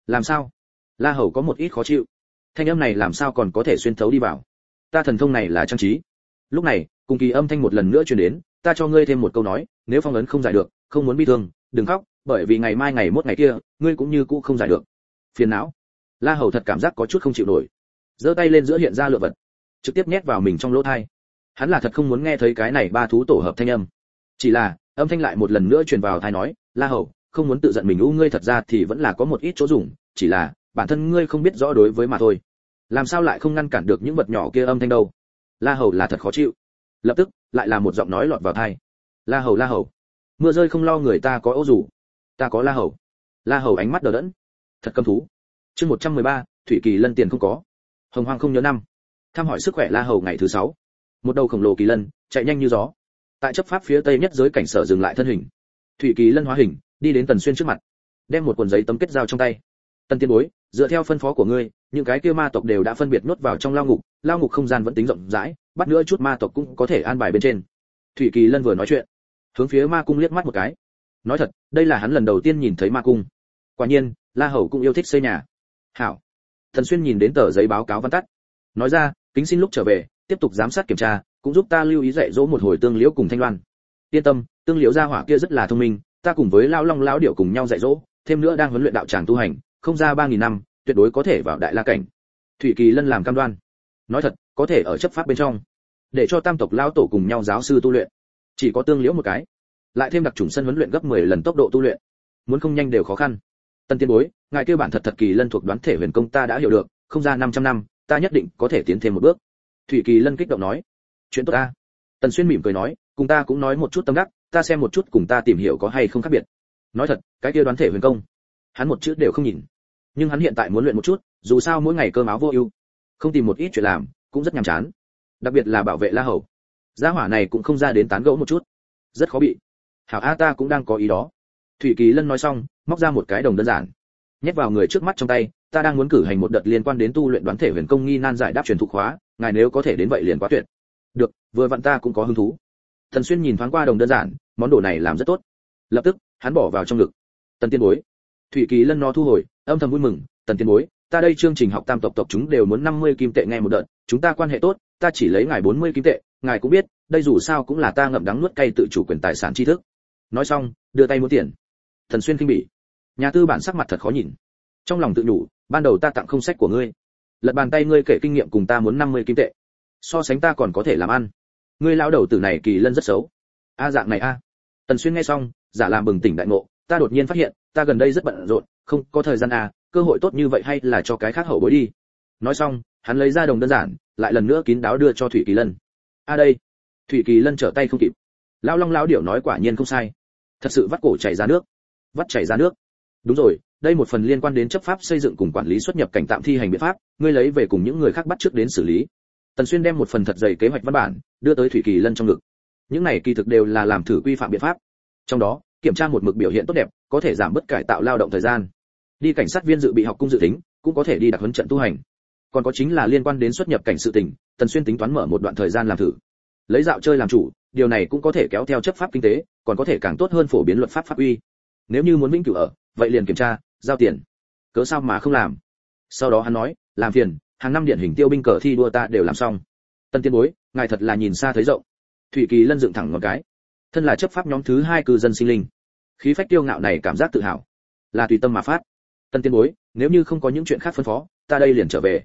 Làm sao? La Hầu có một ít khó chịu. Thanh âm này làm sao còn có thể xuyên thấu đi vào? Ta thần thông này là trang trí. Lúc này, cùng kỳ âm thanh một lần nữa truyền đến, ta cho ngươi thêm một câu nói, nếu phong ấn không giải được, không muốn bi thương, đừng khóc, bởi vì ngày mai ngày mốt ngày kia, ngươi cũng như cũ không giải được. Phiền não. La Hầu thật cảm giác có chút không chịu nổi. Giơ tay lên giữa hiện ra lựa vật, trực tiếp nhét vào mình trong lỗ tai. Hắn là thật không muốn nghe thấy cái này ba thú tổ hợp thanh âm. Chỉ là, âm thanh lại một lần nữa truyền vào tai nói, La Hầu, không muốn tự giận mình, ngươi thật ra thì vẫn là có một ít chỗ dùng, chỉ là bản thân ngươi không biết rõ đối với mà thôi. Làm sao lại không ngăn cản được những vật nhỏ kia âm thanh đâu? La Hầu là thật khó chịu. Lập tức, lại là một giọng nói lọt vào tai. La Hầu, La Hầu, mưa rơi không lo người ta có ố dù, ta có La Hầu. La Hầu ánh mắt đờ đẫn. Thật căm thú. Chương 113, Thủy Kỳ Lân tiền không có. Hồng Hoang không nhớ năm. Thăm hỏi sức khỏe La Hầu ngày thứ 6. Một đầu khổng lồ kỳ lân, chạy nhanh như gió. Tại chấp pháp phía tây nhất giới cảnh sở dừng lại thân hình. Thủy Kỳ Lân hóa hình, đi đến Tần Xuyên trước mặt, đem một cuộn giấy tấm kết giao trong tay. Tần Tiên Bối, dựa theo phân phó của ngươi, những cái kia ma tộc đều đã phân biệt nuốt vào trong lao ngục không gian vẫn tính rộng rãi, bắt nữa chút ma tộc cũng có thể an bài bên trên. Thủy Kỳ Lân vừa nói chuyện, hướng phía ma cung liếc mắt một cái. Nói thật, đây là hắn lần đầu tiên nhìn thấy ma cung. Quả nhiên, La Hầu cũng yêu thích xây nhà. Hảo. Tần Xuyên nhìn đến tờ giấy báo cáo văn tắt, nói ra, kính xin lúc trở về, tiếp tục giám sát kiểm tra, cũng giúp ta lưu ý dạy dỗ một hồi Tương Liễu cùng Thanh Loan. Yên tâm, Tương Liễu gia hỏa kia rất là thông minh, ta cùng với Lão Long lão điểu cùng nhau dạy dỗ, thêm nữa đang huấn luyện đạo tràng tu hành, không ra 3000 năm, tuyệt đối có thể vào đại la cảnh. Thủy Kỳ Lân làm cam đoan. Nói thật, có thể ở chấp pháp bên trong, để cho tam tộc lão tổ cùng nhau giáo sư tu luyện. Chỉ có Tương Liễu một cái, lại thêm đặc chủng sân huấn luyện gấp 10 lần tốc độ tu luyện, muốn không nhanh đều khó khăn. Tân Tiên Bối, ngài kêu bản thật Kỳ Lân thuộc đoán thể huyền công ta đã hiểu được, không ra 500 năm, ta nhất định có thể tiến thêm một bước. Thủy Kỳ Lân kích động nói. Chuyện tốt ta. Tần Xuyên mỉm cười nói, cùng ta cũng nói một chút tâm đắc, ta xem một chút cùng ta tìm hiểu có hay không khác biệt. Nói thật, cái kia đoán thể huyền công, hắn một chữ đều không nhìn. Nhưng hắn hiện tại muốn luyện một chút, dù sao mỗi ngày cơm áo vô ưu, không tìm một ít chuyện làm, cũng rất nhàm chán. Đặc biệt là bảo vệ La Hầu. Gia hỏa này cũng không ra đến tán gẫu một chút, rất khó bị. Hảo a, ta cũng đang có ý đó. Thủy Kỳ Lân nói xong, móc ra một cái đồng đơn giản, nhét vào người trước mắt trong tay, ta đang muốn cử hành một đợt liên quan đến tu luyện đoán thể huyền công nghi nan giải đáp truyền thụ khóa, ngài nếu có thể đến vậy liền quá tuyệt. Được, vừa vặn ta cũng có hứng thú. Thần Xuyên nhìn thoáng qua đồng đơn giản, món đồ này làm rất tốt. Lập tức, hắn bỏ vào trong ngực. Tần Tiên Bối. Thủy Kỳ Lân nó thu hồi, âm thầm vui mừng, Tần Tiên Bối, ta đây chương trình học tam tộc tộc chúng đều muốn 50 kim tệ nghe một đợt, chúng ta quan hệ tốt, ta chỉ lấy ngài 40 kim tệ, ngài cũng biết, đây dù sao cũng là ta ngậm đắng nuốt cay tự chủ quyền tài sản tri thức. Nói xong, đưa tay muốn tiền. Thần Xuyên kinh bỉ. Nhà tư bản sắc mặt thật khó nhìn. Trong lòng tự nhủ, ban đầu ta tặng không sách của ngươi, lật bàn tay ngươi kể kinh nghiệm cùng ta muốn 50 kim tệ, so sánh ta còn có thể làm ăn. Ngươi lão đầu tử này Kỳ Lân rất xấu. A dạng này a. Tần Xuyên nghe xong, giả làm bừng tỉnh đại ngộ, ta đột nhiên phát hiện, ta gần đây rất bận rộn, không có thời gian à, cơ hội tốt như vậy hay là cho cái khác hậu bối đi. Nói xong, hắn lấy ra đồng đơn giản, lại lần nữa kín đáo đưa cho Thủy Kỳ Lân. A đây. Thủy Kỳ Lân trở tay không kịp. Lão Long lão điểu nói quả nhiên không sai, thật sự vắt cổ chảy ra nước. Vắt chảy ra nước. Đúng rồi, đây một phần liên quan đến chấp pháp xây dựng cùng quản lý xuất nhập cảnh tạm thi hành biện pháp, ngươi lấy về cùng những người khác bắt trước đến xử lý. Tần Xuyên đem một phần thật dày kế hoạch văn bản đưa tới Thủy Kỳ Lân trong ngực. Những này kỳ thực đều là làm thử quy phạm biện pháp. Trong đó, kiểm tra một mực biểu hiện tốt đẹp, có thể giảm bớt cải tạo lao động thời gian. Đi cảnh sát viên dự bị học cung dự tính, cũng có thể đi đặc huấn trận tu hành. Còn có chính là liên quan đến xuất nhập cảnh sự tình, Tần Xuyên tính toán mở một đoạn thời gian làm thử. Lấy dạo chơi làm chủ, điều này cũng có thể kéo theo chấp pháp kinh tế, còn có thể càng tốt hơn phổ biến luật pháp pháp uy. Nếu như muốn vĩnh cửu ở, vậy liền kiểm tra, giao tiền. Cớ sao mà không làm? Sau đó hắn nói, làm phiền, hàng năm điển hình tiêu binh cờ thi đua ta đều làm xong. Tân Tiên Bối, ngài thật là nhìn xa thấy rộng. Thủy Kỳ Lân dựng thẳng ngón cái. Thân là chấp pháp nhóm thứ 2 cư dân sinh linh, khí phách tiêu ngạo này cảm giác tự hào, là tùy tâm mà phát. Tân Tiên Bối, nếu như không có những chuyện khác phân phó, ta đây liền trở về.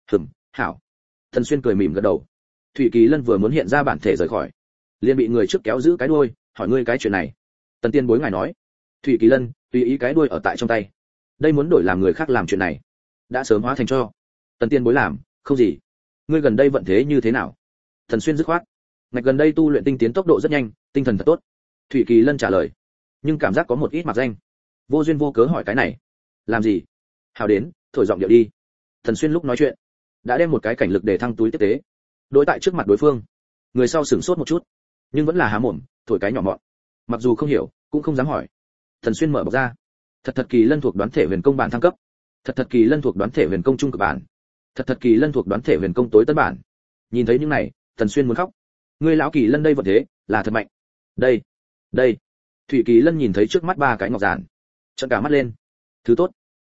Hảo. Thần Xuyên cười mỉm gật đầu. Thủy Kỳ Lân vừa muốn hiện ra bản thể rời khỏi, liền bị người trước kéo giữ cái đuôi, hỏi ngươi cái chuyện này. Tân Tiên Bối ngài nói. Thủy Kỳ Lân, tùy ý cái đuôi ở tại trong tay. Đây muốn đổi làm người khác làm chuyện này, đã sớm hóa thành cho. Tân Tiên Bối làm, không gì. Ngươi gần đây vận thế như thế nào? Thần Xuyên dứt khoát. Ngạch gần đây tu luyện tinh tiến tốc độ rất nhanh, tinh thần thật tốt. Thủy Kỳ Lân trả lời. Nhưng cảm giác có một ít mặc danh. Vô duyên vô cớ hỏi cái này. Làm gì? Hào đến, thổi giọng điệu đi. Thần Xuyên lúc nói chuyện, đã đem một cái cảnh lực để thăng túi tiếp tế. Đối tại trước mặt đối phương, người sau sửng sốt một chút, nhưng vẫn là há mồm, thổi cái nhỏ mọn. Mặc dù không hiểu, cũng không dám hỏi. Thần Xuyên mở bọc ra. Thật Kỳ Lân thuộc đoán thể huyền công bản thăng cấp. Thật Kỳ Lân thuộc đoán thể huyền công trung cực bản. Thật Kỳ Lân thuộc đoán thể huyền công tối tân bản. Nhìn thấy những này, Thần Xuyên muốn khóc. Ngươi lão Kỳ Lân đây vật thế, là thật mạnh. Đây. Thủy Kỳ Lân nhìn thấy trước mắt 3 cái ngọc giản, trợn cả mắt lên. Thứ tốt.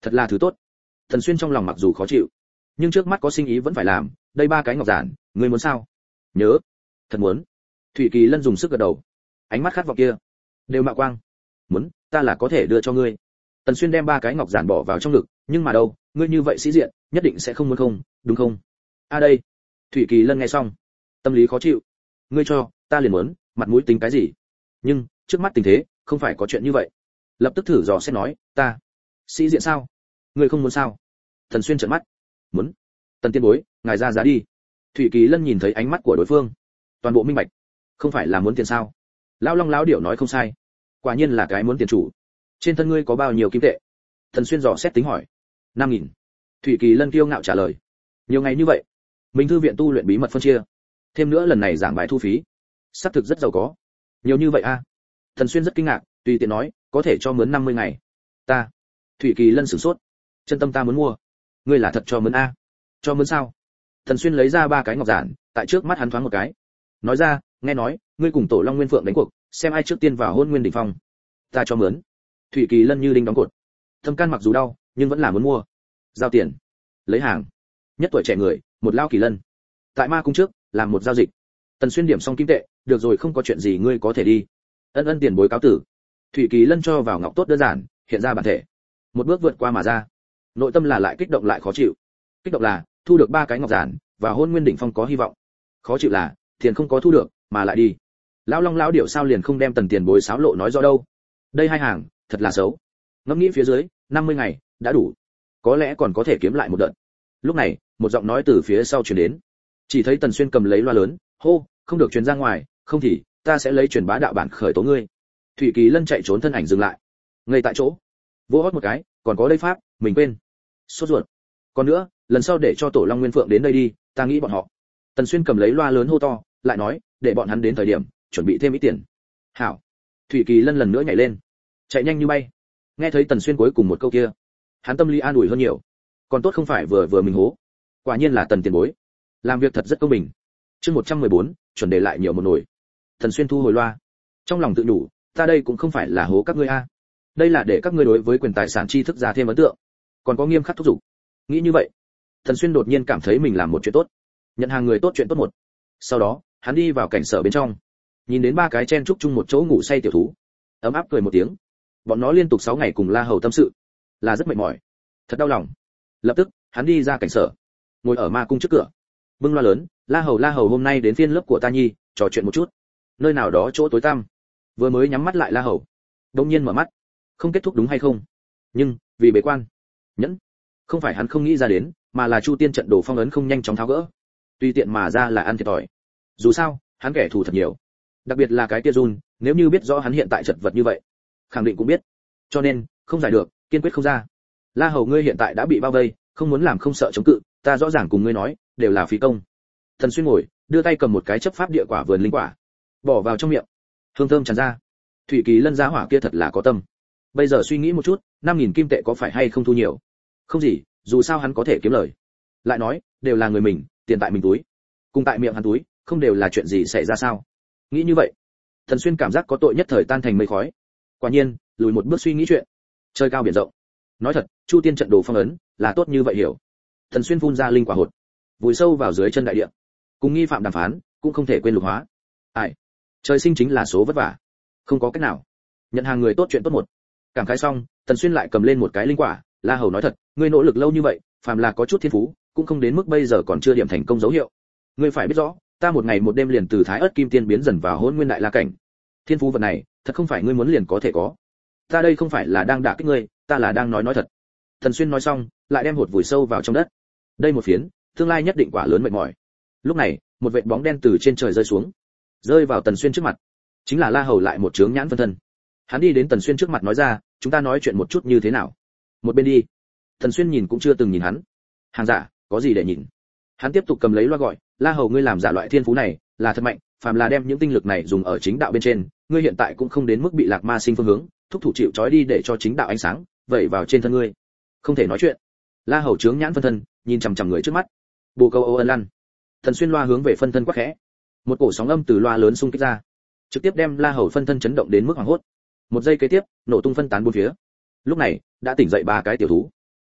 Thật là thứ tốt. Thần Xuyên trong lòng mặc dù khó chịu, nhưng trước mắt có sinh ý vẫn phải làm, đây 3 cái ngọc giản, ngươi muốn sao? Nhớ, thật muốn. Thủy Kỳ Lân dùng sức gật đầu, ánh mắt khát vọng kia đều mạo quang. Muốn, ta là có thể đưa cho ngươi. Tần Xuyên đem 3 cái ngọc giản bỏ vào trong ngực, nhưng mà đâu, ngươi như vậy sĩ diện, nhất định sẽ không muốn không, đúng không? Đây. Thủy Kỳ Lân nghe xong, tâm lý khó chịu. Ngươi cho, ta liền muốn, mặt mũi tính cái gì? Nhưng, trước mắt tình thế, không phải có chuyện như vậy. Lập tức thử dò xét nói, ta sĩ diện sao? Ngươi không muốn sao? Tần Xuyên trợn mắt. Muốn. Tần tiên bối, ngài ra giá đi. Thủy Kỳ Lân nhìn thấy ánh mắt của đối phương, toàn bộ minh bạch. Không phải là muốn tiền sao? Lão Long lão điểu nói không sai, quả nhiên là cái muốn tiền chủ. Trên thân ngươi có bao nhiêu kim tệ? Tần Xuyên dò xét tính hỏi. 5.000. Thủy Kỳ Lân kiêu ngạo trả lời. Nhiều ngày như vậy, Minh thư viện tu luyện bí mật phân chia, thêm nữa lần này giảng bài thu phí, xác thực rất giàu có. Nhiều như vậy a? Tần Xuyên rất kinh ngạc, tùy tiện nói, có thể cho mướn 50 ngày. Ta. Thủy Kỳ Lân sửng sốt. Chân tâm ta muốn mua. Ngươi là thật cho mướn a? Cho mướn sao? Tần Xuyên lấy ra 3 cái ngọc giản, tại trước mắt hắn thoáng một cái. Nói ra, nghe nói, ngươi cùng Tổ Long Nguyên Phượng đánh cuộc, xem ai trước tiên vào Hôn Nguyên đỉnh phong. Ta cho mướn. Thủy Kỳ Lân như đinh đóng cột. Tâm can mặc dù đau, nhưng vẫn là muốn mua. Giao tiền, lấy hàng. Nhất tuổi trẻ người, một lao Kỳ Lân. Tại Ma cung trước, làm một giao dịch. Tần Xuyên điểm xong kim tệ, được rồi, không có chuyện gì ngươi có thể đi. Ân tiền bối cáo tử. Thủy Kỳ Lân cho vào ngọc tốt đơn giản, hiện ra bản thể. Một bước vượt qua mà ra. Nội tâm là lại kích động lại khó chịu. Kích động là thu được 3 cái ngọc giản và Hôn Nguyên đỉnh phong có hy vọng. Khó chịu là tiền không có thu được mà lại đi. Lão Long lão điểu sao liền không đem Tần tiền bối xáo lộ nói rõ đâu. Đây hai hàng thật là xấu. Ngẫm nghĩ phía dưới, 50 ngày đã đủ, có lẽ còn có thể kiếm lại một đợt. Lúc này, một giọng nói từ phía sau truyền đến. Chỉ thấy Tần Xuyên cầm lấy loa lớn, hô, không được truyền ra ngoài, không thì ta sẽ lấy truyền bá đạo bản khởi tố ngươi. Thủy Kỳ Lân chạy trốn thân ảnh dừng lại, ngay tại chỗ, vỗ hót một cái, còn có đây pháp, mình quên. Sốt ruột. Còn nữa, lần sau để cho Tổ Long Nguyên Phượng đến đây đi, ta nghĩ bọn họ. Tần Xuyên cầm lấy loa lớn hô to, lại nói, để bọn hắn đến thời điểm, chuẩn bị thêm ít tiền. Hảo. Thủy Kỳ Lân lần nữa nhảy lên, chạy nhanh như bay. Nghe thấy Tần Xuyên cuối cùng một câu kia, hắn tâm lý an ủi hơn nhiều. Còn tốt không phải vừa mình hố. Quả nhiên là Tần tiền bối, làm việc thật rất công bình. Chương 114, chuẩn đề lại nhiều một nồi. Tần Xuyên thu hồi loa, trong lòng tự nhủ, ta đây cũng không phải là hố các ngươi a, đây là để các ngươi đối với quyền tài sản tri thức ra thêm ấn tượng, còn có nghiêm khắc thúc giục. Nghĩ như vậy, Tần Xuyên đột nhiên cảm thấy mình làm một chuyện tốt, nhận hàng người tốt chuyện tốt một. Sau đó, hắn đi vào cảnh sở bên trong, nhìn đến 3 cái chen chúc chung một chỗ ngủ say tiểu thú, ấm áp cười một tiếng. Bọn nó liên tục 6 ngày cùng La Hầu tâm sự, là rất mệt mỏi, thật đau lòng. Lập tức, hắn đi ra cảnh sở, ngồi ở Ma cung trước cửa, bưng loa lớn, La Hầu hôm nay đến phiên lớp của ta nhi, trò chuyện một chút. Nơi nào đó chỗ tối tăm, vừa mới nhắm mắt lại La Hầu, đột nhiên mở mắt, không kết thúc đúng hay không? Nhưng, vì bế quan, nhẫn, không phải hắn không nghĩ ra đến, mà là Chu Tiên trận đồ phong ấn không nhanh chóng tháo gỡ. Tùy tiện mà ra là ăn thiệt thòi. Dù sao, hắn kẻ thù thật nhiều. Đặc biệt là cái kia Jun, nếu như biết rõ hắn hiện tại chật vật như vậy, khẳng định cũng biết. Cho nên, không giải được, kiên quyết không ra. La Hầu ngươi hiện tại đã bị bao vây, không muốn làm không sợ chống cự, ta rõ ràng cùng ngươi nói, đều là phí công. Thần Xuyên ngồi, đưa tay cầm một cái chấp pháp địa quả vườn linh quả, bỏ vào trong miệng. Hương thơm tràn ra. Thủy Kỳ Lân giá hỏa kia thật là có tâm. Bây giờ suy nghĩ một chút, 5.000 kim tệ có phải hay không thu nhiều? Không gì, dù sao hắn có thể kiếm lời. Lại nói, đều là người mình, tiền tại mình túi, cùng tại miệng hắn túi, không đều là chuyện gì xảy ra sao? Nghĩ như vậy, Thần Xuyên cảm giác có tội nhất thời tan thành mây khói. Quả nhiên, lùi một bước suy nghĩ chuyện. Trời cao biển rộng. Nói thật, Chu Tiên trận đồ phong ấn là tốt như vậy hiểu. Thần Xuyên phun ra linh quả hột, vùi sâu vào dưới chân đại địa. Cùng nghi phạm đàm phán, cũng không thể quên lục hóa. Ai, trời sinh chính là số vất vả, không có cách nào. Nhận hàng người tốt chuyện tốt một. Cảm khái xong, Thần Xuyên lại cầm lên một cái linh quả. La Hầu nói thật, ngươi nỗ lực lâu như vậy, phàm là có chút thiên phú, cũng không đến mức bây giờ còn chưa điểm thành công dấu hiệu. Ngươi phải biết rõ, ta một ngày một đêm liền từ Thái Ức Kim Tiên biến dần vào Hỗn Nguyên Đại La cảnh. Thiên phú vật này, thật không phải ngươi muốn liền có thể có. Ta đây không phải là đang đả kích ngươi, ta là đang nói thật. Thần Xuyên nói xong, lại đem hột vùi sâu vào trong đất. Đây một phiến, tương lai nhất định quả lớn mệt mỏi. Lúc này, một vệt bóng đen từ trên trời rơi xuống, rơi vào Tần Xuyên trước mặt. Chính là La Hầu lại một chướng nhãn phân thân. Hắn đi đến Tần Xuyên trước mặt nói ra, chúng ta nói chuyện một chút như thế nào? Một bên đi. Tần Xuyên nhìn cũng chưa từng nhìn hắn. Hàng giả, có gì để nhìn? Hắn tiếp tục cầm lấy loa gọi, La Hầu ngươi làm giả loại thiên phú này, là thật mạnh, phàm là đem những tinh lực này dùng ở chính đạo bên trên, ngươi hiện tại cũng không đến mức bị lạc ma sinh phương hướng, thúc thủ chịu trói đi để cho chính đạo ánh sáng vậy vào trên thân ngươi. Không thể nói chuyện. La Hầu chướng nhãn phân thân, nhìn chằm chằm người trước mắt. Bồ câu Âu Ân lăn. Thần Xuyên loa hướng về phân thân quắc khẽ. Một cổ sóng âm từ loa lớn xung kích ra, trực tiếp đem La Hầu phân thân chấn động đến mức hoảng hốt. Một giây kế tiếp, nổ tung phân tán bốn phía. Lúc này, đã tỉnh dậy 3 cái tiểu thú.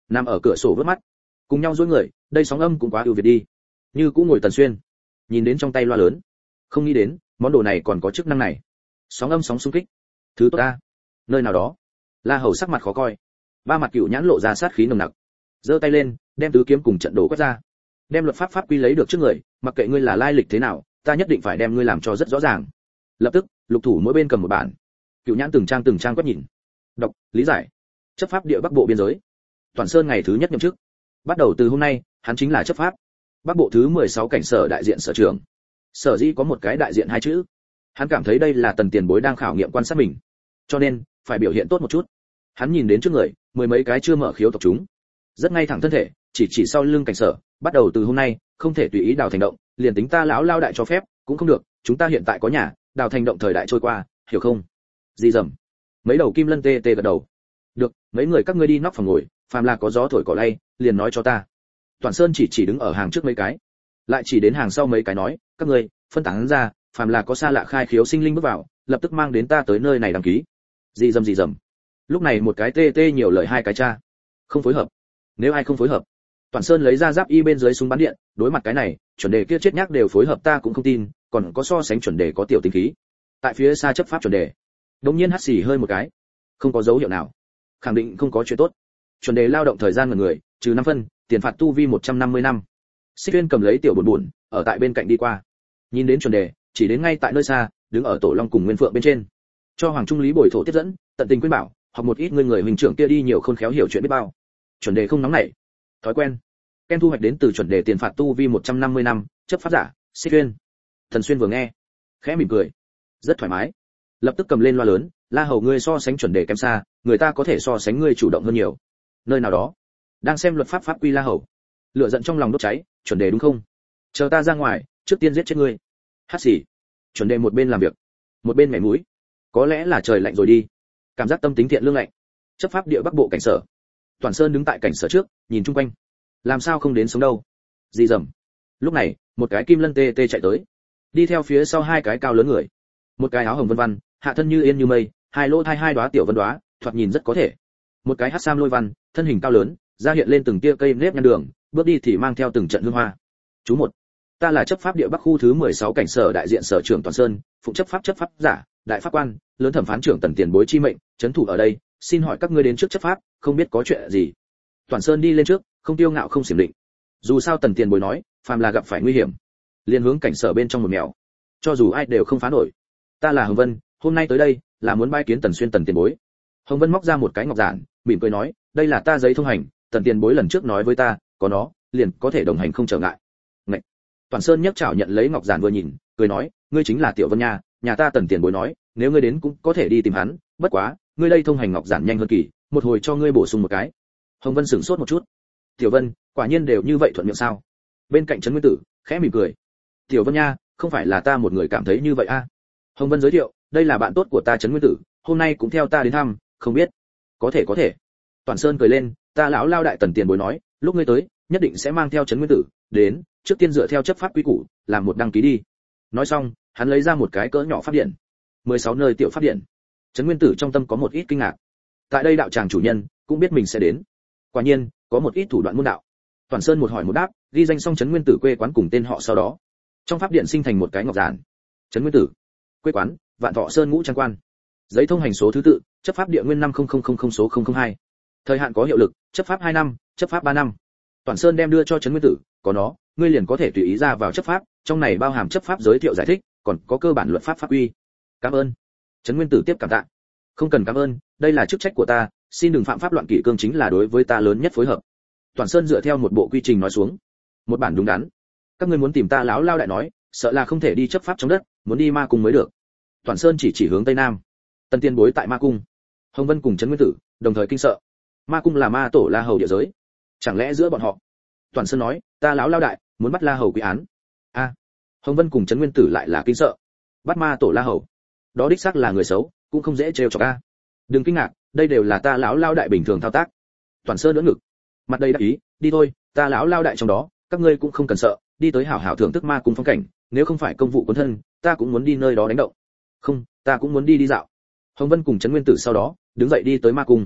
nằm ở cửa sổ vớt mắt, cùng nhau duỗi người, đây sóng âm cũng quá ưu việt đi. Như cũng ngồi Tần Xuyên, nhìn đến trong tay loa lớn, không nghĩ đến món đồ này còn có chức năng này. Sóng âm sóng xung kích, thứ tốt ta. Nơi nào đó, La Hầu sắc mặt khó coi, ba mặt cựu nhãn lộ ra sát khí nồng nặc, giơ tay lên, đem tứ kiếm cùng trận đồ quét ra, đem luật pháp quy lấy được trước người, mặc kệ ngươi là lai lịch thế nào, ta nhất định phải đem ngươi làm cho rất rõ ràng. Lập tức, lục thủ mỗi bên cầm một bản, cựu nhãn từng trang quét nhìn, đọc, lý giải. Chấp pháp địa Bắc Bộ biên giới. Toàn Sơn ngày thứ nhất nhậm chức. Bắt đầu từ hôm nay, hắn chính là chấp pháp Bắc Bộ thứ 16 cảnh sở đại diện sở trưởng. Sở dĩ có một cái đại diện hai chữ, hắn cảm thấy đây là Tần Tiền Bối đang khảo nghiệm quan sát mình, cho nên phải biểu hiện tốt một chút. Hắn nhìn đến trước người, mười mấy cái chưa mở khiếu tộc chúng, rất ngay thẳng thân thể, chỉ sau lưng cảnh sở, bắt đầu từ hôm nay, không thể tùy ý đào thành động, liền tính ta lão lao đại cho phép, cũng không được, chúng ta hiện tại có nhà, đào thành động thời đại trôi qua, hiểu không? Gì dầm. Mấy đầu kim lân tê tê gật đầu. Được, mấy người các ngươi đi nóc phòng ngồi, phàm là có gió thổi cỏ lay, liền nói cho ta. Toàn Sơn chỉ đứng ở hàng trước mấy cái, lại chỉ đến hàng sau mấy cái nói, các ngươi phân tán ra, phàm là có xa lạ khai khiếu sinh linh bước vào, lập tức mang đến ta tới nơi này đăng ký. Gì dầm. Lúc này một cái tê nhiều lời hai cái cha, không phối hợp. Nếu ai không phối hợp, Toàn Sơn lấy ra giáp y bên dưới súng bắn điện, đối mặt cái này, chuẩn đề kia chết nhác đều phối hợp ta cũng không tin, còn có so sánh chuẩn đề có tiểu tính khí. Tại phía xa chấp pháp chuẩn đề, đột nhiên hắt xì hơi một cái, không có dấu hiệu nào, khẳng định không có chuyện tốt. Chuẩn đề lao động thời gian ngần người, trừ 5 phân, tiền phạt tu vi 150 năm. Xích Uyên cầm lấy tiểu buồn, ở tại bên cạnh đi qua. Nhìn đến chuẩn đề, chỉ đến ngay tại nơi xa, đứng ở tổ long cùng Nguyên Phượng bên trên. Cho Hoàng Trung Lý bồi thổ tiếp dẫn, tận tình khuyên bảo, học một ít người huynh trưởng kia đi nhiều khôn khéo hiểu chuyện biết bao. Chuẩn đề không nóng nảy, thói quen. Ken thu hoạch đến từ chuẩn đề tiền phạt tu vi 150 năm, chấp pháp giả, Xích Uyên. Thần Xuyên vừa nghe, khẽ mỉm cười, rất thoải mái. Lập tức cầm lên loa lớn, La Hầu ngươi so sánh chuẩn đề kém xa, người ta có thể so sánh ngươi chủ động hơn nhiều. Nơi nào đó, đang xem luật pháp quy La Hầu, lửa giận trong lòng đốt cháy, chuẩn đề đúng không? Chờ ta ra ngoài, trước tiên giết chết ngươi. Hát xì. Chuẩn đề một bên làm việc, một bên mẻ mũi. Có lẽ là trời lạnh rồi đi. Cảm giác tâm tính thiện lương lạnh. Chấp pháp địa Bắc Bộ cảnh sở. Toàn Sơn đứng tại cảnh sở trước, nhìn chung quanh. Làm sao không đến sống đâu? Gì dầm. Lúc này, một cái kim lân tê chạy tới, đi theo phía sau hai cái cao lớn người. Một cái áo hồng vân vân, hạ thân như yên như mây, hai lỗ thai hai đóa tiểu vân đóa, thoạt nhìn rất có thể. Một cái hắc sam lôi văn, thân hình cao lớn, da hiện lên từng tia cây nếp nhăn đường, bước đi thì mang theo từng trận hương hoa. Chú một, ta là chấp pháp địa Bắc khu thứ 16 cảnh sở đại diện sở trưởng Toàn Sơn, phụ chấp pháp giả, đại pháp quan, lớn thẩm phán trưởng Tần Tiền Bối chi mệnh, trấn thủ ở đây, xin hỏi các ngươi đến trước chấp pháp, không biết có chuyện gì. Toàn Sơn đi lên trước, không tiêu ngạo không xiểm định. Dù sao Tần Tiền Bối nói, phàm là gặp phải nguy hiểm, liền hướng cảnh sở bên trong một mèo, cho dù ai đều không phá nổi. Ta là Hồng Vân, hôm nay tới đây là muốn bái kiến Tần Xuyên Tần Tiền Bối. Hồng Vân móc ra một cái ngọc giản, mỉm cười nói, đây là ta giấy thông hành, Tần Tiền Bối lần trước nói với ta, có nó, liền có thể đồng hành không trở ngại. Ngậy. Toàn Sơn nhấc chảo nhận lấy ngọc giản vừa nhìn, cười nói, ngươi chính là Tiểu Vân nha, nhà ta Tần Tiền Bối nói, nếu ngươi đến cũng có thể đi tìm hắn, bất quá, ngươi đây thông hành ngọc giản nhanh hơn kỳ, một hồi cho ngươi bổ sung một cái. Hồng Vân sửng sốt một chút. Tiểu Vân, quả nhiên đều như vậy thuận miệng sao? Bên cạnh Trấn Nguyên Tử, khẽ mỉm cười. Tiểu Vân nha, không phải là ta một người cảm thấy như vậy a. Hồng Vân giới thiệu, đây là bạn tốt của ta Trấn Nguyên Tử, hôm nay cũng theo ta đến thăm, không biết. Có thể. Toàn Sơn cười lên, ta lão lao đại Tần Tiền Bối nói, lúc ngươi tới, nhất định sẽ mang theo Trấn Nguyên Tử, đến, trước tiên dựa theo chấp pháp quy củ, làm một đăng ký đi. Nói xong, hắn lấy ra một cái cỡ nhỏ pháp điện. 16 nơi tiểu pháp điện. Trấn Nguyên Tử trong tâm có một ít kinh ngạc. Tại đây đạo tràng chủ nhân, cũng biết mình sẽ đến. Quả nhiên, có một ít thủ đoạn môn đạo. Toàn Sơn một hỏi một đáp, ghi danh xong Trấn Nguyên Tử quê quán cùng tên họ sau đó. Trong pháp điện sinh thành một cái ngọc giản. Trấn Nguyên Tử, quê quán, Vạn Thọ Sơn Ngũ Trang Quan. Giấy thông hành số thứ tự, chấp pháp địa nguyên 5000 số 002. Thời hạn có hiệu lực, chấp pháp 2 năm, chấp pháp 3 năm. Toàn Sơn đem đưa cho Trấn Nguyên Tử, có nó, ngươi liền có thể tùy ý ra vào chấp pháp, trong này bao hàm chấp pháp giới thiệu giải thích, còn có cơ bản luật pháp pháp quy. Cảm ơn. Trấn Nguyên Tử tiếp cảm tạ. Không cần cảm ơn, đây là chức trách của ta, xin đừng phạm pháp loạn kỷ cương chính là đối với ta lớn nhất phối hợp. Toàn Sơn dựa theo một bộ quy trình nói xuống. Một bản đúng đắn. Các ngươi muốn tìm ta lão lao đại nói, sợ là không thể đi chấp pháp trong đất, muốn đi ma cung mới được. Toàn Sơn chỉ hướng tây nam. Tần Tiền Bối tại ma cung. Hồng Vân cùng Trấn Nguyên Tử đồng thời kinh sợ. Ma cung là ma tổ La Hầu địa giới, chẳng lẽ giữa bọn họ? Toàn Sơn nói, ta lão lao đại muốn bắt La Hầu quy án. A. Hồng Vân cùng Trấn Nguyên Tử lại là kinh sợ. Bắt ma tổ La Hầu, đó đích xác là người xấu, cũng không dễ trêu chọc a. Đừng kinh ngạc, đây đều là ta lão lao đại bình thường thao tác. Toàn Sơn đỡ ngực, mặt đầy đắc ý, đi thôi, ta lão lao đại trong đó, các ngươi cũng không cần sợ, đi tới hảo hảo thưởng thức ma cung phong cảnh, nếu không phải công vụ quân thân, ta cũng muốn đi nơi đó đánh động. Không, ta cũng muốn đi dạo. Hồng Vân cùng Trấn Nguyên Tử sau đó đứng dậy đi tới ma cung.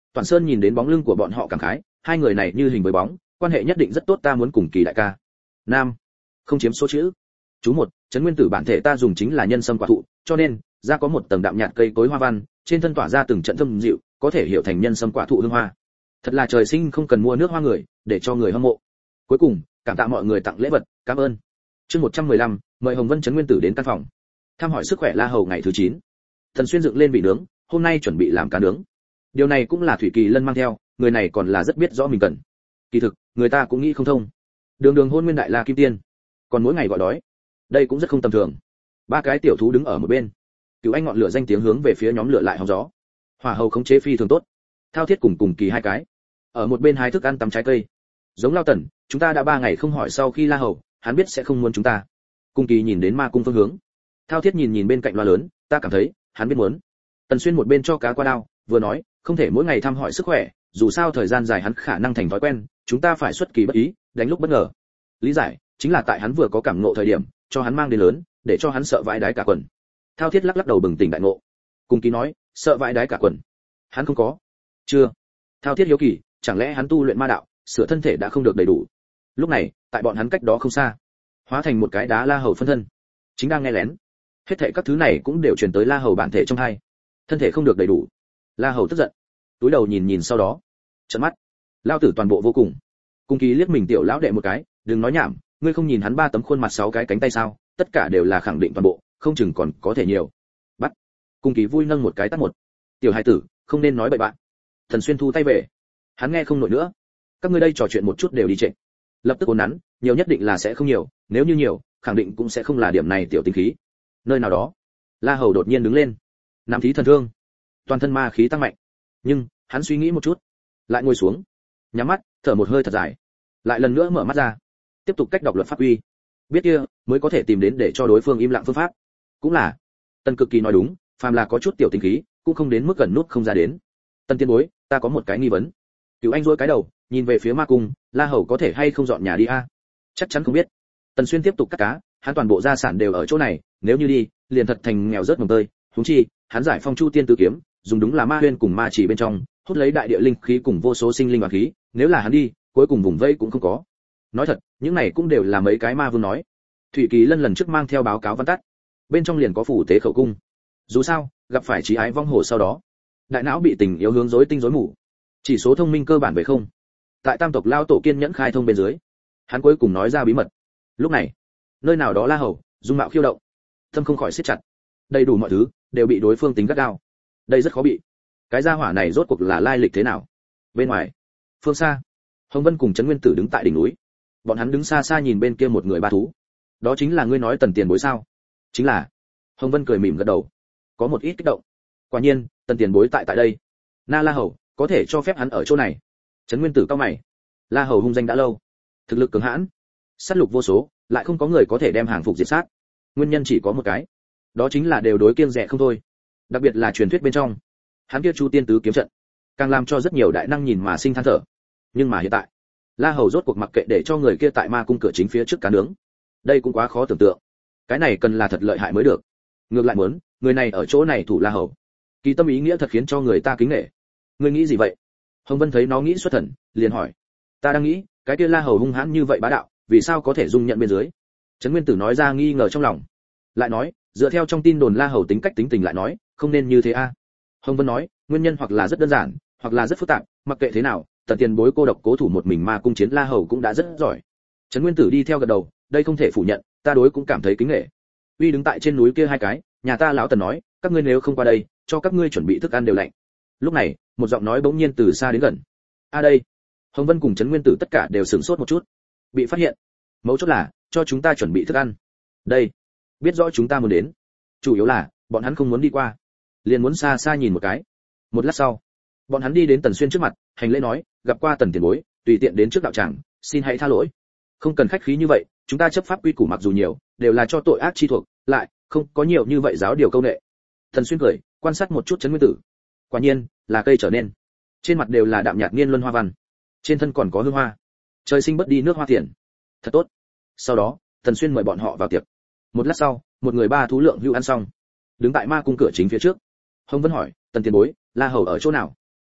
Toàn Sơn nhìn đến bóng lưng của bọn họ cảm khái, hai người này như hình với bóng, quan hệ nhất định rất tốt, ta muốn cùng Kỳ đại ca. Nam, không chiếm số chữ. Chú 1, trấn nguyên tử bản thể ta dùng chính là nhân sâm quả thụ, cho nên da có một tầng đạm nhạt cây cối hoa văn, trên thân tỏa ra từng trận thơm dịu, có thể hiểu thành nhân sâm quả thụ hương hoa. Thật là trời sinh không cần mua nước hoa người, để cho người hâm mộ. Cuối cùng, cảm tạ mọi người tặng lễ vật, cảm ơn. Chương 115, mời Hồng Vân trấn nguyên tử đến căn phòng. Thăm hỏi sức khỏe La Hầu ngày thứ 9. Thần Xuyên dựng lên vị nướng, hôm nay chuẩn bị làm cá nướng. Điều này cũng là Thủy Kỳ Lân mang theo, người này còn là rất biết rõ mình cần. Kỳ thực, người ta cũng nghĩ không thông. Đường Đường hôn nguyên đại la kim tiên, còn mỗi ngày gọi đói, đây cũng rất không tầm thường. Ba cái tiểu thú đứng ở một bên. Cửu Anh ngọn lửa danh tiếng hướng về phía nhóm lửa lại hóng gió. Hỏa hầu khống chế phi thường tốt. Thao Thiết cùng Kỳ hai cái ở một bên hái thức ăn tắm trái cây. Giống Lao Tần, chúng ta đã 3 ngày không hỏi sau khi La Hầu, hắn biết sẽ không muốn chúng ta. Cung Kỳ nhìn đến ma cung phương hướng. Thao Thiết nhìn bên cạnh loa lớn, ta cảm thấy hắn biết muốn. Tần Xuyên một bên cho cá qua đao, vừa nói, không thể mỗi ngày thăm hỏi sức khỏe, dù sao thời gian dài hắn khả năng thành thói quen, chúng ta phải xuất kỳ bất ý, đánh lúc bất ngờ. Lý giải, chính là tại hắn vừa có cảm ngộ thời điểm, cho hắn mang đến lớn, để cho hắn sợ vãi đái cả quần. Thao Thiết lắc đầu bừng tỉnh đại ngộ. Cung Kỳ nói, sợ vãi đái cả quần. Hắn không có. Chưa. Thao Thiết hiếu kỳ, chẳng lẽ hắn tu luyện ma đạo, sửa thân thể đã không được đầy đủ. Lúc này, tại bọn hắn cách đó không xa, hóa thành một cái đá La Hầu phân thân, chính đang nghe lén. Hết thảy các thứ này cũng đều truyền tới La Hầu bản thể trong hai. Thân thể không được đầy đủ. La Hầu tức giận, túi đầu nhìn sau đó, trợn mắt. Lao tử toàn bộ vô cùng. Cung Kỳ liếc mình tiểu lão đệ một cái, đừng nói nhảm, ngươi không nhìn hắn 3 tấm khuôn mặt 6 cái cánh tay sao, tất cả đều là khẳng định toàn bộ, không chừng còn có thể nhiều. Bắt. Cung Kỳ vui nâng một cái tát một. Tiểu hài tử, không nên nói bậy bạn. Thần Xuyên thu tay về. Hắn nghe không nổi nữa. Các ngươi đây trò chuyện một chút đều đi trệ. Lập tức ốn nắn, nhiều nhất định là sẽ không nhiều, nếu như nhiều, khẳng định cũng sẽ không là điểm này tiểu tinh khí. Nơi nào đó, La Hầu đột nhiên đứng lên, nam thí thần thương, toàn thân ma khí tăng mạnh. Nhưng hắn suy nghĩ một chút, lại ngồi xuống, nhắm mắt, thở một hơi thật dài, lại lần nữa mở mắt ra, tiếp tục cách đọc luật pháp uy. Biết kia mới có thể tìm đến để cho đối phương im lặng phương pháp. Cũng là, Tần Cực Kỳ nói đúng, phàm là có chút tiểu tinh khí, cũng không đến mức gần nút không ra đến. Tần tiên bối, ta có một cái nghi vấn. Cửu Anh duỗi cái đầu, nhìn về phía ma cung, La Hầu có thể hay không dọn nhà đi a? Chắc chắn không biết. Tần Xuyên tiếp tục cắt cá, hắn toàn bộ gia sản đều ở chỗ này, nếu như đi, liền thật thành nghèo rớt mồng tơi. Huống chi, hắn giải phong chu tiên tứ kiếm, dùng đúng là ma huyên cùng ma chỉ bên trong, hút lấy đại địa linh khí cùng vô số sinh linh và khí, nếu là hắn đi, cuối cùng vùng vây cũng không có. Nói thật, những này cũng đều là mấy cái ma vương nói. Thủy Kỳ Lân lần trước mang theo báo cáo văn tắt, bên trong liền có phủ tế khẩu cung. Dù sao, gặp phải trí ái vong hồ sau đó, đại não bị tình yêu hướng rối tinh rối mù, chỉ số thông minh cơ bản về không. Tại tam tộc lao tổ kiên nhẫn khai thông bên dưới, hắn cuối cùng nói ra bí mật. Lúc này, nơi nào đó La Hầu dung mạo khiêu động, tâm không khỏi siết chặt. Đầy đủ mọi thứ đều bị đối phương tính gắt gao, đây rất khó bị. Cái gia hỏa này rốt cuộc là lai lịch thế nào? Bên ngoài, phương xa, Hồng Vân cùng Trấn Nguyên Tử đứng tại đỉnh núi. Bọn hắn đứng xa xa nhìn bên kia một người ba thú. Đó chính là ngươi nói Tần tiền bối sao? Chính là. Hồng Vân cười mỉm gật đầu, có một ít kích động. Quả nhiên, Tần tiền bối tại đây. Na La Hầu có thể cho phép hắn ở chỗ này. Trấn Nguyên Tử cao mày. La Hầu hung danh đã lâu, thực lực cường hãn, sát lục vô số, lại không có người có thể đem hàng phục diệt sát. Nguyên nhân chỉ có một cái, đó chính là đều đối kiêng dè không thôi. Đặc biệt là truyền thuyết bên trong, hắn kia Chu Tiên tứ kiếm trận, càng làm cho rất nhiều đại năng nhìn mà sinh than thở. Nhưng mà hiện tại, La Hầu rốt cuộc mặc kệ để cho người kia tại ma cung cửa chính phía trước cá nướng. Đây cũng quá khó tưởng tượng. Cái này cần là thật lợi hại mới được. Ngược lại muốn, người này ở chỗ này thủ La Hầu. Kỳ tâm ý nghĩa thật khiến cho người ta kính nể. Ngươi nghĩ gì vậy? Hồng Vân thấy nó nghĩ xuất thần, liền hỏi. Ta đang nghĩ, cái kia La Hầu hung hãn như vậy bá đạo, vì sao có thể dung nhận bên dưới? Trấn Nguyên Tử nói ra nghi ngờ trong lòng. Lại nói, dựa theo trong tin đồn La Hầu tính cách tính tình lại nói, không nên như thế a. Hồng Vân nói, nguyên nhân hoặc là rất đơn giản, hoặc là rất phức tạp, mặc kệ thế nào, Tần tiền bối cô độc cố thủ một mình ma cung chiến La Hầu cũng đã rất giỏi. Trấn Nguyên Tử đi theo gật đầu, đây không thể phủ nhận, ta đối cũng cảm thấy kính nể. Uy đứng tại trên núi kia hai cái, nhà ta lão Tần nói, các ngươi nếu không qua đây, cho các ngươi chuẩn bị thức ăn đều lạnh. Lúc này, một giọng nói bỗng nhiên từ xa đến gần. A đây. Hồng Vân cùng Trấn Nguyên Tử tất cả đều sửng sốt một chút. Bị phát hiện. Mấu chốt là, cho chúng ta chuẩn bị thức ăn. Đây. Biết rõ chúng ta muốn đến. Chủ yếu là, bọn hắn không muốn đi qua. Liền muốn xa xa nhìn một cái. Một lát sau, bọn hắn đi đến Tần Xuyên trước mặt, hành lễ nói, gặp qua Tần tiền bối, tùy tiện đến trước đạo tràng, xin hãy tha lỗi. Không cần khách khí như vậy, chúng ta chấp pháp quy củ mặc dù nhiều, đều là cho tội ác chi thuộc, lại không có nhiều như vậy giáo điều câu nệ. Tần Xuyên cười, quan sát một chút Trấn Nguyên Tử. Quả nhiên, là cây trở nên. Trên mặt đều là đạm nhạt nghiên luân hoa văn, trên thân còn có hương hoa. Trời sinh bất đi nước hoa tiền. Thật tốt. Sau đó, Tần Xuyên mời bọn họ vào tiệc. Một lát sau, một người ba thú lượng hưu ăn xong, đứng tại ma cung cửa chính phía trước. Hồng Vân hỏi, Tần tiền bối, La Hầu ở chỗ nào?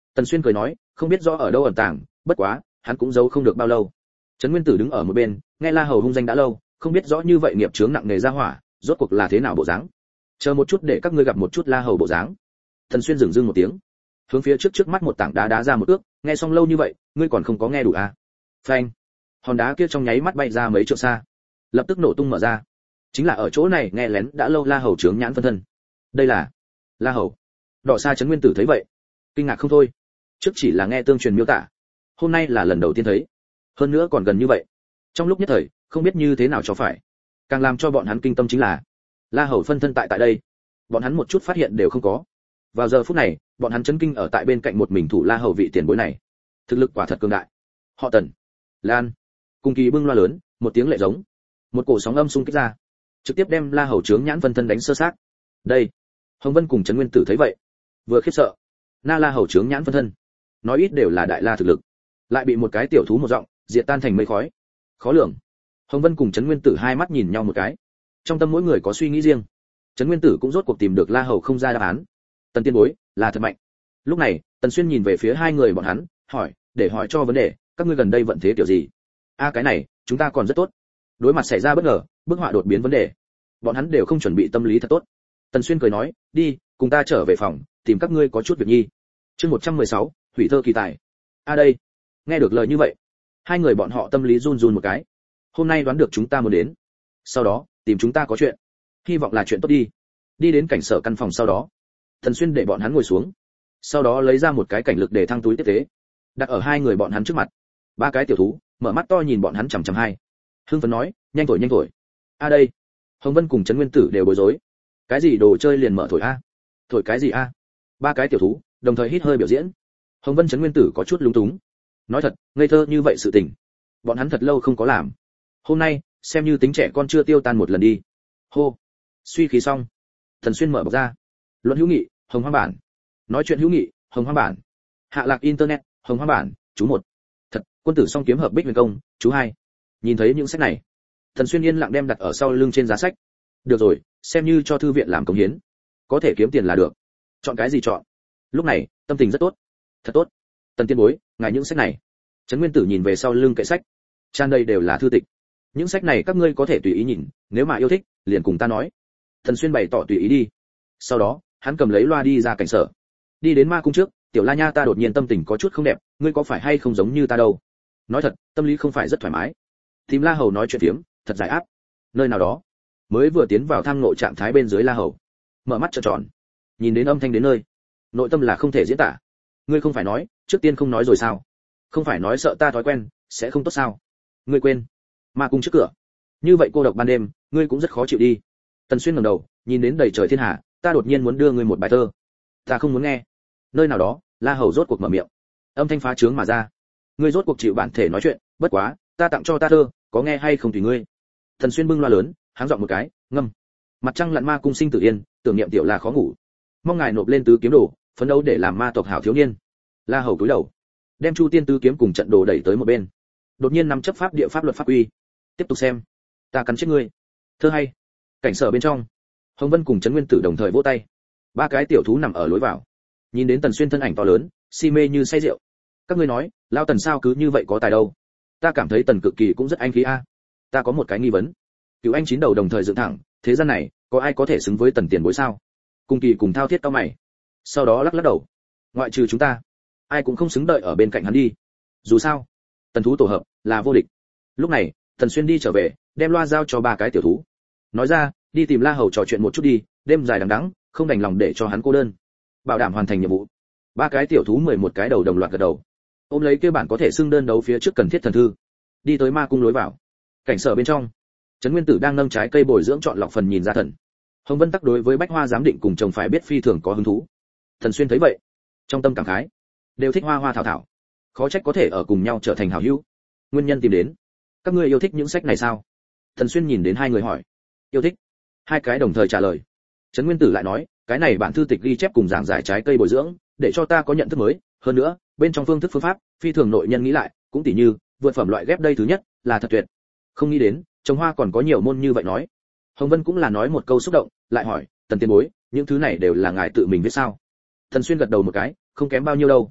Tần Xuyên cười nói, không biết rõ ở đâu ẩn tàng, bất quá hắn cũng giấu không được bao lâu. Trấn Nguyên Tử đứng ở một bên, nghe La Hầu hung danh đã lâu, không biết rõ như vậy nghiệp chướng nặng nề ra hỏa, rốt cuộc là thế nào bộ dáng. Chờ một chút để các ngươi gặp một chút La Hầu bộ dáng. Tần Xuyên dừng một tiếng, hướng phía trước mắt một tảng đá đá ra một ước, nghe xong lâu như vậy, ngươi còn không có nghe đủ à? Phanh! Hòn đá kia trong nháy mắt bay ra mấy trượng xa, lập tức nổ tung mở ra. Chính là ở chỗ này nghe lén đã lâu La Hầu chướng nhãn phân thân. Đây là La Hầu. Đỏ Sa Trấn Nguyên Tử thấy vậy, kinh ngạc không thôi. Trước chỉ là nghe tương truyền miêu tả, hôm nay là lần đầu tiên thấy, hơn nữa còn gần như vậy. Trong lúc nhất thời, không biết như thế nào cho phải. Càng làm cho bọn hắn kinh tâm chính là La Hầu phân thân tại đây, bọn hắn một chút phát hiện đều không có. Vào giờ phút này, bọn hắn chấn kinh ở tại bên cạnh một mình thủ La Hầu vị tiền bối này, thực lực quả thật cường đại. Họ Tần, Lan, cùng kỳ bưng loa lớn, một tiếng lệ giống, một cổ sóng âm xung kích ra, trực tiếp đem La Hầu chướng nhãn phân thân đánh sơ xác. Đây, Hồng Vân cùng Trấn Nguyên Tử thấy vậy, vừa khiếp sợ. La Hầu chướng nhãn phân thân, nói ít đều là đại la thực lực, lại bị một cái tiểu thú một giọng diệt tan thành mây khói, khó lường. Hồng Vân cùng Trấn Nguyên Tử hai mắt nhìn nhau một cái, trong tâm mỗi người có suy nghĩ riêng. Trấn Nguyên Tử cũng rốt cuộc tìm được La Hầu không ra đáp án. Tần tiên bối là thật mạnh. Lúc này, Tần Xuyên nhìn về phía hai người bọn hắn, hỏi, để hỏi cho vấn đề, các ngươi gần đây vận thế kiểu gì? Cái này, chúng ta còn rất tốt. Đối mặt xảy ra bất ngờ, bức họa đột biến vấn đề, bọn hắn đều không chuẩn bị tâm lý thật tốt. Tần Xuyên cười nói, đi, cùng ta trở về phòng, tìm các ngươi có chút việc nhi. Chương 116, hủy thơ kỳ tài. Đây. Nghe được lời như vậy, hai người bọn họ tâm lý run run một cái. Hôm nay đoán được chúng ta muốn đến, sau đó tìm chúng ta có chuyện, hy vọng là chuyện tốt đi. Đi đến cảnh sở căn phòng sau đó, Tần Xuyên để bọn hắn ngồi xuống, sau đó lấy ra một cái cảnh lực để thăng túi tiếp tế, đặt ở hai người bọn hắn trước mặt. Ba cái tiểu thú mở mắt to nhìn bọn hắn chằm chằm hai, hưng phấn nói, nhanh thổi. Đây. Hồng Vân cùng Trấn Nguyên Tử đều bối rối. Cái gì đồ chơi liền mở thổi a? Thổi cái gì a? Ba cái tiểu thú đồng thời hít hơi biểu diễn. Hồng Vân Trấn Nguyên Tử có chút lúng túng. Nói thật, ngây thơ như vậy sự tình, bọn hắn thật lâu không có làm. Hôm nay, xem như tính trẻ con chưa tiêu tan một lần đi. Hô. Suy khí xong, Thần Xuyên mở bọc ra. Luận hữu nghị, Hồng Hoang bản. Nói chuyện hữu nghị, Hồng Hoang bản. Hạ lạc internet, Hồng Hoang bản, chú 1. Thật, quân tử song kiếm hợp bích huyền công, chú 2. Nhìn thấy những sách này, Thần Xuyên yên lặng đem đặt ở sau lưng trên giá sách. Được rồi, xem như cho thư viện làm công hiến, có thể kiếm tiền là được. Chọn cái gì chọn? Lúc này, tâm tình rất tốt. Thật tốt. Tần tiên bối, ngài những sách này. Trấn Nguyên Tử nhìn về sau lưng kệ sách, tràn đầy đều là thư tịch. Những sách này các ngươi có thể tùy ý nhìn, nếu mà yêu thích, liền cùng ta nói. Thần Xuyên bày tỏ tùy ý đi. Sau đó, hắn cầm lấy loa đi ra cảnh sở. Đi đến ma cung trước, tiểu La Nha ta đột nhiên tâm tình có chút không đẹp, ngươi có phải hay không giống như ta đâu? Nói thật, tâm lý không phải rất thoải mái. Tìm La Hầu nói chuyện phiếm, thật giải áp. Nơi nào đó, mới vừa tiến vào tham ngộ trạng thái bên dưới La Hầu, mở mắt trợn tròn, nhìn đến âm thanh đến nơi, nội tâm là không thể diễn tả. Ngươi không phải nói, trước tiên không nói rồi sao? Không phải nói sợ ta thói quen, sẽ không tốt sao? Ngươi quên, ma cung trước cửa, như vậy cô độc ban đêm, ngươi cũng rất khó chịu đi. Tần Xuyên ngẩng đầu, nhìn đến đầy trời thiên hà, ta đột nhiên muốn đưa ngươi một bài thơ. Ta không muốn nghe. Nơi nào đó, La Hầu rốt cuộc mở miệng, âm thanh phá trướng mà ra. Ngươi rốt cuộc chịu bản thể nói chuyện, bất quá, ta tặng cho ta thơ, có nghe hay không tùy ngươi. Thần Xuyên bưng loa lớn, háng giọng một cái, ngâm. Mặt trăng lặn ma cung sinh tử yên, tưởng niệm tiểu La khó ngủ. Mong ngài nộp lên tứ kiếm đồ, phấn đấu để làm ma tộc hảo thiếu niên. La Hầu cúi đầu, đem Chu Tiên tứ kiếm cùng trận đồ đẩy tới một bên. Đột nhiên nắm chấp pháp địa pháp luật pháp uy. Tiếp tục xem, ta cắn chết ngươi. Thơ hay. Cảnh sở bên trong, Hồng Vân cùng Trấn Nguyên Tử đồng thời vỗ tay. Ba cái tiểu thú nằm ở lối vào, nhìn đến Tần Xuyên thân ảnh to lớn, si mê như say rượu. Các ngươi nói, lao Tần sao cứ như vậy có tài đâu? Ta cảm thấy Tần cực kỳ cũng rất anh khí a. Ta có một cái nghi vấn. Cửu anh chín đầu đồng thời dựng thẳng, thế gian này, có ai có thể xứng với Tần tiền bối sao? Cung Kỳ cùng thao thiết cao mày. Sau đó lắc lắc đầu. Ngoại trừ chúng ta, ai cũng không xứng đợi ở bên cạnh hắn đi. Dù sao, Tần thú tổ hợp là vô địch. Lúc này, Tần Xuyên đi trở về, đem loa giao cho ba cái tiểu thú. Nói ra, đi tìm La Hầu trò chuyện một chút đi, đêm dài đằng đẵng, không đành lòng để cho hắn cô đơn. Bảo đảm hoàn thành nhiệm vụ. Ba cái tiểu thú 11 cái đầu đồng loạt gật đầu. Ôm lấy kia bản có thể xưng đơn đấu phía trước cần thiết thần thư, đi tới ma cung lối vào. Cảnh sở bên trong, Trấn Nguyên Tử đang nâng trái cây bồi dưỡng chọn lọc phần nhìn ra thần. Hồng Vân tắc đối với bách hoa giám định cùng chồng phải biết phi thường có hứng thú. Thần Xuyên thấy vậy, trong tâm cảm khái, đều thích hoa hoa thảo thảo, khó trách có thể ở cùng nhau trở thành hảo hữu. Nguyên nhân tìm đến, các ngươi yêu thích những sách này sao? Thần Xuyên nhìn đến hai người hỏi. Yêu thích. Hai cái đồng thời trả lời. Trấn Nguyên Tử lại nói, cái này bản thư tịch ghi chép cùng giảng giải trái cây bồi dưỡng, để cho ta có nhận thức mới, hơn nữa, bên trong phương thức phương pháp, phi thường nội nhân nghĩ lại, cũng tỉ như, vượt phẩm loại ghép đây thứ nhất, là thật tuyệt. Không nghĩ đến, trồng hoa còn có nhiều môn như vậy nói. Hồng Vân cũng là nói một câu xúc động, lại hỏi, Tần tiền bối, những thứ này đều là ngài tự mình viết sao? Thần Xuyên gật đầu một cái, không kém bao nhiêu đâu.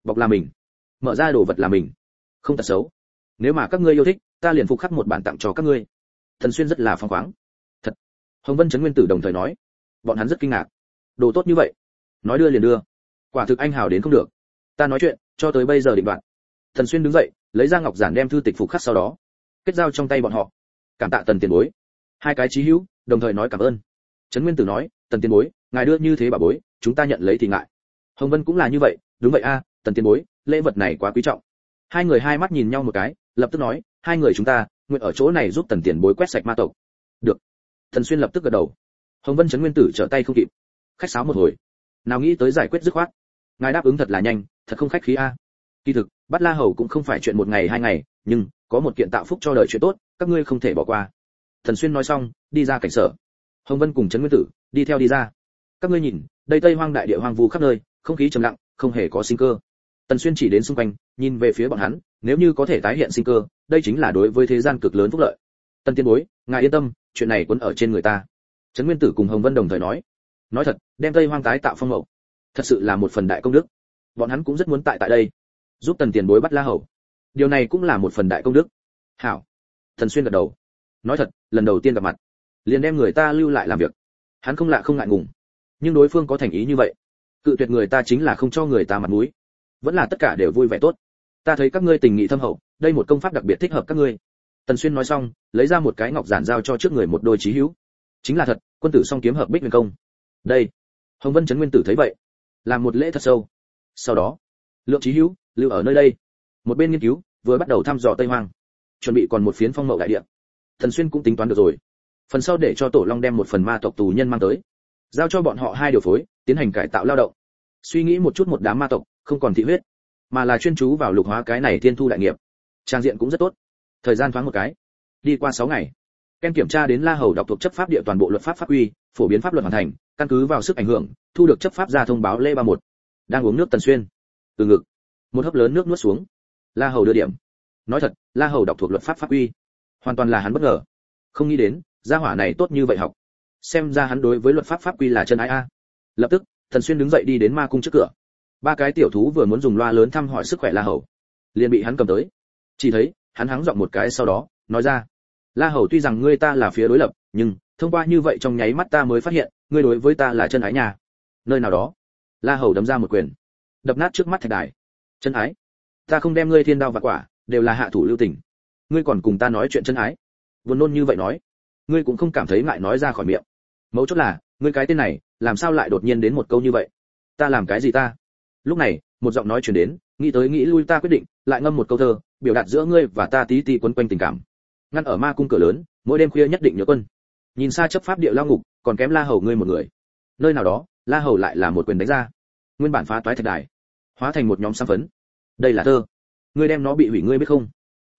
bọc là mình, mở ra đồ vật là mình, không tật xấu. Nếu mà các ngươi yêu thích, ta liền phục khắc một bản tặng cho các ngươi. Thần Xuyên rất là phóng khoáng. Thật. Hồng Vân Trấn Nguyên Tử đồng thời nói. Bọn hắn rất kinh ngạc. Đồ tốt như vậy, nói đưa liền đưa. Quả thực anh hào đến không được. Ta nói chuyện, cho tới bây giờ định đoạn. Thần Xuyên đứng dậy, lấy ra ngọc giản đem thư tịch phục khắc sau đó, kết giao trong tay bọn họ. Cảm tạ Tần tiền bối. Hai cái chí hữu đồng thời nói cảm ơn. Trấn Nguyên Tử nói, Tần tiền bối, ngài đưa như thế bà bối, chúng ta nhận lấy thì ngại. Hồng Vân cũng là như vậy, đúng vậy a, Tần tiền bối, lễ vật này quá quý trọng. Hai người hai mắt nhìn nhau một cái, lập tức nói, hai người chúng ta nguyện ở chỗ này giúp Tần tiền bối quét sạch ma tộc. Được. Thần Xuyên lập tức gật đầu. Hồng Vân Trấn Nguyên Tử trở tay không kịp, khách sáo một hồi, nào nghĩ tới giải quyết dứt khoát. Ngài đáp ứng thật là nhanh, thật không khách khí a. Kỳ thực, bắt La Hầu cũng không phải chuyện một ngày hai ngày, nhưng có một kiện tạo phúc cho đời chuyện tốt, các ngươi không thể bỏ qua. Thần Xuyên nói xong, đi ra cảnh sở. Hồng Vân cùng Trấn Nguyên Tử đi theo đi ra. Các ngươi nhìn, đây Tây Hoang đại địa hoang vu khắp nơi, không khí trầm lặng, không hề có sinh cơ. Tần Xuyên chỉ đến xung quanh, nhìn về phía bọn hắn, nếu như có thể tái hiện sinh cơ, đây chính là đối với thế gian cực lớn phúc lợi. Tần tiên bối, ngài yên tâm, chuyện này quấn ở trên người ta. Trấn Nguyên Tử cùng Hồng Vân đồng thời nói thật, đem Tây Hoang tái tạo phong mậu, thật sự là một phần đại công đức. Bọn hắn cũng rất muốn tại đây, giúp Tần tiền bối bắt La Hầu. Điều này cũng là một phần đại công đức. Hảo. Thần Xuyên gật đầu. Nói thật, lần đầu tiên gặp mặt, liền đem người ta lưu lại làm việc. Hắn không lạ không ngại ngùng, nhưng đối phương có thành ý như vậy, cự tuyệt người ta chính là không cho người ta mặt mũi. Vẫn là tất cả đều vui vẻ tốt. Ta thấy các ngươi tình nghị thâm hậu, đây một công pháp đặc biệt thích hợp các ngươi. Tần Xuyên nói xong, lấy ra một cái ngọc giản giao cho trước người một đôi chí hữu. Chính là thật, quân tử song kiếm hợp bích huyền công. Đây. Hồng Vân Trấn Nguyên Tử thấy vậy, làm một lễ thật sâu. Sau đó, lượng chí hữu lưu ở nơi đây, một bên nghiên cứu, vừa bắt đầu thăm dò Tây Hoang, chuẩn bị còn một phiến phong mậu đại địa. Thần Xuyên cũng tính toán được rồi, phần sau để cho Tổ Long đem một phần ma tộc tù nhân mang tới, giao cho bọn họ hai điều phối, tiến hành cải tạo lao động. Suy nghĩ một chút, một đám ma tộc không còn thị huyết, mà là chuyên chú vào lục hóa cái này thiên thu đại nghiệp. Trang diện cũng rất tốt. Thời gian thoáng một cái, đi qua 6 ngày. Ken kiểm tra đến La Hầu đọc thuộc chấp pháp địa toàn bộ luật pháp pháp quy, phổ biến pháp luật hoàn thành, căn cứ vào sức ảnh hưởng, thu được chấp pháp ra thông báo lễ 31. Đang uống nước Tần Xuyên, từ ngực, một hớp lớn nước nuốt xuống. La Hầu đưa điểm. Nói thật, La Hầu đọc thuộc luật pháp pháp quy, hoàn toàn là hắn bất ngờ. Không nghĩ đến, gia hỏa này tốt như vậy học. Xem ra hắn đối với luật pháp pháp quy là chân ái a. Lập tức, Tần Xuyên đứng dậy đi đến ma cung trước cửa. Ba cái tiểu thú vừa muốn dùng loa lớn thăm hỏi sức khỏe La Hầu, liền bị hắn cầm tới. Chỉ thấy, hắn hắng giọng một cái sau đó, nói ra: La Hầu, tuy rằng ngươi ta là phía đối lập, nhưng thông qua như vậy trong nháy mắt ta mới phát hiện, ngươi đối với ta là chân ái nhà. Nơi nào đó, La Hầu đấm ra một quyền, đập nát trước mắt thạch đài. Chân ái? Ta không đem ngươi thiên đao vạn quả, đều là hạ thủ lưu tình. Ngươi còn cùng ta nói chuyện chân ái? Buồn nôn như vậy nói, ngươi cũng không cảm thấy ngại nói ra khỏi miệng. Mấu chốt là, ngươi cái tên này, làm sao lại đột nhiên đến một câu như vậy? Ta làm cái gì ta? Lúc này, một giọng nói truyền đến, nghĩ tới nghĩ lui ta quyết định, lại ngâm một câu thơ, biểu đạt giữa ngươi và ta tí tí quấn quanh tình cảm. Ngăn ở ma cung cửa lớn, mỗi đêm khuya nhất định nhớ quân. Nhìn xa chấp pháp địa lao ngục, còn kém La Hầu ngươi một người. Nơi nào đó, La Hầu lại là một quyền đánh ra, nguyên bản phá toái thạch đài, hóa thành một nhóm sam phấn. Đây là thơ, ngươi đem nó bị hủy ngươi biết không?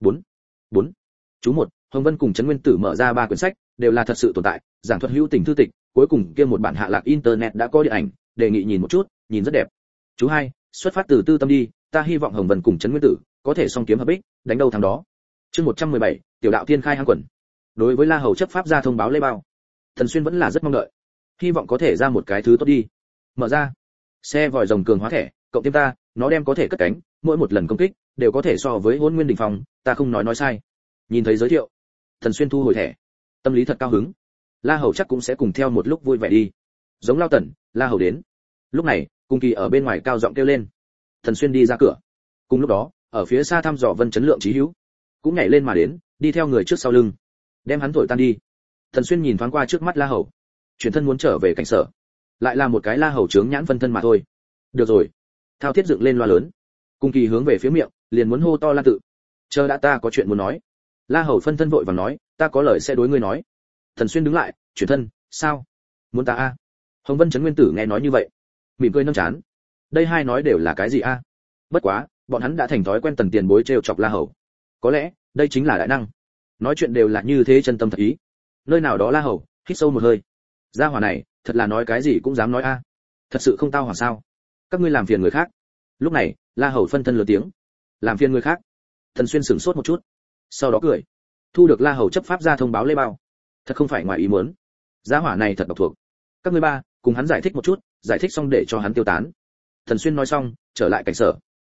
4. Chú 1, Hồng Vân cùng Trấn Nguyên Tử mở ra 3 quyển sách, đều là thật sự tồn tại, giảng thuật hữu tình thư tịch, cuối cùng kia một bản hạ lạc internet đã có điện ảnh, đề nghị nhìn một chút, nhìn rất đẹp. Chú 2, xuất phát từ tư tâm đi, ta hy vọng Hồng Vân cùng Trấn Nguyên Tử có thể song kiếm hợp bích, đánh đâu thắng đó. Chương 117, tiểu đạo thiên khai hang quần. Đối với La Hầu chấp pháp ra thông báo lễ bao, Thần Xuyên vẫn là rất mong đợi, hy vọng có thể ra một cái thứ tốt đi. Mở ra, xe vòi rồng cường hóa thẻ, cộng thêm ta, nó đem có thể cất cánh, mỗi một lần công kích đều có thể so với Hỗn Nguyên đỉnh phong, ta không nói sai. Nhìn thấy giới thiệu, Thần Xuyên thu hồi thẻ, tâm lý thật cao hứng. La Hầu chắc cũng sẽ cùng theo một lúc vui vẻ đi. Giống Lao Tần, La Hầu đến. Lúc này, Cung Kỳ ở bên ngoài cao giọng kêu lên. Thần Xuyên đi ra cửa. Cùng lúc đó, ở phía xa thăm dò Vân Chấn Lượng Chí Hữu, cũng nhảy lên mà đến, đi theo người trước sau lưng, đem hắn thổi tan đi. Thần Xuyên nhìn thoáng qua trước mắt La Hầu, chuyển thân muốn trở về cảnh sở, lại là một cái La Hầu trướng nhãn phân thân mà thôi. Được rồi, thao thiết dựng lên loa lớn, Cung Kỳ hướng về phía miệng, liền muốn hô to lan tự. Chờ đã, ta có chuyện muốn nói. La Hầu phân thân vội vàng nói, ta có lời sẽ đối ngươi nói. Thần Xuyên đứng lại, chuyển thân, sao? Muốn ta a? Hồng Vân Trấn Nguyên Tử nghe nói như vậy, mỉm cười nâng chán. Đây hai nói đều là cái gì a? Bất quá, bọn hắn đã thành thói quen Tần tiền bối trêu chọc La Hầu. Có lẽ, đây chính là đại năng. Nói chuyện đều là như thế chân tâm thật ý. Nơi nào đó La Hầu hít sâu một hơi. Gia hỏa này, thật là nói cái gì cũng dám nói a. Thật sự không tao hỏa sao? Các ngươi làm phiền người khác. Lúc này, La Hầu phân thân lớn tiếng. Làm phiền người khác. Thần Xuyên sửng sốt một chút, sau đó cười. Thu được La Hầu chấp pháp ra thông báo lễ bao, thật không phải ngoài ý muốn. Gia hỏa này thật độc thuộc. Các ngươi ba, cùng hắn giải thích một chút, giải thích xong để cho hắn tiêu tán. Thần Xuyên nói xong, trở lại cảnh sở.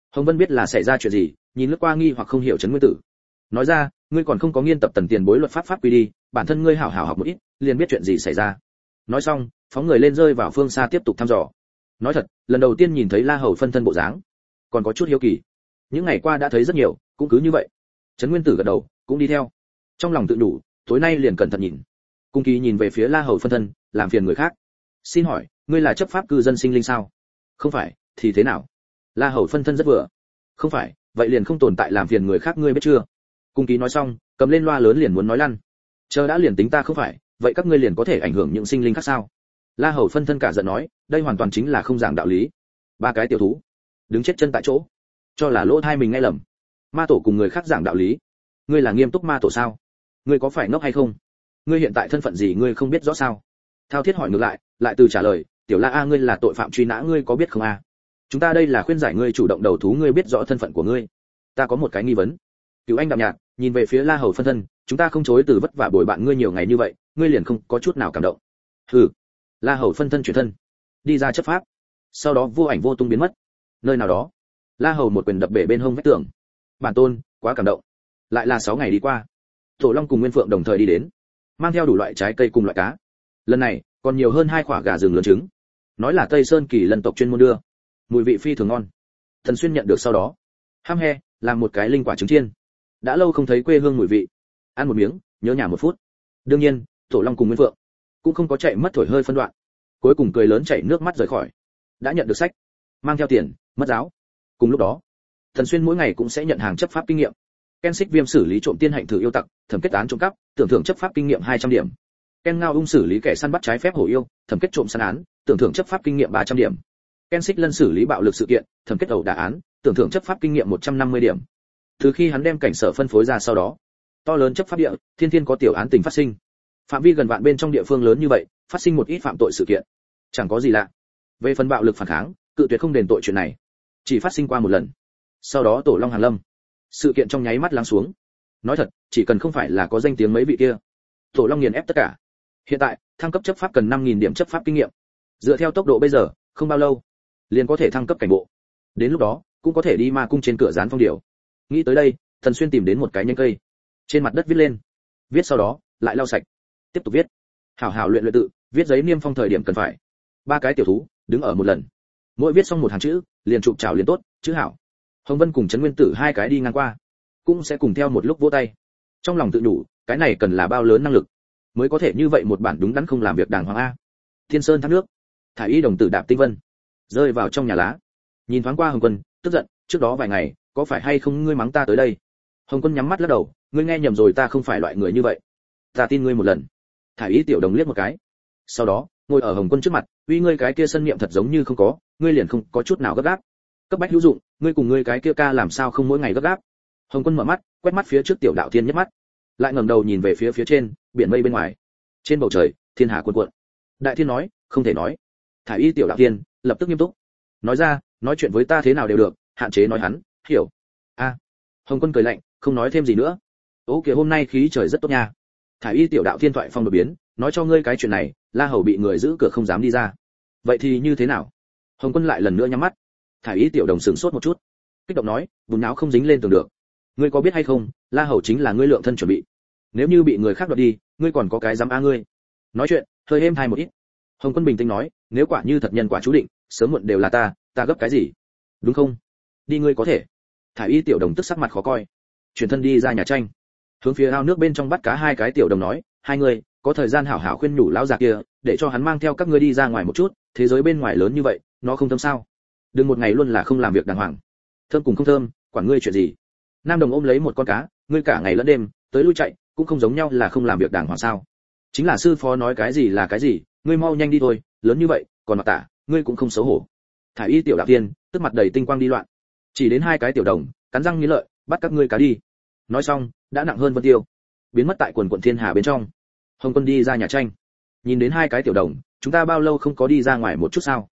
Hồng Vân biết là xảy ra chuyện gì, nhìn lướt qua nghi hoặc không hiểu Trấn Nguyên Tử. Nói ra, ngươi còn không có nghiên tập tần tiền bối luật pháp quy đi, bản thân ngươi hảo hảo học một ít, liền biết chuyện gì xảy ra. Nói xong, phóng người lên rơi vào phương xa tiếp tục thăm dò. Nói thật, lần đầu tiên nhìn thấy La Hầu phân thân bộ dáng, còn có chút hiếu kỳ. Những ngày qua đã thấy rất nhiều, cũng cứ như vậy. Trấn Nguyên Tử gật đầu, cũng đi theo. Trong lòng tự đủ, tối nay liền cẩn thận nhìn. Cung Kỳ nhìn về phía La Hầu phân thân, làm phiền người khác. Xin hỏi, ngươi là chấp pháp cư dân sinh linh sao? Không phải, thì thế nào? La Hầu phân thân rất vừa. Không phải, vậy liền không tồn tại làm phiền người khác, ngươi biết chưa? Cung Kỳ nói xong, cầm lên loa lớn liền muốn nói lăn. Chờ đã liền tính ta không phải, vậy các ngươi liền có thể ảnh hưởng những sinh linh khác sao? La Hầu phân thân cả giận nói, đây hoàn toàn chính là không giảng đạo lý. Ba cái tiểu thú đứng chết chân tại chỗ, cho là lỗ tai mình nghe lầm. Ma tổ cùng người khác giảng đạo lý, ngươi là nghiêm túc ma tổ sao? Ngươi có phải ngốc hay không? Ngươi hiện tại thân phận gì ngươi không biết rõ sao? Thao Thiết hỏi ngược lại, lại từ trả lời, tiểu La a ngươi là tội phạm truy nã ngươi có biết không a? Chúng ta đây là khuyên giải ngươi chủ động đầu thú ngươi biết rõ thân phận của ngươi. Ta có một cái nghi vấn. Cửu Anh đạm nhạt, nhìn về phía La Hầu phân thân, chúng ta không chối từ vất vả bồi bạn ngươi nhiều ngày như vậy, ngươi liền không có chút nào cảm động. Hừ. La Hầu phân thân chuyển thân, đi ra chấp pháp, sau đó vô ảnh vô tung biến mất. Nơi nào đó, La Hầu một quyền đập bể bên hông vách tường. Bản tôn, quá cảm động. Lại là 6 ngày đi qua. Tổ Long cùng Nguyên Phượng đồng thời đi đến, mang theo đủ loại trái cây cùng loại cá. Lần này, còn nhiều hơn 2 quả gà rừng lớn trứng. Nói là Tây Sơn Kỳ Lân tộc chuyên môn đưa, mùi vị phi thường ngon. Thần Xuyên nhận được sau đó, hăm he, làm một cái linh quả trứng chiên. Đã lâu không thấy quê hương mùi vị. Ăn một miếng, nhớ nhà một phút. Đương nhiên, Tổ Long cùng Nguyên Phượng cũng không có chạy mất thổi hơi phân đoạn. Cuối cùng cười lớn chảy nước mắt rời khỏi. Đã nhận được sách, mang theo tiền, mất giáo. Cùng lúc đó, Thần Xuyên mỗi ngày cũng sẽ nhận hàng chấp pháp kinh nghiệm. Ken Xích Viêm xử lý trộm tiên hạnh thử yêu tặc, thẩm kết án trộm cắp, tưởng thưởng chấp pháp kinh nghiệm 200 điểm. Ken Ngao Ung xử lý kẻ săn bắt trái phép hổ yêu, thẩm kết trộm săn án, tưởng thưởng chấp pháp kinh nghiệm 300 điểm. Ken Xích Lân xử lý bạo lực sự kiện, thẩm kết ẩu đả án, tưởng thưởng chấp pháp kinh nghiệm 150 điểm. Từ khi hắn đem cảnh sở phân phối ra sau đó, to lớn chấp pháp địa, thiên thiên có tiểu án tình phát sinh. Phạm vi gần vạn bên trong địa phương lớn như vậy, phát sinh một ít phạm tội sự kiện, chẳng có gì lạ. Về phần bạo lực phản kháng, cự tuyệt không đền tội chuyện này, chỉ phát sinh qua một lần. Sau đó Tổ Long Hàn Lâm, sự kiện trong nháy mắt lắng xuống. Nói thật, chỉ cần không phải là có danh tiếng mấy vị kia, Tổ Long nghiền ép tất cả. Hiện tại, thăng cấp chấp pháp cần 5000 điểm chấp pháp kinh nghiệm. Dựa theo tốc độ bây giờ, không bao lâu liền có thể thăng cấp cảnh bộ. Đến lúc đó, cũng có thể đi ma cung trên cửa dán phong điểu. Nghĩ tới đây, Thần Xuyên tìm đến một cái nhánh cây, trên mặt đất viết lên. Viết sau đó, lại lau sạch. Tiếp tục viết. Hảo hảo luyện tự, viết giấy niêm phong thời điểm cần phải. 3 cái tiểu thú đứng ở một lần. Mỗi viết xong một hàng chữ, liền chụp chào liền tốt, chữ hảo. Hồng Vân cùng Trấn Nguyên Tử 2 cái đi ngang qua, cũng sẽ cùng theo một lúc vỗ tay. Trong lòng tự nhủ, cái này cần là bao lớn năng lực mới có thể như vậy một bản đúng đắn không làm việc đàng hoàng a. Thiên Sơn thác nước, thải y đồng tử đạp tinh vân, rơi vào trong nhà lá. Nhìn thoáng qua Hồng Quân, tức giận, trước đó vài ngày, có phải hay không ngươi mắng ta tới đây? Hồng Quân nhắm mắt lắc đầu, ngươi nghe nhầm rồi, ta không phải loại người như vậy. Ta tin ngươi một lần. Thải y tiểu đồng liếc một cái, sau đó ngồi ở Hồng Quân trước mặt, uy ngươi cái kia sân niệm thật giống như không có, ngươi liền không có chút nào gấp gáp. Cấp bách hữu dụng, ngươi cùng ngươi cái kia ca làm sao không mỗi ngày gấp gáp? Hồng Quân mở mắt, quét mắt phía trước tiểu đạo thiên nhất mắt, lại ngẩng đầu nhìn về phía trên, biển mây bên ngoài. Trên bầu trời, thiên hà cuồn cuộn. Đại thiên nói, không thể nói. Thải y tiểu đạo thiên lập tức nghiêm túc, nói ra, nói chuyện với ta thế nào đều được, hạn chế nói hắn, hiểu? A. Hồng Quân cười lạnh, không nói thêm gì nữa. Ô kìa, hôm nay khí trời rất tốt nha. Thải y tiểu đạo thiên thoại phong đột biến, nói cho ngươi cái chuyện này, La Hầu bị người giữ cửa không dám đi ra. Vậy thì như thế nào? Hồng Quân lại lần nữa nhắm mắt. Thải y tiểu đồng sửng sốt một chút, kích động nói, bùn não không dính lên tường được. Ngươi có biết hay không, La Hầu chính là ngươi lượng thân chuẩn bị. Nếu như bị người khác đoạt đi, ngươi còn có cái dám a ngươi? Nói chuyện hơi êm thai một ít. Hồng Quân bình tĩnh nói, nếu quả như thật nhân quả chú định, sớm muộn đều là ta gấp cái gì? Đúng không? Đi ngươi có thể. Thải y tiểu đồng tức sắc mặt khó coi, chuyển thân đi ra nhà tranh, hướng phía ao nước bên trong bắt cá 2 cái tiểu đồng nói, hai người có thời gian hảo hảo khuyên nhủ lão già kia, để cho hắn mang theo các ngươi đi ra ngoài một chút, thế giới bên ngoài lớn như vậy, nó không thơm sao? Đừng một ngày luôn là không làm việc đàng hoàng. Thơm cùng không thơm, quản ngươi chuyện gì? Nam đồng ôm lấy một con cá, ngươi cả ngày lẫn đêm tới lui chạy, cũng không giống nhau là không làm việc đàng hoàng sao? Chính là sư phó nói cái gì là cái gì, ngươi mau nhanh đi thôi, lớn như vậy, còn mặc tả, ngươi cũng không xấu hổ. Thải y tiểu đạo tiên, tức mặt đầy tinh quang đi loạn, chỉ đến 2 cái tiểu đồng, cắn răng nghiến lợi, bắt các ngươi cá đi. Nói xong, đã nặng hơn vân tiêu, biến mất tại quần quần thiên hà bên trong. Hồng Quân đi ra nhà tranh, nhìn đến 2 cái tiểu đồng, chúng ta bao lâu không có đi ra ngoài một chút sao?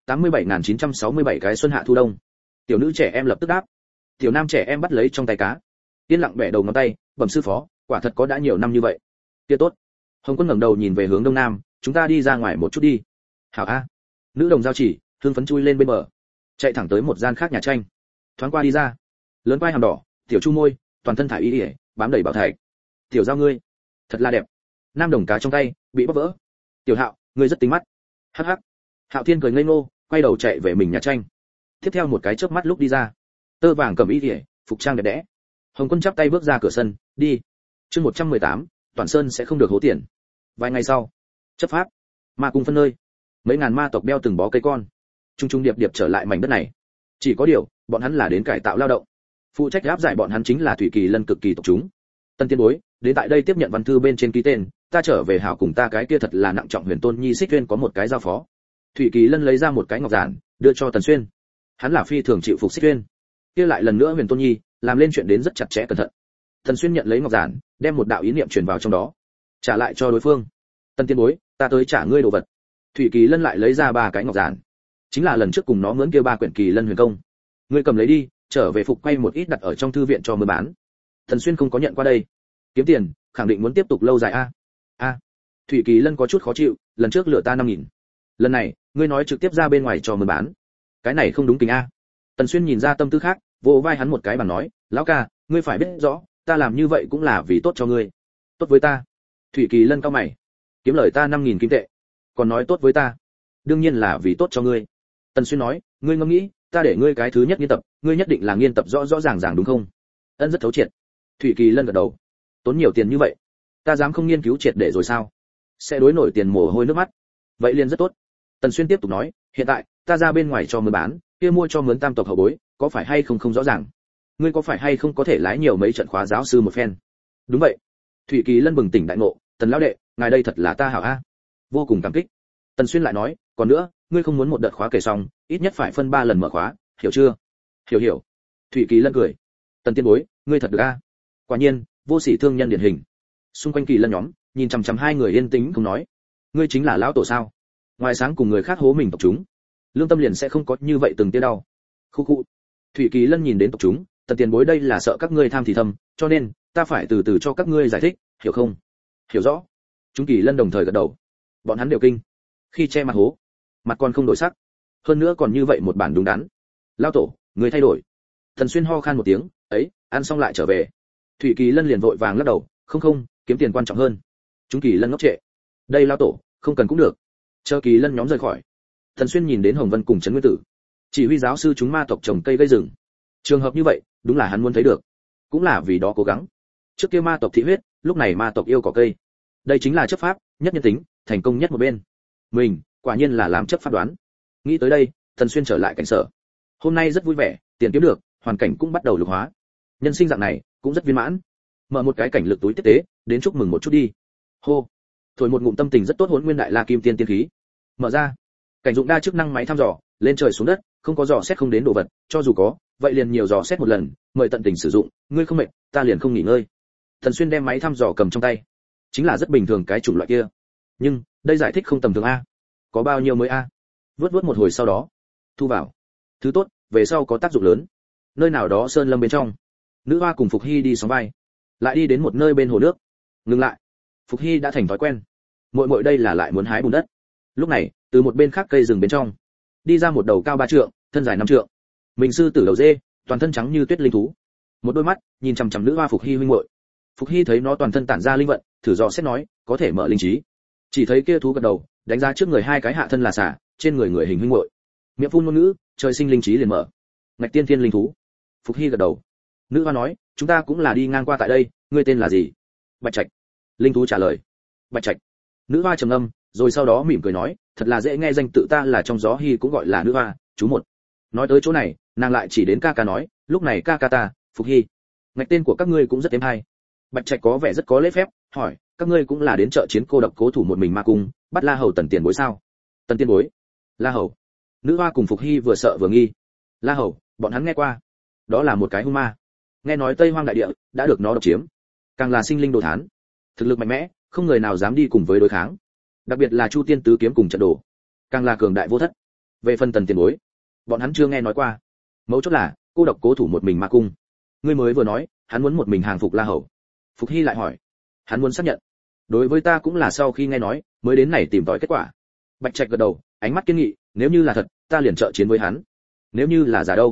87.967 cái xuân hạ thu đông. Tiểu nữ trẻ em lập tức đáp. Tiểu nam trẻ em bắt lấy trong tay cá, yên lặng bẻ đầu ngón tay, bẩm sư phó, quả thật có đã nhiều năm như vậy. Kia tốt. Hồng Quân ngẩng đầu nhìn về hướng đông nam, chúng ta đi ra ngoài một chút đi. Hảo a. Nữ đồng giao chỉ, hương phấn chui lên bên bờ, chạy thẳng tới một gian khác nhà tranh. thoáng qua đi ra, lớn quai hàm đỏ, tiểu chu môi, toàn thân thải y ỉa, bám đầy bảo thạch. Tiểu giao ngươi, thật là đẹp. Nam đồng cá trong tay bị bóp vỡ. Tiểu Hạo, ngươi rất tính mắt. Hắc hắc. Hạo Thiên cười ngây ngô, quay đầu chạy về mình nhà tranh. Tiếp theo một cái chớp mắt lúc đi ra, tơ vàng cầm y ỉa, phục trang đẹp đẽ. Hồng Quân chắp tay bước ra cửa sân, đi. Chương 118, Toàn Sơn sẽ không được hố tiền. Vài ngày sau, chấp pháp, ma cung phân nơi, mấy ngàn ma tộc đeo từng bó cây con, trung trung điệp điệp trở lại mảnh đất này. Chỉ có điều, bọn hắn là đến cải tạo lao động. Phụ trách áp giải bọn hắn chính là Thủy Kỳ Lân cực kỳ tộc chúng. Tân Tiên Bối, đến tại đây tiếp nhận văn thư bên trên ký tên, ta trở về hảo cùng ta cái kia thật là nặng trọng Huyền Tôn Nhi Xích Tuyên có một cái giao phó. Thủy Kỳ Lân lấy ra một cái ngọc giản, đưa cho Tần Xuyên. Hắn là phi thường chịu phục Xích Tuyên. Kia lại lần nữa Huyền Tôn Nhi, làm lên chuyện đến rất chặt chẽ cẩn thận. Tần Xuyên nhận lấy ngọc giản, đem một đạo ý niệm truyền vào trong đó, trả lại cho đối phương. Tân Tiên Bối, ta tới trả ngươi đồ vật. Thủy Kỳ Lân lại lấy ra ba cái ngọc giản, chính là lần trước cùng nó mướn kia ba quyển Kỳ Lân Huyền Công. Ngươi cầm lấy đi, trở về phục quay một ít đặt ở trong thư viện cho mua bán. Tần Xuyên không có nhận qua đây, kiếm tiền, khẳng định muốn tiếp tục lâu dài a. Thủy Kỳ Lân có chút khó chịu, lần trước lừa ta 5.000, lần này ngươi nói trực tiếp ra bên ngoài cho mua bán, cái này không đúng tình a. Tần Xuyên nhìn ra tâm tư khác, vỗ vai hắn một cái bàn nói, lão ca, ngươi phải biết rõ, ta làm như vậy cũng là vì tốt cho ngươi. Tốt với ta? Thủy Kỳ Lân cao mày, kiếm lời ta 5.000 kim tệ, còn nói tốt với ta? Đương nhiên là vì tốt cho ngươi. Tần Xuyên nói, ngươi ngẫm nghĩ, ta để ngươi cái thứ nhất nghiên tập, ngươi nhất định là nghiên tập rõ rõ ràng ràng đúng không? Ân, rất thấu triệt. Thủy Kỳ Lân gật đầu. Tốn nhiều tiền như vậy, ta dám không nghiên cứu triệt để rồi sao? Sẽ đối nổi tiền mồ hôi nước mắt. Vậy liền rất tốt. Tần Xuyên tiếp tục nói, hiện tại ta ra bên ngoài cho mướn bán, kia mua cho mướn tam tộc hậu bối, có phải hay không không rõ ràng. Ngươi có phải hay không có thể lái nhiều mấy trận khóa giáo sư một phen? Đúng vậy. Thủy Kỳ Lân bừng tỉnh đại ngộ, Tần lão đệ, ngài đây thật là ta hảo a. Vô cùng cảm kích. Tần Xuyên lại nói, còn nữa, ngươi không muốn một đợt khóa kể xong, ít nhất phải phân 3 lần mở khóa, hiểu chưa? Hiểu. Thủy Kỳ Lân cười. Tần Tiên Bối, ngươi thật được a. Quả nhiên, vô sỉ thương nhân điển hình. Xung quanh Kỳ Lân nhóm nhìn chằm chằm hai người yên tĩnh không nói. Ngươi chính là lão tổ sao? Ngoài sáng cùng người khác hố mình tộc chúng, lương tâm liền sẽ không có như vậy từng tia đau. Khu. Thủy Kỳ Lân nhìn đến tộc chúng, Tần Tiền Bối đây là sợ các ngươi tham thì thầm, cho nên ta phải từ từ cho các ngươi giải thích, hiểu không? Hiểu rõ. Chúng Kỳ Lân đồng thời gật đầu. Bọn hắn đều kinh. Khi che mặt hố, mặt còn không đổi sắc, hơn nữa còn như vậy một bản đúng đắn. Lão tổ, người thay đổi. Thần Xuyên ho khan một tiếng, ấy, ăn xong lại trở về. Thủy Kỳ Lân liền vội vàng lắc đầu, không, kiếm tiền quan trọng hơn. Chúng Kỳ Lân ngốc trệ. Đây lão tổ, không cần cũng được. Chờ Kỳ Lân nhóm rời khỏi, Thần Xuyên nhìn đến Hồng Vân cùng Trấn Nguyên Tử, chỉ huy giáo sư chúng ma tộc trồng cây gây rừng. Trường hợp như vậy, đúng là hắn muốn thấy được, cũng là vì đó cố gắng. Trước kia ma tộc thị huyết, lúc này ma tộc yêu cỏ cây. Đây chính là chấp pháp, nhất nhân tính, thành công nhất một bên. Mình, quả nhiên là làm chấp pháp đoán. Nghĩ tới đây, Thần Xuyên trở lại cảnh sở. Hôm nay rất vui vẻ, tiền kiếm được, hoàn cảnh cũng bắt đầu lục hóa. Nhân sinh dạng này, cũng rất viên mãn. Mở một cái cảnh lực túi tiếp tế, đến chúc mừng một chút đi. Hô. Thổi một ngụm tâm tình rất tốt Hỗn Nguyên Đại La Kim Tiên tiên khí. Mở ra. Cảnh dụng đa chức năng máy thăm dò, lên trời xuống đất, không có dò xét không đến đồ vật, cho dù có, vậy liền nhiều dò xét một lần, mời tận tình sử dụng, ngươi không mệt, ta liền không nghỉ ngơi. Thần Xuyên đem máy thăm dò cầm trong tay, chính là rất bình thường cái chủng loại kia. Nhưng, đây giải thích không tầm thường a. Có bao nhiêu mới a? Vớt một hồi sau đó, thu vào. Thứ tốt, về sau có tác dụng lớn. Nơi nào đó sơn lâm bên trong, nữ hoa cùng Phục Hy đi sóng vai, lại đi đến một nơi bên hồ nước. Ngừng lại. Phục Hy đã thành thói quen. Muội đây là lại muốn hái bùn đất. Lúc này, từ một bên khác cây rừng bên trong, đi ra một đầu cao 3 trượng, thân dài 5 trượng. Mình sư tử đầu dê, toàn thân trắng như tuyết linh thú. Một đôi mắt nhìn chằm chằm nữ hoa Phục Hy huynh muội. Phục Hy thấy nó toàn thân tản ra linh vận, thử dò xét nói, có thể mở linh trí. Chỉ thấy kia thú gật đầu, đánh giá trước người hai cái hạ thân là xả, trên người người hình huynh muội. Miệng phun ngôn ngữ, trời sinh linh trí liền mở. Ngạch tiên thiên linh thú. Phục Hy gật đầu. Nữ hoa nói, chúng ta cũng là đi ngang qua tại đây, ngươi tên là gì? Bạch Trạch. Linh thú trả lời. Bạch Trạch. Nữ hoa trầm ngâm, rồi sau đó mỉm cười nói, thật là dễ nghe, danh tự ta là trong gió hy cũng gọi là nữ hoa, chú một. Nói tới chỗ này, nàng lại chỉ đến ca ca nói, lúc này ca ca ta, Phục Hy. Ngạch tên của các ngươi cũng rất êm hay. Bạch Trạch có vẻ rất có lễ phép, hỏi, các ngươi cũng là đến trợ chiến cô độc cố thủ một mình ma cung, bắt La Hầu Tần Tiền Bối sao? Tần Tiền Bối? La Hầu? Nữ hoa cùng Phục Hy vừa sợ vừa nghi. La Hầu, bọn hắn nghe qua, đó là một cái hung ma. Nghe nói Tây Hoang đại địa đã được nó độc chiếm, càng là sinh linh đồ thán, thực lực mạnh mẽ, không người nào dám đi cùng với đối kháng. Đặc biệt là Chu Tiên tứ kiếm cùng trận đồ, càng là cường đại vô thất. Về phần Tần Tiền Bối, bọn hắn chưa nghe nói qua. Mấu chốt là cô độc cố thủ một mình ma cung. Ngươi mới vừa nói, hắn muốn một mình hàng phục La Hầu. Phục Hy lại hỏi, hắn muốn xác nhận. Đối với ta cũng là sau khi nghe nói, mới đến này tìm tòi kết quả. Bạch Trạch gật đầu, ánh mắt kiên nghị, nếu như là thật, ta liền trợ chiến với hắn. Nếu như là giả đâu?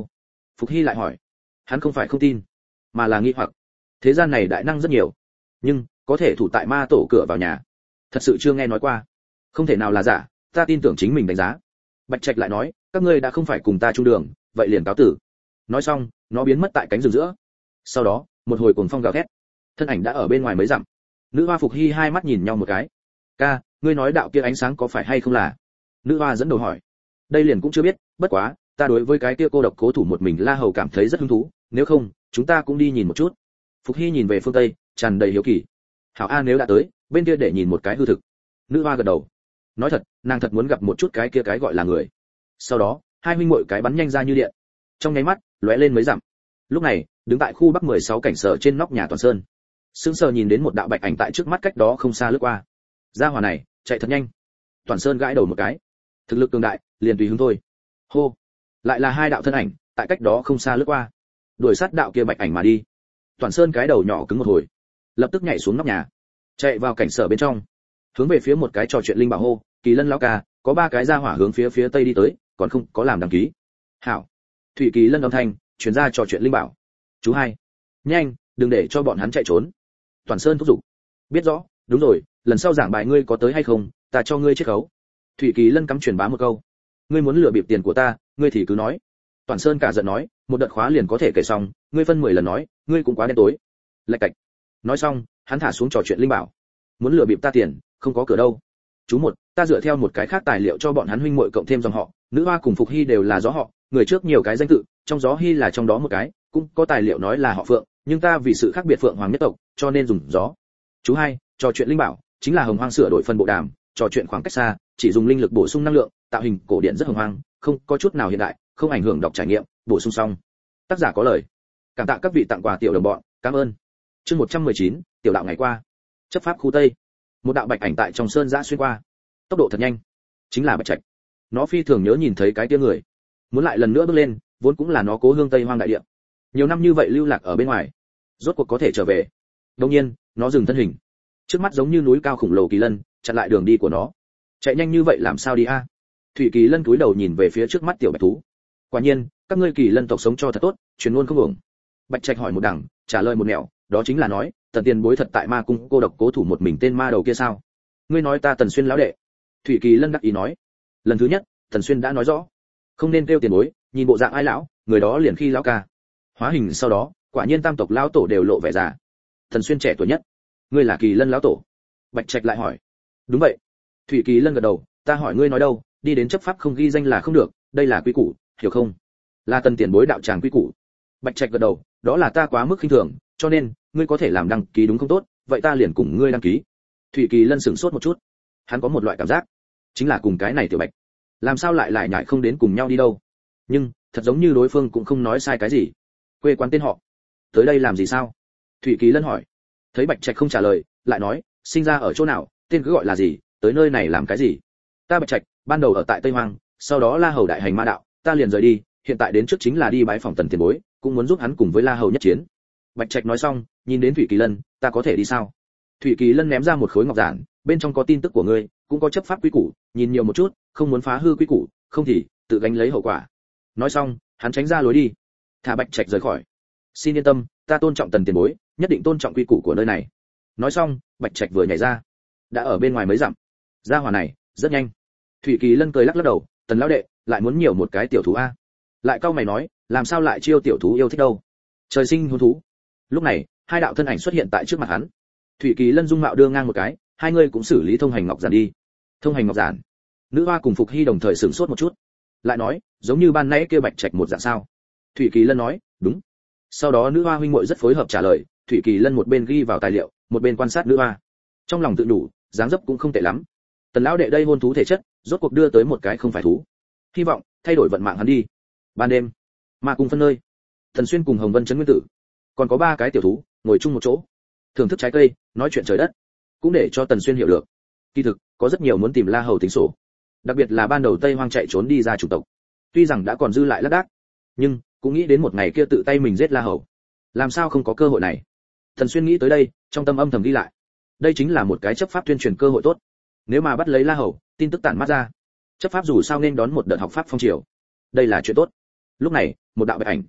Phục Hy lại hỏi. Hắn không phải không tin, mà là nghi hoặc. Thế gian này đại năng rất nhiều, nhưng có thể thủ tại ma tổ cửa vào nhà, thật sự chưa nghe nói qua. Không thể nào là giả, ta tin tưởng chính mình đánh giá. Bạch Trạch lại nói, các ngươi đã không phải cùng ta chung đường, vậy liền cáo tử. Nói xong, nó biến mất tại cánh rừng giữa. Sau đó, một hồi cuồng phong gào thét, thân ảnh đã ở bên ngoài mấy dặm. Nữ hoa Phục Hy hai mắt nhìn nhau một cái. Ca, ngươi nói đạo kia ánh sáng có phải hay không là? Nữ hoa dẫn đầu hỏi. Đây liền cũng chưa biết, bất quá, ta đối với cái kia cô độc cố thủ một mình La Hầu cảm thấy rất hứng thú, nếu không, chúng ta cũng đi nhìn một chút. Phục Hy nhìn về phương tây, tràn đầy hiếu kỳ. Hảo A, nếu đã tới, bên kia để nhìn một cái hư thực. Nữ hoa gật đầu. Nói thật, nàng thật muốn gặp một chút cái kia cái gọi là người. Sau đó, hai huynh muội cái bắn nhanh ra như điện, trong nháy mắt lóe lên mấy dặm. Lúc này, đứng tại khu Bắc 16 cảnh sở trên nóc nhà Toàn Sơn, sững sờ nhìn đến một đạo bạch ảnh tại trước mắt cách đó không xa lướt qua. Gia hỏa này chạy thật nhanh. Toàn Sơn gãi đầu một cái. Thực lực cường đại, liền tùy hứng thôi. Hô, lại là hai đạo thân ảnh tại cách đó không xa lướt qua, đuổi sát đạo kia bạch ảnh mà đi. Toàn Sơn cái đầu nhỏ cứng một hồi, lập tức nhảy xuống nóc nhà, chạy vào cảnh sở bên trong, hướng về phía một cái trò chuyện linh bảo hô, Kỳ Lân lão ca, có ba cái gia hỏa hướng phía tây đi tới, còn không có làm đăng ký. Hảo. Thủy Kỳ Lân âm thanh truyền ra trò chuyện linh bảo. Chú hai, nhanh, đừng để cho bọn hắn chạy trốn. Toàn Sơn thúc giục. Biết rõ, đúng rồi, lần sau giảng bài ngươi có tới hay không, ta cho ngươi chiết khấu. Thủy Kỳ Lân cắm truyền bá một câu. Ngươi muốn lừa bịp tiền của ta, ngươi thì cứ nói. Toàn Sơn cả giận nói, một đợt khóa liền có thể kể xong, ngươi phân 10 lần nói, ngươi cũng quá đen tối. Lạch cạch. Nói xong, hắn thả xuống trò chuyện linh bảo. Muốn lừa bịp ta tiền, không có cửa đâu. Chú một, ta dựa theo một cái khác tài liệu cho bọn hắn huynh muội cộng thêm dòng họ, Nữ Hoa cùng Phục Hy đều là gió họ, người trước nhiều cái danh tự, trong gió Hy là trong đó một cái, cũng có tài liệu nói là họ Phượng, nhưng ta vì sự khác biệt Phượng Hoàng nhất tộc, cho nên dùng gió. Chú hai, trò chuyện linh bảo, chính là Hồng Hoang sửa đổi phần bộ đàm, trò chuyện khoảng cách xa, chỉ dùng linh lực bổ sung năng lượng, tạo hình cổ điển rất hồng hoang, không có chút nào hiện đại, không ảnh hưởng đọc trải nghiệm, bổ sung xong. Tác giả có lời. Cảm tạ các vị tặng quà tiểu đồng bọn, cảm ơn. Chương 119, tiểu đạo ngày qua. Chấp pháp khu Tây. Một đạo bạch ảnh tại trong sơn giã xuyên qua. Tốc độ thật nhanh, chính là Bạch Trạch. Nó phi thường nhớ nhìn thấy cái kia người, muốn lại lần nữa bước lên, vốn cũng là nó cố hương Tây Hoang đại địa. Nhiều năm như vậy lưu lạc ở bên ngoài, rốt cuộc có thể trở về. Đương nhiên, nó dừng thân hình. Trước mắt giống như núi cao khủng lồ Kỳ Lân, chặn lại đường đi của nó. Chạy nhanh như vậy làm sao đi a? Thủy Kỳ Lân cúi đầu nhìn về phía trước mắt tiểu bạch thú. Quả nhiên, các ngươi Kỳ Lân tộc sống cho thật tốt, truyền ngôn không uổng. Bạch Trạch hỏi một đằng, trả lời một nẻo, đó chính là nói, Tần Tiền Bối thật tại Ma Cung cô độc cố thủ một mình tên ma đầu kia sao? Ngươi nói ta Tần Xuyên lão đệ. Thủy Kỳ Lân đắc ý nói, lần thứ nhất, Tần Xuyên đã nói rõ, không nên kêu tiền bối, nhìn bộ dạng ai lão, người đó liền khi lão ca. Hóa hình sau đó, quả nhiên tam tộc lão tổ đều lộ vẻ già. Tần Xuyên trẻ tuổi nhất, ngươi là Kỳ Lân lão tổ? Bạch Trạch lại hỏi. Đúng vậy. Thủy Kỳ Lân gật đầu, ta hỏi ngươi nói đâu, đi đến chấp pháp không ghi danh là không được, đây là quy củ, hiểu không? Là Tần tiền bối đạo tràng quy củ. Bạch Trạch gật đầu, đó là ta quá mức khinh thường, cho nên ngươi có thể làm đăng ký đúng không tốt, vậy ta liền cùng ngươi đăng ký. Thủy Kỳ Lân sửng sốt một chút, hắn có một loại cảm giác, chính là cùng cái này tiểu bạch, làm sao lại nhảy không đến cùng nhau đi đâu? Nhưng thật giống như đối phương cũng không nói sai cái gì. Quê quán tên họ, tới đây làm gì sao? Thủy Kỳ Lân hỏi. Thấy Bạch Trạch không trả lời, lại nói, sinh ra ở chỗ nào, tên cứ gọi là gì, tới nơi này làm cái gì? Ta Bạch Trạch, ban đầu ở tại Tây Hoang, sau đó La Hầu đại hành ma đạo, ta liền rời đi, hiện tại đến trước chính là đi bái phỏng Tần tiền bối, cũng muốn giúp hắn cùng với La Hầu nhất chiến. Bạch Trạch nói xong, nhìn đến Thủy Kỳ Lân, ta có thể đi sao? Thủy Kỳ Lân ném ra một khối ngọc giản, bên trong có tin tức của ngươi, cũng có chấp pháp quy củ, nhìn nhiều một chút, không muốn phá hư quy củ, không thì tự gánh lấy hậu quả. Nói xong, hắn tránh ra lối đi, thả Bạch Trạch rời khỏi. Xin yên tâm, ta tôn trọng Tần tiền bối, nhất định tôn trọng quy củ của nơi này. Nói xong, Bạch Trạch vừa nhảy ra, đã ở bên ngoài mấy dặm. Gia hỏa này rất nhanh. Thủy Kỳ Lân cười lắc lắc đầu, Tần lão đệ, lại muốn nhiều một cái tiểu thú a? Lại cau mày nói, làm sao lại chiêu tiểu thú yêu thích đâu? Trời sinh hôn thú. Lúc này, hai đạo thân ảnh xuất hiện tại trước mặt hắn. Thủy Kỳ Lân dung mạo đưa ngang một cái, hai người cũng xử lý thông hành ngọc giản đi. Thông hành ngọc giản. Nữ Hoa cùng Phục Hy đồng thời sửng sốt một chút, lại nói, giống như ban nãy kia Bạch Trạch một dạng sao? Thủy Kỳ Lân nói, đúng. Sau đó Nữ Hoa huynh muội rất phối hợp trả lời, Thủy Kỳ Lân một bên ghi vào tài liệu, một bên quan sát Nữ Hoa. Trong lòng tự đủ, dáng dấp cũng không tệ lắm. Tần lão đệ đây hôn thú thể chất, rốt cuộc đưa tới một cái không phải thú. Hy vọng thay đổi vận mạng hắn đi. Ban đêm, Ma Cung phân nơi, Thần Xuyên cùng Hồng Vân Trấn Nguyên Tử, còn có ba cái tiểu thú ngồi chung một chỗ, thưởng thức trái cây, nói chuyện trời đất, cũng để cho Tần Xuyên hiểu được, kỳ thực có rất nhiều muốn tìm La Hầu tính sổ, đặc biệt là ban đầu Tây Hoang chạy trốn đi ra chủng tộc, tuy rằng đã còn dư lại lác đác, nhưng cũng nghĩ đến một ngày kia tự tay mình giết La Hầu, làm sao không có cơ hội này. Tần Xuyên nghĩ tới đây, trong tâm âm thầm ghi lại, đây chính là một cái chấp pháp tuyên truyền cơ hội tốt. Nếu mà bắt lấy La Hầu, tin tức tản mát ra, chấp pháp dù sao nên đón một đợt học pháp phong triều, đây là chuyện tốt. Lúc này, một đạo bạch ảnh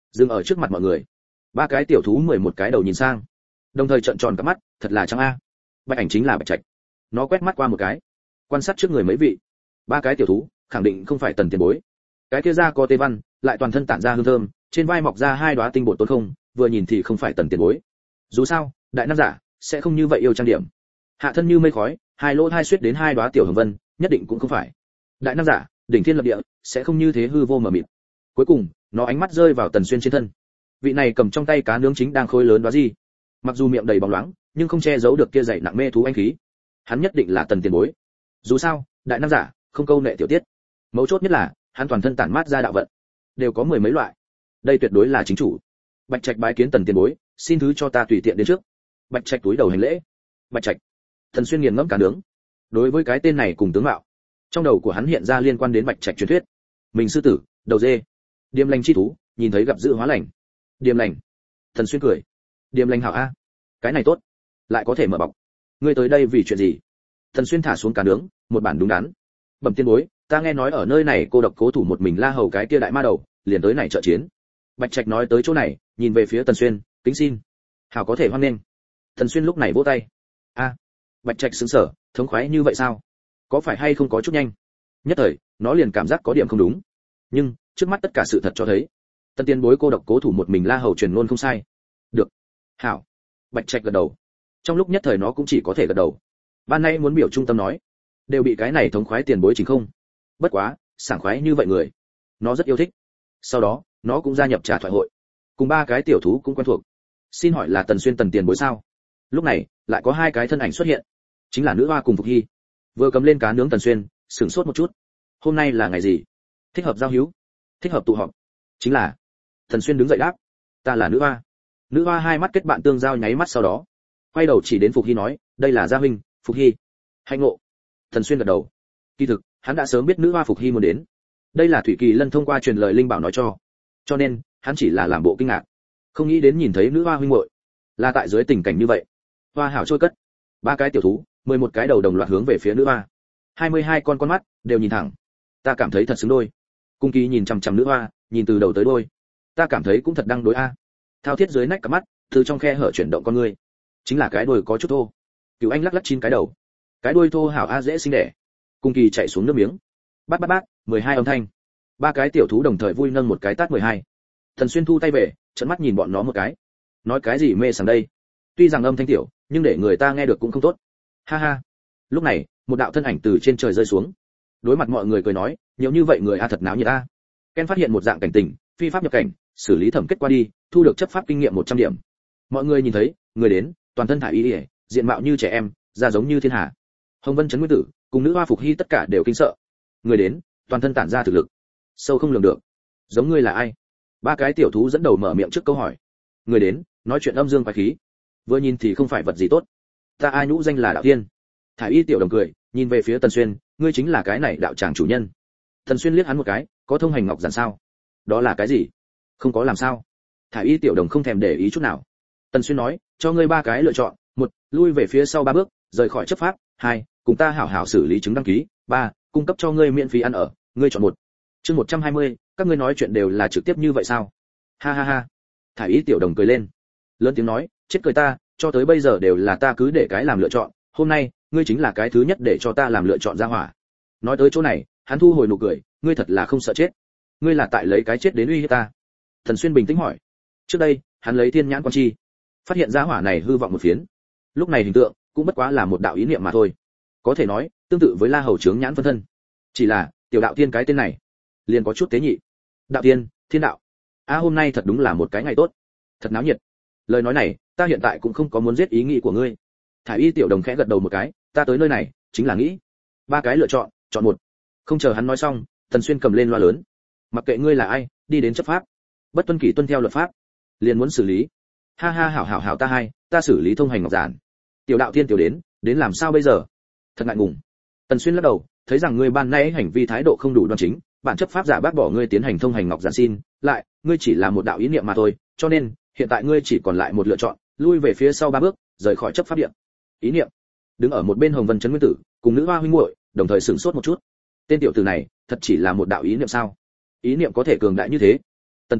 dừng ở trước mặt mọi người. Ba cái tiểu thú 11 cái đầu nhìn sang, đồng thời trợn tròn cả mắt, thật là trắng a. Bạch Ảnh chính là Bạch Trạch. Nó quét mắt qua một cái, quan sát trước người mấy vị. Ba cái tiểu thú, khẳng định không phải Tần tiền bối. Cái kia da có tê văn, lại toàn thân tản ra hương thơm, trên vai mọc ra hai đóa tinh bột tốt không, vừa nhìn thì không phải Tần tiền bối. Dù sao, đại nam giả sẽ không như vậy yêu trang điểm. Hạ thân như mây khói, hai lỗ hai xuyết đến hai đóa tiểu hồng vân, nhất định cũng không phải. Đại nam giả, đỉnh thiên lập địa, sẽ không như thế hư vô mờ mịt. Cuối cùng, nó ánh mắt rơi vào Tần Xuyên trên thân. Vị này cầm trong tay cá nướng chính đang khôi lớn đóa gì. Mặc dù miệng đầy bóng loáng, nhưng không che giấu được kia dày nặng mê thú anh khí. Hắn nhất định là Tần tiền bối. Dù sao, đại nam giả, không câu nệ tiểu tiết. Mấu chốt nhất là, hắn toàn thân tản mát ra đạo vận, đều có mười mấy loại. Đây tuyệt đối là chính chủ. Bạch Trạch bái kiến Tần tiền bối, xin thứ cho ta tùy tiện đến trước. Bạch Trạch túi đầu hành lễ. Bạch Trạch. Tần Xuyên nghiền ngẫm cá nướng. Đối với cái tên này cùng tướng mạo, trong đầu của hắn hiện ra liên quan đến Bạch Trạch truyền thuyết. Mình sư tử, đầu dê, điềm lành chi thú, nhìn thấy gặp dự hóa lành. Điềm lành. Tần Xuyên cười. Điềm lành hảo a, cái này tốt, lại có thể mở bọc. Ngươi tới đây vì chuyện gì? Tần Xuyên thả xuống cá nướng, một bản đúng đắn. Bẩm tiên bối, ta nghe nói ở nơi này cô độc cố thủ một mình La Hầu cái kia đại ma đầu, liền tới này trợ chiến. Bạch Trạch nói tới chỗ này, nhìn về phía Tần Xuyên, kính xin. Hảo có thể hoan nghênh. Tần Xuyên lúc này vỗ tay. A, Bạch Trạch sững sờ, thống khoái như vậy sao? Có phải hay không có chút nhanh? Nhất thời, nó liền cảm giác có điểm không đúng. Nhưng, trước mắt tất cả sự thật cho thấy, Tần tiên bối cô độc cố thủ một mình La Hầu truyền ngôn không sai. Được. Hảo. Bạch Trạch gật đầu. Trong lúc nhất thời nó cũng chỉ có thể gật đầu. Ban nay muốn biểu trung tâm nói, đều bị cái này thống khoái tiền bối chính không. Bất quá, sảng khoái như vậy người, nó rất yêu thích. Sau đó, nó cũng gia nhập trà thoại hội, cùng ba cái tiểu thú cũng quen thuộc. Xin hỏi là Tần Xuyên Tần tiền bối sao? Lúc này, lại có hai cái thân ảnh xuất hiện, chính là nữ hoa cùng Phục Hy. Vừa cầm lên cá nướng Tần Xuyên, sửng sốt một chút. Hôm nay là ngày gì? Thích hợp giao hữu, thích hợp tụ họp. Chính là. Tần Xuyên đứng dậy đáp, ta là nữ hoa. Nữ hoa hai mắt kết bạn tương giao nháy mắt sau đó, quay đầu chỉ đến Phục Hy nói, đây là gia huynh, Phục Hy. Hạnh ngộ. Tần Xuyên gật đầu. Kỳ thực, hắn đã sớm biết nữ hoa Phục Hy muốn đến. Đây là Thủy Kỳ Lân thông qua truyền lời linh bảo nói cho nên hắn chỉ là làm bộ kinh ngạc, không nghĩ đến nhìn thấy nữ hoa huynh muội là tại dưới tình cảnh như vậy. Hoa hảo trôi cất, ba cái tiểu thú, 11 cái đầu đồng loạt hướng về phía nữ hoa. 22 con mắt đều nhìn thẳng. Ta cảm thấy thật xứng đôi. Cung Kỳ nhìn chằm chằm nữ hoa, nhìn từ đầu tới đuôi. Ta cảm thấy cũng thật đang đối a. Thao Thiết dưới nách cặp mắt, từ trong khe hở chuyển động con ngươi. Chính là cái đuôi có chút thô. Cửu Anh lắc lắc chín cái đầu. Cái đuôi thô hảo a dễ sinh đẻ. Cung Kỳ chạy xuống nước miếng. Bát bát bát, 12 âm thanh. Ba cái tiểu thú đồng thời vui nâng một cái tát 12. Thần Xuyên thu tay về, trợn mắt nhìn bọn nó một cái. Nói cái gì mê sảng đây? Tuy rằng âm thanh tiểu, nhưng để người ta nghe được cũng không tốt. Ha ha. Lúc này, một đạo thân ảnh từ trên trời rơi xuống. Đối mặt mọi người cười nói, nhiều như vậy người a thật náo nhiệt a. Ken phát hiện một dạng cảnh tình, phi pháp nhập cảnh, xử lý thẩm kết qua đi, thu được chấp pháp kinh nghiệm 100 điểm. Mọi người nhìn thấy, người đến, toàn thân thải y, diện mạo như trẻ em, da giống như thiên hà. Hồng Vân Trấn Nguyên Tử, cùng nữ hoa Phục Hy tất cả đều kinh sợ. Người đến, toàn thân tản ra thực lực, sâu không lường được. Giống ngươi là ai? Ba cái tiểu thú dẫn đầu mở miệng trước câu hỏi. Người đến, nói chuyện âm dương quái khí, vừa nhìn thì không phải vật gì tốt. Ta ai nhũ danh là đạo thiên. Thải y tiểu đồng cười, nhìn về phía Tần Xuyên, ngươi chính là cái này đạo tràng chủ nhân. Tần Xuyên liếc hắn một cái, có thông hành ngọc giản sao? Đó là cái gì? Không có làm sao. Thải y tiểu đồng không thèm để ý chút nào. Tần Xuyên nói, cho ngươi ba cái lựa chọn, một, lui về phía sau 3 bước, rời khỏi chấp pháp, 2, cùng ta hảo hảo xử lý chứng đăng ký, 3, cung cấp cho ngươi miễn phí ăn ở, ngươi chọn một. Chương 120, các ngươi nói chuyện đều là trực tiếp như vậy sao? Ha ha ha. Thải y tiểu đồng cười lên, lớn tiếng nói, chết cười ta, cho tới bây giờ đều là ta cứ để cái làm lựa chọn, hôm nay, ngươi chính là cái thứ nhất để cho ta làm lựa chọn ra hỏa. Nói tới chỗ này, hắn thu hồi nụ cười, ngươi thật là không sợ chết. Ngươi là tại lấy cái chết đến uy hiếp ta? Thần Xuyên bình tĩnh hỏi. Trước đây, hắn lấy thiên nhãn quan chi, phát hiện ra hỏa này hư vọng một phiến. Lúc này hình tượng cũng bất quá là một đạo ý niệm mà thôi. Có thể nói, tương tự với La Hầu chướng nhãn phân thân. Chỉ là, tiểu đạo tiên cái tên này, liền có chút tế nhị. Đạo tiên, thiên đạo. Hôm nay thật đúng là một cái ngày tốt, thật náo nhiệt. Lời nói này, ta hiện tại cũng không có muốn giết ý nghĩ của ngươi. Thải y tiểu đồng khẽ gật đầu một cái, ta tới nơi này chính là nghĩ. 3 cái lựa chọn, chọn một. Không chờ hắn nói xong, Tần Xuyên cầm lên loa lớn. Mặc kệ ngươi là ai, đi đến chấp pháp, bất tuân kỷ tuân theo luật pháp, liền muốn xử lý. Ha ha, hảo ta xử lý thông hành ngọc giản. Tiểu đạo tiên tiểu đến làm sao bây giờ? Thật ngại ngùng. Tần Xuyên lắc đầu, thấy rằng ngươi ban nãy hành vi thái độ không đủ đoan chính, bản chấp pháp giả bác bỏ ngươi tiến hành thông hành ngọc giản xin, lại, ngươi chỉ là một đạo ý niệm mà thôi, cho nên, hiện tại ngươi chỉ còn lại một lựa chọn, lui về phía sau 3 bước, rời khỏi chấp pháp điện. Ý niệm. Đứng ở một bên Hồng Vân Trấn Nguyên Tử, cùng nữ hoa huynh muội, đồng thời sửng sốt một chút. Tên tiểu tử này, thật chỉ là một đạo ý niệm sao? Ý niệm có thể cường đại như thế? Tần tiên bối,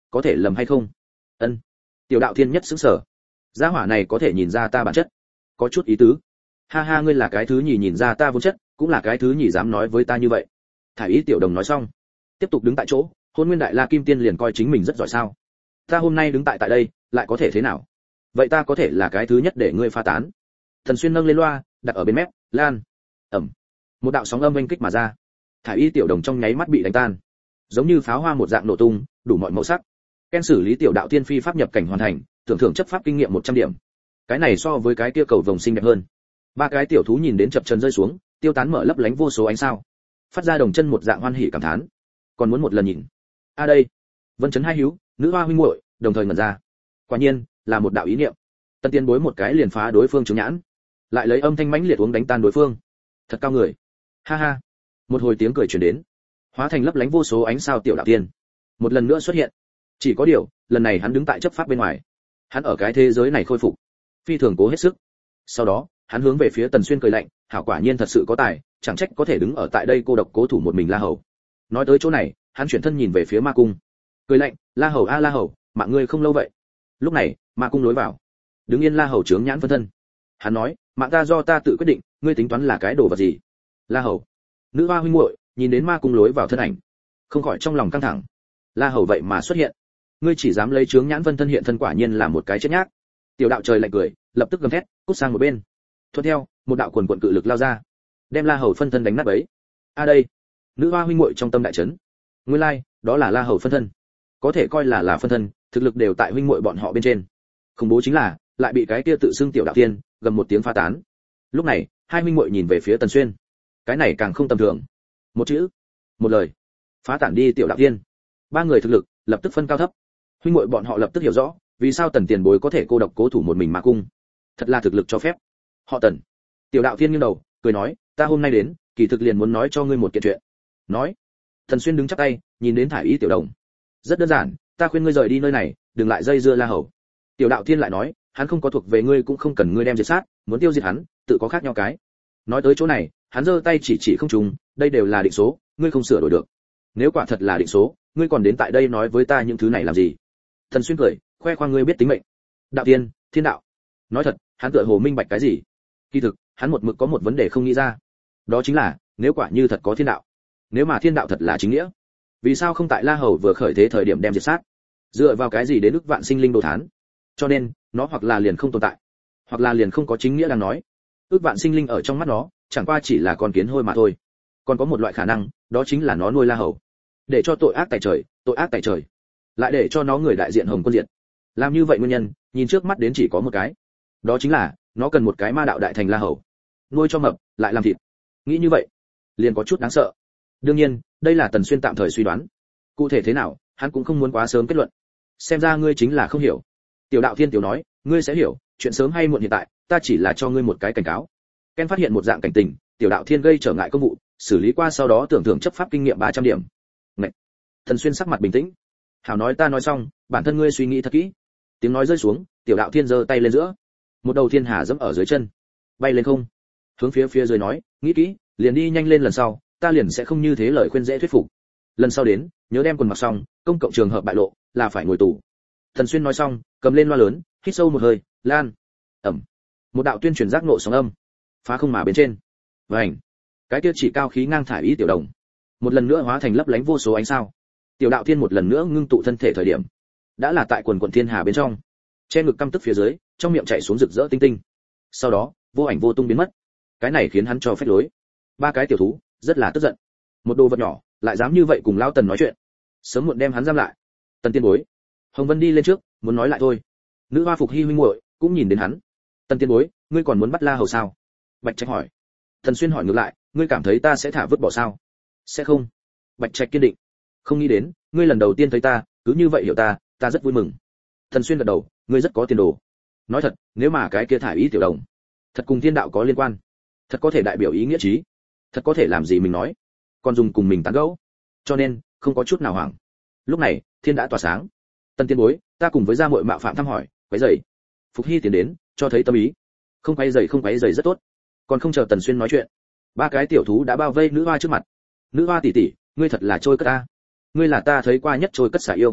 có thể lầm hay không? Ân. Tiểu đạo thiên nhất sững sờ. Gia hỏa này có thể nhìn ra ta bản chất, có chút ý tứ. Ha ha, ngươi là cái thứ nhì nhìn ra ta vốn chất, cũng là cái thứ nhì dám nói với ta như vậy. Thải ý tiểu đồng nói xong, tiếp tục đứng tại chỗ. Hôn Nguyên Đại La Kim Tiên liền coi chính mình rất giỏi sao? Ta hôm nay đứng tại đây, lại có thể thế nào? Vậy ta có thể là cái thứ nhất để ngươi pha tán. Thần Xuyên nâng lên loa, đặt ở bên mép, lan. Ầm. Một đạo sóng âm vang kích mà ra. Thải y tiểu đồng trong nháy mắt bị đánh tan, giống như pháo hoa một dạng nổ tung, đủ mọi màu sắc. Ken xử lý tiểu đạo tiên phi pháp nhập cảnh hoàn thành, tưởng thưởng chấp pháp kinh nghiệm 100 điểm. Cái này so với cái kia cầu vồng xinh đẹp hơn. Ba cái tiểu thú nhìn đến chập chân rơi xuống, tiêu tán mở lấp lánh vô số ánh sao, phát ra đồng chân một dạng hoan hỉ cảm thán. Còn muốn một lần nhìn. A đây. Vân Chấn hai hiếu, nữ hoa huynh muội đồng thời ngẩn ra. Quả nhiên, là một đạo ý niệm. Tân Tiên bối một cái liền phá đối phương chứng nhãn, lại lấy âm thanh mãnh liệt uống đánh tan đối phương. Thật cao người. Ha ha. Một hồi tiếng cười truyền đến, hóa thành lấp lánh vô số ánh sao tiểu đạo tiên, một lần nữa xuất hiện. Chỉ có điều, lần này hắn đứng tại chấp pháp bên ngoài. Hắn ở cái thế giới này khôi phục, phi thường cố hết sức. Sau đó, hắn hướng về phía Tần Xuyên cười lạnh, hảo, quả nhiên thật sự có tài, chẳng trách có thể đứng ở tại đây cô độc cố thủ một mình La Hầu. Nói tới chỗ này, hắn chuyển thân nhìn về phía Ma Cung, cười lạnh, La Hầu a La Hầu, mạng ngươi không lâu vậy. Lúc này, Ma Cung lối vào, đứng yên La Hầu trướng nhãn phân thân. Hắn nói, mạng ta do ta tự quyết định, ngươi tính toán là cái đồ vật gì? La Hầu, nữ hoa huynh muội nhìn đến Ma Cung lối vào thân ảnh, không khỏi trong lòng căng thẳng. La Hầu vậy mà xuất hiện, ngươi chỉ dám lấy trướng nhãn phân thân hiện thân, quả nhiên là một cái chết nhác. Tiểu đạo trời lạnh cười, lập tức gầm thét, cút sang một bên. Thuận theo, một đạo quần quần cự lực lao ra, đem La Hầu phân thân đánh nát bấy. A đây, nữ hoa huynh muội trong tâm đại chấn. Nguyên lai, đó là La Hầu phân thân, có thể coi là phân thân, thực lực đều tại huynh muội bọn họ bên trên. Khủng bố chính là, lại bị cái kia tự xưng tiểu đạo tiên gầm một tiếng phá tán. Lúc này, hai huynh muội nhìn về phía Tần Xuyên, cái này càng không tầm thường. Một chữ, một lời, phá tản đi tiểu đạo tiên. Ba người thực lực lập tức phân cao thấp. Huynh muội bọn họ lập tức hiểu rõ, vì sao Tần tiền bối có thể cô độc cố thủ một mình Ma Cung. Thật là thực lực cho phép. Họ Tần. Tiểu đạo tiên nghiêng đầu, cười nói, ta hôm nay đến, kỳ thực liền muốn nói cho ngươi một kiện chuyện. Nói. Tần Xuyên đứng chắp tay, nhìn đến Thải y tiểu đồng. Rất đơn giản, ta khuyên ngươi rời đi nơi này, đừng lại dây dưa La Hầu. Tiểu đạo tiên lại nói, hắn không có thuộc về ngươi, cũng không cần ngươi đem diệt sát, muốn tiêu diệt hắn, tự có khác nhau cái. Nói tới chỗ này, hắn giơ tay chỉ không trùng, đây đều là định số, ngươi không sửa đổi được. Nếu quả thật là định số, ngươi còn đến tại đây nói với ta những thứ này làm gì? Thần Xuyên cười, khoe khoang ngươi biết tính mệnh. Đạo tiên, thiên đạo. Nói thật, hắn tựa hồ minh bạch cái gì. Kỳ thực, hắn một mực có một vấn đề không nghĩ ra. Đó chính là, nếu quả như thật có thiên đạo, nếu mà thiên đạo thật là chính nghĩa, vì sao không tại La Hầu vừa khởi thế thời điểm đem diệt sát? Dựa vào cái gì đến ức vạn sinh linh đồ thán? Cho nên, nó hoặc là liền không tồn tại, hoặc là liền không có chính nghĩa đang nói. Ức vạn sinh linh ở trong mắt nó, chẳng qua chỉ là con kiến hôi mà thôi. Còn có một loại khả năng, đó chính là nó nuôi La Hầu, để cho tội ác tại trời, lại để cho nó người đại diện Hồng Quân diệt. Làm như vậy nguyên nhân, nhìn trước mắt đến chỉ có một cái, đó chính là nó cần một cái ma đạo đại thành La Hầu, nuôi cho mập, lại làm thịt. Nghĩ như vậy, liền có chút đáng sợ. Đương nhiên, đây là Tần Xuyên tạm thời suy đoán. Cụ thể thế nào, hắn cũng không muốn quá sớm kết luận. Xem ra ngươi chính là không hiểu. Tiểu đạo thiên tiểu nói, ngươi sẽ hiểu, chuyện sớm hay muộn hiện tại, ta chỉ là cho ngươi một cái cảnh cáo. Ken phát hiện một dạng cảnh tình, tiểu đạo thiên gây trở ngại công vụ, xử lý qua sau đó tưởng thưởng chấp pháp kinh nghiệm 300 điểm. Ngậy. Thần Xuyên sắc mặt bình tĩnh. Hảo, nói ta nói xong, bản thân ngươi suy nghĩ thật kỹ. Tiếng nói rơi xuống, tiểu đạo thiên giơ tay lên giữa, một đầu thiên hà dẫm ở dưới chân, bay lên không, hướng phía dưới nói, nghĩ kỹ, liền đi nhanh lên, lần sau ta liền sẽ không như thế lời khuyên dễ thuyết phục. Lần sau đến, nhớ đem quần mặc xong, công cộng trường hợp bại lộ, là phải ngồi tù. Thần Xuyên nói xong, cầm lên loa lớn, hít sâu một hơi, lan. Ẩm. Một đạo tuyên truyền giác nộ sóng âm, phá không mà bên trên. Vành. Cái kia chỉ cao khí ngang thải ý tiểu đồng, một lần nữa hóa thành lấp lánh vô số ánh sao. Tiểu đạo thiên một lần nữa ngưng tụ thân thể thời điểm, đã là tại quần quần thiên hà bên trong, che ngực căm tức phía dưới, trong miệng chảy xuống rực rỡ tinh tinh. Sau đó, vô ảnh vô tung biến mất. Cái này khiến hắn cho phép lối. Ba cái tiểu thú rất là tức giận. Một đồ vật nhỏ lại dám như vậy cùng lão Tần nói chuyện, sớm muộn đem hắn giam lại. Tần tiên bối. Hồng Vân đi lên trước, muốn nói lại thôi. Nữ hoa Phục Hy huynh muội cũng nhìn đến hắn. Tần tiên bối, ngươi còn muốn bắt La Hầu sao? Bạch Trạch hỏi. Thần Xuyên hỏi ngược lại, ngươi cảm thấy ta sẽ thả vứt bỏ sao? Sẽ không. Bạch Trạch kiên định. Không nghĩ đến, ngươi lần đầu tiên thấy ta, cứ như vậy hiểu ta, ta rất vui mừng. Thần Xuyên gật đầu, ngươi rất có tiền đồ. Nói thật, nếu mà cái kia thải ý tiểu đồng, thật cùng thiên đạo có liên quan, thật có thể đại biểu ý nghĩa trí, thật có thể làm gì mình nói, còn dùng cùng mình tán gẫu, cho nên không có chút nào hoảng. Lúc này, thiên đã tỏa sáng. Tân tiên bối, ta cùng với gia muội mạo phạm thăm hỏi, quấy rầy. Phục Hy tiến đến, cho thấy tâm ý. Không quấy rầy rất tốt. Còn không chờ Tần Xuyên nói chuyện, ba cái tiểu thú đã bao vây nữ hoa trước mặt. Nữ hoa tỷ tỷ, ngươi thật là trôi cất ta. Ngươi là ta thấy qua nhất trôi cất xả yêu.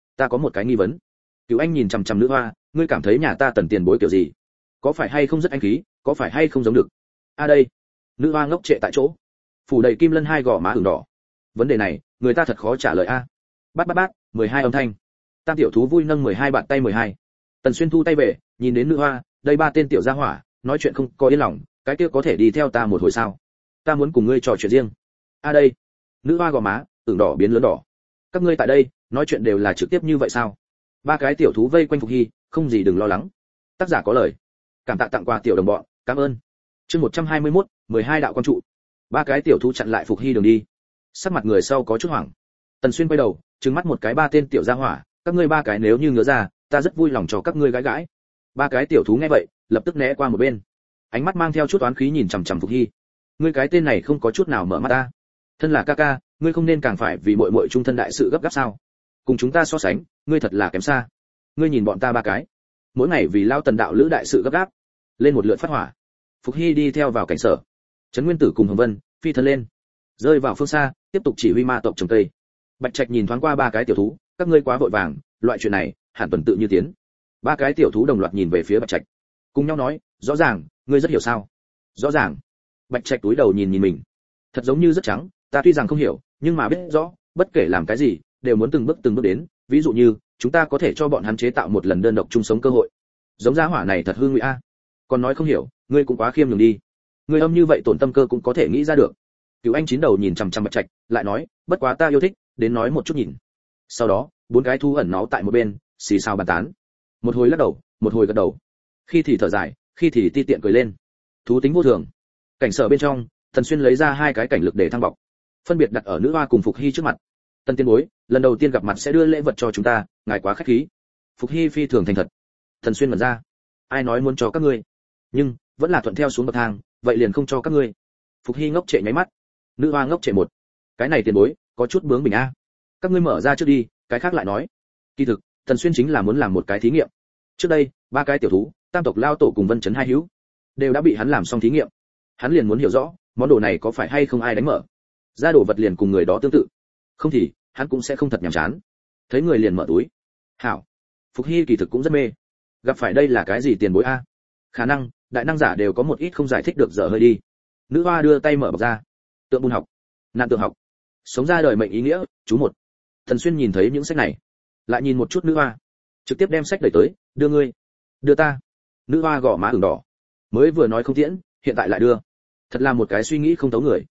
ta có một cái nghi vấn. Cửu Anh nhìn chằm chằm nữ hoa, ngươi cảm thấy nhà ta Tần tiền bối kiểu gì? Có phải hay không rất anh khí, có phải hay không giống được? A đây. Nữ hoa ngốc trệ tại chỗ, phủ đầy kim lân, hai gò má ửng đỏ. Vấn đề này, người ta thật khó trả lời a. Bát bát bát, 12 âm thanh. Tam tiểu thú vui nâng 12 bàn tay 12. Tần Xuyên thu tay về, nhìn đến nữ hoa, đây ba tên tiểu gia hỏa, nói chuyện không có yên lòng, cái kia có thể đi theo ta một hồi sao? Ta muốn cùng ngươi trò chuyện riêng. A đây. Nữ hoa gò má ửng đỏ biến lớn đỏ. Các ngươi tại đây, nói chuyện đều là trực tiếp như vậy sao? Ba cái tiểu thú vây quanh Phục Hy, không gì đừng lo lắng. Tác giả có lời. Cảm tạ tặng quà tiểu đồng bọn, cảm ơn. Chương 121, 12 đạo quan trụ. Ba cái tiểu thú chặn lại Phục Hy đường đi. Sắc mặt người sau có chút hoảng. Tần Xuyên quay đầu, trừng mắt một cái ba tên tiểu gia hỏa, các ngươi ba cái nếu như ngứa ra, ta rất vui lòng cho các ngươi gãi gãi. Ba cái tiểu thú nghe vậy, lập tức né qua một bên. Ánh mắt mang theo chút oán khí nhìn chằm chằm Phục Hy. Ngươi cái tên này không có chút nào mở mắt ta. Thân là ca ca, ngươi không nên càng phải vì muội muội trung thân đại sự gấp gáp sao? Cùng chúng ta so sánh, ngươi thật là kém xa. Ngươi nhìn bọn ta ba cái, mỗi ngày vì lao Tần đạo lữ đại sự gấp gáp, lên một lượt phát hỏa. Phục Hy đi theo vào cảnh sở. Trấn Nguyên Tử cùng Hồng Vân phi thân lên, rơi vào phương xa, tiếp tục chỉ huy ma tộc trồng cây. Bạch Trạch nhìn thoáng qua ba cái tiểu thú, các ngươi quá vội vàng, loại chuyện này hẳn tuần tự như tiến. Ba cái tiểu thú đồng loạt nhìn về phía Bạch Trạch, cùng nhau nói, rõ ràng, ngươi rất hiểu sao? Rõ ràng. Bạch Trạch túi đầu nhìn nhìn mình, thật giống như rất trắng, ta tuy rằng không hiểu, nhưng mà biết rõ, bất kể làm cái gì, đều muốn từng bước đến, ví dụ như, chúng ta có thể cho bọn hắn chế tạo một lần đơn độc chung sống cơ hội. Giống gia hỏa này thật hư ngụy a. Còn nói không hiểu, ngươi cũng quá khiêm nhường đi. Ngươi âm như vậy tổn tâm cơ cũng có thể nghĩ ra được. Cửu Anh chín đầu nhìn chằm chằm Bạch Trạch, lại nói, bất quá ta yêu thích, đến nói một chút nhìn. Sau đó, bốn cái thú ẩn náu tại một bên, xì xào bàn tán. Một hồi lắc đầu, một hồi gật đầu. Khi thì thở dài, khi thì ti tiện cười lên. Thú tính vô thường. Cảnh sở bên trong, Tần Xuyên lấy ra hai cái cảnh lực để thăng bọc, phân biệt đặt ở nữ hoa cùng Phục Hy trước mặt. Tần tiên bối, lần đầu tiên gặp mặt sẽ đưa lễ vật cho chúng ta, ngài quá khách khí. Phục Hy phi thường thành thật. Tần Xuyên mở ra, ai nói muốn cho các ngươi, nhưng vẫn là thuận theo xuống bậc thang, vậy liền không cho các ngươi. Phục Hy ngốc trệ nháy mắt, nữ hoa ngốc trệ một. Cái này tiền bối, có chút bướng bỉnh a. Các ngươi mở ra trước đi, cái khác lại nói. Kỳ thực, Tần Xuyên chính là muốn làm một cái thí nghiệm. Trước đây, ba cái tiểu thú, tam tộc lao tổ cùng Vân Chấn hai hữu, đều đã bị hắn làm xong thí nghiệm. Hắn liền muốn hiểu rõ, món đồ này có phải hay không ai đánh mở. Ra đồ vật liền cùng người đó tương tự. Không thì, hắn cũng sẽ không thật nhàm chán. Thấy người liền mở túi. Hảo. Phục Hy kỳ thực cũng rất mê. Gặp phải đây là cái gì tiền bối a? Khả năng, đại năng giả đều có một ít không giải thích được dở hơi đi. Nữ hoa đưa tay mở bọc ra. Tượng bùn học, nạn tượng học, sống ra đời mệnh ý nghĩa, chú một. Thần Xuyên nhìn thấy những sách này, lại nhìn một chút nữ hoa, trực tiếp đem sách đẩy tới, đưa ngươi, đưa ta. Nữ hoa gò má ửng đỏ, mới vừa nói không tiễn, hiện tại lại đưa. Thật là một cái suy nghĩ không thấu người.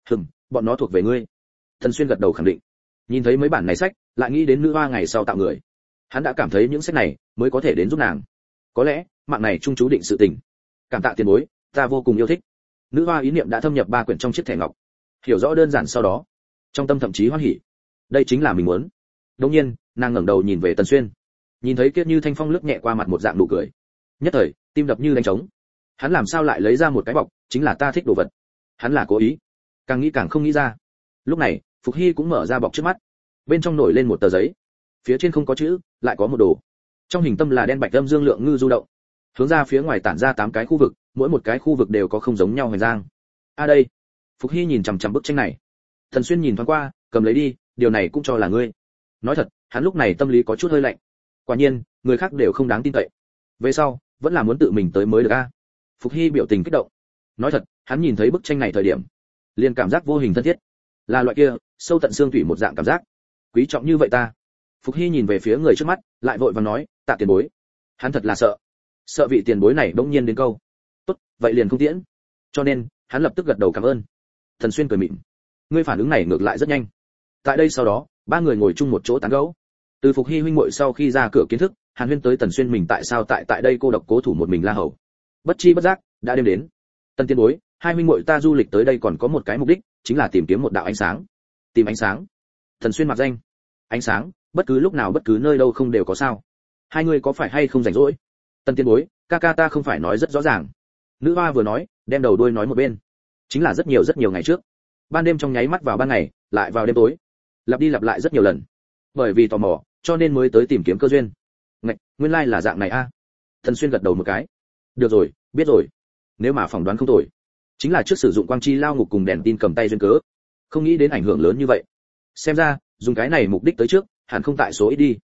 Bọn nó thuộc về ngươi. Thần Xuyên gật đầu khẳng định. Nhìn thấy mấy bản này sách, lại nghĩ đến nữ hoa ngày sau tạo người. Hắn đã cảm thấy những sách này mới có thể đến giúp nàng. Có lẽ, mạng này chung chú định sự tình. Cảm tạ tiền bối, ta vô cùng yêu thích. Nữ hoa ý niệm đã thâm nhập ba quyển trong chiếc thẻ ngọc. Hiểu rõ đơn giản sau đó, trong tâm thậm chí hoan hỉ. Đây chính là mình muốn. Đương nhiên, nàng ngẩng đầu nhìn về Tần Xuyên. Nhìn thấy Kiết Như thanh phong lướt nhẹ qua mặt một dạng nụ cười. Nhất thời, tim đập như đánh trống. Hắn làm sao lại lấy ra một cái bọc, chính là ta thích đồ vật. Hắn là cố ý. Càng nghĩ càng không nghĩ ra. Lúc này, Phục Hy cũng mở ra bọc trước mắt. Bên trong nổi lên một tờ giấy. Phía trên không có chữ, lại có một đồ. Trong hình tâm là đen bạch âm dương lượng ngư du động. Hướng ra phía ngoài tản ra 8 cái khu vực, mỗi một cái khu vực đều có không giống nhau hoành giang. A đây. Phục Hy nhìn chằm chằm bức tranh này. Thần Xuyên nhìn thoáng qua, cầm lấy đi, điều này cũng cho là ngươi. Nói thật, hắn lúc này tâm lý có chút hơi lạnh. Quả nhiên, người khác đều không đáng tin cậy. Về sau, vẫn là muốn tự mình tới mới được a. Phục Hy biểu tình kích động. Nói thật, hắn nhìn thấy bức tranh này thời điểm, liền cảm giác vô hình thân thiết. Là loại kia, sâu tận xương thủy một dạng cảm giác. Quý trọng như vậy ta. Phục Hy nhìn về phía người trước mắt, lại vội vàng nói, tạ tiền bối. Hắn thật là sợ vị tiền bối này bỗng nhiên đến câu. Tốt, vậy liền không tiễn. Cho nên, hắn lập tức gật đầu cảm ơn. Thần Xuyên cười mỉm. Ngươi phản ứng này ngược lại rất nhanh. Tại đây sau đó, ba người ngồi chung một chỗ tán gẫu. Từ Phục Hy huynh muội sau khi ra cửa kiến thức, Hàn Huyên tới Tần Xuyên mình tại sao tại đây cô độc cố thủ một mình La Hầu. Bất chi bất giác, đã đêm đến. Tần tiên bối, hai huynh muội ta du lịch tới đây còn có một cái mục đích, chính là tìm kiếm một đạo ánh sáng. Tìm ánh sáng? Thần Xuyên mặc danh. Ánh sáng, bất cứ lúc nào bất cứ nơi đâu không đều có sao? Hai người có phải hay không rảnh rỗi? Tần tiên bối, ca ca ta không phải nói rất rõ ràng. Nữ hoa vừa nói, đem đầu đuôi nói một bên. Chính là rất nhiều ngày trước. Ban đêm trong nháy mắt vào ban ngày, lại vào đêm tối. Lặp đi lặp lại rất nhiều lần. Bởi vì tò mò, cho nên mới tới tìm kiếm cơ duyên. Ngạch, nguyên lai là dạng này a. Thần Xuyên gật đầu một cái. Được rồi, biết rồi. Nếu mà phỏng đoán không tồi, chính là trước sử dụng quang chi lao ngục cùng đèn tin cầm tay duyên cớ. Không nghĩ đến ảnh hưởng lớn như vậy. Xem ra, dùng cái này mục đích tới trước, hẳn không tại số ít đi.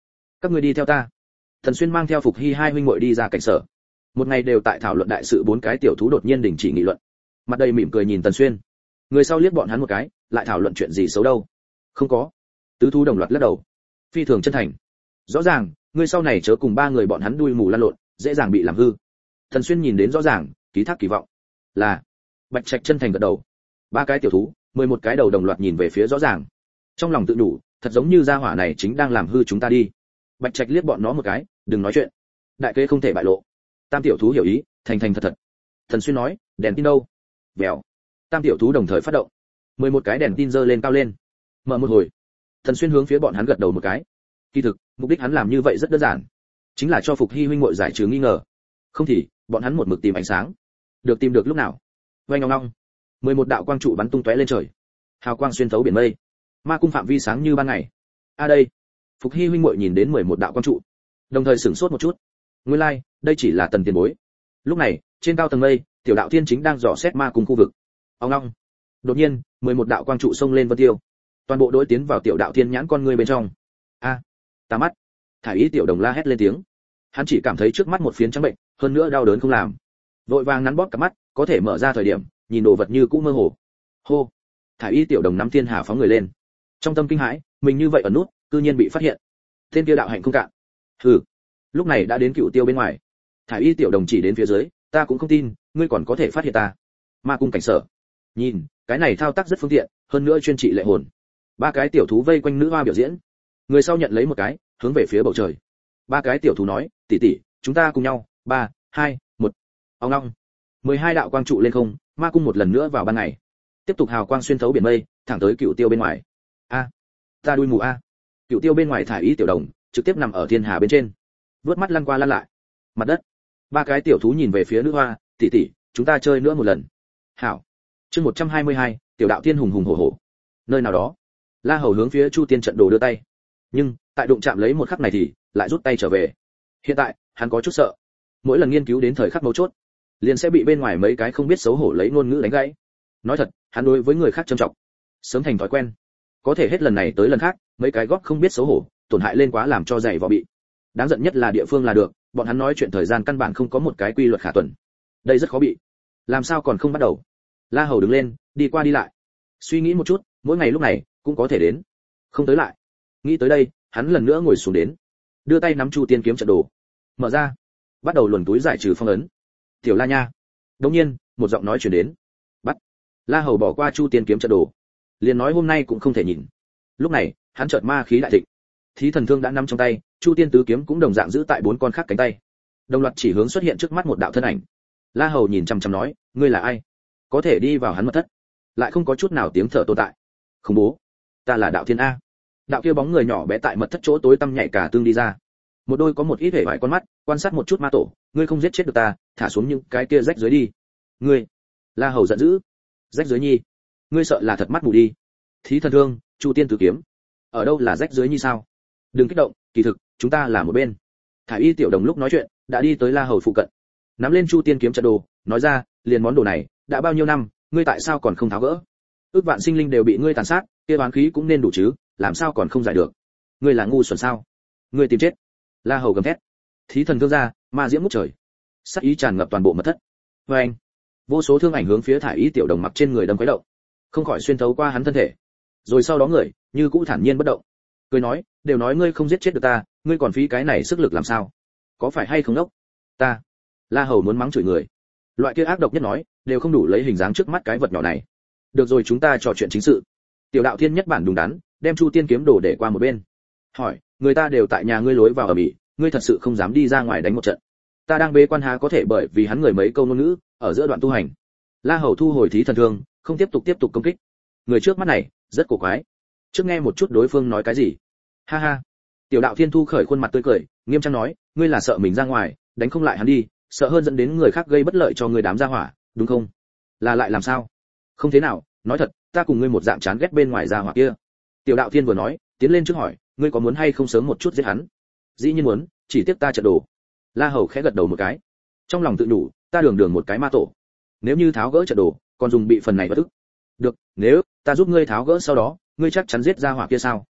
các ngươi đi theo ta. Tần Xuyên mang theo Phục Hy hai huynh muội đi ra cảnh sở. Một ngày đều tại thảo luận đại sự, bốn cái tiểu thú đột nhiên đình chỉ nghị luận, mặt đầy mỉm cười nhìn Tần Xuyên. Người sau liếc bọn hắn một cái, lại thảo luận chuyện gì xấu đâu? Không có. Tứ thú đồng loạt lắc đầu. Phi thường chân thành. Rõ ràng, ngươi sau này chớ cùng ba người bọn hắn đuôi mù lăn lộn, dễ dàng bị làm hư. Tần Xuyên nhìn đến rõ ràng, ký thác kỳ vọng. Là. Bạch Trạch chân thành gật đầu. Ba cái tiểu thú, 11 cái đầu đồng loạt nhìn về phía rõ ràng. Trong lòng tự đủ, thật giống như gia hỏa này chính đang làm hư chúng ta đi. Bạch Trạch liếc bọn nó một cái, đừng nói chuyện. Đại kế không thể bại lộ. Tam tiểu thú hiểu ý, thành thành thật thật. Tần Xuyên nói, đèn tin đâu? Vèo. Tam tiểu thú đồng thời phát động. 11 cái đèn tin giơ lên cao lên. Mở một hồi. Tần Xuyên hướng phía bọn hắn gật đầu một cái. Kỳ thực, mục đích hắn làm như vậy rất đơn giản, chính là cho Phục Hy huynh muội giải trừ nghi ngờ. Không thì, bọn hắn một mực tìm ánh sáng. Được tìm được lúc nào? Oanh ong ong. 11 đạo quang trụ bắn tung tóe lên trời. Hào quang xuyên thấu biển mây. Ma cung phạm vi sáng như ban ngày. A đây. Phục Hy huynh muội nhìn đến 11 đạo quang trụ, đồng thời sửng sốt một chút. Nguyên lai, đây chỉ là Tần tiền bối. Lúc này, trên cao tầng mây, Tiểu Đạo Thiên chính đang dò xét ma cung khu vực. Ong ong. Đột nhiên, 11 đạo quang trụ xông lên vân tiêu. Toàn bộ đối tiến vào Tiểu Đạo Thiên nhãn con ngươi bên trong. A, ta mắt. Thải Ý tiểu đồng la hét lên tiếng. Hắn chỉ cảm thấy trước mắt một phiến trắng bệnh, hơn nữa đau đớn không làm. Vội vàng nắn bóp cả mắt, có thể mở ra thời điểm, nhìn đồ vật như cũ mơ hồ. Hô. Thải Y tiểu đồng nắm thiên hà phóng người lên. Trong tâm kinh hãi, mình như vậy ở nút, cư nhiên bị phát hiện. Tên kia đạo hạnh không cạn. Hừ. Lúc này đã đến Cựu Tiêu bên ngoài. Thải Y tiểu đồng chỉ đến phía dưới, ta cũng không tin, ngươi còn có thể phát hiện ta. Ma cung cảnh sở. Nhìn, cái này thao tác rất phương tiện, hơn nữa chuyên trị lệ hồn. Ba cái tiểu thú vây quanh nữ hoa biểu diễn. Người sau nhận lấy một cái, hướng về phía bầu trời. Ba cái tiểu thú nói, tỷ tỷ, chúng ta cùng nhau, 3, 2, 1. Ong ong. 12 đạo quang trụ lên không, ma cung một lần nữa vào ban ngày. Tiếp tục hào quang xuyên thấu biển mây, thẳng tới Cựu Tiêu bên ngoài. A, ta đuôi mù a. Cựu Tiêu bên ngoài Thải Y tiểu đồng, trực tiếp nằm ở thiên hà bên trên. Vớt mắt lăn qua lăn lại. Mặt đất. Ba cái tiểu thú nhìn về phía nữ hoa, tỷ tỷ, chúng ta chơi nữa một lần. Hảo. Chương 122, Tiểu Đạo Thiên hùng hùng hổ hổ. Nơi nào đó, La Hầu hướng phía Chu Tiên trận đồ đưa tay. Nhưng, tại đụng chạm lấy một khắc này thì lại rút tay trở về. Hiện tại, hắn có chút sợ. Mỗi lần nghiên cứu đến thời khắc mấu chốt, liền sẽ bị bên ngoài mấy cái không biết xấu hổ lấy ngôn ngữ đánh gãy. Nói thật, hắn đối với người khác trân trọng, sớm thành thói quen. Có thể hết lần này tới lần khác, mấy cái góp không biết xấu hổ, tổn hại lên quá làm cho dày vò bị. Đáng giận nhất là địa phương là được, bọn hắn nói chuyện thời gian căn bản không có một cái quy luật khả tuần. Đây rất khó bị. Làm sao còn không bắt đầu? La Hầu đứng lên, đi qua đi lại. Suy nghĩ một chút, mỗi ngày lúc này cũng có thể đến. Không tới lại. Nghĩ tới đây, hắn lần nữa ngồi xuống đến, đưa tay nắm Chu Tiên kiếm trận đồ, mở ra, bắt đầu luồn túi giải trừ phong ấn. Tiểu La nha. Đống nhiên, một giọng nói truyền đến. Bắt. La Hầu bỏ qua Chu Tiên kiếm trận đồ, liền nói hôm nay cũng không thể nhìn. Lúc này, hắn chợt ma khí đại thịnh. Thí thần thương đã nắm trong tay, Chu Tiên tứ kiếm cũng đồng dạng giữ tại bốn con khác cánh tay. Đồng loạt chỉ hướng xuất hiện trước mắt một đạo thân ảnh. La Hầu nhìn chăm chăm nói, ngươi là ai? Có thể đi vào hắn mật thất, lại không có chút nào tiếng thở tồn tại. Khủng bố. Ta là Đạo Thiên a. Đạo kia bóng người nhỏ bé tại mật thất chỗ tối tăm nhạy cả tương đi ra. Một đôi có một ít hề vải con mắt, quan sát một chút ma tổ, ngươi không giết chết được ta, thả xuống những cái kia rách dưới đi. Ngươi. La Hầu giận dữ. Rách dưới nhi? Ngươi sợ là thật mắt mù đi. Thí thần thương, Chu Tiên tứ kiếm. Ở đâu là rách dưới nhi sao? Đừng kích động, kỳ thực, chúng ta là một bên. Thải Y tiểu đồng lúc nói chuyện, đã đi tới La Hầu phụ cận. Nắm lên Chu Tiên kiếm trận đồ, nói ra, liền món đồ này, đã bao nhiêu năm, ngươi tại sao còn không tháo gỡ? Ước vạn sinh linh đều bị ngươi tàn sát, kia oán khí cũng nên đủ chứ, làm sao còn không giải được? Ngươi là ngu xuẩn sao? Ngươi tìm chết. La Hầu gầm thét. Thí thần thương ra, ma diễm ngút trời. Sát ý tràn ngập toàn bộ mật thất. Và anh, vô số thương ảnh hướng phía Thải Y tiểu đồng mặc trên người đâm quấy động, không khỏi xuyên thấu qua hắn thân thể. Rồi sau đó người, như cũ thản nhiên bất động. Cười nói, đều nói ngươi không giết chết được ta, ngươi còn phí cái này sức lực làm sao? Có phải hay không đốc? Ta. La Hầu muốn mắng chửi người. Loại kia ác độc nhất nói, đều không đủ lấy hình dáng trước mắt cái vật nhỏ này. Được rồi, chúng ta trò chuyện chính sự. Tiểu Đạo Thiên nhất bản đúng đắn, đem Chu Tiên kiếm đồ để qua một bên. Hỏi, người ta đều tại nhà ngươi lối vào ở mỹ, ngươi thật sự không dám đi ra ngoài đánh một trận? Ta đang bế quan há có thể bởi vì hắn người mấy câu ngôn ngữ, ở giữa đoạn tu hành. La Hầu thu hồi thí thần thương, không tiếp tục công kích. Người trước mắt này, rất cổ quái. Trước nghe một chút đối phương nói cái gì. Ha ha. Tiểu Đạo Thiên thu khởi khuôn mặt tươi cười, nghiêm trang nói, ngươi là sợ mình ra ngoài, đánh không lại hắn đi, sợ hơn dẫn đến người khác gây bất lợi cho ngươi đám gia hỏa, đúng không? Là lại làm sao? Không thế nào, nói thật, ta cùng ngươi một dạng chán ghét bên ngoài gia hỏa kia. Tiểu Đạo Thiên vừa nói, tiến lên trước hỏi, ngươi có muốn hay không sớm một chút giết hắn? Dĩ nhiên muốn, chỉ tiếc ta trận đồ. La Hầu khẽ gật đầu một cái. Trong lòng tự đủ, ta đường một cái ma tổ. Nếu như tháo gỡ trận đồ, còn dùng bị phần này bất ức. Được, nếu ta giúp ngươi tháo gỡ sau đó, ngươi chắc chắn giết gia hỏa kia sao?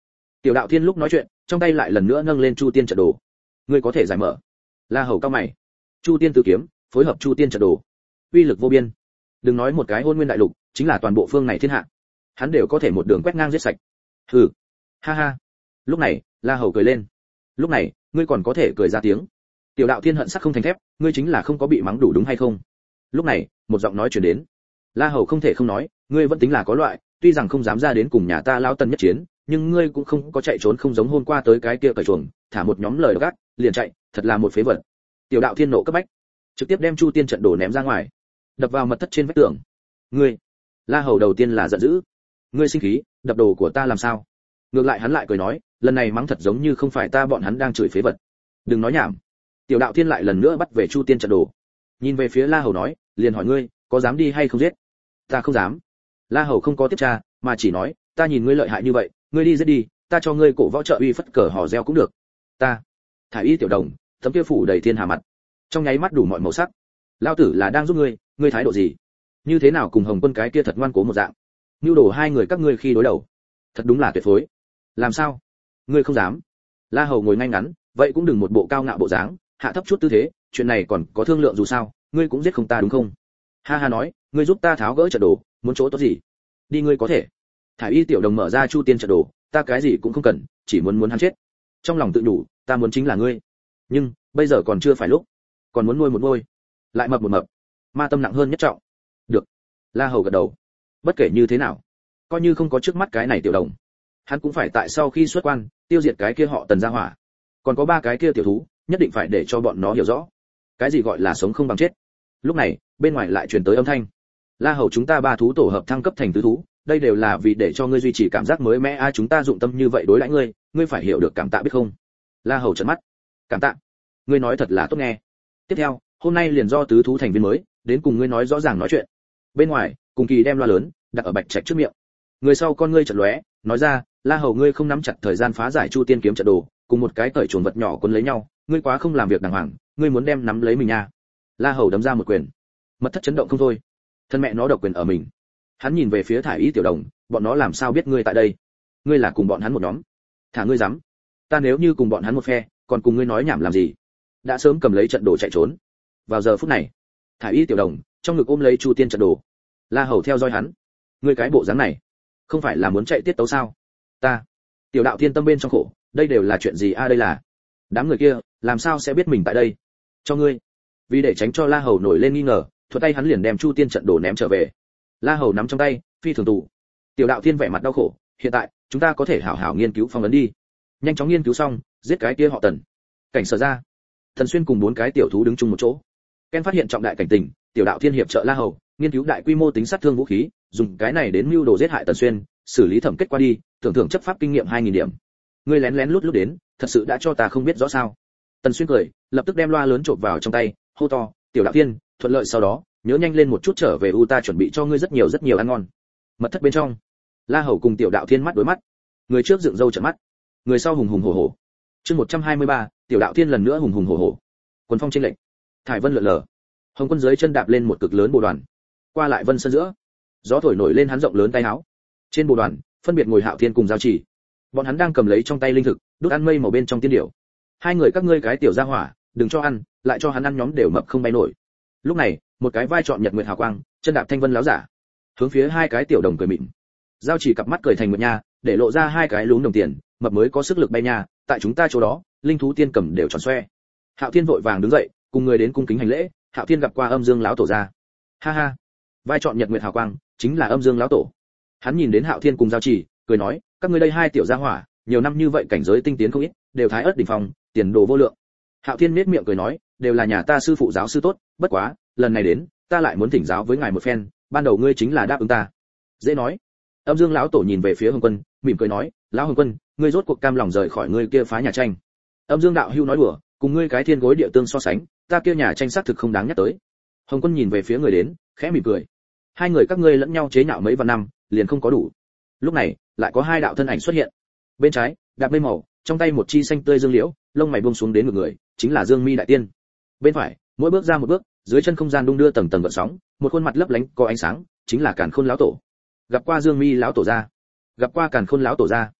Tiểu đạo thiên lúc nói chuyện trong tay lại lần nữa nâng lên chu tiên trận đồ. Ngươi có thể giải mở. La Hầu cao mày. Chu tiên tử kiếm phối hợp chu tiên trận đồ, uy lực vô biên. Đừng nói một cái Hôn Nguyên đại lục, chính là toàn bộ phương này thiên hạ, hắn đều có thể một đường quét ngang giết sạch. Hừ, ha ha. Lúc này La Hầu cười lên. Lúc này ngươi còn có thể cười ra tiếng. Tiểu đạo thiên hận sắc không thành thép, ngươi chính là không có bị mắng đủ đúng hay không? Lúc này một giọng nói truyền đến. La Hầu không thể không nói, ngươi vẫn tính là có loại, tuy rằng không dám ra đến cùng nhà ta lão Tần nhất chiến, nhưng ngươi cũng không có chạy trốn, không giống hôm qua tới cái kia cởi chuồng, thả một nhóm lời gắt, liền chạy, thật là một phế vật. Tiểu đạo thiên nộ cấp bách, trực tiếp đem chu tiên trận đồ ném ra ngoài, đập vào mật thất trên vách tường. Ngươi, La Hầu đầu tiên là giận dữ, ngươi sinh khí, đập đồ của ta làm sao? Ngược lại hắn lại cười nói, lần này mắng thật giống như không phải ta bọn hắn đang chửi phế vật. Đừng nói nhảm. Tiểu đạo thiên lại lần nữa bắt về chu tiên trận đồ, nhìn về phía La Hầu nói, liền hỏi ngươi, có dám đi hay không giết? Ta không dám. La Hầu không có tiếp tra, mà chỉ nói, ta nhìn ngươi lợi hại như vậy, ngươi đi giết đi, ta cho ngươi cổ võ trợ uy phất cờ hò reo cũng được. Ta, Thải Y tiểu đồng, tấm kia phủ đầy thiên hà mặt, trong nháy mắt đủ mọi màu sắc. Lão tử là đang giúp ngươi, ngươi thái độ gì? Như thế nào cùng Hồng Quân cái kia thật ngoan cố một dạng? Nưu đổ hai người các ngươi khi đối đầu, thật đúng là tuyệt phối. Làm sao? Ngươi không dám? La Hầu ngồi ngay ngắn, vậy cũng đừng một bộ cao ngạo bộ dáng, hạ thấp chút tư thế, chuyện này còn có thương lượng dù sao, ngươi cũng giết không ta đúng không? Ha ha nói, ngươi giúp ta tháo gỡ trận đồ, muốn chỗ tốt gì? Đi ngươi có thể. Thải Y tiểu đồng mở ra chu tiên trận đồ, ta cái gì cũng không cần, chỉ muốn hắn chết. Trong lòng tự đủ, ta muốn chính là ngươi. Nhưng bây giờ còn chưa phải lúc, còn muốn nuôi một nuôi, lại mập một mập, ma tâm nặng hơn nhất trọng. Được. La Hầu gật đầu. Bất kể như thế nào, coi như không có trước mắt cái này tiểu đồng, hắn cũng phải tại sau khi xuất quan tiêu diệt cái kia họ Tần gia hỏa, còn có ba cái kia tiểu thú, nhất định phải để cho bọn nó hiểu rõ cái gì gọi là sống không bằng chết. Lúc này bên ngoài lại truyền tới âm thanh, La Hầu chúng ta ba thú tổ hợp thăng cấp thành tứ thú, đây đều là vì để cho ngươi duy trì cảm giác mới mẻ. Ai chúng ta dụng tâm như vậy đối đãi ngươi, ngươi phải hiểu được cảm tạ biết không? La Hầu trợn mắt. Cảm tạ? Ngươi nói thật là tốt nghe. Tiếp theo, hôm nay liền do tứ thú thành viên mới đến cùng ngươi nói rõ ràng nói chuyện. Bên ngoài, Cùng Kỳ đem loa lớn đặt ở Bạch Trạch trước miệng. Người sau con ngươi chợt lóe, nói ra, La Hầu ngươi không nắm chặt thời gian phá giải chu tiên kiếm trận đồ, cùng một cái cởi chuồn vật nhỏ quấn lấy nhau, ngươi quá không làm việc đàng hoàng, ngươi muốn đem nắm lấy mình nha. La Hầu đấm ra một quyền, mật thất chấn động không thôi. Thân mẹ nó độc quyền ở mình. Hắn nhìn về phía Thải Y tiểu đồng, bọn nó làm sao biết ngươi tại đây? Ngươi là cùng bọn hắn một nhóm. Thả ngươi dám. Ta nếu như cùng bọn hắn một phe, còn cùng ngươi nói nhảm làm gì? Đã sớm cầm lấy trận đồ chạy trốn. Vào giờ phút này, Thải Y tiểu đồng trong ngực ôm lấy chu tiên trận đồ. La Hầu theo dõi hắn. Ngươi cái bộ dáng này, không phải là muốn chạy tiết tấu sao? Ta. Tiểu đạo thiên tâm bên trong khổ, đây đều là chuyện gì a? Đây là đám người kia làm sao sẽ biết mình tại đây? Cho ngươi. Vì để tránh cho La Hầu nổi lên nghi ngờ, thuận tay hắn liền đem chu tiên trận đồ ném trở về. La Hầu nắm trong tay, phi thường tụ. Tiểu đạo thiên vẻ mặt đau khổ, hiện tại chúng ta có thể hảo hảo nghiên cứu phong ấn đi. Nhanh chóng nghiên cứu xong, giết cái kia họ Tần. Cảnh Sở ra, Thần Xuyên cùng bốn cái tiểu thú đứng chung một chỗ. Ken phát hiện trọng đại cảnh tình, tiểu đạo thiên hiệp trợ La Hầu nghiên cứu đại quy mô tính sát thương vũ khí, dùng cái này đến mưu đồ giết hại Tần Xuyên, xử lý thẩm kết qua đi, tưởng thưởng chấp pháp kinh nghiệm 2000 điểm. Ngươi lén lén lút lút đến, thật sự đã cho ta không biết rõ sao? Tần Xuyên cười, lập tức đem loa lớn chộp vào trong tay, hô to, tiểu đạo thiên, thuận lợi sau đó, nhớ nhanh lên một chút trở về ta chuẩn bị cho ngươi rất nhiều ăn ngon. Mật thất bên trong, La Hầu cùng tiểu đạo thiên mắt đối mắt, người trước dựng râu trợn mắt, người sau hùng hùng hổ hổ. Chương 123, tiểu đạo thiên lần nữa hùng hùng hổ hổ. Quần phong chênh lệnh, thải vân lượn lờ. Hồng Quân dưới chân đạp lên một cực lớn bồ đoàn, qua lại vân sơn giữa, gió thổi nổi lên hắn rộng lớn tay áo. Trên bồ đoàn, phân biệt ngồi Hạo Thiên cùng Giao Chỉ. Bọn hắn đang cầm lấy trong tay linh thực, đốt ăn mây màu bên trong tiên điểu. Hai người các ngươi cái tiểu gia hỏa, đừng cho ăn, lại cho hắn ăn nhóm đều mập không bay nổi. Lúc này, một cái vai trọn nhật nguyệt hào quang, chân đạp thanh vân láo giả, hướng phía hai cái tiểu đồng cười mịn. Giao Chỉ cặp mắt cười thành nguyệt nha, để lộ ra hai cái lún đồng tiền, mập mới có sức lực bay nha, tại chúng ta chỗ đó, linh thú tiên cầm đều tròn xoe. Hạo Thiên vội vàng đứng dậy, cùng người đến cung kính hành lễ. Hạo Thiên gặp qua Âm Dương lão tổ ra. Ha ha, vai trọn nhật nguyệt hào quang, chính là Âm Dương lão tổ. Hắn nhìn đến Hạo Thiên cùng Giao Chỉ, cười nói, các ngươi đây hai tiểu gia hỏa, nhiều năm như vậy cảnh giới tinh tiến không ít, đều thái ớt đỉnh phong, tiền đồ vô lượng. Hạo Thiên nhếch miệng cười nói, đều là nhà ta sư phụ giáo sư tốt, bất quá, lần này đến, ta lại muốn thỉnh giáo với ngài một phen, ban đầu ngươi chính là đáp ứng ta. Dễ nói. Âm Dương lão tổ nhìn về phía Hồng Quân, mỉm cười nói, lão Hồng Quân, ngươi rốt cuộc cam lòng rời khỏi ngươi kia phá nhà tranh. Âm Dương đạo hưu nói đùa, cùng ngươi cái thiên gối địa tương so sánh, ta kia nhà tranh xác thực không đáng nhắc tới. Hồng Quân nhìn về phía người đến, khẽ mỉm cười. Hai người các ngươi lẫn nhau chế nhạo mấy vạn năm, liền không có đủ. Lúc này, lại có hai đạo thân ảnh xuất hiện. Bên trái, đạp mây màu, trong tay một chi xanh tươi dương liễu, lông mày buông xuống đến ngực người, chính là Dương Mi đại tiên. Bên phải, mỗi bước ra một bước, dưới chân không gian đung đưa tầng tầng gợn sóng, một khuôn mặt lấp lánh có ánh sáng, chính là Càn Khôn lão tổ. Gặp qua Dương Mi lão tổ gia, gặp qua Càn Khôn lão tổ gia.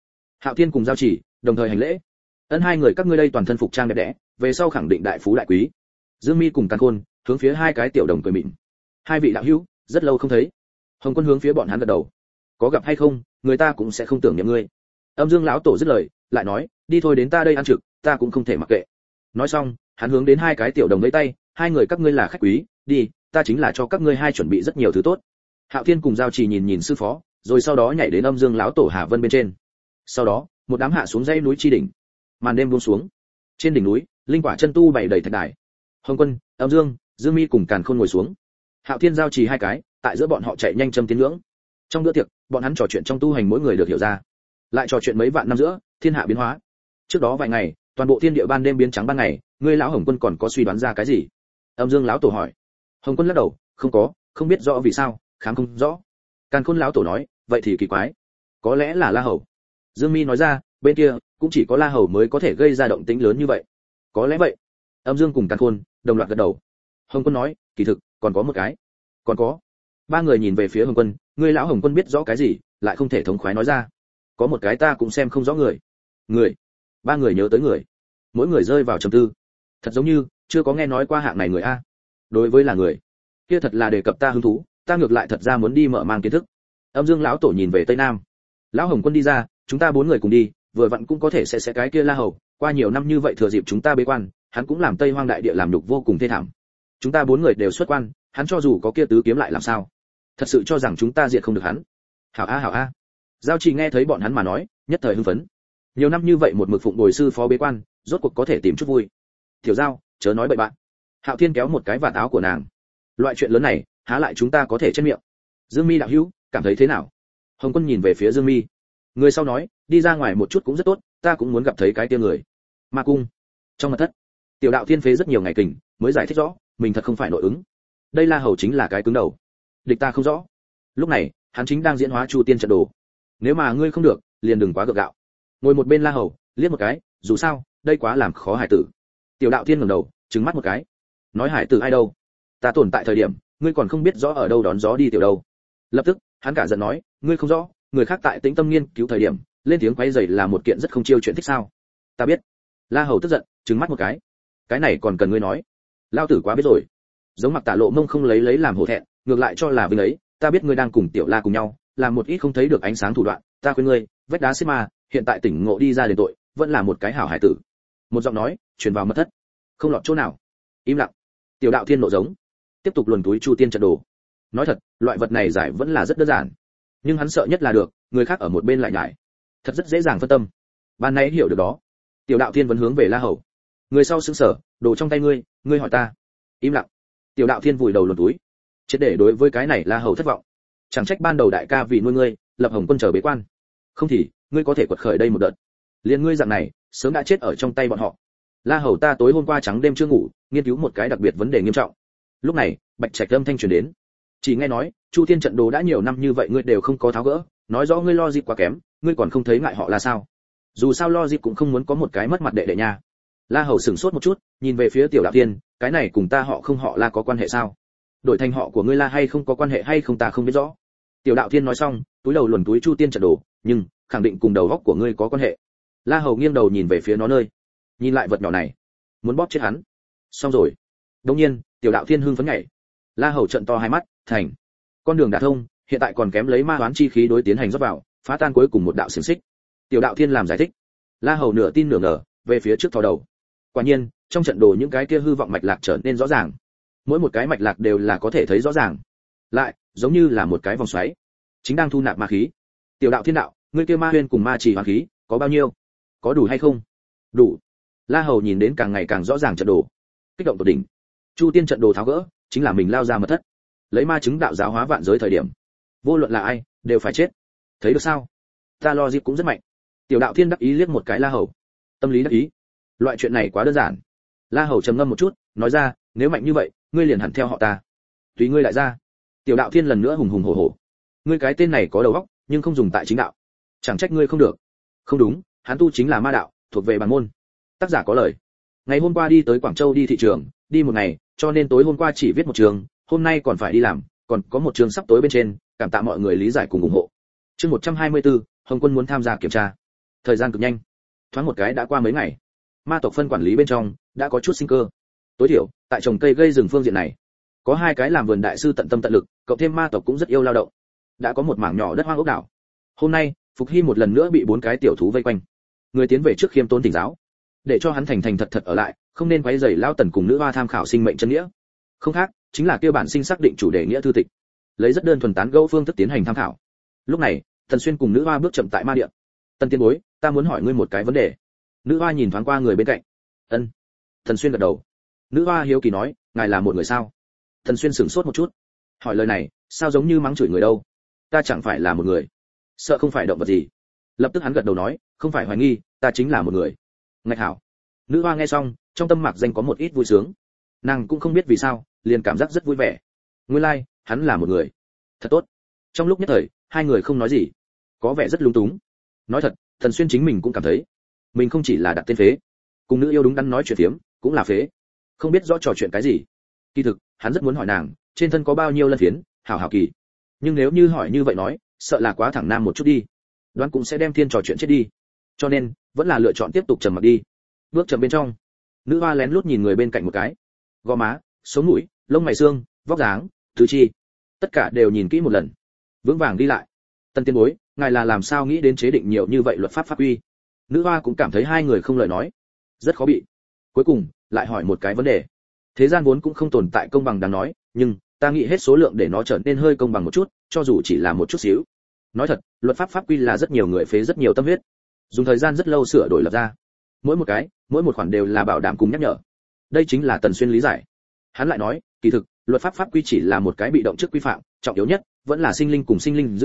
Hạo Thiên cùng Giao Chỉ đồng thời hành lễ. Ân, hai người các ngươi đây toàn thân phục trang đẹp đẽ, về sau khẳng định đại phú đại quý. Dương Mi cùng Càn Khôn hướng phía hai cái tiểu đồng cười mỉm. Hai vị đạo hữu, rất lâu không thấy. Hồng Quân hướng phía bọn hắn gật đầu. Có gặp hay không, người ta cũng sẽ không tưởng niệm ngươi. Âm Dương lão tổ dứt lời, lại nói, đi thôi, đến ta đây ăn trực, ta cũng không thể mặc kệ. Nói xong, hắn hướng đến hai cái tiểu đồng lấy tay, hai người các ngươi là khách quý, đi, ta chính là cho các ngươi hai chuẩn bị rất nhiều thứ tốt. Hạo Thiên cùng Giao Chỉ nhìn nhìn sư phó, rồi sau đó nhảy đến Âm Dương lão tổ Hà Vân bên trên. Sau đó, một đám hạ xuống dãy núi chi đỉnh. Màn đêm buông xuống. Trên đỉnh núi, linh quả chân tu bày đầy thạch đài. Hồng Quân, Âm Dương, Dương Mi cùng Càn Khôn ngồi xuống. Hạo Thiên Giao Chỉ hai cái, tại giữa bọn họ chạy nhanh châm tiến ngưỡng. Trong bữa tiệc, bọn hắn trò chuyện trong tu hành mỗi người được hiểu ra. Lại trò chuyện mấy vạn năm giữa, thiên hạ biến hóa. Trước đó vài ngày, toàn bộ thiên địa ban đêm biến trắng ban ngày, ngươi lão Hồng Quân còn có suy đoán ra cái gì? Âm Dương lão tổ hỏi. Hồng Quân lắc đầu, không có, không biết rõ vì sao, khám không rõ. Càn Khôn lão tổ nói, vậy thì kỳ quái, có lẽ là La Hầu. Dương Mi nói ra, bên kia cũng chỉ có La Hầu mới có thể gây ra động tĩnh lớn như vậy. Có lẽ vậy. Âm Dương cùng Càn Khôn đồng loạt gật đầu. Hồng Quân nói, kỳ thực còn có một cái. Còn có. Ba người nhìn về phía Hồng Quân, ngươi lão Hồng Quân biết rõ cái gì, lại không thể thống khoái nói ra. Có một cái ta cũng xem không rõ người. Người. Ba người nhớ tới người, mỗi người rơi vào trầm tư. Thật giống như chưa có nghe nói qua hạng này người a. Đối với là người, kia thật là đề cập ta hứng thú, ta ngược lại thật ra muốn đi mở mang kiến thức. Âm Dương lão tổ nhìn về tây nam. Lão Hồng Quân đi ra, chúng ta bốn người cùng đi, vừa vặn cũng có thể sẽ cái kia La Hầu, qua nhiều năm như vậy thừa dịp chúng ta bế quan, hắn cũng làm Tây Hoang đại địa làm nhục vô cùng thê thảm. Chúng ta bốn người đều xuất quan, hắn cho dù có kia tứ kiếm lại làm sao? Thật sự cho rằng chúng ta diệt không được hắn? Hảo a hảo a. Giao Trì nghe thấy bọn hắn mà nói, nhất thời hưng phấn. Nhiều năm như vậy một mực phụng bồi sư phó bế quan, rốt cuộc có thể tìm chút vui. Tiểu Giao, chớ nói bậy bạn. Hạo Thiên kéo một cái vạt áo của nàng. Loại chuyện lớn này, há lại chúng ta có thể trên miệng. Dương Mi đạo hữu, cảm thấy thế nào? Hồng Quân nhìn về phía Dương Mi. Người sau nói, đi ra ngoài một chút cũng rất tốt, ta cũng muốn gặp thấy cái kia người. Ma cung. Trong mật thất, Tiểu Đạo Thiên phế rất nhiều ngày kình, mới giải thích rõ, mình thật không phải nội ứng. Đây La Hầu chính là cái cứng đầu. Địch ta không rõ. Lúc này, hắn chính đang diễn hóa Chu Tiên trận đồ. Nếu mà ngươi không được, liền đừng quá gượng gạo. Ngồi một bên La Hầu, liếc một cái, dù sao, đây quá làm khó hải tử. Tiểu Đạo Thiên ngẩng đầu, trừng mắt một cái. Nói hải tử ai đâu? Ta tồn tại thời điểm, ngươi còn không biết rõ ở đâu đón gió đi tiểu đâu. Lập tức, hắn cả giận nói, ngươi không rõ, người khác tại tĩnh tâm nghiên cứu thời điểm, lên tiếng quấy rầy là một kiện rất không chiêu chuyện thích sao? Ta biết. La Hầu tức giận, trừng mắt một cái. Cái này còn cần ngươi nói? Lao tử quá biết rồi. Giống Mặc Tả Lộ Mông không lấy làm hổ thẹn, ngược lại cho là vinh ấy, ta biết ngươi đang cùng Tiểu La cùng nhau, làm một ít không thấy được ánh sáng thủ đoạn, ta khuyên ngươi, vách đá xếp ma, hiện tại tỉnh ngộ đi ra đền tội, vẫn là một cái hảo hải tử. Một giọng nói truyền vào mật thất, không lọt chỗ nào. Im lặng. Tiểu Đạo Thiên nộ giống, tiếp tục luồn túi Chu Tiên trận đồ. Nói thật, loại vật này giải vẫn là rất đơn giản, nhưng hắn sợ nhất là được người khác ở một bên lại nhải, thật rất dễ dàng phân tâm. Ban nãy hiểu được đó. Tiểu Đạo Thiên vẫn hướng về La Hầu. Người sau sững sờ, đồ trong tay ngươi hỏi ta. Im lặng. Tiểu Đạo Thiên vùi đầu luồn túi, chết để đối với cái này La Hầu thất vọng. Chẳng trách ban đầu đại ca vì nuôi ngươi, lập Hồng Quân chờ bế quan. Không thì, ngươi có thể quật khởi đây một đợt. Liên ngươi dạng này, sớm đã chết ở trong tay bọn họ. La Hầu, ta tối hôm qua trắng đêm chưa ngủ, nghiên cứu một cái đặc biệt vấn đề nghiêm trọng. Lúc này, Bạch Trạch âm thanh truyền đến. Chỉ nghe nói, Chu Thiên trận đồ đã nhiều năm như vậy ngươi đều không có tháo gỡ, nói rõ ngươi logic quá kém, ngươi còn không thấy ngại họ là sao? Dù sao logic cũng không muốn có một cái mất mặt đệ đệ nha. La Hầu sửng sốt một chút, nhìn về phía Tiểu Đạo Thiên, cái này cùng ta họ không họ La có quan hệ sao? Đổi thành họ của ngươi La hay không có quan hệ hay không ta không biết rõ. Tiểu Đạo Thiên nói xong, túi đầu luồn túi Chu Tiên trận đồ, nhưng khẳng định cùng đầu óc của ngươi có quan hệ. La Hầu nghiêng đầu nhìn về phía nó nơi, nhìn lại vật nhỏ này, muốn bóp chết hắn. Xong rồi. Đương nhiên, Tiểu Đạo Thiên hưng phấn nhảy. La Hầu trợn to hai mắt, thành. Con đường đã thông, hiện tại còn kém lấy ma hoán chi khí đối tiến hành rót vào, phá tan cuối cùng một đạo xiển xích. Tiểu Đạo Thiên làm giải thích. La Hầu nửa tin nửa ngờ, về phía trước thò đầu. Quả nhiên, trong trận đồ những cái kia hư vọng mạch lạc trở nên rõ ràng. Mỗi một cái mạch lạc đều là có thể thấy rõ ràng. Lại, giống như là một cái vòng xoáy, chính đang thu nạp ma khí. Tiểu Đạo Thiên đạo, ngươi kia ma huyên cùng ma chỉ hoàn khí, có bao nhiêu? Có đủ hay không? Đủ. La Hầu nhìn đến càng ngày càng rõ ràng trận đồ, kích động tột đỉnh. Chu Tiên trận đồ tháo gỡ, chính là mình lao ra mật thất, lấy ma chứng đạo giáo hóa vạn giới thời điểm, vô luận là ai, đều phải chết. Thấy được sao? Ta lo dịp cũng rất mạnh. Tiểu Đạo Thiên đắc ý liếc một cái La Hầu, tâm lý đắc ý. Loại chuyện này quá đơn giản. La Hầu trầm ngâm một chút, nói ra, nếu mạnh như vậy, ngươi liền hẳn theo họ ta. Tùy ngươi lại ra. Tiểu Đạo Thiên lần nữa hùng hùng hổ hổ. Ngươi cái tên này có đầu óc, nhưng không dùng tại chính đạo. Chẳng trách ngươi không được. Không đúng, hắn tu chính là ma đạo, thuộc về bản môn. Tác giả có lời. Ngày hôm qua đi tới Quảng Châu đi thị trường, đi một ngày, cho nên tối hôm qua chỉ viết một trường, hôm nay còn phải đi làm, còn có một trường sắp tối bên trên, cảm tạ mọi người lý giải cùng ủng hộ. Chương 124, Hồng Quân muốn tham gia kiểm tra. Thời gian cực nhanh, thoáng một cái đã qua mấy ngày. Ma tộc phân quản lý bên trong đã có chút sinh cơ. Tối thiểu, tại trồng cây gây rừng phương diện này, có 2 cái làm vườn đại sư tận tâm tận lực, cộng thêm ma tộc cũng rất yêu lao động. Đã có một mảng nhỏ đất hoang ốc đảo. Hôm nay, Phục Hy một lần nữa bị 4 cái tiểu thú vây quanh. Người tiến về trước khiêm tốn tỉnh giáo, để cho hắn thành thành thật thật ở lại, không nên quấy rầy lão tần cùng nữ hoa tham khảo sinh mệnh chân nghĩa. Không khác, chính là kêu bản sinh xác định chủ đề nghĩa thư tịch, lấy rất đơn thuần tán gẫu phương thức tiến hành tham khảo. Lúc này, Tần Xuyên cùng nữ hoa bước chậm tại ma địa. Tần tiên bối, ta muốn hỏi ngươi một cái vấn đề. Nữ hoa nhìn thoáng qua người bên cạnh. Ân. Tần Xuyên gật đầu. Nữ hoa hiếu kỳ nói, ngài là một người sao? Tần Xuyên sửng sốt một chút. Hỏi lời này, sao giống như mắng chửi người đâu? Ta chẳng phải là một người. Sợ không phải động vật gì. Lập tức hắn gật đầu nói, không phải hoài nghi, ta chính là một người. Ngạch hảo. Nữ hoa nghe xong, trong tâm mạc danh có một ít vui sướng. Nàng cũng không biết vì sao, liền cảm giác rất vui vẻ. Nguyên lai, hắn là một người. Thật tốt. Trong lúc nhất thời, 2 người không nói gì, có vẻ rất lung túng. Nói thật, Thần Xuyên chính mình cũng cảm thấy, mình không chỉ là đặt tên phế, cùng nữ yêu đúng đắn nói chuyện phiếm, cũng là phế. Không biết rõ trò chuyện cái gì. Kỳ thực, hắn rất muốn hỏi nàng, trên thân có bao nhiêu lân phiến, hảo hảo kỳ. Nhưng nếu như hỏi như vậy nói, sợ là quá thẳng nam một chút đi. Đoán cũng sẽ đem thiên trò chuyện chết đi. Cho nên, vẫn là lựa chọn tiếp tục trầm mặc đi. Bước chậm bên trong, nữ hoa lén lút nhìn người bên cạnh một cái. Gò má, sống mũi, lông mày xương, vóc dáng, tứ chi, tất cả đều nhìn kỹ một lần. Vững vàng đi lại. Tân tiên bối, ngài là làm sao nghĩ đến chế định nhiều như vậy luật pháp pháp uy? Nữ hoa cũng cảm thấy 2 người không lời nói, rất khó bị. Cuối cùng, lại hỏi một cái vấn đề. Thế gian vốn cũng không tồn tại công bằng đáng nói, nhưng ta nghĩ hết số lượng để nó trở nên hơi công bằng một chút, cho dù chỉ là một chút xíu. Nói thật, luật pháp pháp quy là rất nhiều người phế rất nhiều tâm huyết, dùng thời gian rất lâu sửa đổi lập ra. Mỗi một khoản đều là bảo đảm cùng nhắc nhở. Đây chính là Tần Xuyên lý giải. Hắn lại nói, kỳ thực, luật pháp pháp quy chỉ là một cái bị động trước quy phạm, trọng yếu nhất vẫn là sinh linh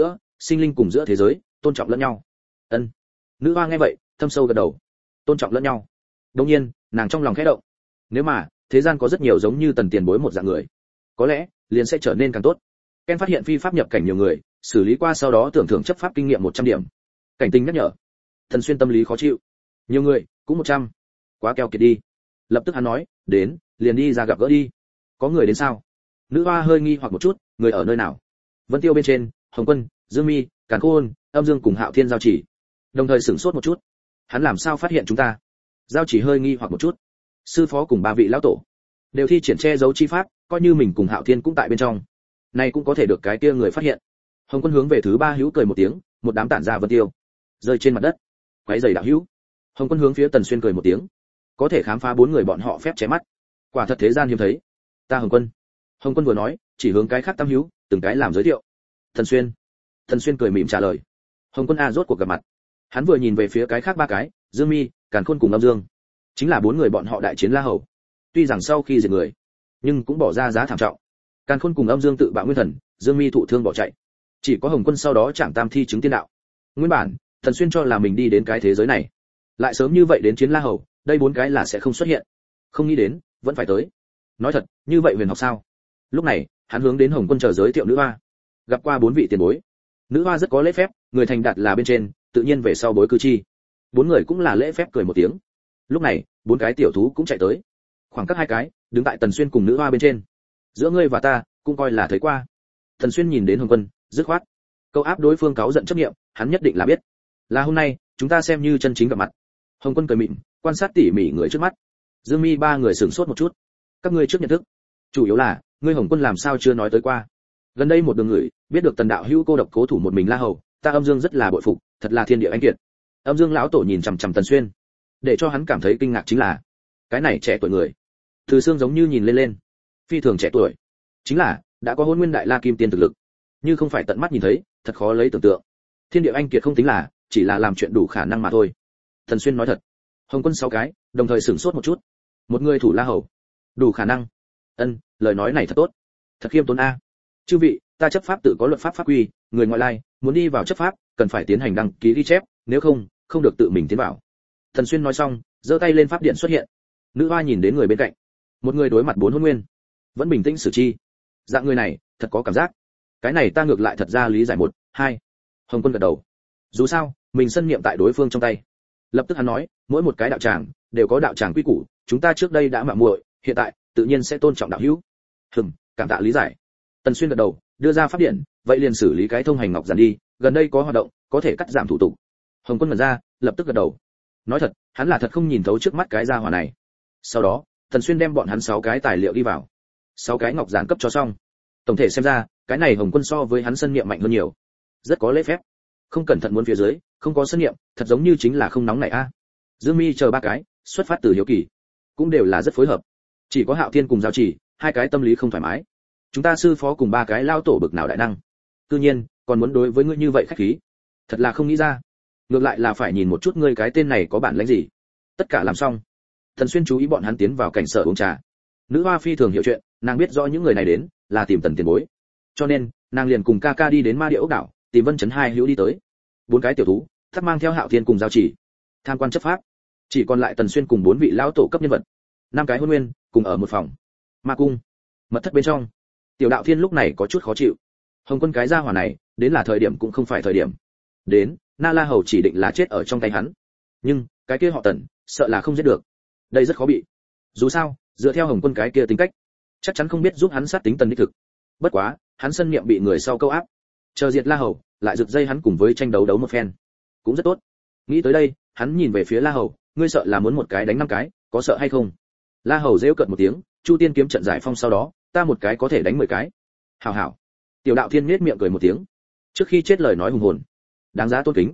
cùng giữa thế giới, tôn trọng lẫn nhau. Ân. Nữ hoa nghe vậy, thâm sâu gật đầu. Tôn trọng lẫn nhau. Đương nhiên, nàng trong lòng khẽ động. Nếu mà, thế gian có rất nhiều giống như Tần tiền bối một dạng người, có lẽ liền sẽ trở nên càng tốt. Ken phát hiện phi pháp nhập cảnh nhiều người, xử lý qua sau đó tưởng thưởng chấp pháp kinh nghiệm 100 điểm. Cảnh tình nhắc nhở. Thần Xuyên tâm lý khó chịu. Nhiều người, cũng 100. Quá keo kiệt đi. Lập tức hắn nói, đến, liền đi ra gặp gỡ đi. Có người đến sao? Nữ hoa hơi nghi hoặc một chút, người ở nơi nào? Vân Tiêu bên trên, Hồng Quân, Dương Mi, Càn Khôn, Âm Dương cùng Hạo Thiên giao chỉ. Đồng thời sửng sốt một chút. Hắn làm sao phát hiện chúng ta? Giao chỉ hơi nghi hoặc một chút. Sư phó cùng 3 vị lão tổ đều thi triển che giấu chi pháp, coi như mình cùng Hạo Thiên cũng tại bên trong. Này cũng có thể được cái kia người phát hiện. Hồng Quân hướng về thứ 3 hữu cười một tiếng, một đám tản ra Vân Tiêu rơi trên mặt đất. Quấy giày đạo hữu. Hồng Quân hướng phía Tần Xuyên cười một tiếng. Có thể khám phá 4 người bọn họ phép che mắt. Quả thật thế gian hiếm thấy. Ta Hồng Quân. Hồng Quân vừa nói, chỉ hướng cái khác tam hữu, từng cái làm giới thiệu. Tần Xuyên cười mỉm trả lời. Hồng Quân a rốt cuộc gặp mặt. Hắn vừa nhìn về phía cái khác 3 cái, Dương Mi, Càn Khôn cùng Âm Dương. Chính là 4 người bọn họ đại chiến La Hầu. Tuy rằng sau khi diệt người, nhưng cũng bỏ ra giá thảm trọng. Càn Khôn cùng Âm Dương tự bạo nguyên thần, Dương Mi thụ thương bỏ chạy. Chỉ có Hồng Quân sau đó chạm tam thi chứng tiên đạo. Nguyên bản, Thần Xuyên cho là mình đi đến cái thế giới này, lại sớm như vậy đến chiến La Hầu, đây 4 cái là sẽ không xuất hiện. Không nghĩ đến, vẫn phải tới. Nói thật, như vậy huyền học sao? Lúc này, hắn hướng đến Hồng Quân chờ giới thiệu nữ hoa. Gặp qua 4 vị tiền bối. Nữ hoa rất có lễ phép, người thành đạt là bên trên, tự nhiên về sau bối cư chi. 4 người cũng là lễ phép cười một tiếng. Lúc này, 4 cái tiểu thú cũng chạy tới. Khoảng cách 2 cái, đứng tại Tần Xuyên cùng nữ hoa bên trên. Giữa ngươi và ta, cũng coi là thấy qua. Tần Xuyên nhìn đến Hồng Quân, dứt khoát. Câu áp đối phương cáu giận chấp niệm, hắn nhất định là biết. Là hôm nay, chúng ta xem như chân chính gặp mặt. Hồng Quân cười mỉm, quan sát tỉ mỉ người trước mắt. Dương Mi 3 người sửng sốt một chút. Các ngươi trước nhận thức, chủ yếu là, ngươi Hồng Quân làm sao chưa nói tới qua. Gần đây một đường người, biết được Tần đạo hữu cô độc cố thủ một mình La Hầu, ta Âm Dương rất là bội phục, thật là thiên địa anh kiệt. Âm Dương lão tổ nhìn chằm chằm Tần Xuyên, để cho hắn cảm thấy kinh ngạc chính là, cái này trẻ tuổi người, từ xương giống như nhìn lên, phi thường trẻ tuổi, chính là đã có Hỗn Nguyên Đại La Kim Tiên thực lực, như không phải tận mắt nhìn thấy, thật khó lấy tưởng tượng. Thiên địa anh kiệt không tính là, chỉ là làm chuyện đủ khả năng mà thôi. Tần Xuyên nói thật. Hồng Quân 6 cái, đồng thời sửng sốt một chút. Một người thủ La Hầu, đủ khả năng. Ân, lời nói này thật tốt, thật khiêm tốn a. Chư vị, ta chấp pháp tự có luật pháp pháp quy, người ngoại lai muốn đi vào chấp pháp, cần phải tiến hành đăng ký ghi chép, nếu không, không được tự mình tiến vào. Thần Xuyên nói xong, giơ tay lên pháp điện xuất hiện. Nữ hoa nhìn đến người bên cạnh, một người đối mặt 4 hôn nguyên, vẫn bình tĩnh xử chi. Dạng người này, thật có cảm giác. Cái này ta ngược lại thật ra lý giải 1, 2. Hồng Quân gật đầu. Dù sao, mình sân niệm tại đối phương trong tay. Lập tức hắn nói, mỗi một cái đạo tràng đều có đạo tràng quy củ, chúng ta trước đây đã mạo muội, hiện tại tự nhiên sẽ tôn trọng đạo hữu. Cảm tạ lý giải. Tần Xuyên gật đầu, đưa ra pháp điện, vậy liền xử lý cái thông hành ngọc giản đi, gần đây có hoạt động, có thể cắt giảm thủ tục. Hồng Quân mở ra, lập tức gật đầu. Nói thật, hắn là thật không nhìn thấu trước mắt cái gia hỏa này. Sau đó, Tần Xuyên đem bọn hắn 6 cái tài liệu đi vào. 6 cái ngọc giản cấp cho xong. Tổng thể xem ra, cái này Hồng Quân so với hắn sân niệm mạnh hơn nhiều. Rất có lễ phép. Không cẩn thận muốn phía dưới, không có sân niệm, thật giống như chính là không nóng này a. Dương Mi chờ 3 cái, xuất phát từ hiếu kỳ, cũng đều là rất phối hợp. Chỉ có Hạo Thiên cùng Giao Chỉ, 2 cái tâm lý không thoải mái. Chúng ta sư phó cùng 3 cái lao tổ bực nào đại năng. Tự nhiên, còn muốn đối với ngươi như vậy khách khí. Thật là không nghĩ ra. Ngược lại là phải nhìn một chút ngươi cái tên này có bản lĩnh gì. Tất cả làm xong, Tần Xuyên chú ý bọn hắn tiến vào cảnh sở uống trà. Nữ hoa phi thường hiểu chuyện, nàng biết rõ những người này đến là tìm Tần tiền bối, cho nên nàng liền cùng ca ca đi đến Ma Địa ốc đảo, tìm Vân Chấn hai hữu đi tới. 4 cái tiểu thú, thắt mang theo Hạo Thiên cùng Giao Chỉ, tham quan chấp pháp. Chỉ còn lại Tần Xuyên cùng 4 vị lão tổ cấp nhân vật, 5 cái hôn nguyên cùng ở một phòng. Ma cung, mật thất bên trong, Tiểu Đạo Thiên lúc này có chút khó chịu. Hồng Quân cái gia hỏa này, đến là thời điểm cũng không phải thời điểm. Đến, Na La Hầu chỉ định là chết ở trong tay hắn. Nhưng, cái kia họ Tần, sợ là không giết được. Đây rất khó bị. Dù sao, dựa theo Hồng Quân cái kia tính cách, chắc chắn không biết giúp hắn sát tính Tần đích thực. Bất quá, hắn sân niệm bị người sau câu áp. Chờ diệt La Hầu, lại giật dây hắn cùng với tranh đấu đấu một phen. Cũng rất tốt. Nghĩ tới đây, hắn nhìn về phía La Hầu, ngươi sợ là muốn một cái đánh 5 cái, có sợ hay không? La Hầu giễu cợt một tiếng, Chu Tiên kiếm trận giải phong sau đó, ta một cái có thể đánh 10 cái. Hảo hảo. Tiểu Đạo Thiên nhếch miệng cười một tiếng. Trước khi chết lời nói hùng hồn, đáng giá tôn kính.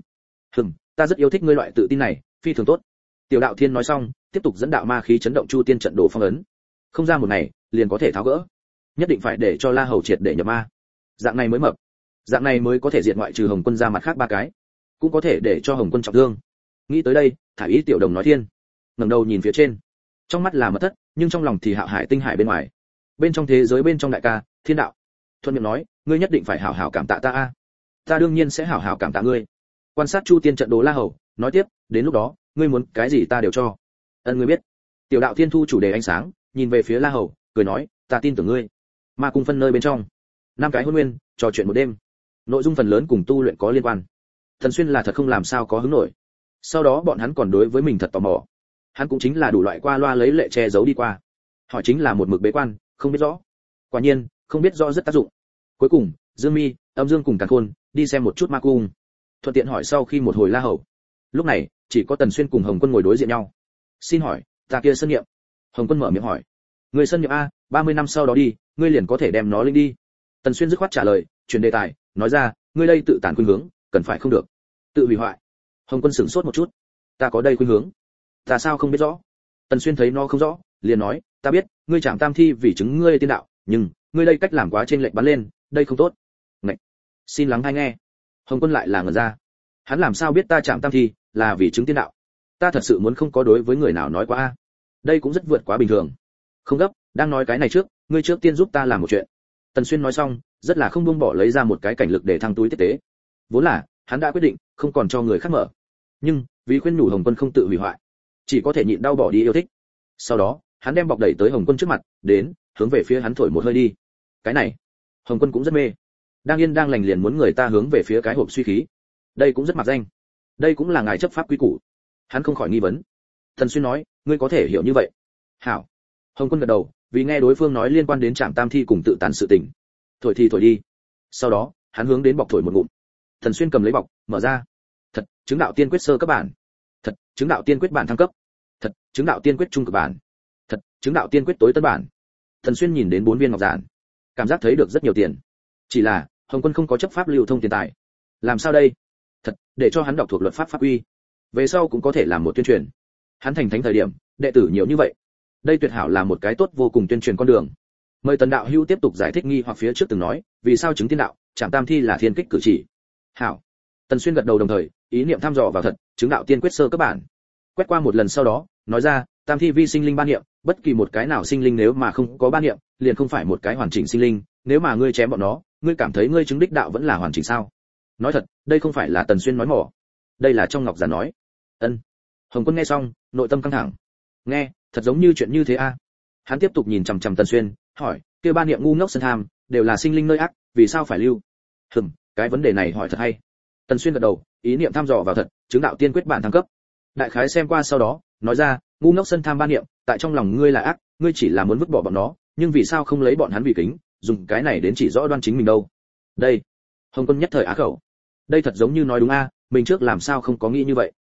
Ta rất yêu thích ngươi loại tự tin này, phi thường tốt. Tiểu Đạo Thiên nói xong, tiếp tục dẫn đạo ma khí chấn động Chu Tiên trận đồ phong ấn. Không ra một ngày, liền có thể tháo gỡ. Nhất định phải để cho La Hầu triệt để nhập ma. Dạng này mới mập. Dạng này mới có thể diệt ngoại trừ Hồng Quân ra mặt khác 3 cái, cũng có thể để cho Hồng Quân trọng thương. Nghĩ tới đây, thả ý Tiểu Đồng nói thiên, ngẩng đầu nhìn phía trên, trong mắt là mật thất, nhưng trong lòng thì Hạo Hải tinh hải bên ngoài. Bên trong thế giới bên trong đại ca, Thiên đạo. Thuận miệng nói, ngươi nhất định phải hảo hảo cảm tạ ta a. Ta đương nhiên sẽ hảo hảo cảm tạ ngươi. Quan sát Chu Tiên trận đồ La Hầu, nói tiếp, đến lúc đó, ngươi muốn cái gì ta đều cho. Ân ngươi biết. Tiểu Đạo Thiên thu chủ đề ánh sáng, nhìn về phía La Hầu, cười nói, ta tin tưởng ngươi. Ma cung phân nơi bên trong, 5 cái hôn nguyên, trò chuyện một đêm. Nội dung phần lớn cùng tu luyện có liên quan. Thần Xuyên là thật không làm sao có hứng nổi. Sau đó bọn hắn còn đối với mình thật tò mò. Hắn cũng chính là đủ loại qua loa lấy lệ che giấu đi qua. Hỏi chính là một mực bế quan, không biết rõ. Quả nhiên, không biết rõ rất tác dụng. Cuối cùng, Dương Mi, Âm Dương cùng Càn Khôn đi xem một chút ma cung. Thuận tiện hỏi sau khi một hồi La Hầu. Lúc này, chỉ có Tần Xuyên cùng Hồng Quân ngồi đối diện nhau. Xin hỏi, ta kia sân niệm. Hồng Quân mở miệng hỏi. Người sân niệm a, 30 năm sau đó đi, ngươi liền có thể đem nó lên đi. Tần Xuyên dứt khoát trả lời, chuyển đề tài, nói ra, ngươi đây tự tàn khuynh hướng, cần phải không được. Tự hủy hoại. Hồng Quân sửng sốt một chút. Ta có đây khuynh hướng. Ta sao không biết rõ? Tần Xuyên thấy nó không rõ, liền nói, ta biết, ngươi Trảm Tam Thi vì chứng ngươi tiên đạo, nhưng ngươi đây cách làm quá trên lệch bắn lên, đây không tốt. Ngậy. Xin lắng hay nghe. Hồng Quân lại là ngẩn ra. Hắn làm sao biết ta Trảm Tam Thi là vì chứng tiên đạo? Ta thật sự muốn không có đối với người nào nói quá a. Đây cũng rất vượt quá bình thường. Không gấp, đang nói cái này trước, ngươi trước tiên giúp ta làm một chuyện. Tần Xuyên nói xong, rất là không buông bỏ lấy ra một cái cảnh lực để thăng túi tiếp tế. Vốn là, hắn đã quyết định, không còn cho người khác mở. Nhưng, vì khuyên nhủ Hồng Quân không tự hủy hoại, chỉ có thể nhịn đau bỏ đi yêu thích. Sau đó, hắn đem bọc đẩy tới Hồng Quân trước mặt, đến, hướng về phía hắn thổi một hơi đi. Cái này, Hồng Quân cũng rất mê. Đang yên đang lành liền muốn người ta hướng về phía cái hộp suy khí. Đây cũng rất mặc danh. Đây cũng là ngài chấp pháp quy củ. Hắn không khỏi nghi vấn. Tần Xuyên nói, ngươi có thể hiểu như vậy. Hảo. Hồng Quân gật đầu, vì nghe đối phương nói liên quan đến Trảm Tam Thi cùng tự tàn sự tình. Thổi thì thổi đi. Sau đó, hắn hướng đến bọc thổi một ngụm. Tần Xuyên cầm lấy bọc, mở ra. Thật, chứng đạo tiên quyết sơ cấp bản. Thật, chứng đạo tiên quyết bản thăng cấp. Thật, chứng đạo tiên quyết trung cấp bản. Thật, chứng đạo tiên quyết tối tân bản. Tần Xuyên nhìn đến 4 viên ngọc giản, cảm giác thấy được rất nhiều tiền. Chỉ là, Hồng Quân không có chấp pháp lưu thông tiền tài. Làm sao đây? Thật, để cho hắn đọc thuộc luật pháp pháp quy. Về sau cũng có thể làm một tuyên truyền. Hắn thành thánh thời điểm, đệ tử nhiều như vậy. Đây tuyệt hảo là một cái tốt vô cùng tuyên truyền con đường. Mời Tần đạo hữu tiếp tục giải thích nghi hoặc phía trước từng nói, vì sao chứng tiên đạo, Trảm Tam Thi là thiên kích cử chỉ. Hảo. Tần Xuyên gật đầu đồng thời, ý niệm thăm dò vào thật, chứng đạo tiên quyết sơ cấp bản. Quét qua một lần sau đó, nói ra, Tam Thi vi sinh linh ban niệm, bất kỳ một cái nào sinh linh nếu mà không có ban niệm, liền không phải một cái hoàn chỉnh sinh linh, nếu mà ngươi chém bọn nó, ngươi cảm thấy ngươi chứng đích đạo vẫn là hoàn chỉnh sao? Nói thật, đây không phải là Tần Xuyên nói mỏ. Đây là trong ngọc giản nói. Ân. Hồng Quân nghe xong, nội tâm căng thẳng. Nghe, thật giống như chuyện như thế a. Hắn tiếp tục nhìn chằm chằm Tần Xuyên, hỏi, kia ban niệm ngu ngốc sân tham, đều là sinh linh nơi ác, vì sao phải lưu? Cái vấn đề này hỏi thật hay. Tần Xuyên gật đầu, ý niệm thăm dò vào thật, chứng đạo tiên quyết bản thăng cấp. Đại khái xem qua sau đó, nói ra, ngu ngốc sân tham ban niệm, tại trong lòng ngươi là ác, ngươi chỉ là muốn vứt bỏ bọn nó, nhưng vì sao không lấy bọn hắn vì kính, dùng cái này đến chỉ rõ đoan chính mình đâu? Đây. Hồng Quân nhất thời á khẩu. Đây thật giống như nói đúng a, mình trước làm sao không có nghĩ như vậy.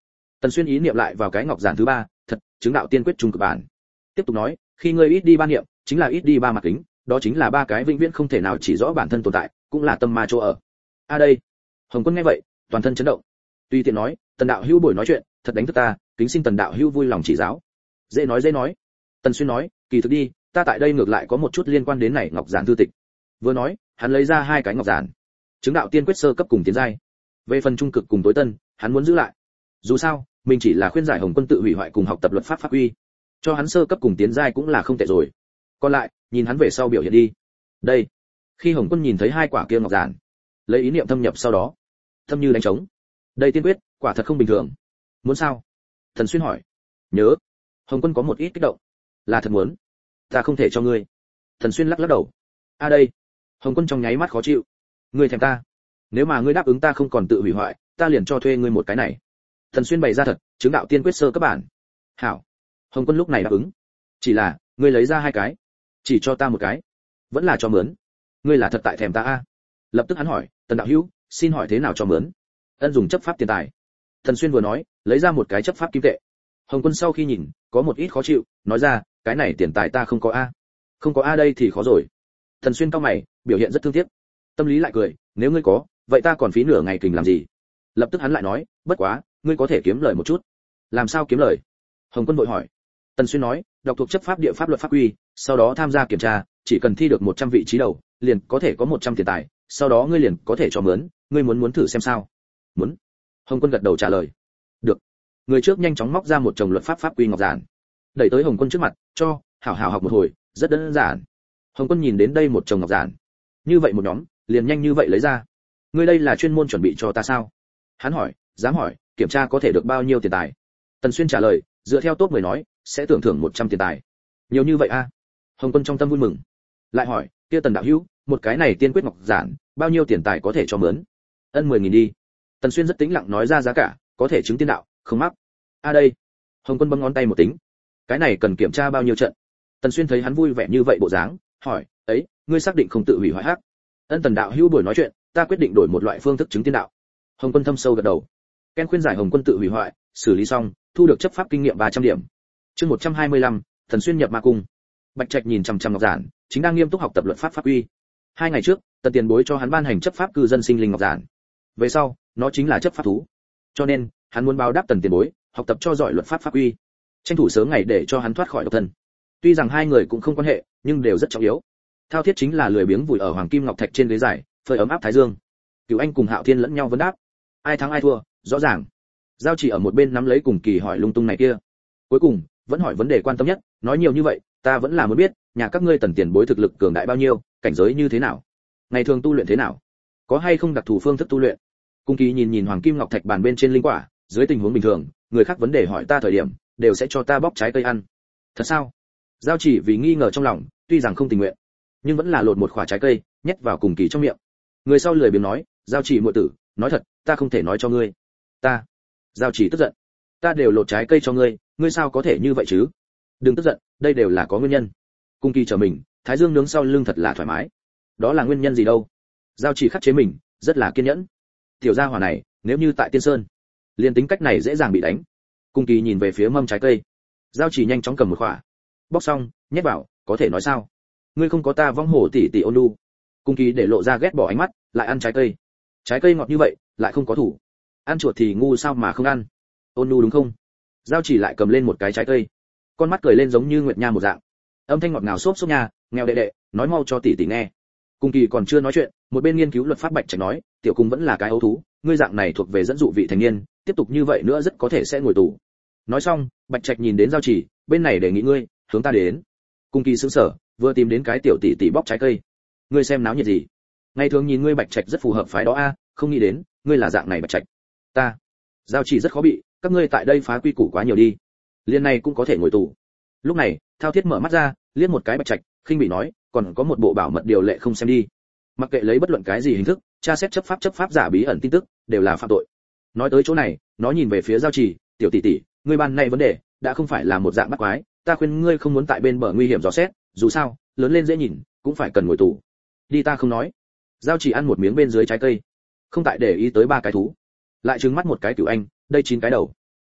Tần Xuyên ý niệm lại vào cái ngọc giản thứ 3, thật, chứng đạo tiên quyết trung cực bản. Tiếp tục nói, khi ngươi ít đi 3 niệm, chính là ít đi 3 mặt kính, đó chính là 3 cái vĩnh viễn không thể nào chỉ rõ bản thân tồn tại, cũng là tâm ma chỗ ở. Đây. Hồng Quân nghe vậy, toàn thân chấn động. Tuy tiện nói, Tần đạo hữu buổi nói chuyện, thật đánh thức ta, kính xin Tần đạo hữu vui lòng chỉ giáo. Dễ nói. Tần Xuyên nói, kỳ thực đi, ta tại đây ngược lại có một chút liên quan đến này ngọc giản thư tịch. Vừa nói, hắn lấy ra 2 cái ngọc giản. Chứng đạo tiên quyết sơ cấp cùng tiến giai. Về phần trung cực cùng tối tân, hắn muốn giữ lại. Dù sao, mình chỉ là khuyên giải Hồng Quân tự hủy hoại cùng học tập luật pháp pháp quy, cho hắn sơ cấp cùng tiến giai cũng là không tệ rồi. Còn lại, nhìn hắn về sau biểu hiện đi. Đây. Khi Hồng Quân nhìn thấy 2 quả kia ngọc giản, lấy ý niệm thâm nhập sau đó, thâm như đánh trống. Đây tiên quyết, quả thật không bình thường. Muốn sao? Thần Xuyên hỏi. Nhớ. Hồng Quân có một ít kích động. Là thật muốn. Ta không thể cho ngươi. Thần Xuyên lắc đầu. Đây. Hồng Quân trong nháy mắt khó chịu. Ngươi thèm ta? Nếu mà ngươi đáp ứng ta không còn tự hủy hoại, ta liền cho thuê ngươi một cái này. Thần Xuyên bày ra thật, chứng đạo tiên quyết sơ cấp bản. Hảo. Hồng Quân lúc này đáp ứng. Chỉ là, ngươi lấy ra 2 cái, chỉ cho ta một cái, vẫn là cho mướn. Ngươi là thật tại thèm ta a? Lập tức hắn hỏi, Tần đạo hữu, xin hỏi thế nào cho mướn? Ân dùng chấp pháp tiền tài. Thần Xuyên vừa nói, lấy ra một cái chấp pháp kim tệ. Hồng Quân sau khi nhìn, có một ít khó chịu, nói ra, cái này tiền tài ta không có a. Không có a đây thì khó rồi. Thần Xuyên cau mày, biểu hiện rất thương tiếc. Tâm lý lại cười, nếu ngươi có, vậy ta còn phí nửa ngày kình làm gì? Lập tức hắn lại nói, bất quá, ngươi có thể kiếm lời một chút. Làm sao kiếm lời? Hồng Quân vội hỏi. Tần Xuyên nói, đọc thuộc chấp pháp địa pháp luật pháp quy, sau đó tham gia kiểm tra, chỉ cần thi được 100 vị trí đầu, liền có thể có 100 tiền tài, sau đó ngươi liền có thể cho mướn, ngươi muốn thử xem sao? Muốn. Hồng Quân gật đầu trả lời. Được. Người trước nhanh chóng móc ra một chồng luật pháp pháp quy ngọc giản, đẩy tới Hồng Quân trước mặt, cho, hảo hảo học một hồi, rất đơn giản. Hồng Quân nhìn đến đây một chồng ngọc giản, như vậy một nhóm, liền nhanh như vậy lấy ra. Ngươi đây là chuyên môn chuẩn bị cho ta sao? Hắn hỏi, dám hỏi, kiểm tra có thể được bao nhiêu tiền tài? Tần Xuyên trả lời, dựa theo top 10 nói, sẽ tưởng thưởng 100 tiền tài. Nhiều như vậy a? Hồng Quân trong tâm vui mừng. Lại hỏi, kia Tần đạo hữu, một cái này tiên quyết ngọc giản, bao nhiêu tiền tài có thể cho mướn? 10.000 đi. Tần Xuyên rất tĩnh lặng nói ra giá cả, có thể chứng tiên đạo, không mắc. Đây. Hồng Quân bấm ngón tay một tính. Cái này cần kiểm tra bao nhiêu trận? Tần Xuyên thấy hắn vui vẻ như vậy bộ dáng, hỏi, ấy, ngươi xác định không tự hủy hoại hắc? Tần đạo hữu buổi nói chuyện, ta quyết định đổi một loại phương thức chứng tiên đạo. Hồng Quân thâm sâu gật đầu. Ken khuyên giải Hồng Quân tự hủy hoại, xử lý xong, thu được chấp pháp kinh nghiệm 300 điểm. Chương 125, Thần Xuyên nhập ma cung. Bạch Trạch nhìn chằm chằm ngọc giản, chính đang nghiêm túc học tập luật pháp pháp quy. 2 ngày trước, Tần tiền bối cho hắn ban hành chấp pháp cư dân sinh linh ngọc giản. Về sau, nó chính là chấp pháp thú. Cho nên, hắn muốn báo đáp Tần tiền bối, học tập cho giỏi luật pháp pháp quy, tranh thủ sớm ngày để cho hắn thoát khỏi độc thân. Tuy rằng 2 người cũng không quan hệ, nhưng đều rất trọng yếu. Thao Thiết chính là lười biếng vùi ở hoàng kim ngọc thạch trên ghế dài, phơi ấm áp thái dương. Cửu Anh cùng Hạo Thiên lẫn nhau vấn đáp, ai thắng ai thua, rõ ràng. Giao Chỉ ở một bên nắm lấy cùng Kỳ hỏi lung tung này kia. Cuối cùng, vẫn hỏi vấn đề quan tâm nhất, nói nhiều như vậy, ta vẫn là muốn biết, nhà các ngươi Tần tiền bối thực lực cường đại bao nhiêu, cảnh giới như thế nào, ngày thường tu luyện thế nào, có hay không đặc thù phương thức tu luyện. Cung Kỳ nhìn hoàng kim ngọc thạch bàn bên trên linh quả, dưới tình huống bình thường, người khác vấn đề hỏi ta thời điểm, đều sẽ cho ta bóc trái cây ăn. Thật sao? Giao Chỉ vì nghi ngờ trong lòng, tuy rằng không tình nguyện, nhưng vẫn là lột một quả trái cây, nhét vào Cung Kỳ trong miệng. Người sau lười biếng nói, Giao Chỉ muội tử, nói thật, ta không thể nói cho ngươi. Ta. Giao Chỉ tức giận. Ta đều lột trái cây cho ngươi, ngươi sao có thể như vậy chứ? Đừng tức giận, đây đều là có nguyên nhân. Cung Kỳ trở mình, thái dương nướng sau lưng thật là thoải mái. Đó là nguyên nhân gì đâu? Giao Chỉ khắc chế mình, rất là kiên nhẫn. Tiểu gia hỏa này, nếu như tại Tiên Sơn, liền tính cách này dễ dàng bị đánh. Cung Kỳ nhìn về phía mâm trái cây. Giao Chỉ nhanh chóng cầm một quả, bóc xong, nhét vào, có thể nói sao? Ngươi không có ta vong hổ tỷ tỷ ôn nhu. Cung Kỳ để lộ ra ghét bỏ ánh mắt, lại ăn trái cây. Trái cây ngọt như vậy, lại không có thủ. Ăn chuột thì ngu sao mà không ăn? Ôn nhu đúng không? Giao Chỉ lại cầm lên một cái trái cây, con mắt cười lên giống như nguyệt nha một dạng. Âm thanh ngọt ngào xốp xốp nha, nghèo đệ đệ, nói mau cho tỷ tỷ nghe. Cung Kỳ còn chưa nói chuyện, một bên nghiên cứu luật pháp Bạch Trạch nói, tiểu cung vẫn là cái ấu thú, ngươi dạng này thuộc về dẫn dụ vị thành niên, tiếp tục như vậy nữa rất có thể sẽ ngồi tù. Nói xong, Bạch Trạch nhìn đến Giao Chỉ, bên này đề nghị ngươi, hướng ta đến. Cung Kỳ sững sờ, vừa tìm đến cái tiểu tỷ tỷ bóc trái cây. Ngươi xem náo nhiệt gì? Ngày thường nhìn ngươi Bạch Trạch rất phù hợp phái đó a, không nghĩ đến, ngươi là dạng này Bạch Trạch. Ta. Giao Chỉ rất khó bị, các ngươi tại đây phá quy củ quá nhiều đi. Liên này cũng có thể ngồi tù. Lúc này, Thao Thiết mở mắt ra, liếc một cái Bạch Trạch, khinh bị nói, còn có một bộ bảo mật điều lệ không xem đi. Mặc kệ lấy bất luận cái gì hình thức, tra xét chấp pháp giả bí ẩn tin tức, đều là phạm tội. Nói tới chỗ này, nó nhìn về phía Giao Chỉ, tiểu tỷ tỷ, ngươi ban này vấn đề, đã không phải là một dạng bắt quái, ta khuyên ngươi không muốn tại bên bờ nguy hiểm dò xét, dù sao, lớn lên dễ nhìn, cũng phải cần ngồi tù. Đi ta không nói. Giao Chỉ ăn một miếng bên dưới trái cây, không tại để ý tới 3 cái thú, lại trừng mắt một cái Cửu Anh, đây 9 cái đầu.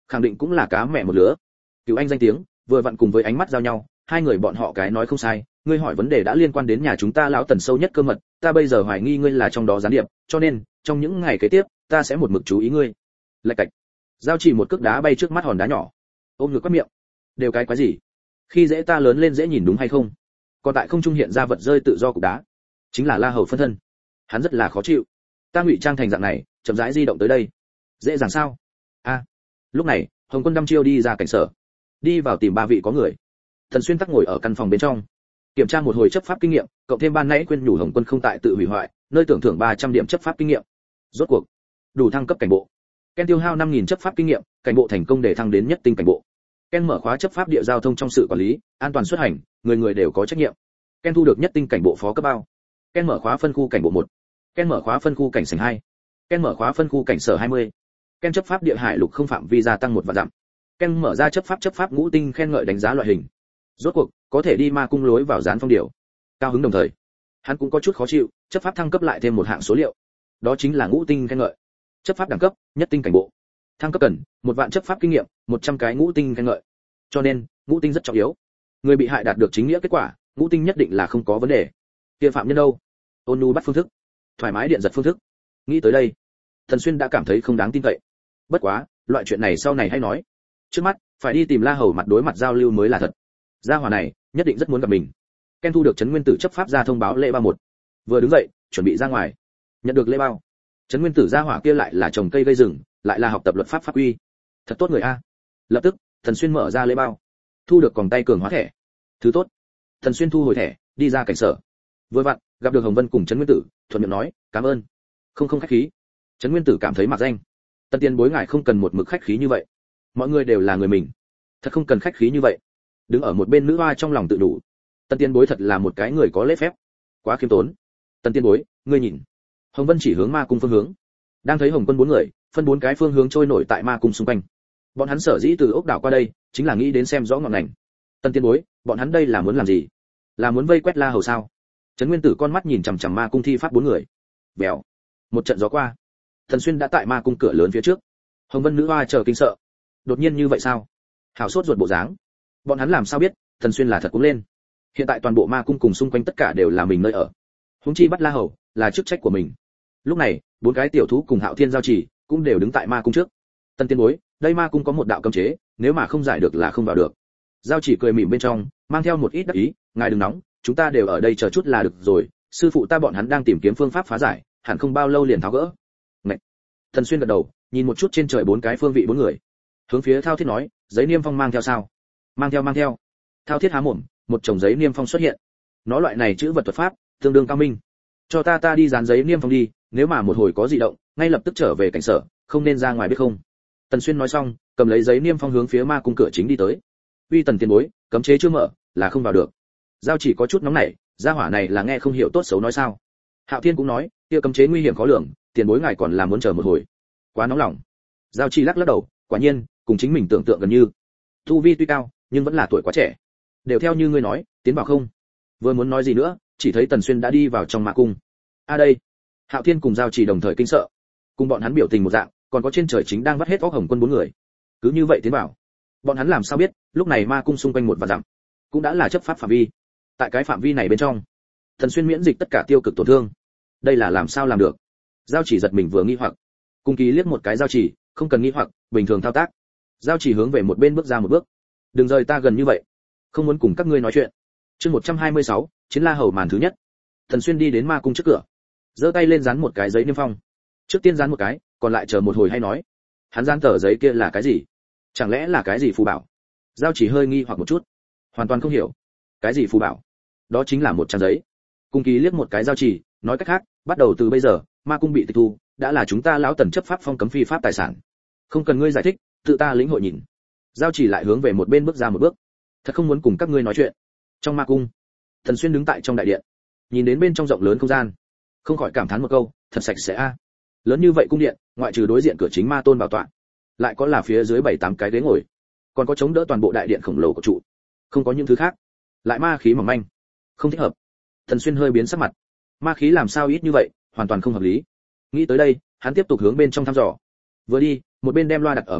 khẳng định cũng là cá mẹ một lứa. Cửu Anh danh tiếng vừa vặn cùng với ánh mắt giao nhau, hai người bọn họ cái nói không sai, ngươi hỏi vấn đề đã liên quan đến nhà chúng ta lão Tần sâu nhất cơ mật, ta bây giờ hoài nghi ngươi là trong đó gián điệp, cho nên trong những ngày kế tiếp ta sẽ một mực chú ý ngươi. Lạch cạch, Giao Chỉ một cước đá bay trước mắt hòn đá nhỏ, ôm ngực quát miệng, đều cái quái gì? Khi dễ ta lớn lên dễ nhìn đúng hay không? Còn tại không trung hiện ra vật rơi tự do cục đá, chính là La Hầu phân thân. Hắn rất là khó chịu. Ta ngụy trang thành dạng này, chậm rãi di động tới đây, dễ dàng sao? A. Lúc này, Hồng Quân đăm chiêu đi ra cảnh sở, đi vào tìm ba vị có người. Thần Xuyên tắc ngồi ở căn phòng bên trong, kiểm tra một hồi chấp pháp kinh nghiệm, cộng thêm ban nãy khuyên nhủ Hồng Quân không tại tự hủy hoại, nơi tưởng thưởng 300 điểm chấp pháp kinh nghiệm. Rốt cuộc, đủ thăng cấp cảnh bộ. Ken tiêu hao 5000 chấp pháp kinh nghiệm, cảnh bộ thành công để thăng đến nhất tinh cảnh bộ. Ken mở khóa chấp pháp địa giao thông trong sự quản lý, an toàn xuất hành, người người đều có trách nhiệm. Ken thu được nhất tinh cảnh bộ phó cấp bao. Ken mở khóa phân khu cảnh bộ 1. Ken mở khóa phân khu cảnh sảnh 2. Ken mở khóa phân khu cảnh sở 20. Ken chấp pháp địa hải lục không phạm vi gia tăng 1 vạn dặm. Ken mở ra chấp pháp ngũ tinh khen ngợi đánh giá loại hình. Rốt cuộc, có thể đi ma cung lối vào dán phong điểu. Cao hứng đồng thời, hắn cũng có chút khó chịu, chấp pháp thăng cấp lại thêm một hạng số liệu. Đó chính là ngũ tinh khen ngợi. Chấp pháp đẳng cấp, nhất tinh cảnh bộ. Thăng cấp cần 1 vạn chấp pháp kinh nghiệm, 100 cái ngũ tinh khen ngợi. Cho nên, ngũ tinh rất trọng yếu. Người bị hại đạt được chính nghĩa kết quả, ngũ tinh nhất định là không có vấn đề. Kia phạm nhân đâu? Ôn nhu bắt phương thức, thoải mái điện giật phương thức. Nghĩ tới đây, Thần Xuyên đã cảm thấy không đáng tin cậy. Bất quá, loại chuyện này sau này hay nói. Trước mắt, phải đi tìm La Hầu mặt đối mặt giao lưu mới là thật. Gia hỏa này, nhất định rất muốn gặp mình. Ken thu được Trấn Nguyên Tử chấp pháp ra thông báo lễ 31. Vừa đứng dậy, chuẩn bị ra ngoài. Nhận được lễ bao. Trấn Nguyên Tử gia hỏa kia lại là trồng cây gây rừng, lại là học tập luật pháp pháp quy. Thật tốt người a. Lập tức, Thần Xuyên mở ra lễ bao. Thu được còng tay cường hóa thẻ. Thứ tốt. Thần Xuyên thu hồi thẻ, đi ra cảnh sở. Vừa vặn, gặp được Hồng Vân cùng Trấn Nguyên Tử, thuận miệng nói, "Cảm ơn." Không khách khí. Trấn Nguyên Tử cảm thấy mặc danh. Tân Tiên Bối ngài không cần một mực khách khí như vậy. Mọi người đều là người mình, thật không cần khách khí như vậy. Đứng ở một bên nữ hoa trong lòng tự đủ. Tân Tiên Bối thật là một cái người có lễ phép, quá khiêm tốn. Tân Tiên Bối, ngươi nhìn. Hồng Vân chỉ hướng ma cung phương hướng. Đang thấy Hồng Quân 4 người, phân 4 cái phương hướng trôi nổi tại ma cung xung quanh. Bọn hắn sở dĩ từ ốc đảo qua đây, chính là nghĩ đến xem rõ ngọn ngành. Tân Tiên Bối, bọn hắn đây là muốn làm gì? Là muốn vây quét La Hầu sao? Trấn Nguyên Tử con mắt nhìn chằm chằm ma cung thi pháp 4 người. Bèo. Một trận gió qua, Thần Xuyên đã tại ma cung cửa lớn phía trước. Hồng Vân nữ hoa chờ kinh sợ. Đột nhiên như vậy sao? Hảo sốt ruột bộ dáng. Bọn hắn làm sao biết, Thần Xuyên là thật cũng lên. Hiện tại toàn bộ ma cung cùng xung quanh tất cả đều là mình nơi ở. Huống chi bắt La Hầu, là chức trách của mình. Lúc này, 4 cái tiểu thú cùng Hạo Thiên Giao Chỉ cũng đều đứng tại ma cung trước. Tân Tiên Bối, đây ma cung có một đạo cấm chế, nếu mà không giải được là không vào được. Giao Chỉ cười mỉm bên trong, mang theo một ít đắc ý, ngài đừng nóng, chúng ta đều ở đây chờ chút là được rồi, sư phụ ta bọn hắn đang tìm kiếm phương pháp phá giải, hẳn không bao lâu liền tháo gỡ. Ngậy. Thần Xuyên gật đầu, nhìn một chút trên trời 4 cái phương vị 4 người. Hướng phía Thao Thiết nói, giấy niêm phong mang theo sao? Mang theo. Thao Thiết há mồm, một chồng giấy niêm phong xuất hiện. Nó loại này chữ vật thuật pháp, tương đương cao minh. Cho ta đi dán giấy niêm phong đi, nếu mà một hồi có dị động, ngay lập tức trở về cảnh sở, không nên ra ngoài biết không? Tần Xuyên nói xong, cầm lấy giấy niêm phong hướng phía ma cung cửa chính đi tới. Uy Tần Tiên Bối, cấm chế chưa mở, là không vào được. Giao Chỉ có chút nóng nảy, gia hỏa này là nghe không hiểu tốt xấu nói sao? Hạo Thiên cũng nói, kia cấm chế nguy hiểm khó lường, Tiền Bối ngài còn là muốn chờ một hồi. Quá nóng lòng. Giao Chỉ lắc đầu, quả nhiên, cùng chính mình tưởng tượng gần như. Tu vi tuy cao, nhưng vẫn là tuổi quá trẻ. Đều theo như ngươi nói, tiến vào không? Vừa muốn nói gì nữa, chỉ thấy Tần Xuyên đã đi vào trong ma cung. A đây. Hạo Thiên cùng Giao Chỉ đồng thời kinh sợ. Cùng bọn hắn biểu tình một dạng, còn có trên trời chính đang vắt hết óc Hồng Quân 4 người. Cứ như vậy tiến vào. Bọn hắn làm sao biết, lúc này ma cung xung quanh một vạn dặm, cũng đã là chấp pháp phạm vi. Tại cái phạm vi này bên trong, Tần Xuyên miễn dịch tất cả tiêu cực tổn thương. Đây là làm sao làm được? Giao Chỉ giật mình vừa nghi hoặc. Cung Ký liếc một cái Giao Chỉ, không cần nghi hoặc, bình thường thao tác. Giao Chỉ hướng về một bên bước ra một bước. Đừng rời ta gần như vậy, không muốn cùng các ngươi nói chuyện. Chương 126, chiến La Hầu màn thứ nhất. Tần Xuyên đi đến ma cung trước cửa, giơ tay lên dán một cái giấy niêm phong. Trước tiên dán một cái, còn lại chờ một hồi hay nói. Hắn dán tờ giấy kia là cái gì? Chẳng lẽ là cái gì phù bảo? Giao Chỉ hơi nghi hoặc một chút, hoàn toàn không hiểu. Cái gì phù bảo? Đó chính là một trang giấy. Cung Ký liếc một cái Giao Chỉ, nói cách khác, bắt đầu từ bây giờ, ma cung bị tịch thu, đã là chúng ta lão Tần chấp pháp phong cấm phi pháp tài sản. Không cần ngươi giải thích, tự ta lĩnh hội nhìn. Giao Chỉ lại hướng về một bên bước ra một bước. Thật không muốn cùng các ngươi nói chuyện. Trong ma cung, Thần Xuyên đứng tại trong đại điện, nhìn đến bên trong rộng lớn không gian, không khỏi cảm thán một câu, thật sạch sẽ a. Lớn như vậy cung điện, ngoại trừ đối diện cửa chính ma tôn bảo tọa, lại có là phía dưới 7-8 cái ghế ngồi, còn có chống đỡ toàn bộ đại điện khổng lồ của trụ. Không có những thứ khác, lại ma khí mỏng manh, không thích hợp. Thần Xuyên hơi biến sắc mặt. Ma khí làm sao ít như vậy, hoàn toàn không hợp lý. Nghĩ tới đây, hắn tiếp tục hướng bên trong thăm dò. Vừa đi, một bên đem loa đặt ở bên mép,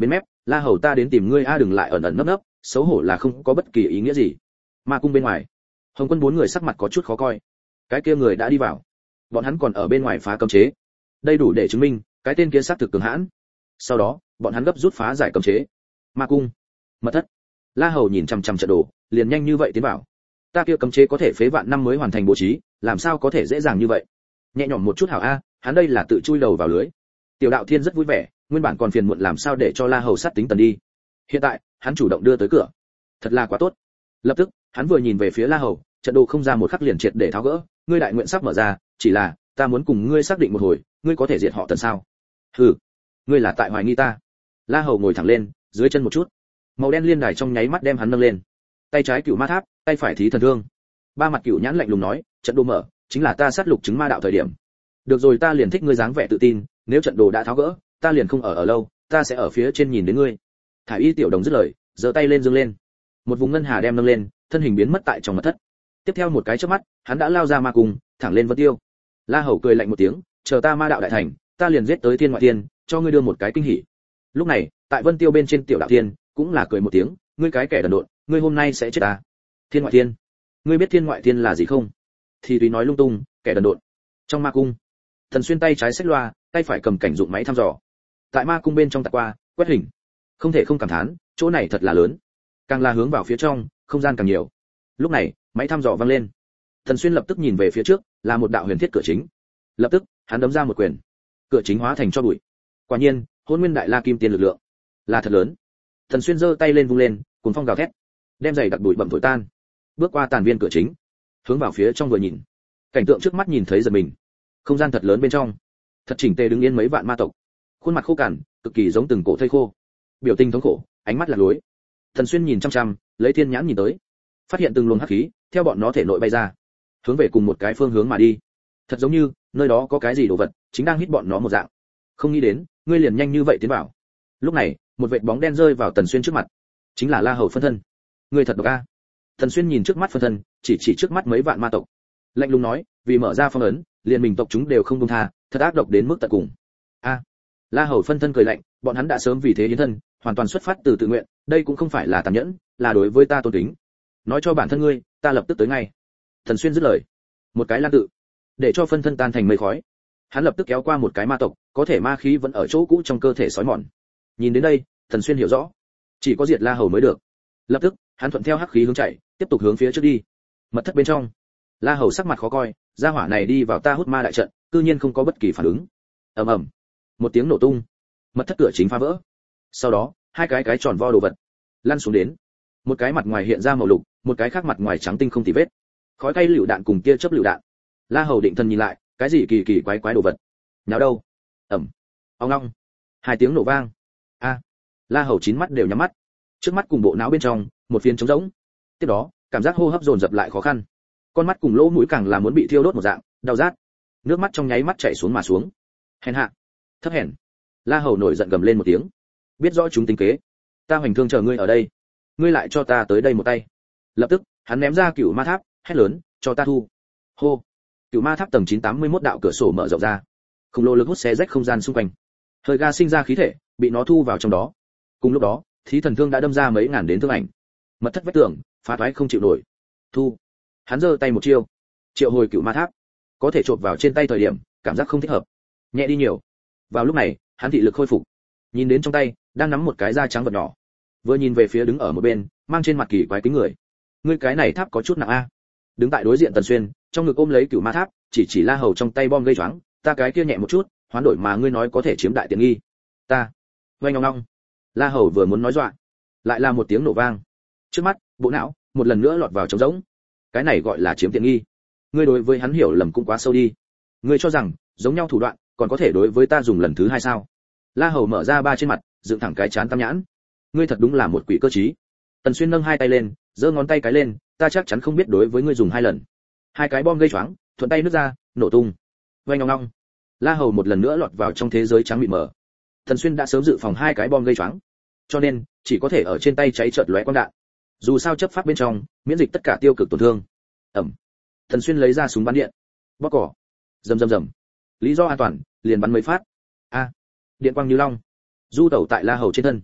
La Hầu ta đến tìm ngươi a, đừng lại ẩn ẩn nấp nấp, xấu hổ là không có bất kỳ ý nghĩa gì. Ma cung bên ngoài, Hồng Quân bốn người sắc mặt có chút khó coi. Cái kia người đã đi vào, bọn hắn còn ở bên ngoài phá cấm chế. Đây đủ để chứng minh cái tên kia xác thực cường hãn. Sau đó, bọn hắn gấp rút phá giải cấm chế. Ma cung, mật thất. La Hầu nhìn chằm chằm trận đồ, liền nhanh như vậy tiến vào. Ta kia cấm chế có thể phế vạn năm mới hoàn thành bố trí, làm sao có thể dễ dàng như vậy? Nhẹ nhõm một chút hảo a, hắn đây là tự chui đầu vào lưới. Tiểu Đạo Thiên rất vui vẻ, nguyên bản còn phiền muộn làm sao để cho La Hầu sát tính tần đi. Hiện tại, hắn chủ động đưa tới cửa. Thật là quá tốt. Lập tức, hắn vừa nhìn về phía La Hầu, trận đồ không ra một khắc liền triệt để tháo gỡ, ngươi đại nguyện sắp mở ra, chỉ là, ta muốn cùng ngươi xác định một hồi, ngươi có thể diệt họ Tần sao? Hừ, ngươi là tại hoài nghi ta. La Hầu ngồi thẳng lên, dưới chân một chút, màu đen liên đài trong nháy mắt đem hắn nâng lên. Tay trái Cửu Ma Tháp, tay phải Thí Thần Thương. Ba mặt Cửu Nhãn lạnh lùng nói, trận đồ mở, chính là ta sát lục chứng ma đạo thời điểm. Được rồi, ta liền thích ngươi dáng vẻ tự tin, nếu trận đồ đã tháo gỡ, ta liền không ở lâu, ta sẽ ở phía trên nhìn đến ngươi. Thải Y tiểu đồng dứt lời, giơ tay lên dương lên. Một vùng ngân hà đem nâng lên, thân hình biến mất tại trong mật thất. Tiếp theo một cái chớp mắt, hắn đã lao ra ma cung, thẳng lên Vân Tiêu. La Hầu cười lạnh một tiếng, chờ ta ma đạo đại thành, ta liền giết tới Thiên Ngoại Thiên, cho ngươi đưa một cái kinh hỉ. Lúc này, tại Vân Tiêu bên trên Tiểu Đạo Thiên, cũng là cười một tiếng, ngươi cái kẻ đần độn, ngươi hôm nay sẽ chết ta. Thiên Ngoại Thiên, ngươi biết Thiên Ngoại Thiên là gì không? Thì tùy nói lung tung, kẻ đần độn. Trong ma cung, Thần Xuyên tay trái xách loa, tay phải cầm cảnh dụng máy thăm dò. Tại ma cung bên trong tạt qua, quét hình. Không thể không cảm thán, chỗ này thật là lớn. Càng là hướng vào phía trong, không gian càng nhiều. Lúc này, máy thăm dò vang lên. Thần Xuyên lập tức nhìn về phía trước, là một đạo huyền thiết cửa chính. Lập tức, hắn đấm ra một quyền. Cửa chính hóa thành cho bụi. Quả nhiên, Hỗn Nguyên Đại La Kim Tiên lực lượng là thật lớn. Thần Xuyên giơ tay lên vung lên, cuồng phong gào thét, đem giày đặc bụi bặm thổi tan. Bước qua tàn viên cửa chính, hướng vào phía trong vừa nhìn. Cảnh tượng trước mắt nhìn thấy giật mình. Không gian thật lớn bên trong, thật chỉnh tề đứng yên mấy vạn ma tộc. Khuôn mặt khô cằn, cực kỳ giống từng cổ thây khô. Biểu tình thống khổ, ánh mắt lạc lối. Thần Xuyên nhìn chăm chăm, lấy thiên nhãn nhìn tới, phát hiện từng luồng hắc khí theo bọn nó thể nội bay ra, hướng về cùng một cái phương hướng mà đi. Thật giống như nơi đó có cái gì đồ vật chính đang hít bọn nó một dạng. Không nghĩ đến, ngươi liền nhanh như vậy tiến vào. Lúc này, một vệt bóng đen rơi vào Tần Xuyên trước mặt, chính là La Hầu phân thân. Ngươi thật độc a. Tần Xuyên nhìn trước mắt phân thân, chỉ trước mắt mấy vạn ma tộc, lạnh lùng nói, vì mở ra phong ấn, liền mình tộc chúng đều không buông tha, thật ác độc đến mức tận cùng. A. La Hầu phân thân cười lạnh, bọn hắn đã sớm vì thế hiến thân, hoàn toàn xuất phát từ tự nguyện, đây cũng không phải là tàn nhẫn, là đối với ta tôn kính. Nói cho bản thân ngươi, ta lập tức tới ngay. Thần Xuyên dứt lời, một cái lan tự, để cho phân thân tan thành mây khói. Hắn lập tức kéo qua một cái ma tộc, có thể ma khí vẫn ở chỗ cũ trong cơ thể sói mòn. Nhìn đến đây, Thần Xuyên hiểu rõ, chỉ có diệt La Hầu mới được. Lập tức, hắn thuận theo hắc khí hướng chạy, tiếp tục hướng phía trước đi. Mật thất bên trong, La Hầu sắc mặt khó coi, gia hỏa này đi vào ta hút ma đại trận, cư nhiên không có bất kỳ phản ứng. Ầm ầm, một tiếng nổ tung, mật thất cửa chính phá vỡ. Sau đó, hai cái tròn vo đồ vật lăn xuống đến. Một cái mặt ngoài hiện ra màu lục, một cái khác mặt ngoài trắng tinh không tì vết. Khói cây lựu đạn cùng tia chớp lựu đạn. La Hầu định thần nhìn lại, cái gì kỳ kỳ quái quái đồ vật. Nào đâu? Ầm. Ong ong. Hai tiếng nổ vang. A. La Hầu chín mắt đều nhắm mắt. Trước mắt cùng bộ não bên trong, một phiến trống rỗng. Tiếp đó, cảm giác hô hấp dồn dập lại khó khăn. Con mắt cùng lỗ mũi càng là muốn bị thiêu đốt một dạng, đau rát. Nước mắt trong nháy mắt chảy xuống mà xuống. Hèn hạ, thấp hèn. La Hầu nổi giận gầm lên một tiếng. Biết rõ chúng tính kế, ta Hoành Thương chờ ngươi ở đây, ngươi lại cho ta tới đây một tay. Lập tức, hắn ném ra Cửu Ma Tháp, hét lớn, cho ta thu. Hô. Cửu Ma Tháp tầng 981 đạo cửa sổ mở rộng ra. Khổng lồ lực hút xé rách không gian xung quanh. Hơi ga sinh ra khí thể, bị nó thu vào trong đó. Cùng lúc đó, Thí Thần Thương đã đâm ra mấy ngàn đến thương ảnh. Mật thất vách tường, phá toái không chịu nổi. Thu. Hắn giơ tay một chiêu, triệu hồi Cửu Ma Tháp. Có thể chộp vào trên tay thời điểm, cảm giác không thích hợp, nhẹ đi nhiều. Vào lúc này, hắn thị lực khôi phục, nhìn đến trong tay đang nắm một cái da trắng vật nhỏ, vừa nhìn về phía đứng ở một bên mang trên mặt kỳ quái kính người. Ngươi cái này tháp có chút nặng a. Đứng tại đối diện Tần Xuyên, trong ngực ôm lấy Cửu Ma Tháp, chỉ La Hầu trong tay bom gây choáng, ta cái kia nhẹ một chút, hoán đổi mà ngươi nói có thể chiếm đại tiện nghi. Ta. Oanh ngong ngong. La Hầu vừa muốn nói dọa, lại là một tiếng nổ vang. Trước mắt, bộ não một lần nữa lọt vào trống rỗng. Cái này gọi là chiếm tiện nghi? Ngươi đối với hắn hiểu lầm cũng quá sâu đi. Ngươi cho rằng giống nhau thủ đoạn còn có thể đối với ta dùng lần thứ hai sao? La Hầu mở ra ba trên mặt, dựng thẳng cái chán tam nhãn. Ngươi thật đúng là một quỷ cơ trí. Tần Xuyên nâng hai tay lên, giơ ngón tay cái lên, ta chắc chắn không biết đối với ngươi dùng hai lần. Hai cái bom gây choáng, thuận tay nứt ra, nổ tung. Oanh ngong ngong. La Hầu một lần nữa lọt vào trong thế giới trắng mịt mờ. Tần Xuyên đã sớm dự phòng hai cái bom gây choáng, cho nên chỉ có thể ở trên tay cháy chợt lóe quang đạn. Dù sao chấp pháp bên trong, miễn dịch tất cả tiêu cực tổn thương. Ẩm. Tần Xuyên lấy ra súng bắn điện, bóp cỏ, rầm rầm rầm. Lý do an toàn, liền bắn mấy phát. A. Điện quang như long, du tẩu tại La Hầu trên thân.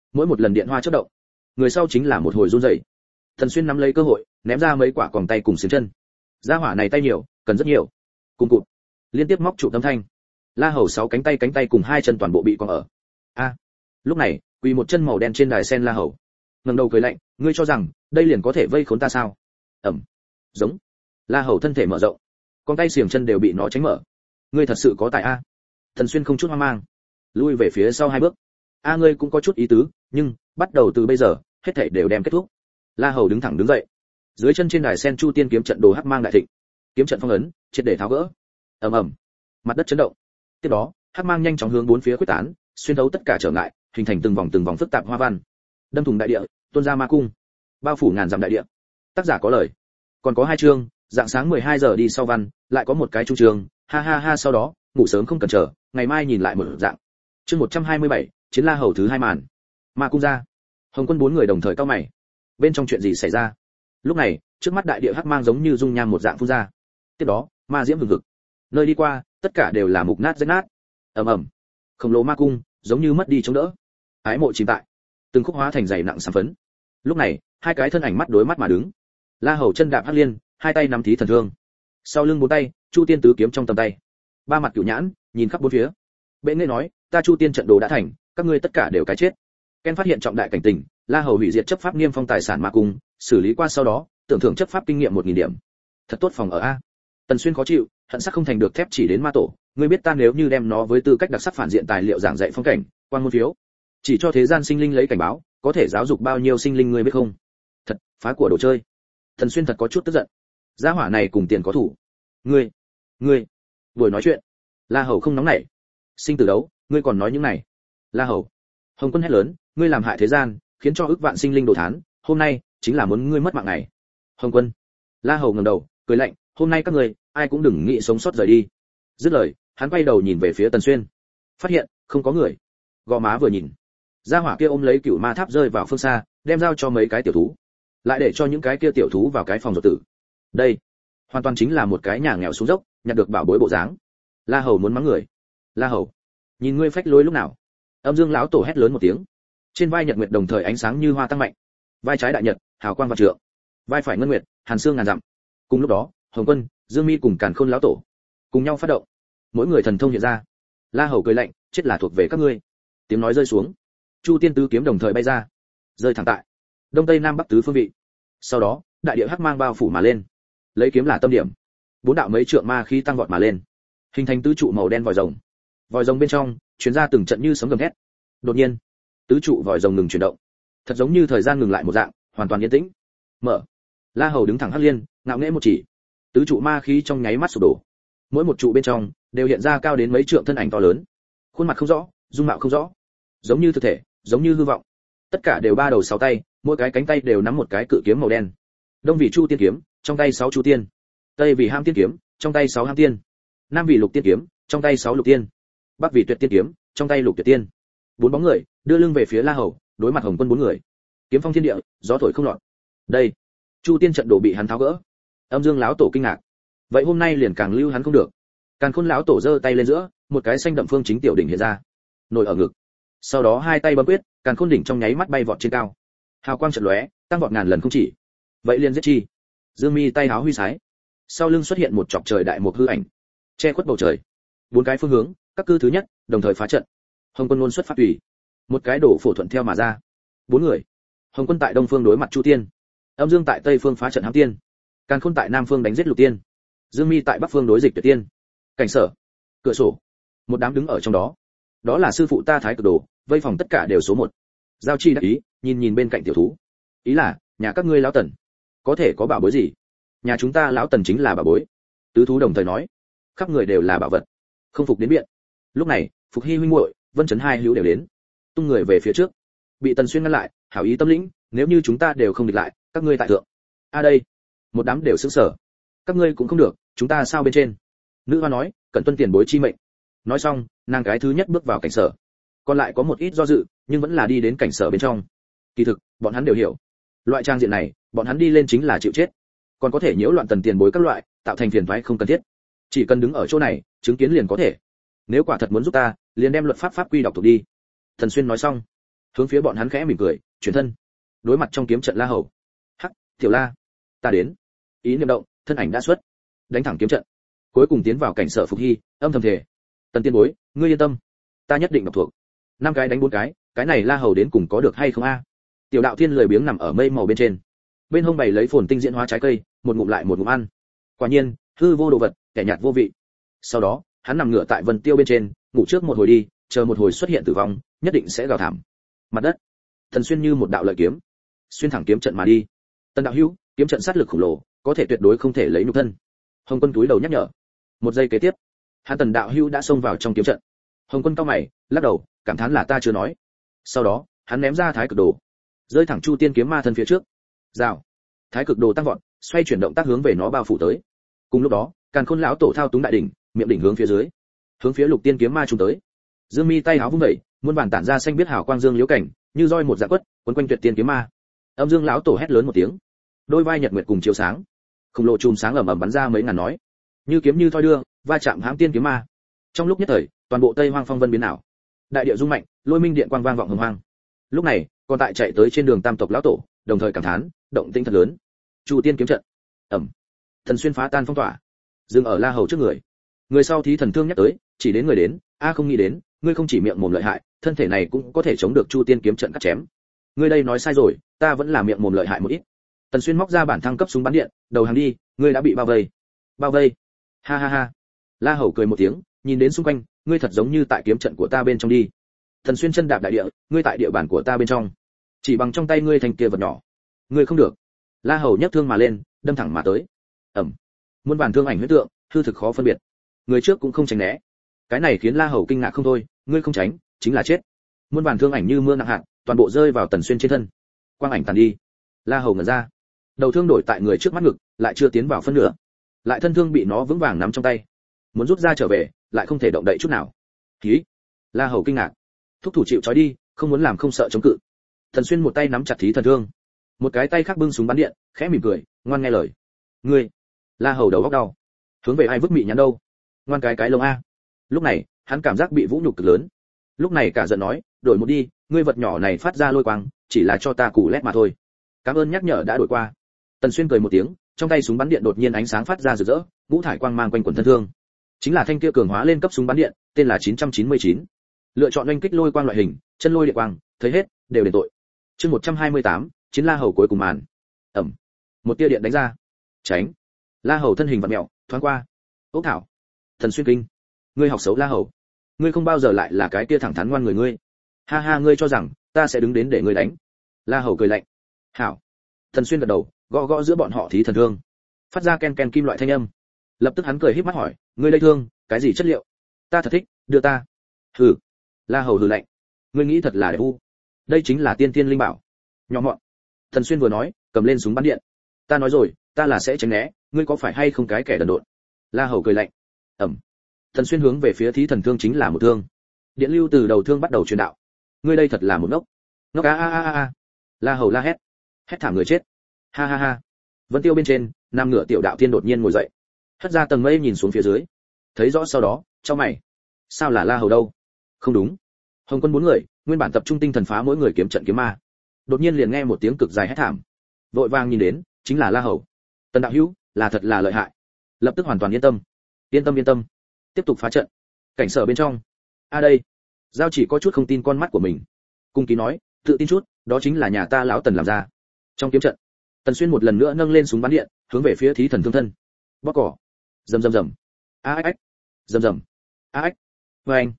mỗi một lần điện hoa chớp động, người sau chính là một hồi run rẩy. Tần Xuyên nắm lấy cơ hội, ném ra mấy quả còng tay cùng xiềng chân. Gia hỏa này tay nhiều, cần rất nhiều. Cùng cụt, liên tiếp móc trụ âm thanh. La Hầu 6 cánh tay cùng 2 chân toàn bộ bị còng ở. A. Lúc này, quỳ một chân màu đen trên đài sen La Hầu. Ngẩng đầu cười lạnh, ngươi cho rằng đây liền có thể vây khốn ta sao? Ầm. Giống. La Hầu thân thể mở rộng, con tay xiềng chân đều bị nó tránh mở. Ngươi thật sự có tài a. Tần Xuyên không chút hoang mang, lui về phía sau 2 bước. A ngươi cũng có chút ý tứ, nhưng bắt đầu từ bây giờ, hết thảy đều đem kết thúc. La Hầu đứng thẳng đứng dậy. Dưới chân trên đài sen Chu Tiên kiếm trận đồ hắc mang đại thịnh, kiếm trận phong ấn, triệt để tháo gỡ. Ầm ầm. Mặt đất chấn động. Tiếp đó, hắc mang nhanh chóng hướng bốn phía quyết tán, xuyên thấu tất cả trở ngại, hình thành từng vòng phức tạp hoa văn. Đâm thủng đại địa, tuôn ra ma cung, bao phủ ngàn dặm đại địa. Tác giả có lời. Còn có 2 chương, dạng sáng 12 giờ đi sau văn, lại có một cái chu trường, ha ha ha sau đó, ngủ sớm không cần chờ, ngày mai nhìn lại một dạng. Chương 127, chiến La Hầu thứ 2 màn. Ma cung ra. Hồng Quân 4 người đồng thời cau mày. Bên trong chuyện gì xảy ra? Lúc này, trước mắt đại địa hắc mang giống như dung nham một dạng phun ra. Tiếp đó, ma diễm hừng hực. Nơi đi qua, tất cả đều là mục nát rách nát. Ầm ầm. Khổng lồ ma cung, giống như mất đi chống đỡ. Ái mộ chìm tại, từng khúc hóa thành dày nặng sám phấn. Lúc này, 2 cái thân ảnh mắt đối mắt mà đứng. La Hầu chân đạp hắc liên, 2 tay nắm thí thần thương. Sau lưng 4 tay, Chu Tiên tứ kiếm trong tầm tay. 3 mặt cửu nhãn, nhìn khắp bốn phía. Bệ nghệ nói, ta Chu Tiên trận đồ đã thành, các ngươi tất cả đều cái chết. Ken phát hiện trọng đại cảnh tình, La Hầu hủy diệt chấp pháp niêm phong tài sản ma cung, xử lý qua sau đó, tưởng thưởng chấp pháp kinh nghiệm 1000 điểm. Thật tốt phòng ở a. Tần Xuyên khó chịu, hận sắc không thành được thép chỉ đến ma tổ, ngươi biết ta nếu như đem nó với tư cách đặc sắc phản diện tài liệu giảng dạy phong cảnh, quan môn phiếu, chỉ cho thế gian sinh linh lấy cảnh báo, có thể giáo dục bao nhiêu sinh linh ngươi biết không? Thật, phá của đồ chơi. Tần Xuyên thật có chút tức giận. Gia hỏa này cùng tiền có thủ. Ngươi, buổi nói chuyện. La Hầu không nóng nảy. Sinh tử đấu, ngươi còn nói những này? La Hầu. Hồng Quân hét lớn, ngươi làm hại thế gian, khiến cho ức vạn sinh linh đồ thán, hôm nay chính là muốn ngươi mất mạng này. Hồng Quân. La Hầu ngẩng đầu, cười lạnh, hôm nay các ngươi, ai cũng đừng nghĩ sống sót rời đi. Dứt lời, hắn quay đầu nhìn về phía Tần Xuyên. Phát hiện, không có người. Gò má vừa nhìn, gia hỏa kia ôm lấy cửu ma tháp rơi vào phương xa, đem giao cho mấy cái tiểu thú. Lại để cho những cái kia tiểu thú vào cái phòng ruột tử. Đây, hoàn toàn chính là một cái nhà nghèo xuống dốc, nhặt được bảo bối bộ dáng. La Hầu muốn mắng người. La Hầu, nhìn ngươi phách lối lúc nào? Âm Dương lão tổ hét lớn một tiếng. Trên vai nhật nguyệt đồng thời ánh sáng như hoa tăng mạnh. Vai trái đại nhật, hào quang vạn trượng. Vai phải ngân nguyệt, hàn xương ngàn dặm. Cùng lúc đó, Hồng Quân, Dương Mi cùng Càn Khôn lão tổ cùng nhau phát động. Mỗi người thần thông hiện ra. La Hầu cười lạnh, chết là thuộc về các ngươi. Tiếng nói rơi xuống, Chu Tiên tứ kiếm đồng thời bay ra, rơi thẳng tại đông tây nam bắc tứ phương vị. Sau đó, đại địa hắc mang bao phủ mà lên. Lấy kiếm là tâm điểm, 4 đạo mấy trượng ma khí tăng vọt mà lên, hình thành tứ trụ màu đen vòi rồng. Vòi rồng bên trong truyền ra từng trận như sấm gầm thét. Đột nhiên, tứ trụ vòi rồng ngừng chuyển động, thật giống như thời gian ngừng lại một dạng, hoàn toàn yên tĩnh. Mở. La Hầu đứng thẳng hắc liên, ngạo nghễ một chỉ. Tứ trụ ma khí trong nháy mắt sụp đổ. Mỗi một trụ bên trong đều hiện ra cao đến mấy trượng thân ảnh to lớn. Khuôn mặt không rõ, dung mạo không rõ, giống như thực thể, giống như hư vọng. Tất cả đều 3 đầu 6 tay, mỗi cái cánh tay đều nắm một cái cự kiếm màu đen. Đông vì Chu Tiên kiếm, trong tay 6 Chu Tiên. Tây vì Ham Tiên kiếm, trong tay 6 Ham Tiên. Nam vì Lục Tiên kiếm, trong tay 6 Lục Tiên. Bắc vì Tuyệt Tiên kiếm, trong tay Lục Tuyệt Tiên. 4 bóng người đưa lưng về phía La Hầu, đối mặt Hồng Quân 4 người. Kiếm phong thiên địa, gió thổi không lọt. Đây, Chu Tiên trận đồ bị hắn tháo gỡ. Âm Dương lão tổ kinh ngạc. Vậy hôm nay liền càng lưu hắn không được. Càn Khôn lão tổ giơ tay lên giữa, một cái xanh đậm phương chính tiểu đỉnh hiện ra, nổi ở ngực. Sau đó 2 tay bấm quyết, Càn Khôn đỉnh trong nháy mắt bay vọt trên cao. Hào quang chợt lóe, tăng vọt ngàn lần không chỉ. Vậy liền giết chi. Dương Mi tay háo huy sái. Sau lưng xuất hiện một chọc trời đại mục hư ảnh, che khuất bầu trời. 4 cái phương hướng, các cư thứ nhất, đồng thời phá trận. Hồng Quân luôn xuất pháp tùy, một cái đổ phổ thuận theo mà ra. 4 người. Hồng Quân tại đông phương đối mặt Chu Tiên, Âm Dương tại tây phương phá trận Hám Tiên, Càn Khôn tại nam phương đánh giết Lục Tiên, Dương Mi tại bắc phương đối dịch Tuyệt Tiên. Cảnh sở, cửa sổ, một đám đứng ở trong đó. Đó là sư phụ ta Thái Cực Đồ, vây phòng tất cả đều số 1. Giao Chi đắc ý, nhìn bên cạnh tiểu thú. Ý là, nhà các ngươi lão Tần, có thể có bảo bối gì? Nhà chúng ta lão Tần chính là bảo bối. Tứ thú đồng thời nói, khắp người đều là bảo vật. Không phục đến biện. Lúc này, Phục Hy huynh muội, Vân Chấn hai hữu đều đến, tung người về phía trước. Bị Tần Xuyên ngăn lại, hảo ý tâm lĩnh, nếu như chúng ta đều không địch lại, các ngươi tại thượng. A đây, một đám đều sững sờ. Các ngươi cũng không được, chúng ta sao bên trên? Nữ hoa nói, cần tuân tiền bối chi mệnh. Nói xong, nàng cái thứ nhất bước vào cảnh sở. Còn lại có một ít do dự, nhưng vẫn là đi đến cảnh sở bên trong. Kỳ thực, bọn hắn đều hiểu, loại trang diện này, bọn hắn đi lên chính là chịu chết. Còn có thể nhiễu loạn Tần tiền bối các loại, tạo thành phiền toái không cần thiết. Chỉ cần đứng ở chỗ này, chứng kiến liền có thể. Nếu quả thật muốn giúp ta, liền đem luật pháp quy đọc thuộc đi. Thần Xuyên nói xong, hướng phía bọn hắn khẽ mỉm cười, chuyển thân, đối mặt trong kiếm trận La Hầu. Hắc, tiểu La, ta đến. Ý niệm động, thân ảnh đã xuất, đánh thẳng kiếm trận, cuối cùng tiến vào cảnh Sở Phục Hy, âm thầm thề. Tần tiên bối, ngươi yên tâm, ta nhất định độc thuộc. 5 cái đánh 4 cái này La Hầu đến cùng có được hay không a? Tiểu Đạo Thiên lười biếng nằm ở mây màu bên trên, bên hông bày lấy phồn tinh diễn hóa trái cây, một ngụm lại một ngụm ăn. Quả nhiên, hư vô đồ vật, kẻ nhạt vô vị. Sau đó, hắn nằm ngửa tại vân tiêu bên trên, ngủ trước một hồi đi, chờ một hồi xuất hiện tử vong, nhất định sẽ gào thảm. Mặt đất, Thần Xuyên như một đạo lợi kiếm, xuyên thẳng kiếm trận mà đi. Tần đạo hữu, kiếm trận sát lực khổng lồ, có thể tuyệt đối không thể lấy nhục thân. Hồng Quân túi đầu nhắc nhở. Một giây kế tiếp, hắn Tần đạo hữu đã xông vào trong kiếm trận. Hồng Quân cau mày, lắc đầu, cảm thán là ta chưa nói. Sau đó, hắn ném ra Thái Cực Đồ, rơi thẳng Chu Tiên kiếm ma thân phía trước. Rào. Thái Cực Đồ tăng vọt, xoay chuyển động tác hướng về nó bao phủ tới. Cùng lúc đó, Càn Khôn lão tổ thao túng đại đỉnh, miệng đỉnh hướng phía dưới, hướng phía Lục Tiên kiếm ma trùng tới. Dương Mi tay háo vung dậy, muôn bản tản ra xanh biết hào quang dương liễu cảnh, như roi một dạ quất, quấn quanh Tuyệt Tiên kiếm ma. Âm Dương lão tổ hét lớn một tiếng, đôi vai nhật nguyệt cùng chiếu sáng, khổng lồ chùm sáng ầm ầm bắn ra mấy ngàn nói, như kiếm như thoi đưa, va chạm hãm tiên kiếm ma. Trong lúc nhất thời, toàn bộ Tây Hoang phong vân biến ảo, đại địa rung mạnh, lôi minh điện quang vang vọng hồng hoang. Lúc này, còn tại chạy tới trên đường Tam tộc lão tổ, đồng thời cảm thán, động tĩnh thật lớn. Chu Tiên kiếm trận, ầm, Thần Xuyên phá tan phong tỏa, dừng ở La Hầu trước người. Người sau thí thần thương nhắc tới, chỉ đến người đến, không nghĩ đến, ngươi không chỉ miệng mồm lợi hại, thân thể này cũng có thể chống được Chu Tiên kiếm trận cắt chém. Ngươi đây nói sai rồi, ta vẫn là miệng mồm lợi hại một ít. Tần Xuyên móc ra bản thăng cấp súng bắn điện, đầu hàng đi, ngươi đã bị bao vây. Bao vây? Ha ha ha. La Hầu cười một tiếng, nhìn đến xung quanh, ngươi thật giống như tại kiếm trận của ta bên trong đi. Tần Xuyên chân đạp đại địa, ngươi tại địa bàn của ta bên trong. Chỉ bằng trong tay ngươi thành kia vật nhỏ, ngươi không được. La Hầu nhấc thương mà lên, đâm thẳng mà tới. Ầm. Muôn bản thương ảnh huyết tượng, hư thực khó phân biệt. Người trước cũng không tránh né. Cái này khiến La Hầu kinh ngạc không thôi, ngươi không tránh, chính là chết. Muôn bản thương ảnh như mưa nặng hạt, toàn bộ rơi vào Tần Xuyên trên thân. Quang ảnh tàn đi. La Hầu ngẩn ra. Đầu thương đổi tại người trước mắt ngực, lại chưa tiến vào phân nửa. Lại thân thương bị nó vững vàng nắm trong tay. Muốn rút ra trở về, lại không thể động đậy chút nào. Khí. La Hầu kinh ngạc. Thúc thủ chịu trói đi, không muốn làm không sợ chống cự. Tần Xuyên một tay nắm chặt thí thần thương, một cái tay khác bưng súng bắn điện, khẽ mỉm cười, ngoan nghe lời. Ngươi. La Hầu đầu óc đau. Hướng về ai vứt mị nhắn đâu? Ngoan cái lông a. Lúc này, hắn cảm giác bị vũ nhục cực lớn. Lúc này cả giận nói, đổi một đi, ngươi vật nhỏ này phát ra lôi quang, chỉ là cho ta củ lét mà thôi. Cảm ơn nhắc nhở đã đổi qua. Tần Xuyên cười một tiếng, trong tay súng bắn điện đột nhiên ánh sáng phát ra rực rỡ, ngũ thải quang mang quanh quần thân thương. Chính là thanh kia cường hóa lên cấp súng bắn điện, tên là 999. Lựa chọn oanh kích lôi quang loại hình, chân lôi điện quang, thấy hết, đều đền tội. Chương 128, chiến La Hầu cuối cùng màn. Ầm. Một tia điện đánh ra. Tránh. La Hầu thân hình vặn mèo, thoáng qua. Ốc thảo. Thần Xuyên kinh. Ngươi học xấu La Hầu. Ngươi không bao giờ lại là cái kia thẳng thắn ngoan người ngươi. Ha ha, ngươi cho rằng ta sẽ đứng đến để ngươi đánh. La Hầu cười lạnh. Hảo. Thần Xuyên gật đầu, gõ gõ giữa bọn họ thí thần thương, phát ra ken ken kim loại thanh âm. Lập tức hắn cười híp mắt hỏi, ngươi đây thương, cái gì chất liệu? Ta thật thích, đưa ta. Hừ. La Hầu hừ lạnh. Ngươi nghĩ thật là đẹp u. Đây chính là tiên tiên linh bảo. Nhỏ mọn. Thần Xuyên vừa nói, cầm lên súng bắn điện. Ta nói rồi, ta là sẽ tránh né, ngươi có phải hay không cái kẻ đần độn? La Hầu cười lạnh. Ẩm. Thần Xuyên hướng về phía thí thần thương chính là một thương. Điện lưu từ đầu thương bắt đầu truyền đạo. Ngươi đây thật là một ngốc. Ngốc a. La Hầu la hét. Hét thảm người chết. Ha ha ha. Vân Tiêu bên trên, nam ngựa Tiểu Đạo Thiên đột nhiên ngồi dậy, hất ra tầng mây nhìn xuống phía dưới, thấy rõ sau đó, chau mày. Sao là La Hầu đâu? Không đúng. Hồng Quân 4 người, nguyên bản tập trung tinh thần phá mỗi người kiếm trận kiếm ma. Đột nhiên liền nghe một tiếng cực dài hét thảm. Vội vàng nhìn đến, chính là La Hầu. Tần đạo hữu, là thật là lợi hại. Lập tức hoàn toàn yên tâm. Yên tâm. Tiếp tục phá trận. Cảnh Sở bên trong. Đây. Giao Chỉ có chút không tin con mắt của mình. Cung kính nói, tự tin chút, đó chính là nhà ta lão Tần làm ra. Trong kiếm trận, Tần Xuyên một lần nữa nâng lên súng bắn điện, hướng về phía thí thần thương thân. Bóp cỏ. Rầm. Ách. Rầm. Ách. Vâng.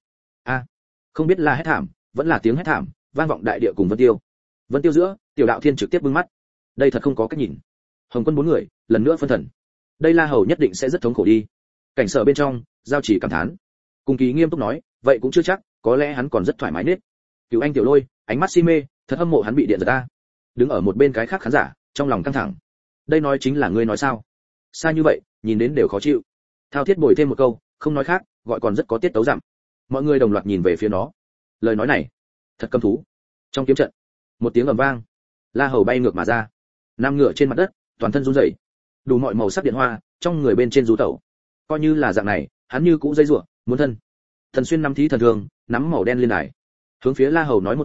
Không biết là hét thảm, vẫn là tiếng hét thảm, vang vọng đại địa cùng Vân Tiêu. Vân Tiêu giữa, Tiểu Đạo Thiên trực tiếp bưng mắt. Đây thật không có cách nhìn. Hồng Quân 4 người, lần nữa phân thần. Đây La Hầu nhất định sẽ rất thống khổ đi. Cảnh Sở bên trong, Giao Chỉ cảm thán. Cung Ký nghiêm túc nói, vậy cũng chưa chắc, có lẽ hắn còn rất thoải mái nết. Cửu Anh Tiểu Lôi, ánh mắt si mê, thật hâm mộ hắn bị điện giật ta. Đứng ở một bên cái khác khán giả, trong lòng căng thẳng. Đây nói chính là ngươi nói sao? Xa như vậy, nhìn đến đều khó chịu. Thao Thiết bồi thêm một câu, không nói khác, gọi còn rất có tiết tấu dặm. Mọi người đồng loạt nhìn về phía nó. Lời nói này, thật cấm thú. Trong kiếm trận, một tiếng ầm vang, La Hầu bay ngược mà ra, nằm ngửa trên mặt đất, toàn thân run rẩy, đủ mọi màu sắc điện hoa, trong người bên trên rú tẩu. Coi như là dạng này, hắn như cũ dây rủa, muốn thân. Thần Xuyên nắm thí thần thương, nắm màu đen liên đài, hướng phía La Hầu nói một tiếng,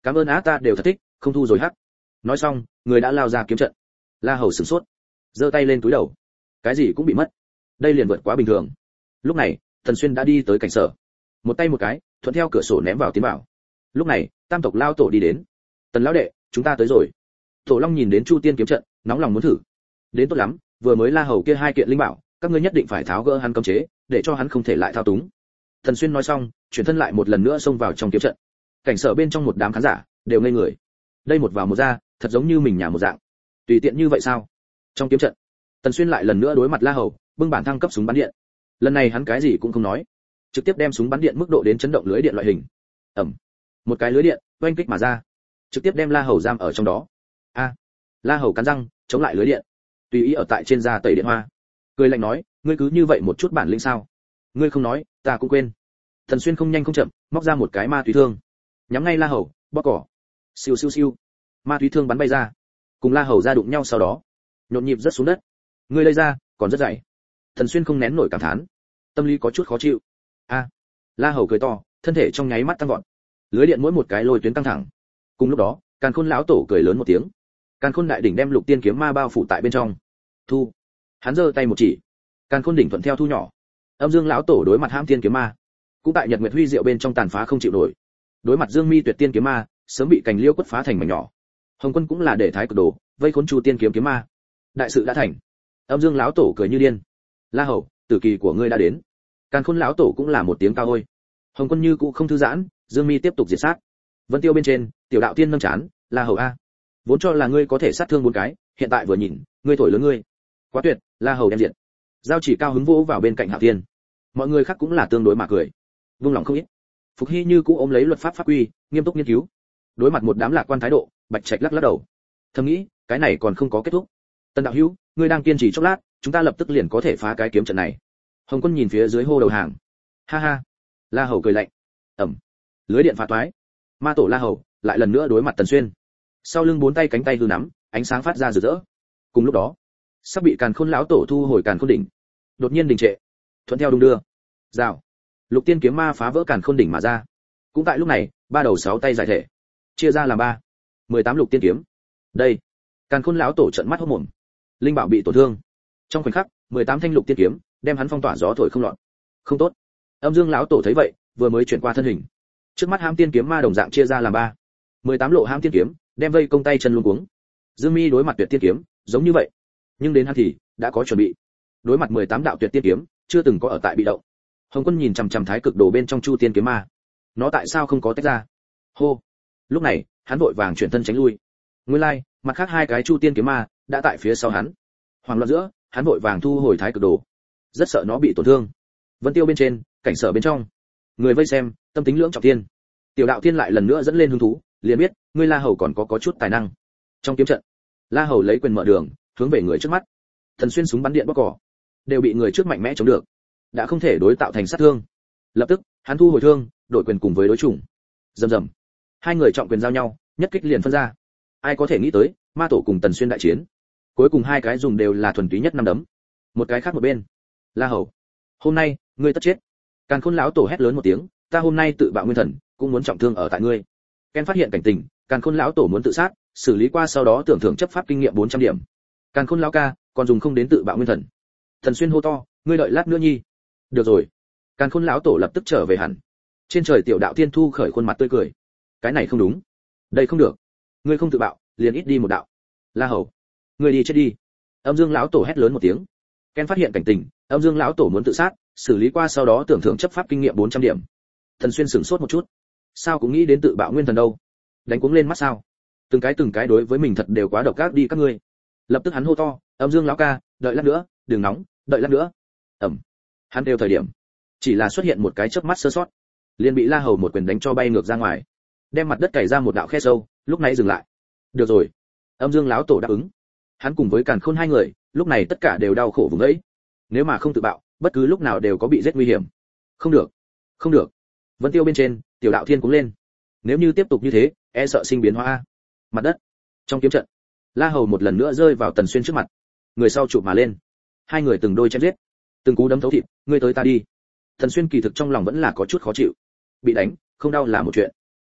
cảm ơn á, ta đều thật thích, không thu rồi hắc. Nói xong, người đã lao ra kiếm trận. La Hầu sửng sốt, giơ tay lên túi đầu, cái gì cũng bị mất, đây liền vượt quá bình thường. Lúc này, Tần Xuyên đã đi tới cảnh sở, một tay một cái, thuận theo cửa sổ ném vào tiến vào. Lúc này, Tam tộc lao tổ đi đến. Tần lão đệ, chúng ta tới rồi. Tổ Long nhìn đến Chu Tiên kiếm trận, nóng lòng muốn thử. Đến tốt lắm, vừa mới La Hầu kia hai kiện linh bảo, các ngươi nhất định phải tháo gỡ hắn cấm chế, để cho hắn không thể lại thao túng. Tần Xuyên nói xong, chuyển thân lại một lần nữa xông vào trong kiếm trận. Cảnh sở bên trong một đám khán giả đều ngây người. Đây một vào một ra, thật giống như mình nhà một dạng. Tùy tiện như vậy sao? Trong kiếm trận, Tần Xuyên lại lần nữa đối mặt La Hầu, bưng bản thăng cấp súng bắn điện. Lần này hắn cái gì cũng không nói, trực tiếp đem súng bắn điện mức độ đến chấn động lưới điện loại hình. Ầm, một cái lưới điện oanh kích mà ra, trực tiếp đem La Hầu giam ở trong đó. A, La Hầu cắn răng chống lại lưới điện, tùy ý ở tại trên da tẩy điện hoa, cười lạnh nói, ngươi cứ như vậy một chút bản lĩnh sao? Ngươi không nói, ta cũng quên. Tần Xuyên không nhanh không chậm, móc ra một cái ma túy thương, nhắm ngay La Hầu, bóp cỏ. Siêu siêu siêu, ma túy thương bắn bay ra, cùng La Hầu ra đụng nhau, sau đó nhộn nhịp rất xuống đất. Ngươi lấy ra, còn rất dày. Tần Xuyên không nén nổi cảm thán, tâm lý có chút khó chịu. A, La Hầu cười to, thân thể trong nháy mắt tăng vọt, lưới điện mỗi một cái lôi tuyến căng thẳng. Cùng lúc đó, Càn Khôn lão tổ cười lớn một tiếng, Càn Khôn đại đỉnh đem Lục Tiên kiếm ma bao phủ tại bên trong. Thu. Hắn giơ tay một chỉ, Càn Khôn đỉnh thuận theo thu nhỏ. Âm Dương lão tổ đối mặt Hãm Tiên kiếm ma, cũng tại Nhật Nguyệt Huy Diệu bên trong tàn phá không chịu nổi. Đối mặt Dương Mi Tuyệt Tiên kiếm ma, sớm bị cành liêu quất phá thành mảnh nhỏ. Hồng Quân cũng là để thái cực đồ, vây khốn Chu Tiên kiếm ma. Đại sự đã thành. Âm Dương lão tổ cười như điên. La Hầu, tử kỳ của ngươi đã đến. Càn Khôn lão tổ cũng là một tiếng cao ôi. Hồng Quân như cũ không thư giãn, Dương Mi tiếp tục diệt sát. Vân Tiêu bên trên, Tiểu Đạo Tiên nâng chán, La Hầu a, vốn cho là ngươi có thể sát thương bốn cái, hiện tại vừa nhìn, ngươi thổi lớn ngươi. Quá tuyệt, La Hầu đem diệt. Giao Chỉ cao hứng vỗ vào bên cạnh Hạo Tiên. Mọi người khác cũng là tương đối mà cười, vung lòng không ít. Phục Hy như cũ ôm lấy luật pháp pháp quy, nghiêm túc nghiên cứu. Đối mặt một đám lạc quan thái độ, Bạch Trạch lắc lắc đầu, thầm nghĩ, cái này còn không có kết thúc. Tần đạo hữu, ngươi đang kiên trì chốc lát, chúng ta lập tức liền có thể phá cái kiếm trận này. Hồng Quân nhìn phía dưới hô đầu hàng. Ha ha. La Hầu cười lạnh. Ầm. Lưới điện phá toái. Ma tổ La Hầu lại lần nữa đối mặt Tần Xuyên. Sau lưng bốn tay cánh tay hư nắm, ánh sáng phát ra rực rỡ. Cùng lúc đó, sắp bị Càn Khôn lão tổ thu hồi Càn Khôn đỉnh, đột nhiên đình trệ. Thuận theo đung đưa. Rào. Lục Tiên kiếm ma phá vỡ Càn Khôn đỉnh mà ra. Cũng tại lúc này, ba đầu sáu tay giải thể, chia ra làm ba. 18 Lục Tiên kiếm. Đây. Càn Khôn lão tổ trợn mắt hốt mồm. Linh bảo bị tổn thương. Trong khoảnh khắc, 18 thanh Lục Tiên kiếm đem hắn phong tỏa gió thổi không loạn. Không tốt. Âm Dương lão tổ thấy vậy, vừa mới chuyển qua thân hình. Trước mắt Hãm Tiên kiếm ma đồng dạng chia ra làm ba. 18 lộ Hãm Tiên kiếm, đem vây công tay chân luống cuống. Dương Mi đối mặt Tuyệt Tiên kiếm, giống như vậy, nhưng đến hắn thì đã có chuẩn bị. Đối mặt 18 đạo Tuyệt Tiên kiếm, chưa từng có ở tại bị động. Hồng Quân nhìn chằm chằm thái cực đồ bên trong Chu Tiên kiếm ma, nó tại sao không có tách ra? Hô. Lúc này, hắn vội vàng chuyển thân tránh lui. Nguyên lai, mặt khác hai cái Chu Tiên kiếm ma đã tại phía sau hắn. Hoàng loạn giữa, hắn vội vàng thu hồi thái cực đồ, rất sợ nó bị tổn thương. Vân Tiêu bên trên, cảnh sở bên trong, người vây xem, tâm tính lưỡng trọng thiên. Tiểu Đạo Thiên lại lần nữa dẫn lên hứng thú, liền biết, ngươi La Hầu còn có chút tài năng. Trong kiếm trận, La Hầu lấy quyền mở đường, hướng về người trước mắt. Thần xuyên súng bắn điện bóc cỏ, đều bị người trước mạnh mẽ chống được, đã không thể đối tạo thành sát thương. Lập tức, hắn thu hồi thương, đổi quyền cùng với đối chủng. Rầm rầm, hai người trọng quyền giao nhau, nhất kích liền phân ra. Ai có thể nghĩ tới, ma tổ cùng Tần Xuyên đại chiến, cuối cùng hai cái dùng đều là thuần túy nhất năm đấm. Một cái khác một bên, La Hầu, hôm nay ngươi tất chết. Càn Khôn lão tổ hét lớn một tiếng, ta hôm nay tự bạo nguyên thần, cũng muốn trọng thương ở tại ngươi. Ken phát hiện cảnh tình, Càn Khôn lão tổ muốn tự sát, xử lý qua sau đó tưởng thưởng chấp pháp kinh nghiệm 400 điểm. Càn Khôn lão ca, còn dùng không đến tự bạo nguyên thần. Thần Xuyên hô to, ngươi đợi lát nữa nhi. Được rồi. Càn Khôn lão tổ lập tức trở về hẳn. Trên trời Tiểu Đạo Thiên thu khởi khuôn mặt tươi cười. Cái này không đúng, đây không được. Ngươi không tự bạo, liền ít đi một đạo. La Hầu, ngươi đi chết đi. Âm Dương lão tổ hét lớn một tiếng. Ken phát hiện cảnh tình, Âm Dương lão tổ muốn tự sát, xử lý qua sau đó tưởng thưởng chấp pháp kinh nghiệm 400 điểm. Thần Xuyên sửng sốt một chút, sao cũng nghĩ đến tự bạo nguyên thần đâu, đánh cuống lên mắt sao? Từng cái đối với mình thật đều quá độc ác đi các ngươi. Lập tức hắn hô to, Âm Dương lão ca, đợi lát nữa, đừng nóng, đợi lát nữa. Ẩm. Hắn đều thời điểm, chỉ là xuất hiện một cái chớp mắt sơ sót, liền bị La Hầu một quyền đánh cho bay ngược ra ngoài, đem mặt đất cày ra một đạo khe sâu, lúc này dừng lại. Được rồi. Âm Dương lão tổ đáp ứng. Hắn cùng với Càn Khôn hai người, lúc này tất cả đều đau khổ vùng ấy. Nếu mà không tự bạo, bất cứ lúc nào đều có bị giết nguy hiểm. Không được, không được. Vân Tiêu bên trên, Tiểu Đạo Thiên cũng lên. Nếu như tiếp tục như thế, e sợ sinh biến hóa. Mặt đất. Trong kiếm trận, La Hầu một lần nữa rơi vào Tần Xuyên trước mặt. Người sau chụp mà lên. Hai người từng đôi chém giết, từng cú đấm thấu thịt, ngươi tới ta đi. Tần Xuyên kỳ thực trong lòng vẫn là có chút khó chịu. Bị đánh, không đau là một chuyện, nhưng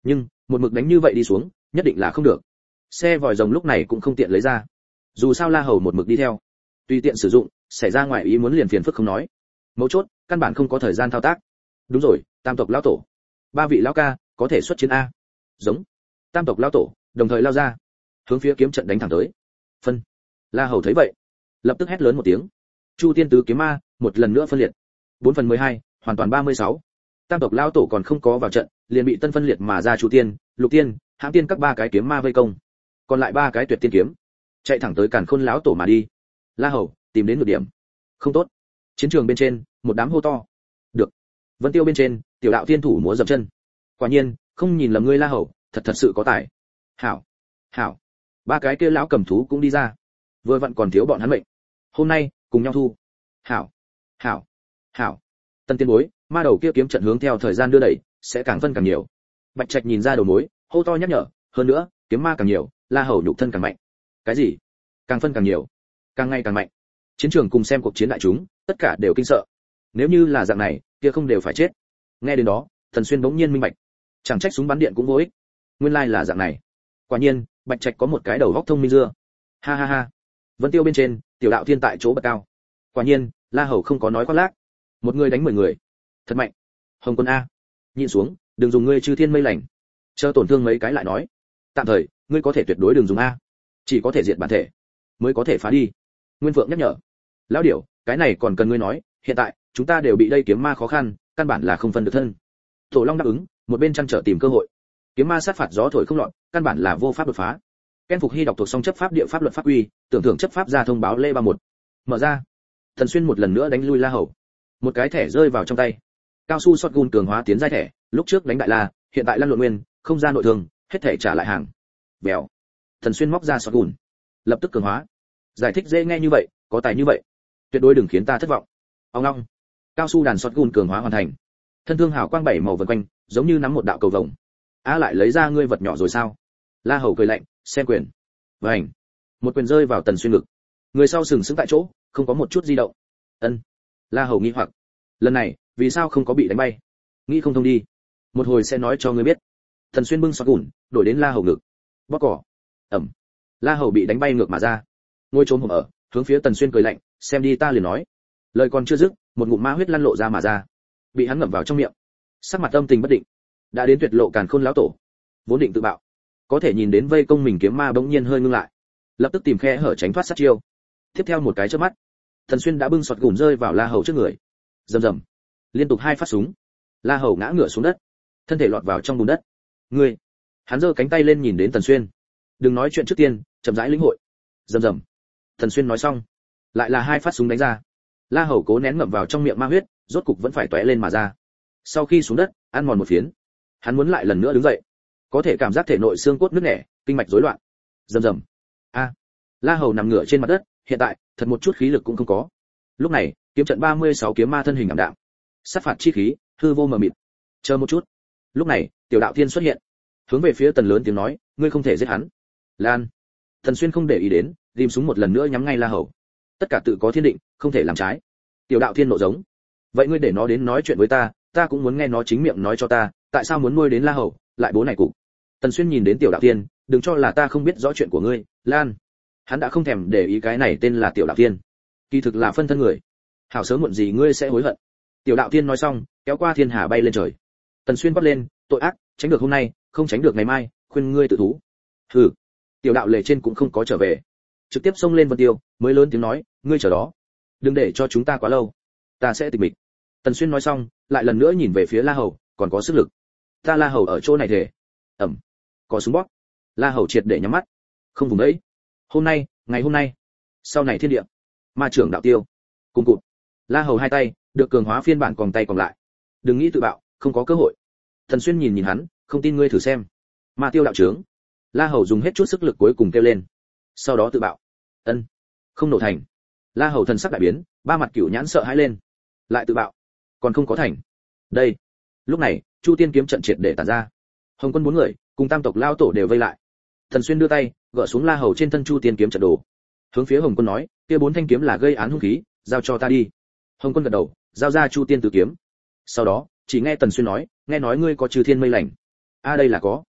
một mực đánh như vậy đi xuống nhất định là không được. Xe vòi rồng lúc này cũng không tiện lấy ra, dù sao La Hầu một mực đi theo, tùy tiện sử dụng xảy ra ngoài ý muốn liền phiền phức không nói, mấu chốt căn bản không có thời gian thao tác. Đúng rồi, tam tộc lão tổ, ba vị lão ca có thể xuất chiến a. Giống. Tam tộc lão tổ đồng thời lao ra, hướng phía kiếm trận đánh thẳng tới. Phân. La Hầu thấy vậy, lập tức hét lớn một tiếng. Chu Tiên tứ kiếm ma một lần nữa phân liệt. 4/12, hoàn toàn 36. Tam tộc lão tổ còn không có vào trận, liền bị tân phân liệt mà ra Chu Tiên, Lục Tiên, Hãm Tiên các ba cái kiếm ma vây công. Còn lại ba cái Tuyệt Tiên kiếm, chạy thẳng tới Càn Khôn lão tổ mà đi. La Hầu tìm đến nhược điểm. Không tốt. Chiến trường bên trên, một đám hô to. Được. Vân Tiêu bên trên, tiểu đạo tiên thủ múa dậm chân. Quả nhiên, không nhìn lầm ngươi La Hầu, thật sự có tài. Hảo, hảo. Ba cái kia lão cầm thú cũng đi ra. Vừa vặn còn thiếu bọn hắn mệnh. Hôm nay, cùng nhau thu. Hảo, hảo, hảo. Tân tiên bối, ma đầu kia kiếm trận hướng theo thời gian đưa đẩy, sẽ càng phân càng nhiều. Bạch Trạch nhìn ra đầu mối, hô to nhắc nhở, hơn nữa, kiếm ma càng nhiều, La Hầu nhục thân càng mạnh. Cái gì? Càng phân càng nhiều, càng ngày càng mạnh. Chiến trường cùng xem cuộc chiến đại chúng, tất cả đều kinh sợ. Nếu như là dạng này, kia không đều phải chết. Nghe đến đó, Thần Xuyên bỗng nhiên minh bạch, chẳng trách súng bắn điện cũng vô ích. Nguyên lai là dạng này. Quả nhiên, Bạch Trạch có một cái đầu óc thông minh dưa. Ha ha ha. Vân Tiêu bên trên, tiểu đạo thiên tại chỗ bậc cao. Quả nhiên, La Hầu không có nói khoác lác. Một người đánh 10 người. Thật mạnh. Hồng Quân a, nhịn xuống, đừng dùng ngươi chư thiên mây lành. Chờ tổn thương mấy cái lại nói. Tạm thời, ngươi có thể tuyệt đối đừng dùng a. Chỉ có thể diệt bản thể, mới có thể phá đi. Nguyên Phượng nhắc nhở. Lão điểu, cái này còn cần ngươi nói, hiện tại, chúng ta đều bị đây kiếm ma khó khăn, căn bản là không phân được thân. Tổ Long đáp ứng, một bên chăn trở tìm cơ hội. Kiếm ma sát phạt gió thổi không loạn, căn bản là vô pháp đột phá. Ken Phục Hy đọc thuộc xong chấp pháp địa pháp luật pháp quy, tưởng thưởng chấp pháp ra thông báo lê 31. Mở ra. Thần Xuyên một lần nữa đánh lui La Hầu. Một cái thẻ rơi vào trong tay. Cao su shotgun cường hóa tiến giai thẻ, lúc trước đánh đại La, hiện tại lăn lộn nguyên, không ra nội thương, hết thẻ trả lại hàng. Bèo. Thần Xuyên móc ra shotgun, lập tức cường hóa. Giải thích dễ nghe như vậy, có tài như vậy, tuyệt đối đừng khiến ta thất vọng. Ông long. Cao su đàn shotgun cường hóa hoàn thành. Thân thương hào quang bảy màu vần quanh, giống như nắm một đạo cầu vồng. A lại lấy ra ngươi vật nhỏ rồi sao? La Hầu cười lạnh, xem quyền. Vành. Một quyền rơi vào Tần Xuyên ngực. Người sau sừng sững tại chỗ, không có một chút di động. Ân. La Hầu nghi hoặc, lần này, vì sao không có bị đánh bay? Nghĩ không thông đi. Một hồi sẽ nói cho ngươi biết. Tần Xuyên bưng shotgun, đổi đến La Hầu ngực. Bóp cỏ. Ẩm. La Hầu bị đánh bay ngược mà ra. Ngôi trốn hổm ở, hướng phía Tần Xuyên cười lạnh, xem đi ta liền nói. Lời còn chưa dứt, một ngụm ma huyết lăn lộ ra mà ra, bị hắn ngậm vào trong miệng. Sắc mặt âm tình bất định. Đã đến tuyệt lộ Càn Khôn lão tổ, vốn định tự bạo, có thể nhìn đến vây công mình kiếm ma bỗng nhiên hơi ngưng lại, lập tức tìm khe hở tránh thoát sát chiêu. Tiếp theo một cái chớp mắt, Thần Xuyên đã bưng sọt gùn rơi vào La Hầu trước người. Rầm rầm, liên tục 2 phát súng. La Hầu ngã ngửa xuống đất, thân thể lọt vào trong bùn đất. Ngươi, hắn giơ cánh tay lên nhìn đến Tần Xuyên. Đừng nói chuyện trước tiên, chậm rãi lĩnh hội. Rầm rầm, Thần Xuyên nói xong, lại là 2 phát súng đánh ra. La Hầu cố nén ngậm vào trong miệng ma huyết, rốt cục vẫn phải tóe lên mà ra. Sau khi xuống đất, ăn mòn một phiến, hắn muốn lại lần nữa đứng dậy, có thể cảm giác thể nội xương cốt nứt nẻ, kinh mạch rối loạn. Rầm rầm. A. La Hầu nằm ngửa trên mặt đất, hiện tại, thật một chút khí lực cũng không có. Lúc này, kiếm trận 36 kiếm ma thân hình ảm đạm, sát phạt chi khí, hư vô mờ mịt. Chờ một chút. Lúc này, tiểu đạo thiên xuất hiện, hướng về phía Tần lớn tiếng nói, ngươi không thể giết hắn. Lan. Thần Xuyên không để ý đến, ghim súng một lần nữa nhắm ngay La Hầu. Tất cả tự có thiên định, không thể làm trái. Tiểu đạo thiên nộ giống. Vậy ngươi để nó đến nói chuyện với ta, ta cũng muốn nghe nó chính miệng nói cho ta, tại sao muốn nuôi đến La Hầu, lại bố này cục. Tần Xuyên nhìn đến tiểu đạo thiên, đừng cho là ta không biết rõ chuyện của ngươi, Lan. Hắn đã không thèm để ý cái này tên là tiểu đạo thiên, kỳ thực là phân thân người. Hảo sớm muộn gì ngươi sẽ hối hận. Tiểu đạo thiên nói xong, kéo qua thiên hà bay lên trời. Tần Xuyên quát lên, tội ác, tránh được hôm nay, không tránh được ngày mai, khuyên ngươi tự thú. Hừ. Tiểu đạo lệ trên cũng không có trở về, trực tiếp xông lên Vân Tiêu, mới lớn tiếng nói, ngươi chờ đó, đừng để cho chúng ta quá lâu, ta sẽ tịch mịch. Tần Xuyên nói xong, lại lần nữa nhìn về phía La Hầu, còn có sức lực. Ta La Hầu ở chỗ này thể. Ẩm. Có súng bóp. La Hầu triệt để nhắm mắt, không vùng đấy. Hôm nay, ngày hôm nay, sau này thiên địa, ma trưởng đạo tiêu, cùng cụt. La Hầu hai tay, được cường hóa phiên bản còn tay còn lại. Đừng nghĩ tự bạo, không có cơ hội. Tần Xuyên nhìn hắn, không tin ngươi thử xem. Ma tiêu đạo trưởng. La Hầu dùng hết chút sức lực cuối cùng kêu lên, sau đó tự bạo. Ân. Không nổ thành. La Hầu thần sắc đại biến, ba mặt cửu nhãn sợ hãi lên. Lại tự bạo, còn không có thành. Đây. Lúc này, Chu Tiên kiếm trận triệt để tản ra. Hồng Quân 4 người, cùng Tam tộc lao tổ đều vây lại. Thần Xuyên đưa tay, gỡ xuống La Hầu trên thân Chu Tiên kiếm trận đồ. Hướng phía Hồng Quân nói, kia 4 thanh kiếm là gây án hung khí, giao cho ta đi. Hồng Quân gật đầu, giao ra Chu Tiên tứ kiếm. Sau đó, chỉ nghe Tần Xuyên nói, nghe nói ngươi có trừ thiên mây lành. A đây là có.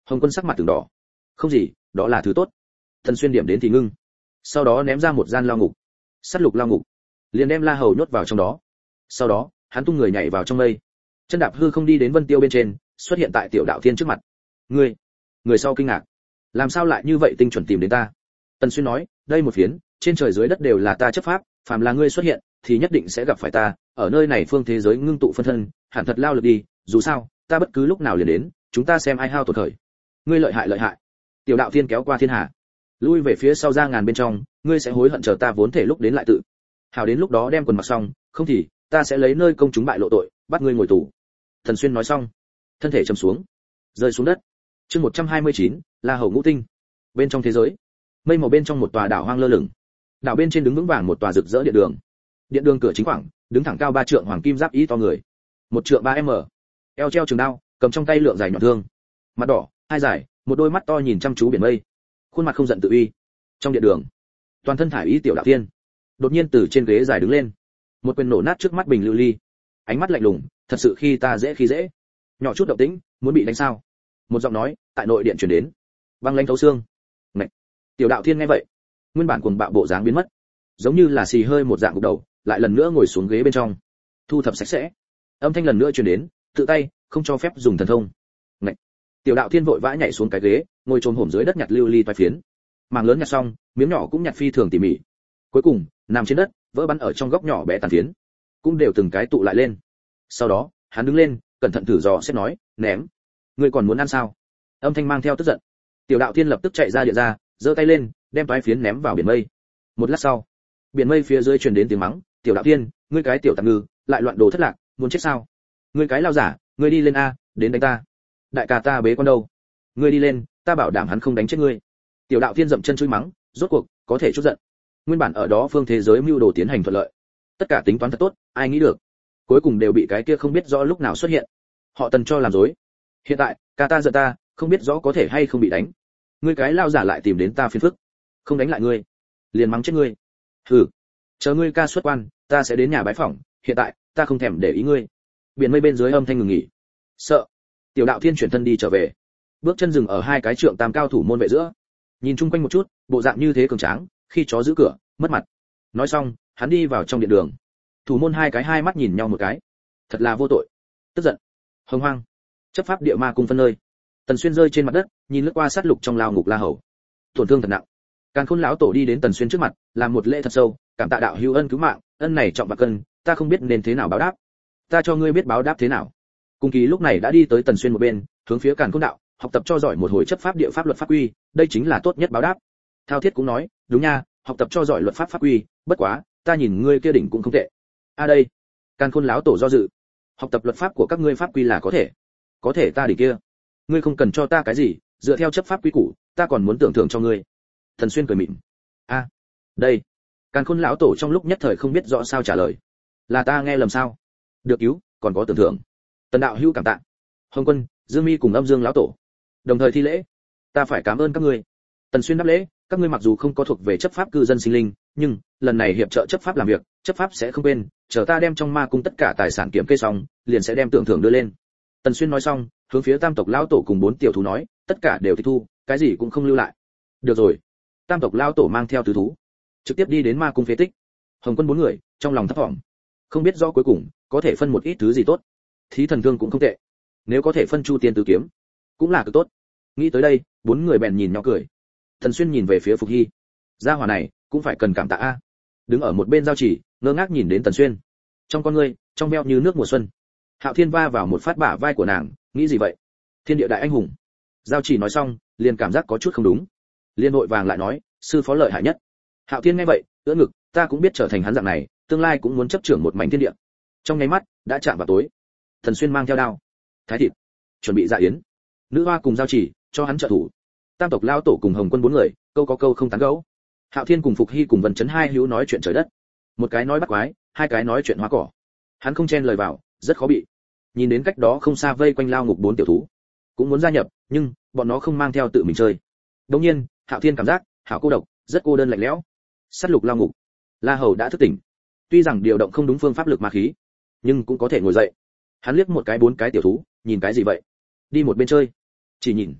Hồng Quân sắc mặt từng đỏ. Không gì, đó là thứ tốt. Tần Xuyên điểm đến thì ngưng. Sau đó ném ra một gian lao ngục. Sát lục lao ngục. Liền đem La Hầu nhốt vào trong đó. Sau đó, hắn tung người nhảy vào trong mây. Chân đạp hư không đi đến Vân Tiêu bên trên, xuất hiện tại Tiểu Đạo Thiên trước mặt. Ngươi, người sau kinh ngạc. Làm sao lại như vậy tinh chuẩn tìm đến ta? Tần Xuyên nói, đây một phiến, trên trời dưới đất đều là ta chấp pháp, phàm là ngươi xuất hiện, thì nhất định sẽ gặp phải ta, ở nơi này phương thế giới ngưng tụ phân thân, hẳn thật lao lực đi, dù sao, ta bất cứ lúc nào liền đến, chúng ta xem ai hao tổn khởi. Ngươi lợi hại lợi hại. Tiểu Đạo Thiên kéo qua thiên hà, lui về phía sau ra ngàn bên trong, ngươi sẽ hối hận chờ ta vốn thể lúc đến lại tự. Hảo đến lúc đó đem quần mặc xong, không thì ta sẽ lấy nơi công chúng bại lộ tội, bắt ngươi ngồi tù. Thần Xuyên nói xong, thân thể trầm xuống, rơi xuống đất. Chương 129, La Hầu ngũ tinh. Bên trong thế giới, mây màu bên trong một tòa đảo hoang lơ lửng. Đảo bên trên đứng vững vàng một tòa rực rỡ điện đường. Điện đường cửa chính khoảng, đứng thẳng cao 3 trượng hoàng kim giáp ý to người. 1 trượng 3m, eo treo trường đao, cầm trong tay lượng dài nhọn thương. Mặt đỏ, hai dài, một đôi mắt to nhìn chăm chú biển mây. Khuôn mặt không giận tự uy. Trong điện đường, toàn thân thải ý Tiểu Đạo Thiên đột nhiên từ trên ghế dài đứng lên, một quyền nổ nát trước mắt bình lưu ly, ánh mắt lạnh lùng, thật sự khi ta dễ khi dễ. Nhỏ chút động tĩnh, muốn bị đánh sao? Một giọng nói tại nội điện truyền đến, băng lãnh thấu xương. Ngậy. Tiểu Đạo Thiên nghe vậy, nguyên bản cuồng bạo bộ dáng biến mất, giống như là xì hơi một dạng gục đầu, lại lần nữa ngồi xuống ghế bên trong, thu thập sạch sẽ. Âm thanh lần nữa truyền đến, tự tay, không cho phép dùng thần thông. Ngậy. Tiểu Đạo Thiên vội vã nhảy xuống cái ghế, ngồi chồm hổm dưới đất nhặt lưu ly toái phiến. Mảng lớn nhặt xong, miếng nhỏ cũng nhặt phi thường tỉ mỉ. Cuối cùng, nằm trên đất, vỡ bắn ở trong góc nhỏ bé tàn phiến, cũng đều từng cái tụ lại lên. Sau đó, hắn đứng lên, cẩn thận thử dò xét nói, ném. Ngươi còn muốn ăn sao? Âm thanh mang theo tức giận. Tiểu Đạo Thiên lập tức chạy ra điện ra, giơ tay lên, đem toái phiến ném vào biển mây. Một lát sau, biển mây phía dưới truyền đến tiếng mắng, Tiểu Đạo Thiên, ngươi cái tiểu tạp ngư, lại loạn đồ thất lạc, muốn chết sao? Ngươi cái lao giả, ngươi đi lên a, đến đánh ta. Đại ca ta bế con đâu? Ngươi đi lên, ta bảo đảm hắn không đánh chết ngươi. Tiểu Đạo Thiên dậm chân chui mắng, rốt cuộc có thể chút giận. Nguyên bản ở đó phương thế giới mưu đồ tiến hành thuận lợi, tất cả tính toán thật tốt, ai nghĩ được, cuối cùng đều bị cái kia không biết rõ lúc nào xuất hiện, họ Tần cho làm dối. Hiện tại, ca ta giận ta, không biết rõ có thể hay không bị đánh. Ngươi cái lao giả lại tìm đến ta phiền phức, không đánh lại ngươi, liền mắng chết ngươi. Hừ, chờ ngươi ca xuất quan, ta sẽ đến nhà bái phỏng, hiện tại, ta không thèm để ý ngươi. Biển mây bên dưới âm thanh ngừng nghỉ. Sợ. Tiểu Đạo Thiên chuyển thân đi trở về, bước chân dừng ở hai cái trượng tam cao thủ môn vệ giữa, nhìn chung quanh một chút, bộ dạng như thế cường tráng, khi chó giữ cửa, mất mặt. Nói xong, hắn đi vào trong điện đường. Thủ môn hai cái hai mắt nhìn nhau một cái, thật là vô tội. Tức giận, hồng hoang, chấp pháp địa ma cung phân nơi. Tần Xuyên rơi trên mặt đất, nhìn lướt qua sát lục trong lao ngục La Hầu, tổn thương thật nặng. Càn Khôn lão tổ đi đến Tần Xuyên trước mặt, làm một lễ thật sâu, cảm tạ đạo hữu ân cứu mạng, ân này trọng bạc cân, ta không biết nên thế nào báo đáp. Ta cho ngươi biết báo đáp thế nào. Cung Kỳ lúc này đã đi tới Tần Xuyên một bên, hướng phía Càn Khôn đạo, học tập cho giỏi một hồi chấp pháp địa pháp luật pháp quy, đây chính là tốt nhất báo đáp. Thao Thiết cũng nói, đúng nha, học tập cho giỏi luật pháp pháp quy, bất quá, ta nhìn ngươi kia đỉnh cũng không tệ. A đây, Càn Khôn lão tổ do dự. Học tập luật pháp của các ngươi pháp quy là có thể ta đỉnh kia. Ngươi không cần cho ta cái gì, dựa theo chấp pháp quy củ, ta còn muốn tưởng thưởng cho ngươi. Thần Xuyên cười mỉm. A, đây. Càn Khôn lão tổ trong lúc nhất thời không biết rõ sao trả lời. Là ta nghe lầm sao? Được cứu, còn có tưởng thưởng. Tần đạo hữu cảm tạ. Hồng Quân, Dương Mi cùng Âm Dương lão tổ đồng thời thi lễ. Ta phải cảm ơn các ngươi. Tần Xuyên đáp lễ, các ngươi mặc dù không có thuộc về chấp pháp cư dân sinh linh, nhưng lần này hiệp trợ chấp pháp làm việc, chấp pháp sẽ không quên, chờ ta đem trong ma cung tất cả tài sản kiểm kê xong, liền sẽ đem tưởng thưởng đưa lên. Tần Xuyên nói xong, hướng phía Tam tộc lão tổ cùng 4 tiểu thú nói, tất cả đều tịch thu, cái gì cũng không lưu lại. Được rồi. Tam tộc lão tổ mang theo tứ thú, trực tiếp đi đến ma cung phế tích. Hồng Quân 4 người, trong lòng thấp vọng, không biết rõ cuối cùng có thể phân một ít thứ gì tốt. Thí thần thương cũng không tệ, nếu có thể phân chu tiên tứ kiếm, cũng là cực tốt. Nghĩ tới đây, 4 người bèn nhìn nhau cười. Thần Xuyên nhìn về phía Phục Hy, gia hỏa này cũng phải cần cảm tạ a. Đứng ở một bên Giao Chỉ, ngơ ngác nhìn đến Tần Xuyên, trong con ngươi trong veo như nước mùa xuân. Hạo Thiên va vào một phát bả vai của nàng, nghĩ gì vậy? Thiên địa đại anh hùng. Giao Chỉ nói xong, liền cảm giác có chút không đúng, liền vội vàng lại nói, sư phó lợi hại nhất. Hạo Thiên nghe vậy, ưỡn ngực, ta cũng biết trở thành hắn dạng này, tương lai cũng muốn chấp trưởng một mảnh thiên địa. Trong nháy mắt, đã chạm vào tối. Thần Xuyên mang theo đao, thái thịt, chuẩn bị dạ yến. Nữ hoa cùng Giao Chỉ cho hắn trợ thủ. Tam tộc lao tổ cùng Hồng Quân 4 người, câu có câu không tán gẫu. Hạo Thiên cùng Phục Hy cùng Vân Chấn hai hữu nói chuyện trời đất, một cái nói bắt quái, hai cái nói chuyện hoa cỏ. Hắn không chen lời vào, rất khó bị. Nhìn đến cách đó không xa vây quanh lao ngục 4 tiểu thú, cũng muốn gia nhập, nhưng bọn nó không mang theo tự mình chơi. Đương nhiên, Hạo Thiên cảm giác, hảo cô độc, rất cô đơn lạnh lẽo. Sát lục lao ngục, La Hầu đã thức tỉnh. Tuy rằng điều động không đúng phương pháp lực ma khí, nhưng cũng có thể ngồi dậy. Hắn liếc một cái 4 cái tiểu thú, nhìn cái gì vậy? Đi một bên chơi. Chỉ nhìn.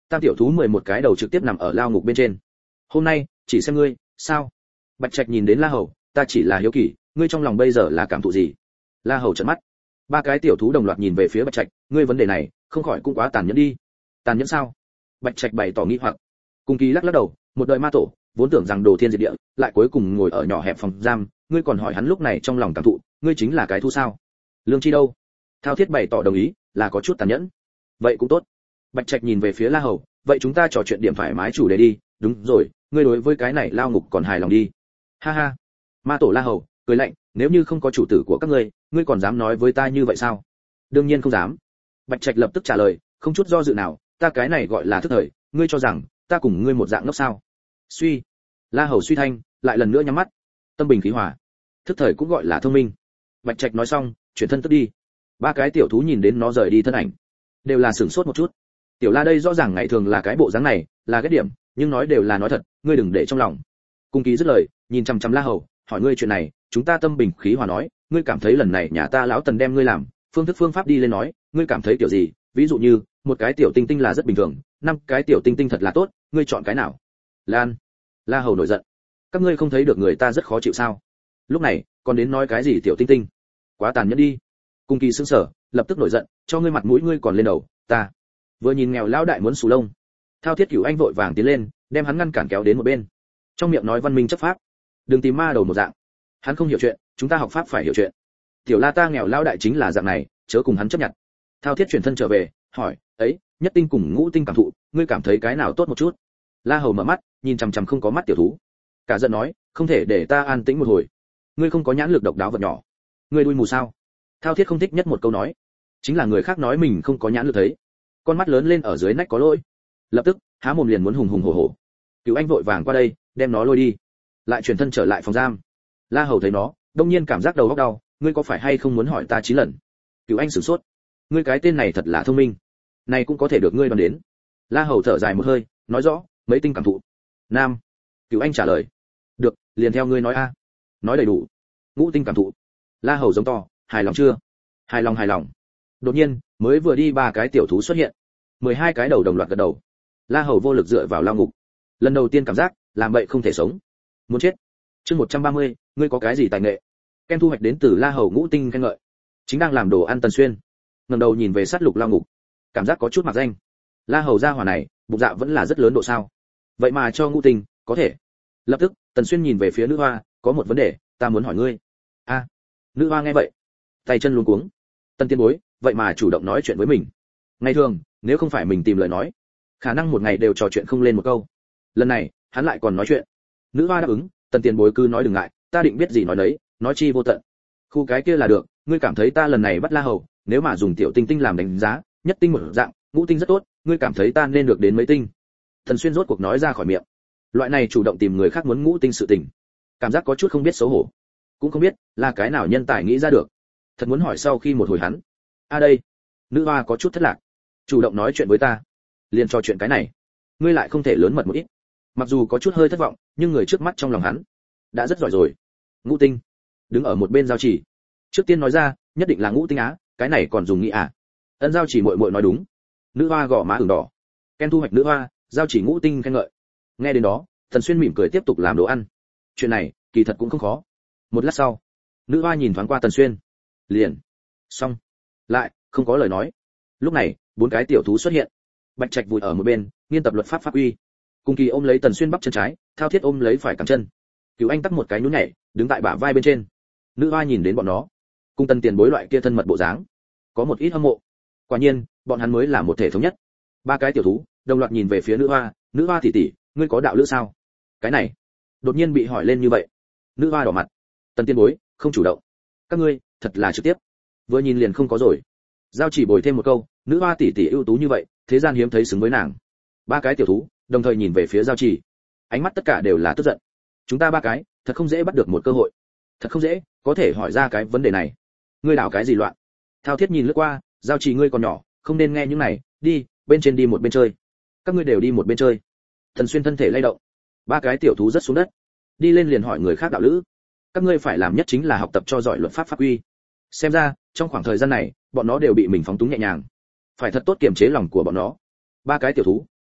Tam tiểu thú 11 cái đầu trực tiếp nằm ở lao ngục bên trên. Hôm nay chỉ xem ngươi, sao? Bạch Trạch nhìn đến La Hầu, ta chỉ là hiếu kỳ, ngươi trong lòng bây giờ là cảm thụ gì? La Hầu trợn mắt. Ba cái tiểu thú đồng loạt nhìn về phía Bạch Trạch, ngươi vấn đề này, không khỏi cũng quá tàn nhẫn đi. Tàn nhẫn sao? Bạch Trạch bày tỏ nghi hoặc. Cung Kỳ lắc lắc đầu, một đời ma tổ, vốn tưởng rằng đồ thiên diệt địa, lại cuối cùng ngồi ở nhỏ hẹp phòng giam, ngươi còn hỏi hắn lúc này trong lòng cảm thụ, ngươi chính là cái thú sao? Lương chi đâu? Thao Thiết bày tỏ đồng ý, là có chút tàn nhẫn. Vậy cũng tốt. Bạch Trạch nhìn về phía La Hầu, vậy chúng ta trò chuyện điểm thoải mái chủ đề đi, đúng rồi, ngươi đối với cái này lao ngục còn hài lòng đi. Ha ha. Ma tổ La Hầu cười lạnh, nếu như không có chủ tử của các ngươi, ngươi còn dám nói với ta như vậy sao? Đương nhiên không dám. Bạch Trạch lập tức trả lời, không chút do dự nào, ta cái này gọi là thức thời, ngươi cho rằng ta cùng ngươi một dạng ngốc sao? Suy. La Hầu suy thanh, lại lần nữa nhắm mắt. Tâm bình khí hòa. Thức thời cũng gọi là thông minh. Bạch Trạch nói xong, chuyển thân tức đi. Ba cái tiểu thú nhìn đến nó rời đi thân ảnh, đều là sửng sốt một chút. Tiểu La đây rõ ràng ngày thường là cái bộ dáng này, là ghét điểm, nhưng nói đều là nói thật, ngươi đừng để trong lòng. Cung Ký dứt lời, nhìn chằm chằm La Hầu, hỏi ngươi chuyện này, chúng ta tâm bình khí hòa nói, ngươi cảm thấy lần này nhà ta lão Tần đem ngươi làm, phương thức phương pháp đi lên nói, ngươi cảm thấy kiểu gì? Ví dụ như, một cái tiểu tinh tinh là rất bình thường, năm cái tiểu tinh tinh thật là tốt, ngươi chọn cái nào? Lan. La Hầu nổi giận. Các ngươi không thấy được người ta rất khó chịu sao? Lúc này, còn đến nói cái gì tiểu tinh tinh? Quá tàn nhẫn đi. Cung Kỳ sững sờ, lập tức nổi giận, cho ngươi mặt mũi ngươi còn lên đầu, ta. Vừa nhìn nghèo lão đại muốn xù lông. Thao Thiết Cửu Anh vội vàng tiến lên, đem hắn ngăn cản kéo đến một bên. Trong miệng nói văn minh chấp pháp, đừng tìm ma đầu một dạng. Hắn không hiểu chuyện, chúng ta học pháp phải hiểu chuyện. Tiểu La ta nghèo lão đại chính là dạng này, chớ cùng hắn chấp nhận. Thao Thiết chuyển thân trở về, hỏi, ấy, nhất tinh cùng ngũ tinh cảm thụ, ngươi cảm thấy cái nào tốt một chút? La Hầu mở mắt, nhìn chằm chằm không có mắt tiểu thú. Cả giận nói, không thể để ta an tĩnh một hồi. Ngươi không có nhãn lực độc đáo vật nhỏ. Ngươi đuôi mù sao? Thao Thiết không thích nhất một câu nói, chính là người khác nói mình không có nhãn lực thấy. Con mắt lớn lên ở dưới nách có lỗi. Lập tức, há mồm liền muốn hùng hùng hổ hổ. Cửu Anh vội vàng qua đây, đem nó lôi đi. Lại chuyển thân trở lại phòng giam. La Hầu thấy nó, đông nhiên cảm giác đầu óc đau, ngươi có phải hay không muốn hỏi ta 9 lần? Cửu Anh sửng sốt. Ngươi cái tên này thật là thông minh. Này cũng có thể được ngươi đoán đến. La Hầu thở dài một hơi, nói rõ, mấy tinh cảm thụ? Nam. Cửu Anh trả lời. Được, liền theo ngươi nói a. Nói đầy đủ. Ngũ tinh cảm thụ. La Hầu giống to, hài lòng chưa? Hài lòng hài lòng. Đột nhiên, mới vừa đi 3 cái tiểu thú xuất hiện. 12 cái đầu đồng loạt gật đầu. La Hầu vô lực dựa vào lao ngục. Lần đầu tiên cảm giác, làm bậy không thể sống. Muốn chết. Chương 130, ngươi có cái gì tài nghệ? Ken thu hoạch đến từ La Hầu ngũ tinh khen ngợi. Chính đang làm đồ ăn Tần Xuyên. Ngẩng đầu nhìn về sát lục lao ngục. Cảm giác có chút mặc danh. La Hầu gia hỏa này, bụng dạ vẫn là rất lớn độ sao? Vậy mà cho ngũ tinh, có thể. Lập tức, Tần Xuyên nhìn về phía nữ hoa, có một vấn đề, ta muốn hỏi ngươi. A. Nữ hoa nghe vậy, tay chân luống cuống. Tần Tiên Bối, vậy mà chủ động nói chuyện với mình. Ngày thường, nếu không phải mình tìm lời nói, khả năng một ngày đều trò chuyện không lên một câu. Lần này, hắn lại còn nói chuyện. Nữ hoa đáp ứng, Tần Tiền Bối cứ nói đừng ngại, ta định biết gì nói đấy, nói chi vô tận. Khu cái kia là được, ngươi cảm thấy ta lần này bắt La Hầu, nếu mà dùng tiểu tinh tinh làm đánh giá, nhất tinh một dạng, ngũ tinh rất tốt, ngươi cảm thấy ta nên được đến mấy tinh? Thần Xuyên rốt cuộc nói ra khỏi miệng. Loại này chủ động tìm người khác muốn ngũ tinh sự tình, cảm giác có chút không biết xấu hổ, cũng không biết là cái nào nhân tài nghĩ ra được. Thật muốn hỏi sau khi một hồi hắn. Đây, nữ hoa có chút thất lạc. Chủ động nói chuyện với ta, liền trò chuyện cái này, ngươi lại không thể lớn mật một ít. Mặc dù có chút hơi thất vọng, nhưng người trước mắt trong lòng hắn đã rất giỏi rồi. Ngũ tinh, đứng ở một bên Giao Chỉ, trước tiên nói ra, nhất định là ngũ tinh á, cái này còn dùng nghĩ à? Ân Giao Chỉ muội muội nói đúng. Nữ hoa gò má ửng đỏ. Ken thu hoạch nữ hoa, Giao Chỉ ngũ tinh khen ngợi. Nghe đến đó, Thần Xuyên mỉm cười tiếp tục làm đồ ăn. Chuyện này, kỳ thật cũng không khó. Một lát sau, nữ hoa nhìn thoáng qua Tần Xuyên, liền xong, lại không có lời nói. Lúc này, 4 cái tiểu thú xuất hiện. Bạch Trạch vùi ở một bên, nghiên tập luật pháp pháp uy. Cung Kỳ ôm lấy Tần Xuyên bắp chân trái, Thao Thiết ôm lấy phải cẳng chân. Cửu Anh tắc một cái nhún nhảy, đứng tại bả vai bên trên. Nữ hoa nhìn đến bọn nó, cùng Tần Tiền Bối loại kia thân mật bộ dáng, có một ít hâm mộ. Quả nhiên, bọn hắn mới là một thể thống nhất. 3 cái tiểu thú đồng loạt nhìn về phía nữ hoa tỷ tỷ, ngươi có đạo lữ sao? Cái này, đột nhiên bị hỏi lên như vậy. Nữ hoa đỏ mặt. Tần Tiền Bối, không chủ động. Các ngươi, thật là trực tiếp. Vừa nhìn liền không có rồi. Giao Chỉ bồi thêm một câu, nữ hoa tỷ tỷ ưu tú như vậy, thế gian hiếm thấy xứng với nàng. 3 cái tiểu thú đồng thời nhìn về phía Giao Chỉ, ánh mắt tất cả đều là tức giận. Chúng ta 3 cái, thật không dễ bắt được một cơ hội. Thật không dễ, có thể hỏi ra cái vấn đề này. Ngươi đảo cái gì loạn? Thao Thiết nhìn lướt qua, Giao Chỉ ngươi còn nhỏ, không nên nghe những này, đi, bên trên đi một bên chơi. Các ngươi đều đi một bên chơi. Thần Xuyên thân thể lay động. 3 cái tiểu thú rất xuống đất. Đi lên liền hỏi người khác đạo lữ. Các ngươi phải làm nhất chính là học tập cho giỏi luật pháp pháp quy. Xem ra, trong khoảng thời gian này, bọn nó đều bị mình phóng túng nhẹ nhàng. Phải thật tốt kiềm chế lòng của bọn nó. 3 cái tiểu thú,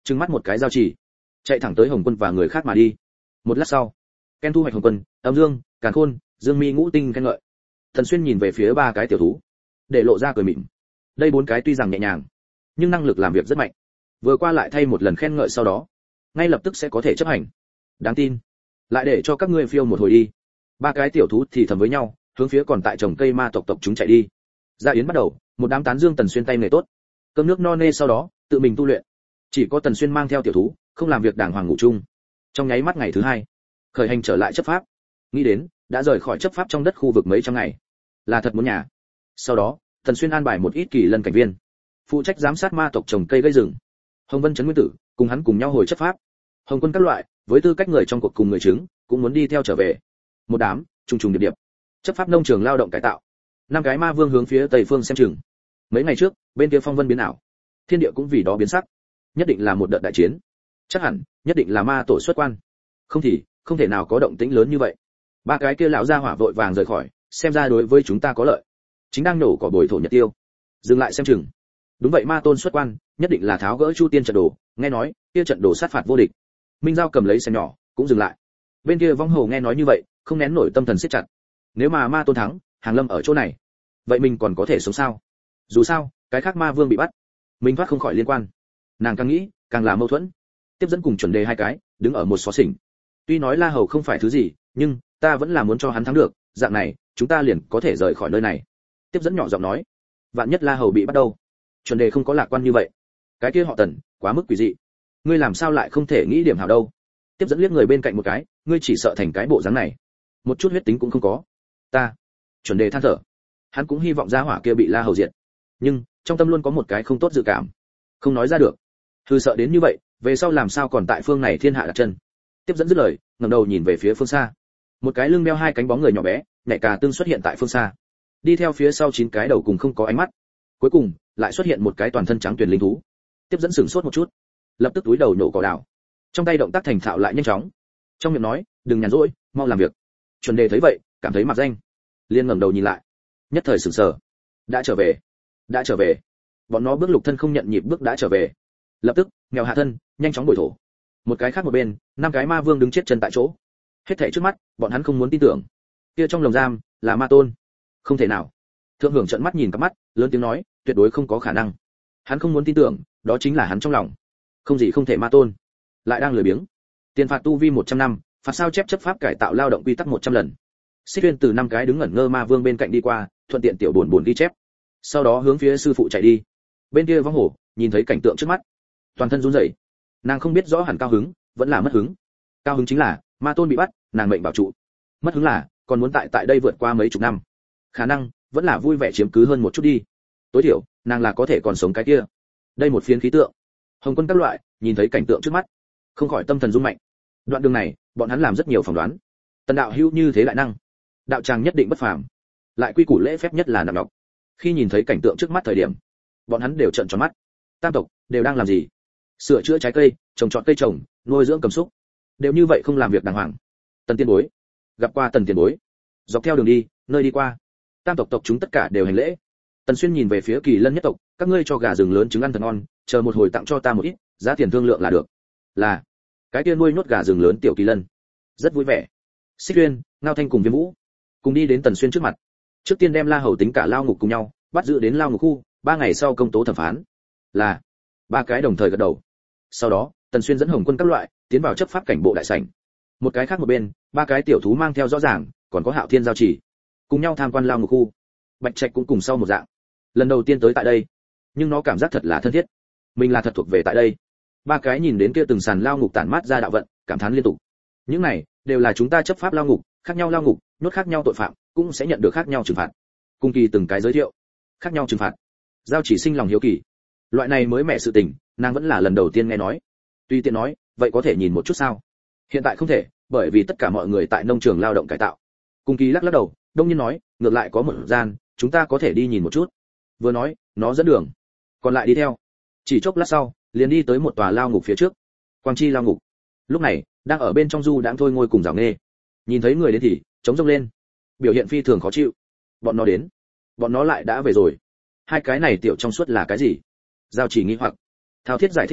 trừng mắt một cái giao chỉ, chạy thẳng tới Hồng Quân và người khác mà đi. Một lát sau, Ken thu hoạch Hồng Quân, Âm Dương, Càn Khôn, Dương Mi ngũ tinh khen ngợi. Thần Xuyên nhìn về phía ba cái tiểu thú, để lộ ra cười mỉm. Đây bốn cái tuy rằng nhẹ nhàng, nhưng năng lực làm việc rất mạnh. Vừa qua lại thay một lần khen ngợi sau đó, ngay lập tức sẽ có thể chấp hành. Đáng tin. Lại để cho các ngươi phiêu một hồi đi. Ba cái tiểu thú thì thầm với nhau, hướng phía còn tại trồng cây ma tộc chúng chạy đi. Gia yến bắt đầu, một đám tán dương Tần Xuyên tay nghề tốt. Cơm nước no nê sau đó, tự mình tu luyện. Chỉ có Tần Xuyên mang theo tiểu thú, không làm việc đàng hoàng ngủ chung. Trong nháy mắt ngày thứ hai, khởi hành trở lại chấp pháp. Nghĩ đến, đã rời khỏi chấp pháp trong đất khu vực mấy trăm ngày, là thật muốn nhà. Sau đó, Tần Xuyên an bài một ít kỳ lân cảnh viên, phụ trách giám sát ma tộc trồng cây gây rừng. Hồng Vân Trấn Nguyên Tử cùng hắn cùng nhau hồi chấp pháp. Hồng Quân các loại, với tư cách người trong cuộc cùng người chứng, cũng muốn đi theo trở về. Một đám trùng trùng điệp điệp, chấp pháp nông trường lao động cải tạo. Năm cái ma vương hướng phía tây phương xem chừng. Mấy ngày trước, bên kia phong vân biến ảo, thiên địa cũng vì đó biến sắc. Nhất định là một đợt đại chiến. Chắc hẳn, nhất định là ma tổ xuất quan. Không thì, không thể nào có động tĩnh lớn như vậy. Ba cái kia lão gia hỏa vội vàng rời khỏi, xem ra đối với chúng ta có lợi. Chính đang nổ cỏ bồi thổ nhật tiêu. Dừng lại xem chừng. Đúng vậy, ma tôn xuất quan, nhất định là tháo gỡ Chu Tiên trận đồ, nghe nói, kia trận đồ sát phạt vô địch. Minh Giao cầm lấy xem nhỏ, cũng dừng lại. Bên kia Vong Hầu nghe nói như vậy, không nén nổi tâm thần siết chặt. Nếu mà ma tôn thắng, Hàng Lâm ở chỗ này, vậy mình còn có thể sống sao? Dù sao, cái khác ma vương bị bắt, mình thoát không khỏi liên quan. Nàng càng nghĩ, càng là mâu thuẫn. Tiếp dẫn cùng chuẩn đề hai cái, đứng ở một xó xỉnh. Tuy nói La Hầu không phải thứ gì, nhưng ta vẫn là muốn cho hắn thắng được, dạng này, chúng ta liền có thể rời khỏi nơi này. Tiếp dẫn nhỏ giọng nói, vạn nhất La Hầu bị bắt đâu? Chuẩn đề không có lạc quan như vậy. Cái kia họ Tần, quá mức quỷ dị. Ngươi làm sao lại không thể nghĩ điểm hảo đâu? Tiếp dẫn liếc người bên cạnh một cái, ngươi chỉ sợ thành cái bộ dáng này, một chút huyết tính cũng không có. Ta, chuẩn đề than thở. Hắn cũng hy vọng gia hỏa kia bị La Hầu diệt, nhưng trong tâm luôn có một cái không tốt dự cảm, không nói ra được. Hư sợ đến như vậy, về sau làm sao còn tại phương này thiên hạ đặt chân? Tiếp dẫn dứt lời, ngẩng đầu nhìn về phía phương xa. Một cái lưng đeo hai cánh bóng người nhỏ bé, nhảy cà tương xuất hiện tại phương xa. Đi theo phía sau 9 cái đầu cùng không có ánh mắt. Cuối cùng, lại xuất hiện một cái toàn thân trắng tuyền linh thú. Tiếp dẫn sửng sốt một chút, lập tức túi đầu nhổ cỏ đào. Trong tay động tác thành thạo lại nhanh chóng. Trong miệng nói, đừng nhàn rỗi, mau làm việc. Chuẩn đề thấy vậy, cảm thấy mặt danh, liền ngẩng đầu nhìn lại. Nhất thời sửng sờ. Đã trở về, đã trở về. Bọn nó bước lục thân không nhận nhịp bước đã trở về. Lập tức, mèo hạ thân, nhanh chóng bồi thổ. Một cái khác một bên, 5 cái ma vương đứng chết chân tại chỗ. Hết thảy trước mắt, bọn hắn không muốn tin tưởng. Kia trong lồng giam là ma tôn. Không thể nào. Thượng Hưởng trợn mắt nhìn cặp mắt, lớn tiếng nói, tuyệt đối không có khả năng. Hắn không muốn tin tưởng, đó chính là hắn trong lòng. Không gì không thể ma tôn, lại đang lười biếng. Tiền phạt tu vi 100 năm, phạt sao chép chấp pháp cải tạo lao động quy tắc 100 lần. Xích Uyên từ 5 cái đứng ngẩn ngơ ma vương bên cạnh đi qua, thuận tiện tiểu buồn ghi chép. Sau đó hướng phía sư phụ chạy đi. Bên kia Vong Hổ nhìn thấy cảnh tượng trước mắt, toàn thân run rẩy. Nàng không biết rõ hẳn cao hứng, vẫn là mất hứng. Cao hứng chính là ma tôn bị bắt, nàng mệnh bảo trụ. Mất hứng là còn muốn tại đây vượt qua mấy chục năm. Khả năng vẫn là vui vẻ chiếm cứ hơn một chút đi. Tối thiểu, nàng là có thể còn sống cái kia. Đây một phiến khí tượng. Hồng Quân các loại, nhìn thấy cảnh tượng trước mắt, không khỏi tâm thần rung mạnh. Đoạn đường này, bọn hắn làm rất nhiều phỏng đoán. Tần đạo hữu như thế lại năng, đạo tràng nhất định bất phàm. Lại quy củ lễ phép nhất là nặng nhọc. Khi nhìn thấy cảnh tượng trước mắt thời điểm, bọn hắn đều trợn tròn mắt. Tam tộc đều đang làm gì? Sửa chữa trái cây, trồng trọt cây trồng, nuôi dưỡng cầm súc, đều như vậy không làm việc đàng hoàng. Tần Tiên Bối, gặp qua Tần Tiền Bối. Dọc theo đường đi, nơi đi qua, tam tộc tộc chúng tất cả đều hành lễ. Tần Xuyên nhìn về phía Kỳ Lân nhất tộc, các ngươi cho gà rừng lớn trứng ăn thật ngon, chờ một hồi tặng cho ta một ít, giá tiền thương lượng là được. Là, cái kia nuôi nhốt gà rừng lớn tiểu Kỳ Lân rất vui vẻ. Xích Uyên, Ngao Thanh cùng Viêm Vũ cùng đi đến Tần Xuyên trước mặt. Trước tiên đem La Hầu tính cả lao ngục cùng nhau, bắt giữ đến lao ngục khu, 3 ngày sau công tố thẩm phán. Là, 3 cái đồng thời gật đầu. Sau đó, Tần Xuyên dẫn Hồng Quân các loại tiến vào chấp pháp cảnh bộ đại sảnh. Một cái khác một bên, 3 cái tiểu thú mang theo rõ ràng, còn có Hạo Thiên giao chỉ, cùng nhau tham quan lao ngục khu. Bạch Trạch cũng cùng sau một dạng. Lần đầu tiên tới tại đây, nhưng nó cảm giác thật là thân thiết. Mình là thật thuộc về tại đây. 3 cái nhìn đến kia từng sàn lao ngục tản mát ra đạo vận, cảm thán liên tục. Những này đều là chúng ta chấp pháp lao ngục, khác nhau lao ngục, nhốt khác nhau tội phạm, cũng sẽ nhận được khác nhau trừng phạt. Cung Kỳ từng cái giới thiệu, khác nhau trừng phạt. Giao chỉ sinh lòng hiếu kỳ. Loại này mới mẻ sự tình, nàng vẫn là lần đầu tiên nghe nói. Tuy tiện nói, vậy có thể nhìn một chút sao? Hiện tại không thể, bởi vì tất cả mọi người tại nông trường lao động cải tạo. Cung Kỳ lắc lắc đầu, đông nhiên nói, ngược lại có một gian, chúng ta có thể đi nhìn một chút. Vừa nói, nó dẫn đường, còn lại đi theo. Chỉ chốc lát sau, liền đi tới một tòa lao ngục phía trước. Quang Chi lao ngục. Lúc này, đang ở bên trong du đãng thôi ngồi cùng rào nghe. Nhìn thấy người đến thì chống rông lên, biểu hiện phi thường khó chịu. Bọn nó đến, bọn nó lại đã về rồi. Hai cái này tiểu trong suốt là cái gì? Giao chỉ nghi hoặc. Thao Thiết giải thích nói,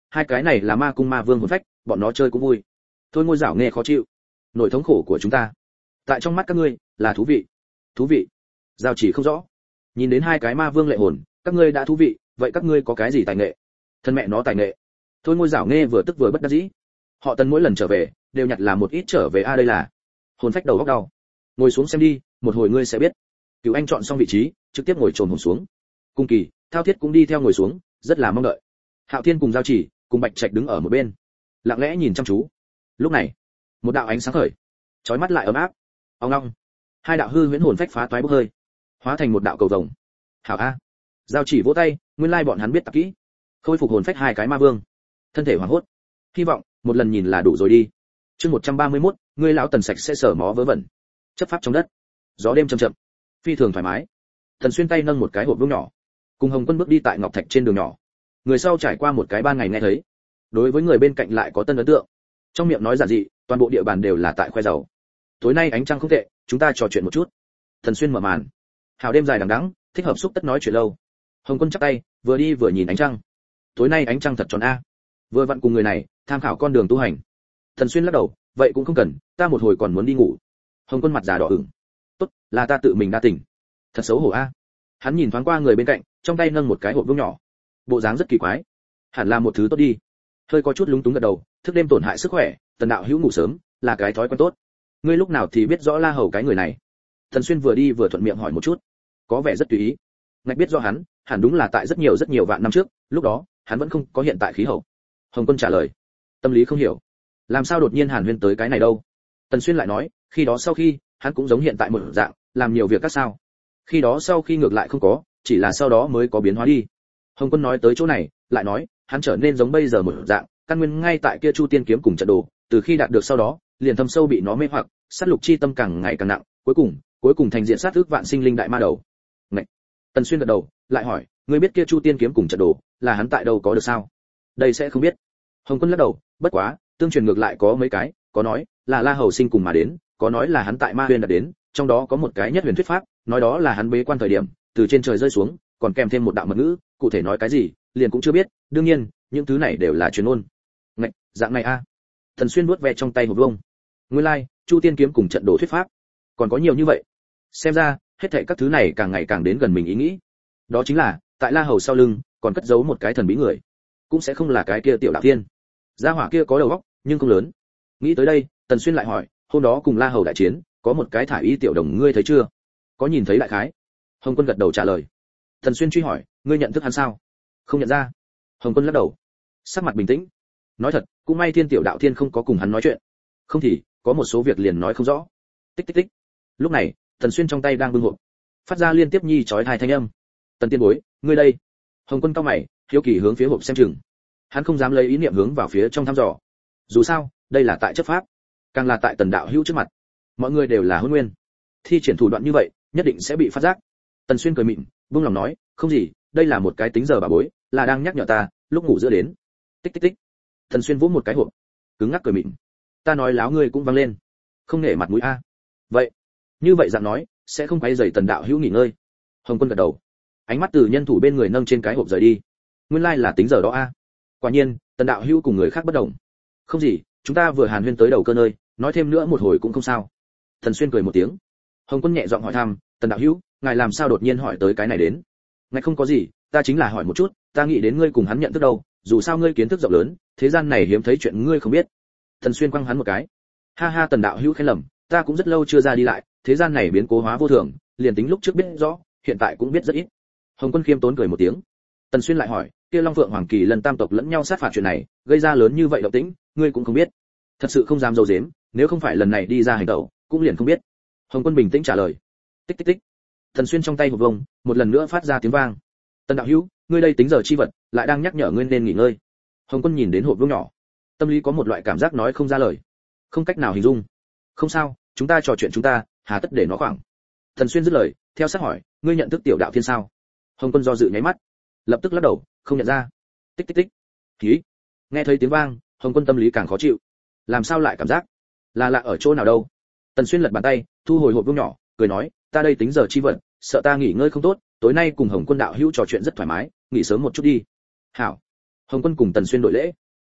hai cái này là ma cung ma vương hồn phách, bọn nó chơi cũng vui. Thôi Ngôi Giảo nghe khó chịu. Nỗi thống khổ của chúng ta, tại trong mắt các ngươi là thú vị. Thú vị? Giao Chỉ không rõ. Nhìn đến hai cái ma vương lệ hồn, các ngươi đã thú vị, vậy các ngươi có cái gì tài nghệ? Thân mẹ nó tài nghệ. Thôi Ngôi Giảo nghe vừa tức vừa bất đắc dĩ. Họ Tần mỗi lần trở về, đều nhặt là một ít trở về đây là hồn phách đầu góc đau. Ngồi xuống xem đi, một hồi ngươi sẽ biết. Cửu Anh chọn xong vị trí, trực tiếp ngồi trồn hồn xuống. Cung Kỳ, Thao Thiết cũng đi theo ngồi xuống, rất là mong đợi. Hạo Thiên cùng Giao Chỉ, cùng Bạch Trạch đứng ở một bên, lặng lẽ nhìn chăm chú. Lúc này, một đạo ánh sáng khởi, chói mắt lại ấm áp. Ong ong, hai đạo hư huyễn hồn phách phá toái bốc hơi, hóa thành một đạo cầu vồng. Hảo a. Giao Chỉ vỗ tay, nguyên lai bọn hắn biết tập kỹ. Khôi phục hồn phách hai cái ma vương. Thân thể hoảng hốt. Hy vọng một lần nhìn là đủ rồi đi. Chương 131, ngươi lão Tần sạch sẽ sở mó vớ vẩn. Chấp pháp trong đất. Gió đêm chậm chậm, phi thường thoải mái. Thần Xuyên tay nâng một cái hộp gỗ nhỏ, cùng Hồng Quân bước đi tại ngọc thạch trên đường nhỏ. Người sau trải qua một cái ban ngày nghe thấy, đối với người bên cạnh lại có tân ấn tượng. Trong miệng nói giản dị, toàn bộ địa bàn đều là tại khoe giàu. Tối nay ánh trăng không tệ, chúng ta trò chuyện một chút. Thần Xuyên mở màn. Hào đêm dài đằng đẵng, thích hợp xúc tất nói chuyện lâu. Hồng Quân chắp tay, vừa đi vừa nhìn ánh trăng. Tối nay ánh trăng thật tròn a. Vừa vặn cùng người này tham khảo con đường tu hành. Thần Xuyên lắc đầu, vậy cũng không cần, ta một hồi còn muốn đi ngủ. Hồng Quân mặt già đỏ ửng. Tốt, là ta tự mình đa tỉnh. Thật xấu hổ a. Hắn nhìn thoáng qua người bên cạnh, trong tay nâng một cái hộp vuông nhỏ. Bộ dáng rất kỳ quái. Hẳn là một thứ tốt đi. Hơi có chút lúng túng gật đầu, thức đêm tổn hại sức khỏe, Tần đạo hữu ngủ sớm, là cái thói quen tốt. Ngươi lúc nào thì biết rõ La Hầu cái người này? Thần Xuyên vừa đi vừa thuận miệng hỏi một chút, có vẻ rất tùy ý. Ngạch biết rõ hắn, hẳn đúng là tại rất nhiều vạn năm trước, lúc đó, hắn vẫn không có hiện tại khí hậu. Hồng Quân trả lời, tâm lý không hiểu, làm sao đột nhiên Hàn Huyên tới cái này đâu? Tần Xuyên lại nói, khi đó sau khi, hắn cũng giống hiện tại một dạng, làm nhiều việc các sao. Khi đó sau khi ngược lại không có, chỉ là sau đó mới có biến hóa đi. Hồng Quân nói tới chỗ này, lại nói, hắn trở nên giống bây giờ một dạng, căn nguyên ngay tại kia Chu Tiên kiếm cùng trận đồ, từ khi đạt được sau đó, liền thâm sâu bị nó mê hoặc, sát lục chi tâm càng ngày càng nặng, cuối cùng thành diện sát ước vạn sinh linh đại ma đầu. Ngậy. Tần Xuyên gật đầu, lại hỏi, ngươi biết kia Chu Tiên kiếm cùng trận đồ, là hắn tại đâu có được sao? Đây sẽ không biết. Hồng Quân lắc đầu, bất quá, tương truyền ngược lại có mấy cái, có nói là La Hầu sinh cùng mà đến, có nói là hắn tại Ma Huyền đã đến, trong đó có một cái nhất huyền thuyết pháp, nói đó là hắn bế quan thời điểm, từ trên trời rơi xuống, còn kèm thêm một đạo mật ngữ, cụ thể nói cái gì, liền cũng chưa biết, đương nhiên, những thứ này đều là truyền ngôn. Ngạch, dạng này a. Thần Xuyên vuốt ve trong tay hộp vuông. Nguyên lai, Chu Tiên kiếm cùng trận đồ thuyết pháp, còn có nhiều như vậy. Xem ra, hết thảy các thứ này càng ngày càng đến gần mình ý nghĩ. Đó chính là, tại La Hầu sau lưng, còn cất giấu một cái thần bí người, cũng sẽ không là cái kia Tiểu Đạo Thiên. Gia hỏa kia có đầu óc, nhưng không lớn. Nghĩ tới đây, Tần Xuyên lại hỏi, hôm đó cùng La Hầu đại chiến, có một cái thả y tiểu đồng ngươi thấy chưa? Có nhìn thấy đại khái. Hồng Quân gật đầu trả lời. Tần Xuyên truy hỏi, ngươi nhận thức hắn sao? Không nhận ra. Hồng Quân lắc đầu, sắc mặt bình tĩnh. Nói thật, cũng may Thiên Tiểu Đạo Thiên không có cùng hắn nói chuyện. Không thì, có một số việc liền nói không rõ. Tích tích tích. Lúc này, Tần Xuyên trong tay đang bưng hộp, phát ra liên tiếp nhi chói tai thanh âm. Tần tiên bối, ngươi đây. Hồng Quân cau mày, hiếu kỳ hướng phía hộp xem chừng. Hắn không dám lấy ý niệm hướng vào phía trong thăm dò. Dù sao, đây là tại chấp pháp, càng là tại Tần đạo hữu trước mặt, mọi người đều là hôn nguyên, thi triển thủ đoạn như vậy, nhất định sẽ bị phát giác. Tần Xuyên cười mỉm, buông lòng nói, không gì, đây là một cái tính giờ bà bối, là đang nhắc nhở ta, lúc ngủ giữa đến. Tích tích tích. Tần Xuyên vỗ một cái hộp, cứng ngắc cười mỉm. Ta nói láo ngươi cũng vang lên, không nể mặt mũi a. Vậy, như vậy dạng nói, sẽ không quấy rầy Tần đạo hữu nghỉ ngơi. Hồng Quân gật đầu, ánh mắt từ nhân thủ bên người nâng trên cái hộp rời đi. Nguyên lai là tính giờ đó a. Quả nhiên, Tần đạo hữu cùng người khác bất đồng. Không gì, chúng ta vừa hàn huyên tới đầu cơ nơi, nói thêm nữa một hồi cũng không sao. Thần Xuyên cười một tiếng. Hồng Quân nhẹ giọng hỏi thăm, Tần đạo hữu, ngài làm sao đột nhiên hỏi tới cái này đến? Ngài không có gì, ta chính là hỏi một chút, ta nghĩ đến ngươi cùng hắn nhận thức đâu, dù sao ngươi kiến thức rộng lớn, thế gian này hiếm thấy chuyện ngươi không biết. Thần Xuyên quăng hắn một cái. Ha ha, Tần đạo hữu khen lầm, ta cũng rất lâu chưa ra đi lại, thế gian này biến cố hóa vô thường, liền tính lúc trước biết rõ, hiện tại cũng biết rất ít. Hồng Quân khiêm tốn cười một tiếng. Tần Xuyên lại hỏi, kia Long Phượng Hoàng Kỳ Lân tam tộc lẫn nhau sát phạt chuyện này, gây ra lớn như vậy động tĩnh, ngươi cũng không biết? Thật sự không dám giấu giếm, nếu không phải lần này đi ra hành động, cũng liền không biết. Hồng Quân bình tĩnh trả lời. Tích tích tích. Tần Xuyên trong tay hộp vông, một lần nữa phát ra tiếng vang. Tần đạo hữu, ngươi đây tính giờ chi vật, lại đang nhắc nhở ngươi nên nghỉ ngơi. Hồng Quân nhìn đến hộp vông nhỏ, tâm lý có một loại cảm giác nói không ra lời, không cách nào hình dung. Không sao, chúng ta trò chuyện chúng ta, hà tất để nó khoảng. Tần Xuyên dứt lời, theo sát hỏi, ngươi nhận thức Tiểu Đạo Thiên sao? Hồng Quân do dự nháy mắt, lập tức lắc đầu, không nhận ra. Tích tích tích. Khí. Nghe thấy tiếng vang, Hồng Quân tâm lý càng khó chịu. Làm sao lại cảm giác là lạ ở chỗ nào đâu? Tần Xuyên lật bàn tay, thu hồi hộp vuông nhỏ, cười nói, ta đây tính giờ chi vận, sợ ta nghỉ ngơi không tốt, tối nay cùng Hồng Quân đạo hữu trò chuyện rất thoải mái, nghỉ sớm một chút đi. Hảo. Hồng Quân cùng Tần Xuyên đội lễ,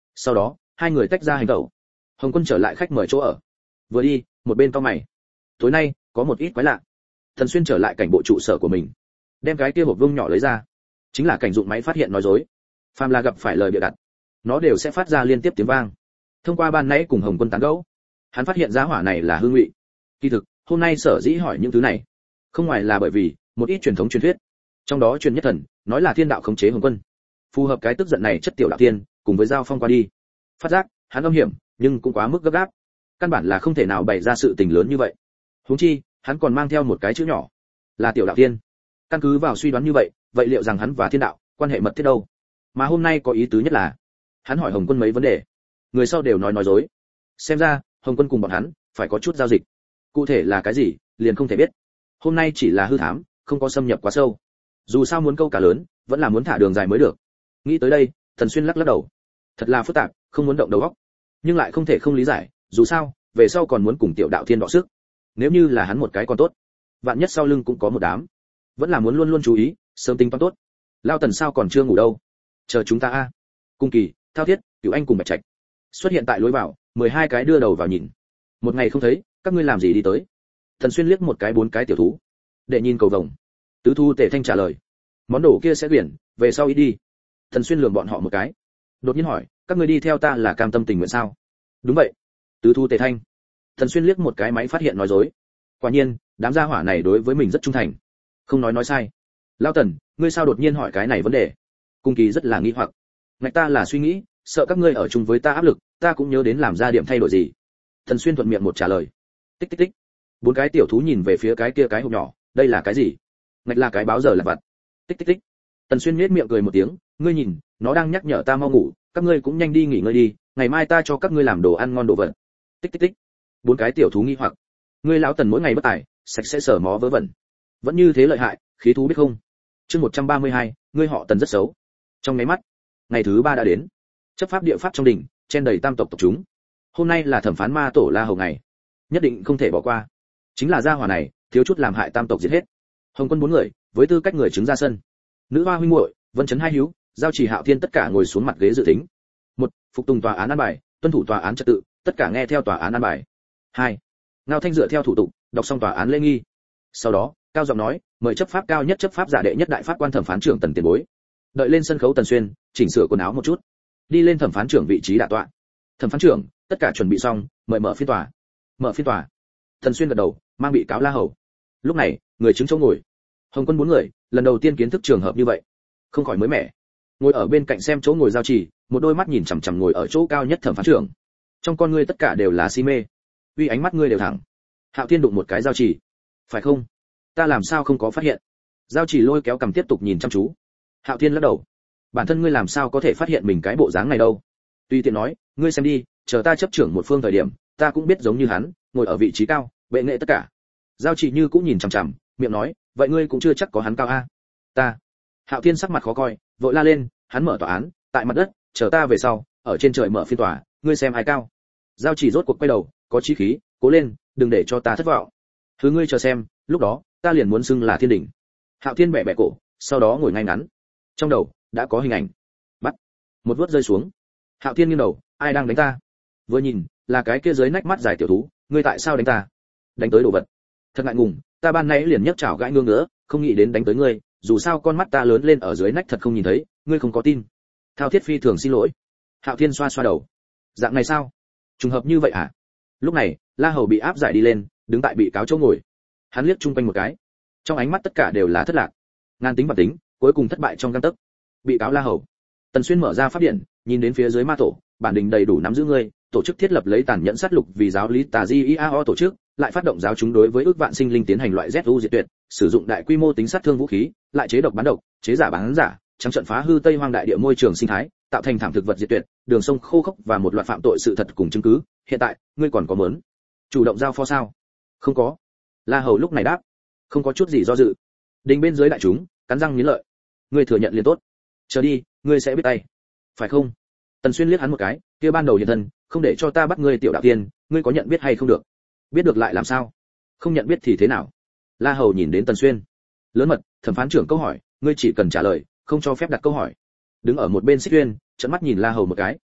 Sau đó hai người tách ra hành tẩu. Hồng Quân trở lại khách mời chỗ ở, vừa đi một bên cau mày. Tối nay có một ít quái lạ. Thần Xuyên trở lại cảnh bộ trụ sở của mình, đem cái kia hộp vương nhỏ lấy ra, chính là cảnh dụng máy phát hiện nói dối. Phàm là gặp phải lời bịa đặt, nó đều sẽ phát ra liên tiếp tiếng vang. Thông qua ban nãy cùng Hồng Quân tán gẫu, hắn phát hiện giá hỏa này là hư ngụy. Kỳ thực hôm nay sở dĩ hỏi những thứ này, không ngoài là bởi vì một ít truyền thống truyền thuyết, trong đó truyền nhất thần nói là thiên đạo khống chế Hồng Quân, phù hợp cái tức giận này chất tiểu đạo tiên cùng với giao phong qua đi. Phát giác hắn âm hiểm nhưng cũng quá mức gấp gáp, căn bản là không thể nào bày ra sự tình lớn như vậy. Huống chi hắn còn mang theo một cái chữ nhỏ là tiểu đạo tiên. Căn cứ vào suy đoán như vậy, vậy liệu rằng hắn và thiên đạo quan hệ mật thiết đâu? Mà hôm nay có ý tứ nhất là hắn hỏi Hồng Quân mấy vấn đề, người sau đều nói dối. Xem ra Hồng Quân cùng bọn hắn phải có chút giao dịch, cụ thể là cái gì liền không thể biết. Hôm nay chỉ là hư thám, không có xâm nhập quá sâu. Dù sao muốn câu cá lớn vẫn là muốn thả đường dài mới được. Nghĩ tới đây, Thần Xuyên lắc lắc đầu, thật là phức tạp, không muốn động đầu óc, nhưng lại không thể không lý giải. Dù sao về sau còn muốn cùng tiểu đạo thiên đọ sức, nếu như là hắn một cái còn tốt, vạn nhất sau lưng cũng có một đám, vẫn là muốn luôn luôn chú ý, sớm tính toán tốt. Lao Tần sao còn chưa ngủ đâu? Chờ chúng ta a. Cung Kỳ, Thao Thiết, Cửu Anh cùng Bạch Trạch xuất hiện tại lối vào, 12 cái đưa đầu vào nhìn. Một ngày không thấy, các ngươi làm gì đi tới? Thần Xuyên liếc một cái 4 cái tiểu thú, để nhìn cầu vồng. Tứ thu Tề Thanh trả lời, món đồ kia sẽ biển, về sau ít đi. Thần Xuyên lườm bọn họ một cái, đột nhiên hỏi, các ngươi đi theo ta là cam tâm tình nguyện sao? Đúng vậy. Tứ thu Tề Thanh. Thần Xuyên liếc một cái máy phát hiện nói dối. Quả nhiên, đám gia hỏa này đối với mình rất trung thành, không nói sai. Lao Tần, ngươi sao đột nhiên hỏi cái này vấn đề? Cung Kỳ rất là nghi hoặc. Ngạch ta là suy nghĩ, sợ các ngươi ở chung với ta áp lực, ta cũng nhớ đến làm ra điểm thay đổi gì. Thần Xuyên thuận miệng một trả lời. Tích tích tích. 4 cái tiểu thú nhìn về phía cái kia cái hộp nhỏ, đây là cái gì? Ngạch là cái báo giờ lặt vặt. Tích tích tích. Tần Xuyên nhếch miệng cười một tiếng, ngươi nhìn, nó đang nhắc nhở ta mau ngủ, các ngươi cũng nhanh đi nghỉ ngơi đi, ngày mai ta cho các ngươi làm đồ ăn ngon đồ vật. Tích tích tích. 4 cái tiểu thú nghi hoặc. Ngươi lão Tần mỗi ngày bất tài, sạch sẽ sở mó vớ vẩn. Vẫn như thế lợi hại, khí thú biết không? Chương 132, ngươi họ Tần rất xấu. Trong mấy mắt, ngày thứ 3 đã đến. Chấp pháp địa pháp trong đỉnh, chen đầy tam tộc tộc chúng. Hôm nay là thẩm phán ma tổ La Hầu ngày, nhất định không thể bỏ qua. Chính là gia hỏa này, thiếu chút làm hại tam tộc giết hết. Hồng Quân 4 người, với tư cách người chứng ra sân. Nữ hoa huynh muội, Vân Chấn hai hiếu, Giao Chỉ Hạo Thiên tất cả ngồi xuống mặt ghế dự tính. 1. Phục tùng tòa án an bài, tuân thủ tòa án trật tự, tất cả nghe theo tòa án an bài. 2. Ngao Thanh dựa theo thủ tục, đọc xong tòa án lễ nghi. Sau đó, cao giọng nói, mời chấp pháp cao nhất chấp pháp giả đệ nhất đại pháp quan thẩm phán trưởng Tần tiền bối. Đợi lên sân khấu Tần Xuyên, chỉnh sửa quần áo một chút, đi lên thẩm phán trưởng vị trí đả tọa. Thẩm phán trưởng, tất cả chuẩn bị xong, mời mở phiên tòa. Mở phiên tòa. Tần Xuyên gật đầu, mang bị cáo La Hầu. Lúc này, người chứng chỗ ngồi, Hồng Quân 4 người, lần đầu tiên kiến thức trường hợp như vậy, không khỏi mới mẻ. Ngồi ở bên cạnh xem chỗ ngồi Giao Chỉ, một đôi mắt nhìn chằm chằm ngồi ở chỗ cao nhất thẩm phán trưởng. Trong con ngươi tất cả đều là si mê. Uy ánh mắt ngươi đều thẳng. Hạo Thiên đụng một cái Giao Chỉ. Phải không? Ta làm sao không có phát hiện? Giao Chỉ lôi kéo cằm tiếp tục nhìn chăm chú. Hạo Thiên lắc đầu. Bản thân ngươi làm sao có thể phát hiện mình cái bộ dáng này đâu? Tùy tiện nói, ngươi xem đi, chờ ta chấp trưởng một phương thời điểm, ta cũng biết giống như hắn, ngồi ở vị trí cao, bệ nghệ tất cả. Giao Chỉ như cũng nhìn chằm chằm, miệng nói, vậy ngươi cũng chưa chắc có hắn cao a. Ta. Hạo Thiên sắc mặt khó coi, vội la lên, hắn mở tòa án, tại mặt đất, chờ ta về sau, ở trên trời mở phiên tòa, ngươi xem ai cao. Giao Chỉ rốt cuộc quay đầu, có chí khí, cố lên, đừng để cho ta thất vọng. Thứ ngươi chờ xem, lúc đó, ta liền muốn xưng là thiên đỉnh. Hạo Thiên bẻ bẻ cổ, sau đó ngồi ngay ngắn. Trong đầu đã có hình ảnh. Bắt. Một vuốt rơi xuống. Hạo Thiên nghiêng đầu, ai đang đánh ta? Vừa nhìn, là cái kia dưới nách mắt dài tiểu thú, ngươi tại sao đánh ta? Đánh tới đồ vật. Thật ngại ngùng, ta ban nãy liền nhấc chảo gãi ngương nữa, không nghĩ đến đánh tới ngươi, dù sao con mắt ta lớn lên ở dưới nách thật không nhìn thấy, ngươi không có tin. Thao Thiết phi thường xin lỗi. Hạo Thiên xoa xoa đầu. Dạng này sao? Trùng hợp như vậy à? Lúc này, La Hầu bị áp giải đi lên, đứng tại bị cáo chỗ ngồi. Hắn liếc chung quanh một cái, trong ánh mắt tất cả đều là thất lạc. Ngan tính và tính, cuối cùng thất bại trong gang tấc. Bị cáo La Hầu. Tần Xuyên mở ra pháp điện, nhìn đến phía dưới ma tổ, bản đình đầy đủ nắm giữ ngươi, tổ chức thiết lập lấy tàn nhẫn sát lục vì giáo lý tà di iao tổ chức, lại phát động giáo chúng đối với ước vạn sinh linh tiến hành loại ZU diệt tuyệt, sử dụng đại quy mô tính sát thương vũ khí, lại chế độc bán độc, chế giả bán giả, trắng trận phá hư Tây Hoang đại địa môi trường sinh thái, tạo thành thảm thực vật diệt tuyệt, đường sông khô khốc và một loạt phạm tội sự thật cùng chứng cứ. Hiện tại, ngươi còn có mớn chủ động giao phó sao? Không có. La Hầu lúc này đáp, không có chút gì do dự. Đình bên dưới đại chúng cắn răng nghiến lợi. Ngươi thừa nhận liền tốt. Chờ đi, ngươi sẽ biết tay. Phải không? Tần Xuyên liếc hắn một cái, kia ban đầu hiện thân, không để cho ta bắt ngươi tiểu đạo tiên, ngươi có nhận biết hay không được? Biết được lại làm sao? Không nhận biết thì thế nào? La Hầu nhìn đến Tần Xuyên, lớn mật, thẩm phán trưởng câu hỏi, ngươi chỉ cần trả lời, không cho phép đặt câu hỏi. Đứng ở một bên Xích Uyên, trợn mắt nhìn La Hầu một cái.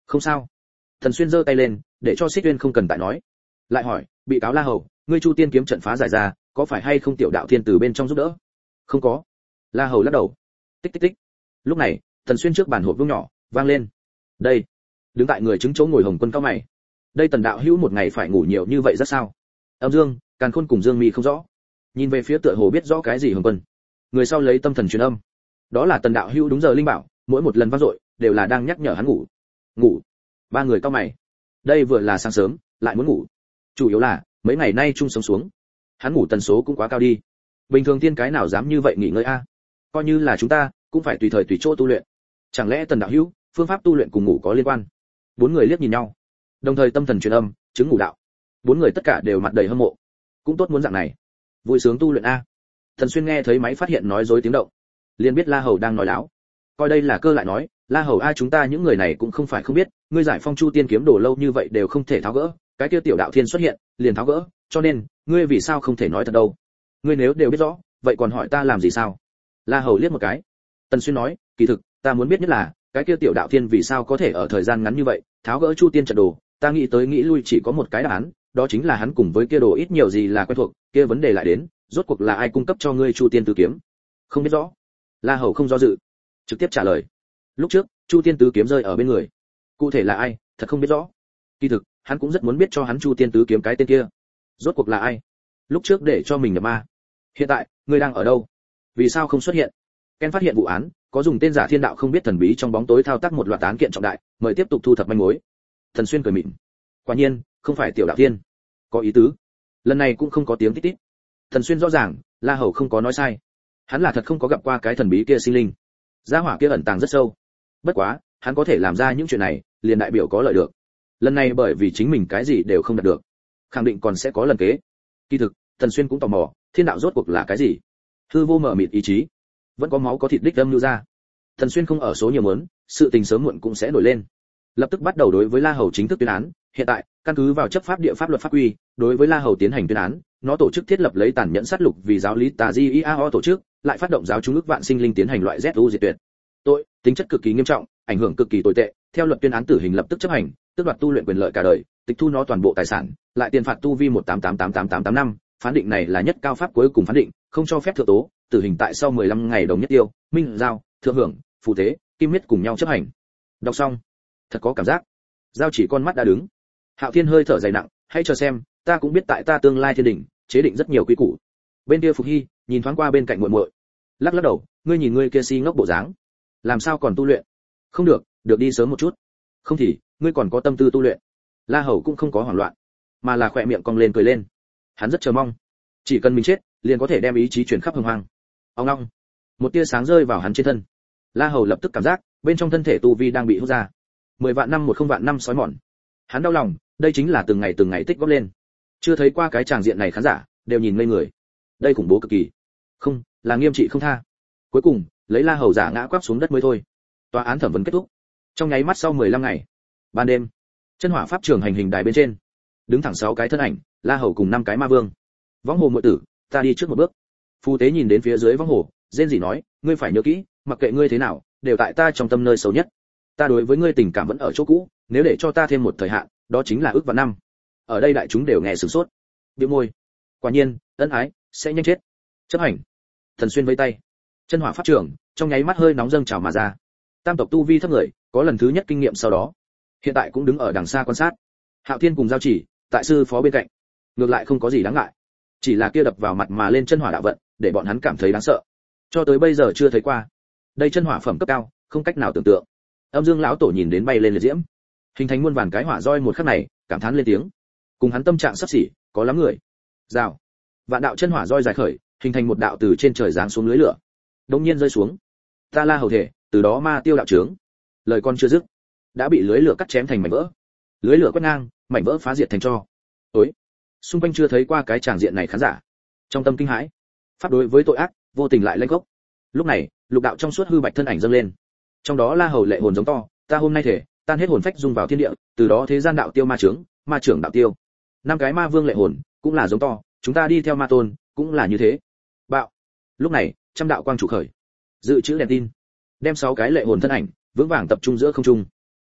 Không sao. Thần Xuyên giơ tay lên, để cho Xích Uyên không cần tại nói. Lại hỏi, bị cáo La Hầu, ngươi Chu Tiên kiếm trận phá giải ra, có phải hay không tiểu đạo thiên từ bên trong giúp đỡ? Không có. La Hầu lắc đầu. Tích tích tích. Lúc này, Thần Xuyên trước bàn hộp gỗ nhỏ vang lên. Đây. Đứng tại người chứng chỗ ngồi Hồng Quân cao mày. Đây Tần đạo hữu một ngày phải ngủ nhiều như vậy rất sao? Âm Dương, Càn Khôn cùng Dương Mi không rõ. Nhìn về phía tựa hồ biết rõ cái gì Hồng Quân. Người sau lấy tâm thần truyền âm. Đó là Tần đạo hữu đúng giờ linh bảo, mỗi một lần vang dội đều là đang nhắc nhở hắn ngủ. Ngủ. Ba người cao mày. Đây vừa là sáng sớm, lại muốn ngủ. Chủ yếu là mấy ngày nay chung sống xuống, hắn ngủ tần số cũng quá cao đi. Bình thường tiên cái nào dám như vậy nghỉ ngơi a? Coi như là chúng ta, cũng phải tùy thời tùy chỗ tu luyện. Chẳng lẽ Tần đạo hữu, phương pháp tu luyện cùng ngủ có liên quan? Bốn người liếc nhìn nhau, đồng thời tâm thần truyền âm, chứng ngủ đạo. Bốn người tất cả đều mặt đầy hâm mộ. Cũng tốt muốn dạng này. Vui sướng tu luyện a. Thần Xuyên nghe thấy máy phát hiện nói dối tiếng động, liền biết La Hầu đang nói láo. Coi đây là cơ lại nói, La Hầu a, chúng ta những người này cũng không phải không biết, ngươi giải phong Chu Tiên kiếm đồ lâu như vậy đều không thể tháo gỡ, cái kia tiểu đạo thiên xuất hiện, liền tháo gỡ, cho nên, ngươi vì sao không thể nói thật đâu? Ngươi nếu đều biết rõ, vậy còn hỏi ta làm gì sao? La Hầu liếc một cái. Tần Xuyên nói, kỳ thực, ta muốn biết nhất là, cái kia tiểu đạo thiên vì sao có thể ở thời gian ngắn như vậy, tháo gỡ Chu Tiên trận đồ, ta nghĩ tới nghĩ lui chỉ có một cái đáp án, đó chính là hắn cùng với kia đồ ít nhiều gì là quen thuộc, kia vấn đề lại đến, rốt cuộc là ai cung cấp cho ngươi Chu Tiên tứ kiếm? Không biết rõ. La Hầu không do dự, trực tiếp trả lời. Lúc trước, Chu Tiên tứ kiếm rơi ở bên người. Cụ thể là ai, thật không biết rõ. Kỳ thực, hắn cũng rất muốn biết cho hắn Chu Tiên tứ kiếm cái tên kia. Rốt cuộc là ai? Lúc trước để cho mình nhập ma. Hiện tại, ngươi đang ở đâu? Vì sao không xuất hiện? Ken phát hiện vụ án, có dùng tên giả thiên đạo không biết thần bí trong bóng tối thao tác một loạt án kiện trọng đại, mời tiếp tục thu thập manh mối. Thần Xuyên cười mỉm. Quả nhiên, không phải tiểu đạo thiên. Có ý tứ. Lần này cũng không có tiếng tít tít. Thần Xuyên rõ ràng, La Hầu không có nói sai. Hắn là thật không có gặp qua cái thần bí kia sinh linh. Gia hỏa kia ẩn tàng rất sâu. Bất quá, hắn có thể làm ra những chuyện này, liền đại biểu có lợi được. Lần này bởi vì chính mình cái gì đều không đạt được, khẳng định còn sẽ có lần kế. Kỳ thực, Thần Xuyên cũng tò mò, thiên đạo rốt cuộc là cái gì? Hư vô mở mịt ý chí, vẫn có máu có thịt đích âm lưu ra. Thần Xuyên không ở số nhiều muốn, sự tình sớm muộn cũng sẽ nổi lên. Lập tức bắt đầu đối với La Hầu chính thức tuyên án. Hiện tại, căn cứ vào chấp pháp địa pháp luật pháp quy, đối với La Hầu tiến hành tuyên án. Nó tổ chức thiết lập lấy tàn nhẫn sát lục vì giáo lý tà di iao tổ chức, lại phát động giáo chúng ức vạn sinh linh tiến hành loại ZU diệt tuyệt. Tội, tính chất cực kỳ nghiêm trọng, ảnh hưởng cực kỳ tồi tệ. Theo luật tuyên án tử hình lập tức chấp hành, tước đoạt tu luyện quyền lợi cả đời, tịch thu nó toàn bộ tài sản, lại tiền phạt tu vi 1888885 năm. Phán định này là nhất cao pháp cuối cùng phán định, không cho phép thượng tố, tử hình tại sau 15 ngày đồng nhất tiêu, minh giao, thượng hưởng, phù thế, kim miết cùng nhau chấp hành. Đọc xong, thật có cảm giác. Giao chỉ con mắt đã đứng. Hạo Thiên hơi thở dày nặng, hãy chờ xem, ta cũng biết tại ta tương lai thiên đỉnh, chế định rất nhiều quy củ. Bên kia Phục Hy, nhìn thoáng qua bên cạnh muội muội, lắc lắc đầu, ngươi nhìn ngươi kia si ngốc bộ dáng, làm sao còn tu luyện? Không được, được đi sớm một chút. Không thì, ngươi còn có tâm tư tu luyện. La Hầu cũng không có hoảng loạn, mà là khỏe miệng cong lên cười lên. Hắn rất chờ mong, chỉ cần mình chết, liền có thể đem ý chí chuyển khắp hồng hoang. Ông long, một tia sáng rơi vào hắn trên thân. La Hầu lập tức cảm giác, bên trong thân thể tu vi đang bị hút ra. 10 vạn năm 10 vạn năm sói mòn. Hắn đau lòng, đây chính là từng ngày tích góp lên. Chưa thấy qua cái tràng diện này khán giả đều nhìn ngây người. Đây khủng bố cực kỳ. Không, là nghiêm trị không tha. Cuối cùng, lấy La Hầu giả ngã quắp xuống đất mới thôi. Tòa án thẩm vấn kết thúc. Trong nháy mắt sau 15 ngày, ban đêm, chân hỏa pháp trường hành hình đài bên trên, đứng thẳng 6 cái thân ảnh, La Hầu cùng 5 cái ma vương. Võng Hồ muội tử, ta đi trước một bước. Phù Tế nhìn đến phía dưới Võng Hồ, rên rỉ nói, ngươi phải nhớ kỹ, mặc kệ ngươi thế nào, đều tại ta trong tâm nơi xấu nhất. Ta đối với ngươi tình cảm vẫn ở chỗ cũ, nếu để cho ta thêm một thời hạn, đó chính là ước vạn năm. Ở đây đại chúng đều nghe sửng sốt. Bĩu môi. Quả nhiên, ân ái sẽ nhanh chết. Chấp hành. Thần Xuyên vẫy tay. Chân hỏa pháp trường, trong nháy mắt hơi nóng dâng trào mà ra. Tam tộc tu vi thấp người, có lần thứ nhất kinh nghiệm sau đó, hiện tại cũng đứng ở đằng xa quan sát. Hạo Thiên cùng Giao Chỉ, tại sư phó bên cạnh, ngược lại không có gì đáng ngại, chỉ là kia đập vào mặt mà lên chân hỏa đạo vận, để bọn hắn cảm thấy đáng sợ. Cho tới bây giờ chưa thấy qua. Đây chân hỏa phẩm cấp cao, không cách nào tưởng tượng. Âm Dương lão tổ nhìn đến bay lên liệt diễm, hình thành muôn vàn cái hỏa roi một khắc này, cảm thán lên tiếng. Cùng hắn tâm trạng sắp xỉ, có lắm người. Rào. Vạn đạo chân hỏa roi dài khởi, hình thành một đạo từ trên trời giáng xuống lưới lửa. Đống nhiên rơi xuống. Ta La Hầu thể, từ đó ma tiêu đạo trướng. Lời con chưa dứt, đã bị lưới lửa cắt chém thành mảnh vỡ. Lưới lửa quét ngang, mảnh vỡ phá diệt thành tro. Tối. Xung quanh chưa thấy qua cái tràng diện này khán giả, trong tâm kinh hãi. Pháp đối với tội ác, vô tình lại lênh gốc. Lúc này, lục đạo trong suốt hư bạch thân ảnh dâng lên. Trong đó La Hầu lệ hồn giống to, ta hôm nay thể, tan hết hồn phách dung vào thiên địa, từ đó thế gian đạo tiêu ma trướng, ma trưởng đạo tiêu. 5 cái ma vương lệ hồn, cũng là giống to, chúng ta đi theo ma tôn, cũng là như thế. Bạo. Lúc này, trăm đạo quang trụ khởi. Dự trữ đèn tin, đem 6 cái lệ hồn thân ảnh vững vàng tập trung giữa không trung.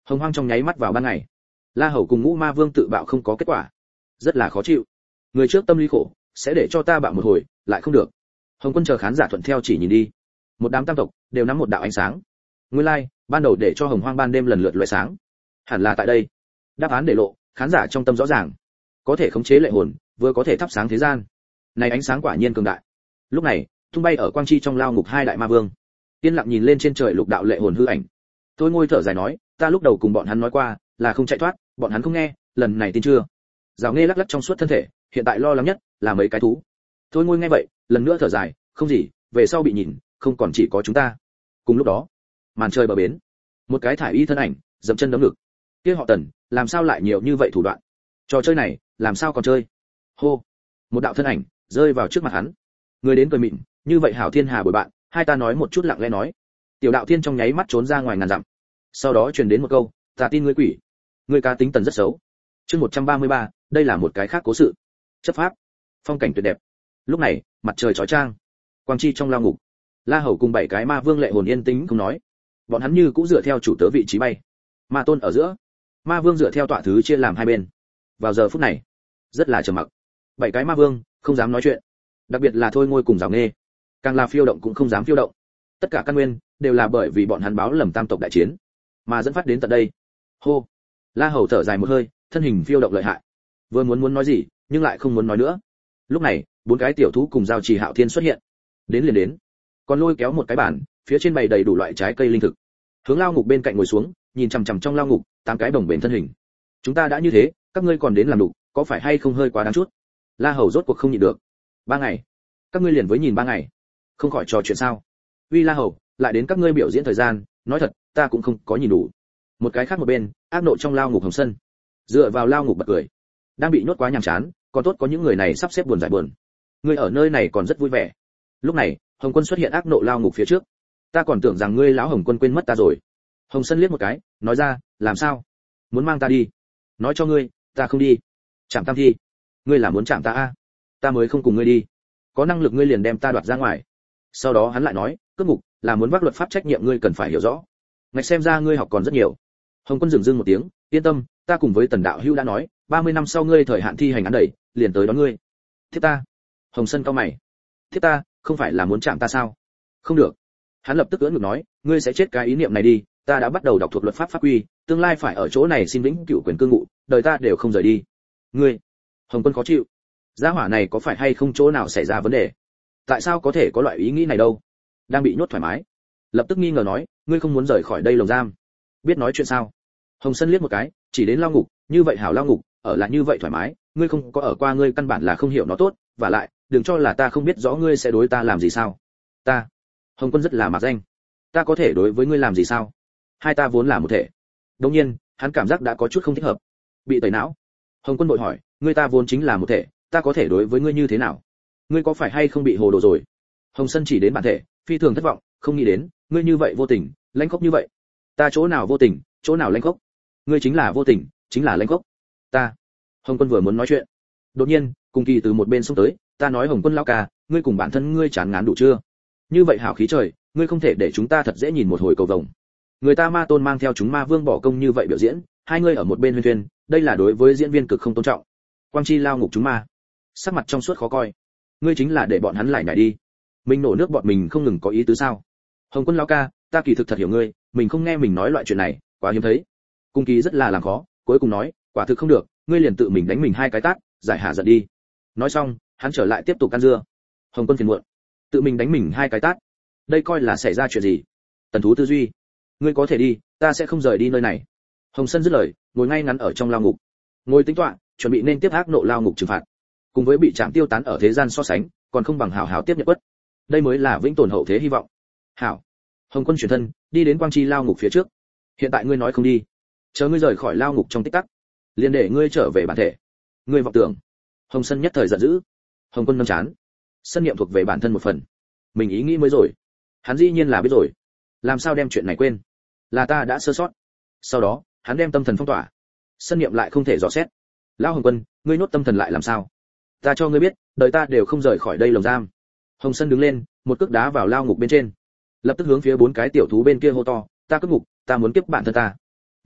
Hồng hoang trong nháy mắt vào ban ngày. La Hầu cùng Ngũ Ma Vương tự bạo không có kết quả, rất là khó chịu. Người trước tâm lý khổ, sẽ để cho ta bạo một hồi, lại không được. Hồng Quân chờ khán giả thuận theo chỉ nhìn đi. Một đám tam tộc đều nắm một đạo ánh sáng. Nguyên lai, like, ban đầu để cho Hồng Hoang ban đêm lần lượt lóe sáng. Hẳn là tại đây. Đáp án để lộ, khán giả trong tâm rõ ràng. Có thể khống chế lệ hồn, vừa có thể thắp sáng thế gian. Này ánh sáng quả nhiên cường đại. Lúc này, tung bay ở quang chi trong lao ngục hai đại ma vương. Yên lặng nhìn lên trên trời lục đạo lệ hồn hư ảnh. Thôi Ngôi thở dài nói, ta lúc đầu cùng bọn hắn nói qua, là không chạy thoát, bọn hắn không nghe, lần này tin chưa? Giảo Nghê lắc lắc trong suốt thân thể, hiện tại lo lắng nhất là mấy cái thú. Thôi Ngôi nghe vậy, lần nữa thở dài, không gì, về sau bị nhìn, không còn chỉ có chúng ta. Cùng lúc đó, màn trời bờ bến, một cái thải y thân ảnh, dậm chân đấm ngực. Kia họ Tần, làm sao lại nhiều như vậy thủ đoạn? Trò chơi này, làm sao còn chơi? Hô, một đạo thân ảnh rơi vào trước mặt hắn. Người đến cười mịn, như vậy hảo thiên hà bồi bạn, hai ta nói một chút lặng lẽ nói. Tiểu đạo thiên trong nháy mắt trốn ra ngoài ngàn dặm. Sau đó truyền đến một câu, ta tin ngươi quỷ. Ngươi cá tính Tần rất xấu. Chương 133, đây là một cái khác cố sự. Chấp pháp, phong cảnh tuyệt đẹp. Lúc này, mặt trời chói chang. Quang chi trong lao ngục. La Hầu cùng 7 cái ma vương lệ hồn yên tĩnh không nói. Bọn hắn như cũng dựa theo chủ tớ vị trí bay. Ma Tôn ở giữa, ma vương dựa theo tọa thứ chia làm hai bên. Vào giờ phút này, rất là trầm mặc. 7 cái ma vương không dám nói chuyện, đặc biệt là Thôi Ngôi cùng Giảo Nghê, càng là phiêu động cũng không dám phiêu động. Tất cả căn nguyên đều là bởi vì bọn hắn báo lầm tam tộc đại chiến, mà dẫn phát đến tận đây. Hô, La Hầu thở dài một hơi, thân hình phiêu động lợi hại. Vừa muốn nói gì, nhưng lại không muốn nói nữa. Lúc này, 4 cái tiểu thú cùng Giao Trì Hạo Thiên xuất hiện. Đến liền đến, còn lôi kéo một cái bàn, phía trên bày đầy đủ loại trái cây linh thực. Hướng lao ngục bên cạnh ngồi xuống, nhìn chằm chằm trong lao ngục, 8 cái bồng bềnh thân hình. Chúng ta đã như thế, các ngươi còn đến làm đủ, có phải hay không hơi quá đáng chút? La Hầu rốt cuộc không nhịn được. 3 ngày, các ngươi liền với nhìn 3 ngày, không khỏi trò chuyện sao? Uy La Hầu, lại đến các ngươi biểu diễn thời gian, nói thật, ta cũng không có nhìn đủ. Một cái khác một bên, ác nộ trong lao ngục Hồng Sân, dựa vào lao ngục bật cười. Đang bị nhốt quá nhàm chán, còn tốt có những người này sắp xếp buồn giải buồn. Ngươi ở nơi này còn rất vui vẻ. Lúc này, Hồng Quân xuất hiện ác nộ lao ngục phía trước. Ta còn tưởng rằng ngươi lão Hồng Quân quên mất ta rồi. Hồng Sân liếc một cái, nói ra, làm sao? Muốn mang ta đi? Nói cho ngươi, ta không đi. Trảm Tam Thi, ngươi là muốn chạm ta a? Ta mới không cùng ngươi đi. Có năng lực ngươi liền đem ta đoạt ra ngoài. Sau đó hắn lại nói, cướp ngục là muốn vác luật pháp trách nhiệm ngươi cần phải hiểu rõ. Ngạch xem ra ngươi học còn rất nhiều. Hồng Quân dừng dưng một tiếng, yên tâm, ta cùng với Tần đạo hữu đã nói, 30 năm sau ngươi thời hạn thi hành án đầy, liền tới đón ngươi. Thiếp ta? Hồng Sân cau mày. Thiếp ta, không phải là muốn chạm ta sao? Không được. Hắn lập tức ưỡn ngực nói, ngươi sẽ chết cái ý niệm này đi, ta đã bắt đầu đọc thuộc luật pháp pháp quy, tương lai phải ở chỗ này xin vĩnh cửu quyền cư ngụ, đời ta đều không rời đi. Ngươi? Hồng Quân khó chịu. Gia hỏa này có phải hay không chỗ nào xảy ra vấn đề? Tại sao có thể có loại ý nghĩ này đâu? Đang bị nhốt thoải mái. Lập tức nghi ngờ nói, ngươi không muốn rời khỏi đây lồng giam. Biết nói chuyện sao? Hồng Sân liếc một cái, chỉ đến lao ngục, như vậy hảo lao ngục, ở lại như vậy thoải mái, ngươi không có ở qua ngươi căn bản là không hiểu nó tốt, và lại, đừng cho là ta không biết rõ ngươi sẽ đối ta làm gì sao? Ta? Hồng Quân rất là mạc danh. Ta có thể đối với ngươi làm gì sao? Hai ta vốn là một thể. Đương nhiên, hắn cảm giác đã có chút không thích hợp. Bị tẩy não. Hồng Quân vội hỏi, ngươi ta vốn chính là một thể, ta có thể đối với ngươi như thế nào? Ngươi có phải hay không bị hồ đồ rồi? Hồng Sân chỉ đến bản thể, phi thường thất vọng, không nghĩ đến, ngươi như vậy vô tình, lãnh khốc như vậy. Ta chỗ nào vô tình, chỗ nào lãnh khốc? Ngươi chính là vô tình, chính là lãnh khốc. Ta. Hồng Quân vừa muốn nói chuyện, đột nhiên, Cùng Kỳ từ một bên xông tới, ta nói Hồng Quân lão ca, ngươi cùng bản thân ngươi chán ngán đủ chưa? Như vậy hảo khí trời, ngươi không thể để chúng ta thật dễ nhìn một hồi cầu vồng. Người ta Ma Tôn mang theo chúng Ma Vương bỏ công như vậy biểu diễn, hai ngươi ở một bên huyên thuyên, đây là đối với diễn viên cực không tôn trọng. Quang Chi lao ngục chúng ma, sắc mặt trong suốt khó coi. Ngươi chính là để bọn hắn lại nhảy đi. Mình nổ nước bọn mình không ngừng có ý tứ sao? Hồng Quân lão ca, ta kỳ thực thật hiểu ngươi, mình không nghe mình nói loại chuyện này, quá hiếm thấy. Cung Kỳ rất là làm khó, cuối cùng nói, quả thực không được, ngươi liền tự mình đánh mình hai cái tát, giải hạ giận đi. Nói xong, hắn trở lại tiếp tục ăn dưa. Hồng Quân phiền muộn, tự mình đánh mình hai cái tát, đây coi là xảy ra chuyện gì? Tần thú tư duy, ngươi có thể đi, ta sẽ không rời đi nơi này. Hồng Sân dứt lời, ngồi ngay ngắn ở trong lao ngục, ngồi tính toán, chuẩn bị nên tiếp ác nộ lao ngục trừng phạt. Cùng với bị Trảm tiêu tán ở thế gian so sánh, còn không bằng hảo hảo tiếp nhận quất. Đây mới là vĩnh tồn hậu thế hy vọng. Hảo. Hồng Quân chuyển thân, đi đến Quang Chi lao ngục phía trước. Hiện tại ngươi nói không đi, chờ ngươi rời khỏi lao ngục trong tích tắc, liền để ngươi trở về bản thể. Ngươi vọng tưởng. Hồng Sân nhất thời giận dữ. Hồng Quân nâng chán. Sân niệm thuộc về bản thân một phần, mình ý nghĩ mới rồi. Hắn dĩ nhiên là biết rồi, làm sao đem chuyện này quên? Là ta đã sơ sót. Sau đó, hắn đem tâm thần phong tỏa, sân niệm lại không thể dò xét. Lão Hồng Quân, ngươi nuốt tâm thần lại làm sao? Ta cho ngươi biết, đời ta đều không rời khỏi đây lồng giam. Hồng Sân đứng lên, một cước đá vào lao ngục bên trên, lập tức hướng phía 4 cái tiểu thú bên kia hô to, ta cướp ngục, ta muốn kiếp bản thân ta.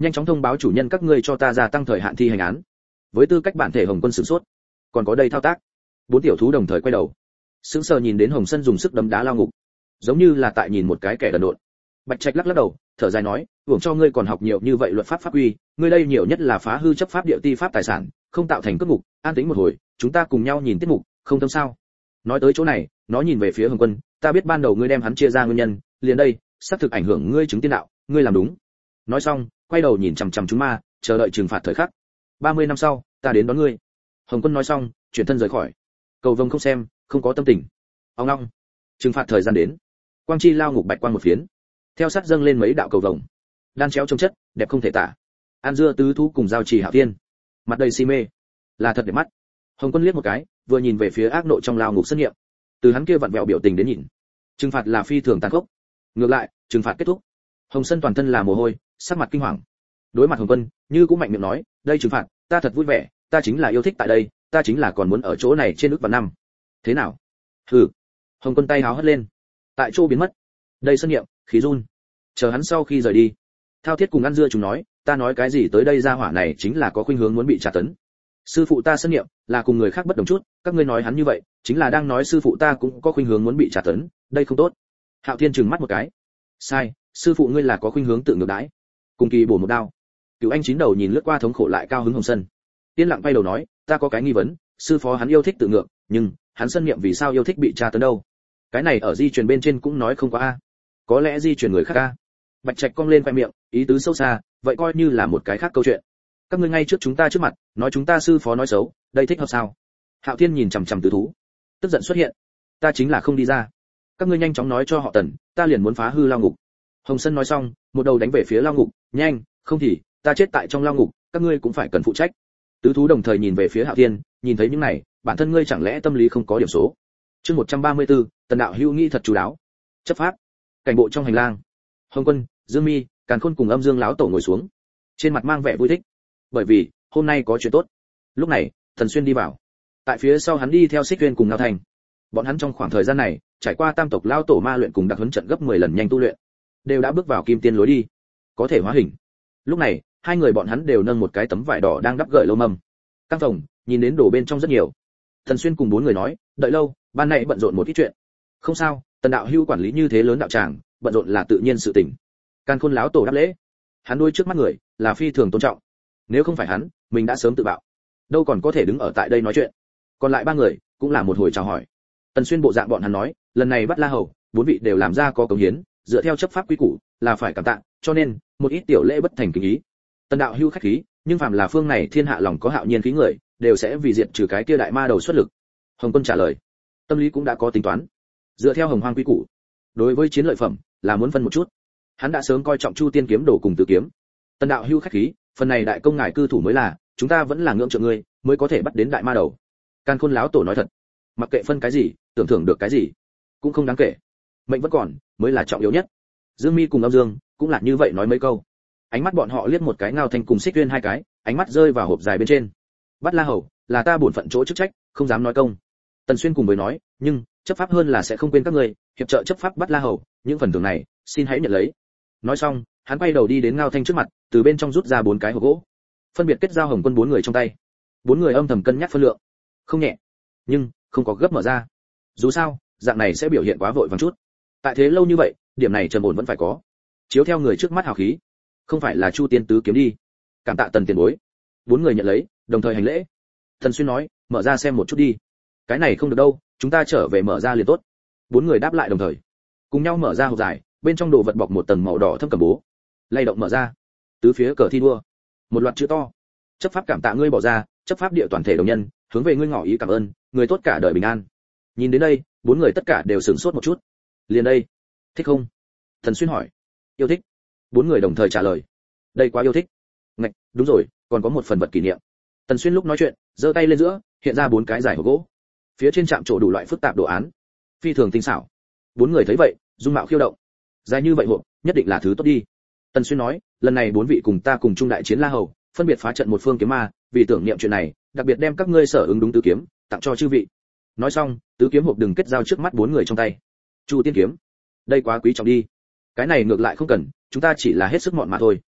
nhanh chóng thông báo chủ nhân các ngươi cho ta gia tăng thời hạn thi hành án. Với tư cách bản thể Hồng Quân sửng sốt, còn có đây thao tác. Bốn tiểu thú đồng thời quay đầu, sững sờ nhìn đến Hồng Sân dùng sức đấm đá lao ngục, giống như là tại nhìn một cái kẻ đần độn. Bạch Trạch lắc lắc đầu, thở dài nói, hưởng cho ngươi còn học nhiều như vậy luật pháp pháp quy, ngươi đây nhiều nhất là phá hư chấp pháp địa ti pháp tài sản, không tạo thành cướp ngục, an tĩnh một hồi, chúng ta cùng nhau nhìn tiết mục, không tâm sao? Nói tới chỗ này, nó nhìn về phía Hồng Quân, ta biết ban đầu ngươi đem hắn chia ra nguyên nhân, liền đây, xác thực ảnh hưởng ngươi chứng tiên đạo, ngươi làm đúng. Nói xong, quay đầu nhìn chằm chằm chúng ma, chờ đợi trừng phạt thời khắc. 30 năm sau, ta đến đón ngươi. Hồng Quân nói xong, chuyển thân rời khỏi. Cầu vồng không xem, không có tâm tình. Ông long, trừng phạt thời gian đến. Quang chi lao ngục bạch quang một phiến, theo sát dâng lên mấy đạo cầu vồng, đan chéo trông chất, đẹp không thể tả. An dưa tứ thú cùng giao trì hạ tiên, mặt đầy si mê, là thật đẹp mắt. Hồng Quân liếc một cái, vừa nhìn về phía ác nộ trong lao ngục xét nghiệm, từ hắn kia vặn vẹo biểu tình đến nhìn, trừng phạt là phi thường tàn khốc. Ngược lại, trừng phạt kết thúc, Hồng Sân toàn thân là mồ hôi, sắc mặt kinh hoàng. Đối mặt Hồng Quân, như cũng mạnh miệng nói, đây trừng phạt, ta thật vui vẻ, ta chính là yêu thích tại đây, ta chính là còn muốn ở chỗ này trên ước và năm. Thế nào? Hừ. Hồng Quân tay háo hất lên, tại chỗ biến mất. Đây sân nghiệm, khí run. Chờ hắn sau khi rời đi, Thao Thiết cùng ăn dưa chúng nói, ta nói cái gì tới đây ra hỏa này chính là có khuynh hướng muốn bị trả tấn. Sư phụ ta sân nghiệm là cùng người khác bất đồng chút, các ngươi nói hắn như vậy, chính là đang nói sư phụ ta cũng có khuynh hướng muốn bị trả tấn, đây không tốt. Hạo Thiên trừng mắt một cái. Sai, sư phụ ngươi là có khuynh hướng tự ngược đãi. Cùng kỳ bổ một đao. Cửu Anh chín đầu nhìn lướt qua thống khổ lại cao hứng Hồng Sân. Tiên lặng quay đầu nói, ta có cái nghi vấn, sư phó hắn yêu thích tự ngược, nhưng hắn sân nghiệm vì sao yêu thích bị tra tấn đâu? Cái này ở di truyền bên trên cũng nói không có a. Có lẽ di truyền người khác a. Bạch Trạch cong lên khoe miệng, ý tứ sâu xa, vậy coi như là một cái khác câu chuyện. Các ngươi ngay trước chúng ta trước mặt, nói chúng ta sư phó nói xấu, đây thích hợp sao? Hạo Thiên nhìn chằm chằm tứ thú, tức giận xuất hiện. Ta chính là không đi ra. Các ngươi nhanh chóng nói cho họ Tần, ta liền muốn phá hư lao ngục. Hồng Sân nói xong, một đầu đánh về phía lao ngục, nhanh, không thì ta chết tại trong lao ngục, các ngươi cũng phải cần phụ trách. Tứ thú đồng thời nhìn về phía Hạo Thiên, nhìn thấy những này, bản thân ngươi chẳng lẽ tâm lý không có điểm số? Chương 134, Tần đạo hữu nghi thật chú đáo. Chấp pháp. Cảnh bộ trong hành lang. Hồng Quân, Dương Mi, Càn Khôn cùng Âm Dương lão tổ ngồi xuống, trên mặt mang vẻ vui thích, bởi vì hôm nay có chuyện tốt. Lúc này, Thần Xuyên đi vào, tại phía sau hắn đi theo Xích Tuyên cùng Ngao Thành. Bọn hắn trong khoảng thời gian này, trải qua tam tộc lão tổ ma luyện cùng đặc huấn trận gấp 10 lần nhanh tu luyện, đều đã bước vào kim tiên lối đi, có thể hóa hình. Lúc này, hai người bọn hắn đều nâng một cái tấm vải đỏ đang đắp gợi lâu mâm. Căng phòng, nhìn đến đồ bên trong rất nhiều. Thần Xuyên cùng bốn người nói, đợi lâu, ban nãy bận rộn một ít chuyện. Không sao, Tần đạo hữu quản lý như thế lớn đạo tràng, bận rộn là tự nhiên sự tình. Càn Khôn lão tổ đáp lễ. Hắn đôi trước mắt người, là phi thường tôn trọng. Nếu không phải hắn, mình đã sớm tự bạo. Đâu còn có thể đứng ở tại đây nói chuyện. Còn lại ba người, cũng là một hồi chào hỏi. Tần Xuyên bộ dạng bọn hắn nói, lần này bắt La Hầu, bốn vị đều làm ra có cống hiến, dựa theo chấp pháp quy củ, là phải cảm tạ, cho nên một ít tiểu lễ bất thành kính ý. Tần đạo hữu khách khí, nhưng phàm là phương này thiên hạ lòng có hạo nhiên khí người, đều sẽ vì diệt trừ cái kia đại ma đầu xuất lực. Hồng Quân trả lời, tâm lý cũng đã có tính toán. Dựa theo Hồng Hoang quy củ, đối với chiến lợi phẩm là muốn phân một chút. Hắn đã sớm coi trọng Chu Tiên kiếm đồ cùng Tử kiếm. Tần đạo hữu khách khí, phần này đại công ngài cư thủ mới là, chúng ta vẫn là ngưỡng trượng ngươi, mới có thể bắt đến đại ma đầu. Càn Khôn lão tổ nói thật, mặc kệ phân cái gì, tưởng thưởng được cái gì, cũng không đáng kể. Mệnh vẫn còn, mới là trọng yếu nhất. Dương Mi cùng Âm Dương cũng là như vậy nói mấy câu. Ánh mắt bọn họ liếc một cái Ngao Thanh cùng Xích Tuyên hai cái, ánh mắt rơi vào hộp dài bên trên. Bắt La Hầu, là ta bổn phận chỗ chức trách, không dám nói công. Tần Xuyên cùng với nói, nhưng chấp pháp hơn là sẽ không quên các ngươi, hiệp trợ chấp pháp bắt La Hầu, những phần thưởng này, xin hãy nhận lấy. Nói xong, hắn quay đầu đi đến Ngao Thanh trước mặt, từ bên trong rút ra 4 cái hộp gỗ, phân biệt kết giao Hồng Quân 4 người trong tay. 4 người âm thầm cân nhắc phân lượng, không nhẹ, nhưng không có gấp mở ra. Dù sao, dạng này sẽ biểu hiện quá vội vàng chút. Tại thế lâu như vậy, điểm này trầm ổn vẫn phải có. Chiếu theo người trước mắt hào khí, không phải là Chu Tiên tứ kiếm đi. Cảm tạ Tần tiền bối. 4 người nhận lấy, đồng thời hành lễ. Thần Xuyên nói, mở ra xem một chút đi. Cái này không được đâu, chúng ta trở về mở ra liền tốt. 4 người đáp lại đồng thời, cùng nhau mở ra hộp dài, bên trong đồ vật bọc một tầng màu đỏ thâm cầm bố. Lay động mở ra, tứ phía cờ thi đua, một loạt chữ to. Chấp pháp cảm tạ ngươi bỏ ra, chấp pháp địa toàn thể đồng nhân, hướng về ngươi ngỏ ý cảm ơn, người tốt cả đời bình an. Nhìn đến đây, 4 người tất cả đều sửng sốt một chút. Liền đây, thích không? Thần Xuyên hỏi. Yêu thích. 4 người đồng thời trả lời. Đây quá yêu thích. Ngạch, đúng rồi, còn có một phần vật kỷ niệm. Tần Xuyên lúc nói chuyện, giơ tay lên giữa, hiện ra 4 cái giải hộp gỗ. Phía trên chạm trổ đủ loại phức tạp đồ án, phi thường tinh xảo. 4 người thấy vậy, dung mạo khiêu động. Dài như vậy hộp, nhất định là thứ tốt đi. Tần Xuyên nói, lần này 4 vị cùng ta cùng chung đại chiến La Hầu, phân biệt phá trận một phương kiếm ma, vì tưởng niệm chuyện này, đặc biệt đem các ngươi sở ứng đúng tứ kiếm, tặng cho chư vị. Nói xong, tứ kiếm hộp đừng kết giao trước mắt 4 người trong tay. Chu Tiên kiếm, đây quá quý trọng đi. Cái này ngược lại không cần, chúng ta chỉ là hết sức mọn mà thôi.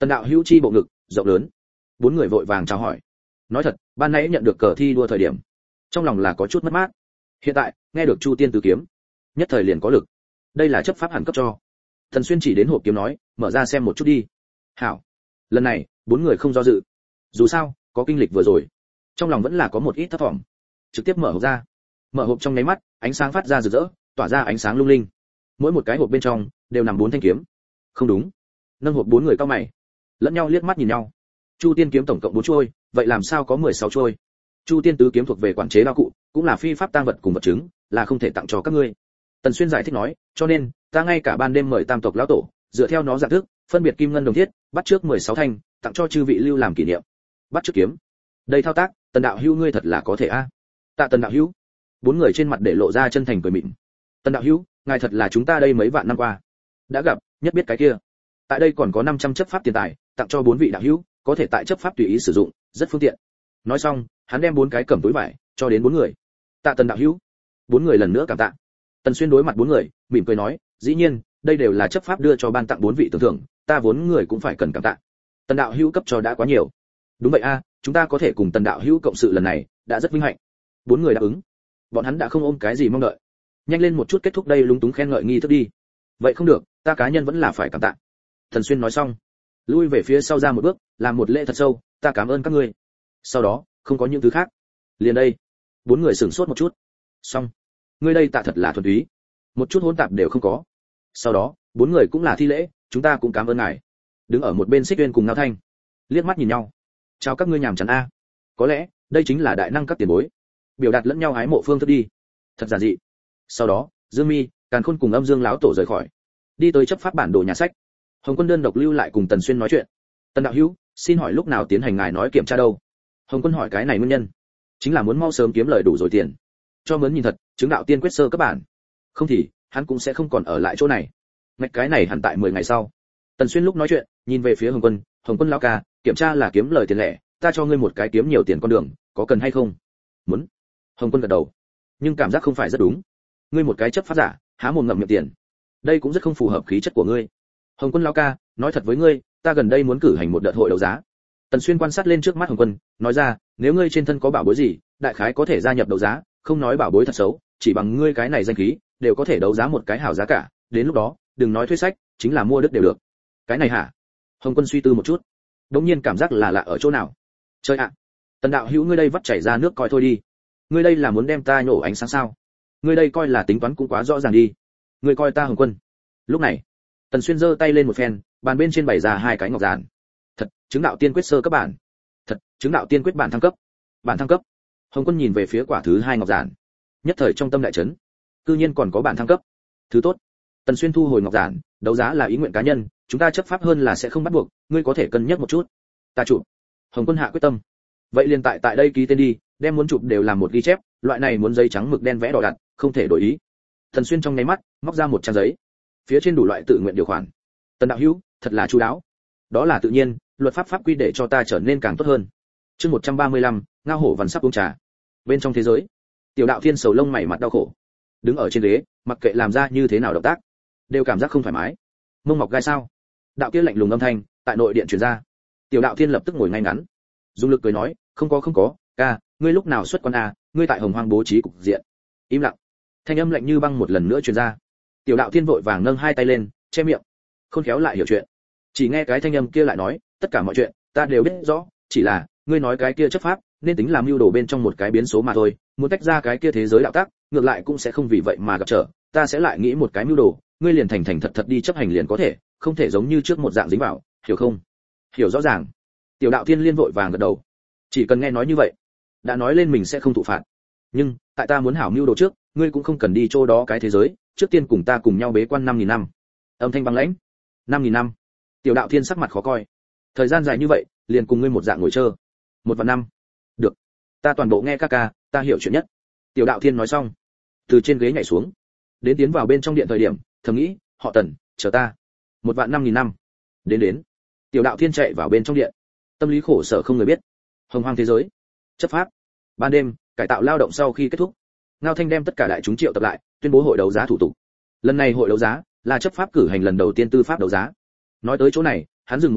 Tần đạo hữu chi bộ ngực rộng lớn. Bốn người vội vàng chào hỏi. Nói thật, ban nãy nhận được cờ thi đua thời điểm, trong lòng là có chút mất mát. Hiện tại, nghe được Chu Tiên Tứ kiếm, nhất thời liền có lực. Đây là chấp pháp hẳn cấp cho. Thần Xuyên chỉ đến hộp kiếm nói, mở ra xem một chút đi. Hảo. Lần này, bốn người không do dự. Dù sao, có kinh lịch vừa rồi, trong lòng vẫn là có một ít thấp thỏm. Trực tiếp mở hộp ra. Mở hộp trong nháy mắt, ánh sáng phát ra rực rỡ, tỏa ra ánh sáng lung linh. Mỗi một cái hộp bên trong đều nằm 4 thanh kiếm. Không đúng. Nâng hộp bốn người cau mày, lẫn nhau liếc mắt nhìn nhau. Chu Tiên kiếm tổng cộng 4 chuôi, vậy làm sao có 16 chuôi? Chu Tiên Tứ kiếm thuộc về quản chế đao cụ, cũng là phi pháp tang vật cùng vật chứng, là không thể tặng cho các ngươi. Tần Xuyên giải thích nói, cho nên, ta ngay cả ban đêm mời Tam tộc lão tổ, dựa theo nó dạng thức, phân biệt kim ngân đồng thiết, bắt trước 16 thanh, tặng cho chư vị lưu làm kỷ niệm. Bắt trước kiếm. Đây thao tác, Tần đạo hữu ngươi thật là có thể a. Tạ Tần đạo hữu. Bốn người trên mặt để lộ ra chân thành cười mỉm. Tần đạo hữu, ngài thật là chúng ta đây mấy vạn năm qua đã gặp, nhất biết cái kia. Tại đây còn có 500 chấp pháp tiền tài, tặng cho 4 vị đạo hữu, có thể tại chấp pháp tùy ý sử dụng, rất phương tiện. Nói xong, hắn đem 4 cái cẩm túi vải cho đến 4 người. Tạ Tần đạo hữu. 4 người lần nữa cảm tạ. Tần Xuyên đối mặt 4 người, mỉm cười nói, dĩ nhiên, đây đều là chấp pháp đưa cho ban tặng 4 vị tưởng thưởng, ta vốn người cũng phải cần cảm tạ. Tần đạo hữu cấp cho đã quá nhiều. Đúng vậy a, chúng ta có thể cùng Tần đạo hữu cộng sự lần này, đã rất vinh hạnh. 4 người đáp ứng. Bọn hắn đã không ôm cái gì mong đợi. Nhanh lên một chút kết thúc đây lúng túng khen ngợi nghi thức đi. Vậy không được, ta cá nhân vẫn là phải cảm tạ. Thần Xuyên nói xong, lui về phía sau ra một bước, làm một lễ thật sâu, ta cảm ơn các ngươi. Sau đó, không có những thứ khác. Liền đây, 4 người sửng sốt một chút. Xong, ngươi đây tạ thật là thuần túy, một chút hỗn tạp đều không có. Sau đó, 4 người cũng là thi lễ, chúng ta cũng cảm ơn ngài. Đứng ở một bên Xích Uyên cùng Ngao Thanh, liếc mắt nhìn nhau. Chào các ngươi nhàm chán a. Có lẽ, đây chính là đại năng các tiền bối, biểu đạt lẫn nhau ái mộ phương thức đi. Thật giản dị. Sau đó, Dương Mi, Càn Khôn cùng Âm Dương lão tổ rời khỏi, đi tới chấp pháp bản đồ nhà sách. Hồng Quân đơn độc lưu lại cùng Tần Xuyên nói chuyện. Tần đạo hữu, xin hỏi lúc nào tiến hành ngài nói kiểm tra đâu? Hồng Quân hỏi cái này nguyên nhân, chính là muốn mau sớm kiếm lời đủ rồi tiền, cho mướn nhìn thật, chứng đạo tiên quyết sơ cấp bản. Không thì, hắn cũng sẽ không còn ở lại chỗ này. Ngạch cái này hẳn tại 10 ngày sau. Tần Xuyên lúc nói chuyện, nhìn về phía Hồng Quân lão ca, kiểm tra là kiếm lời tiền lẻ, ta cho ngươi một cái kiếm nhiều tiền con đường, có cần hay không? Muốn. Hồng Quân gật đầu, nhưng cảm giác không phải rất đúng. Ngươi một cái chấp pháp giả, há mồm ngậm miệng tiền, đây cũng rất không phù hợp khí chất của ngươi. Hồng Quân lão ca, nói thật với ngươi, ta gần đây muốn cử hành một đợt hội đấu giá. Tần Xuyên quan sát lên trước mắt Hồng Quân, nói ra, nếu ngươi trên thân có bảo bối gì, đại khái có thể gia nhập đấu giá, không nói bảo bối thật xấu, chỉ bằng ngươi cái này danh khí, đều có thể đấu giá một cái hảo giá cả, đến lúc đó, đừng nói thuê sách, chính là mua đất đều được. Cái này hả? Hồng Quân suy tư một chút, đống nhiên cảm giác là lạ ở chỗ nào. Chơi ạ, Tần đạo hữu ngươi đây vắt chảy ra nước coi thôi đi, ngươi đây là muốn đem ta nhổ ánh sáng sao? Ngươi đây coi là tính toán cũng quá rõ ràng đi. Ngươi coi ta Hồng Quân. Lúc này, Tần Xuyên giơ tay lên một phen, bàn bên trên bày ra 2 cái ngọc giản. Thật, chứng đạo tiên quyết sơ cấp bản. Thật, chứng đạo tiên quyết bản thăng cấp. Bản thăng cấp. Hồng Quân nhìn về phía quả thứ 2 ngọc giản, nhất thời trong tâm đại chấn. Cư nhiên còn có bản thăng cấp. Thứ tốt. Tần Xuyên thu hồi ngọc giản, đấu giá là ý nguyện cá nhân, chúng ta chấp pháp hơn là sẽ không bắt buộc, ngươi có thể cân nhắc một chút. Ta chụp. Hồng Quân hạ quyết tâm. Vậy liền tại đây ký tên đi, đem muốn chụp đều làm một ghi chép, loại này muốn giấy trắng mực đen vẽ đỏ đặt, không thể đổi ý. Tần Xuyên trong nháy mắt móc ra một trang giấy, phía trên đủ loại tự nguyện điều khoản. Tần đạo hữu, thật là chu đáo. Đó là tự nhiên, luật pháp pháp quy để cho ta trở nên càng tốt hơn. Chương 135, ngao hổ vằn sắp uống trà. Bên trong thế giới, Tiểu Đạo Thiên sầu lông mày mặt đau khổ, đứng ở trên ghế, mặc kệ làm ra như thế nào động tác, đều cảm giác không thoải mái. Mông mọc gai sao? Đạo kia lạnh lùng âm thanh tại nội điện truyền ra. Tiểu Đạo Thiên lập tức ngồi ngay ngắn, dùng lực cười nói, không có, ca, ngươi lúc nào xuất quan à, ngươi tại Hồng Hoang bố trí cục diện. Im lặng. Thanh âm lạnh như băng một lần nữa truyền ra. Tiểu Đạo Thiên vội vàng nâng 2 tay lên, che miệng, khôn khéo lại hiểu chuyện. Chỉ nghe cái thanh âm kia lại nói, tất cả mọi chuyện ta đều biết rõ, chỉ là ngươi nói cái kia chấp pháp nên tính làm mưu đồ bên trong một cái biến số mà thôi, muốn tách ra cái kia thế giới đạo tắc, ngược lại cũng sẽ không vì vậy mà gặp trở, ta sẽ lại nghĩ một cái mưu đồ, ngươi liền thành thật đi chấp hành liền có thể, không thể giống như trước một dạng dính vào, hiểu không? Hiểu rõ ràng. Tiểu Đạo Thiên liên vội vàng gật đầu. Chỉ cần nghe nói như vậy, đã nói lên mình sẽ không thụ phạt. Nhưng, tại ta muốn hảo mưu đồ trước, ngươi cũng không cần đi chỗ đó cái thế giới, trước tiên cùng ta cùng nhau bế quan 5000 năm. Âm thanh băng lãnh. 5000 năm. Tiểu Đạo Thiên sắc mặt khó coi. Thời gian dài như vậy, liền cùng ngươi một dạng ngồi chờ. 1 vạn năm. Được. Ta toàn bộ nghe ca, ta hiểu chuyện nhất. Tiểu Đạo Thiên nói xong, từ trên ghế nhảy xuống, đến tiến vào bên trong điện thời điểm, thầm nghĩ, họ Tần, chờ ta. 1 vạn 5000 năm. Đến. Tiểu Đạo Thiên chạy vào bên trong điện. Tâm lý khổ sở không người biết. Hồng Hoang thế giới, chấp pháp. Ban đêm, cải tạo lao động sau khi kết thúc, Ngao Thanh đem tất cả đại chúng triệu tập lại, tuyên bố hội đấu giá thủ tục. Lần này hội đấu giá là chấp pháp cử hành lần đầu tiên tư pháp đấu giá. Nói tới chỗ này, hắn dừng một chút,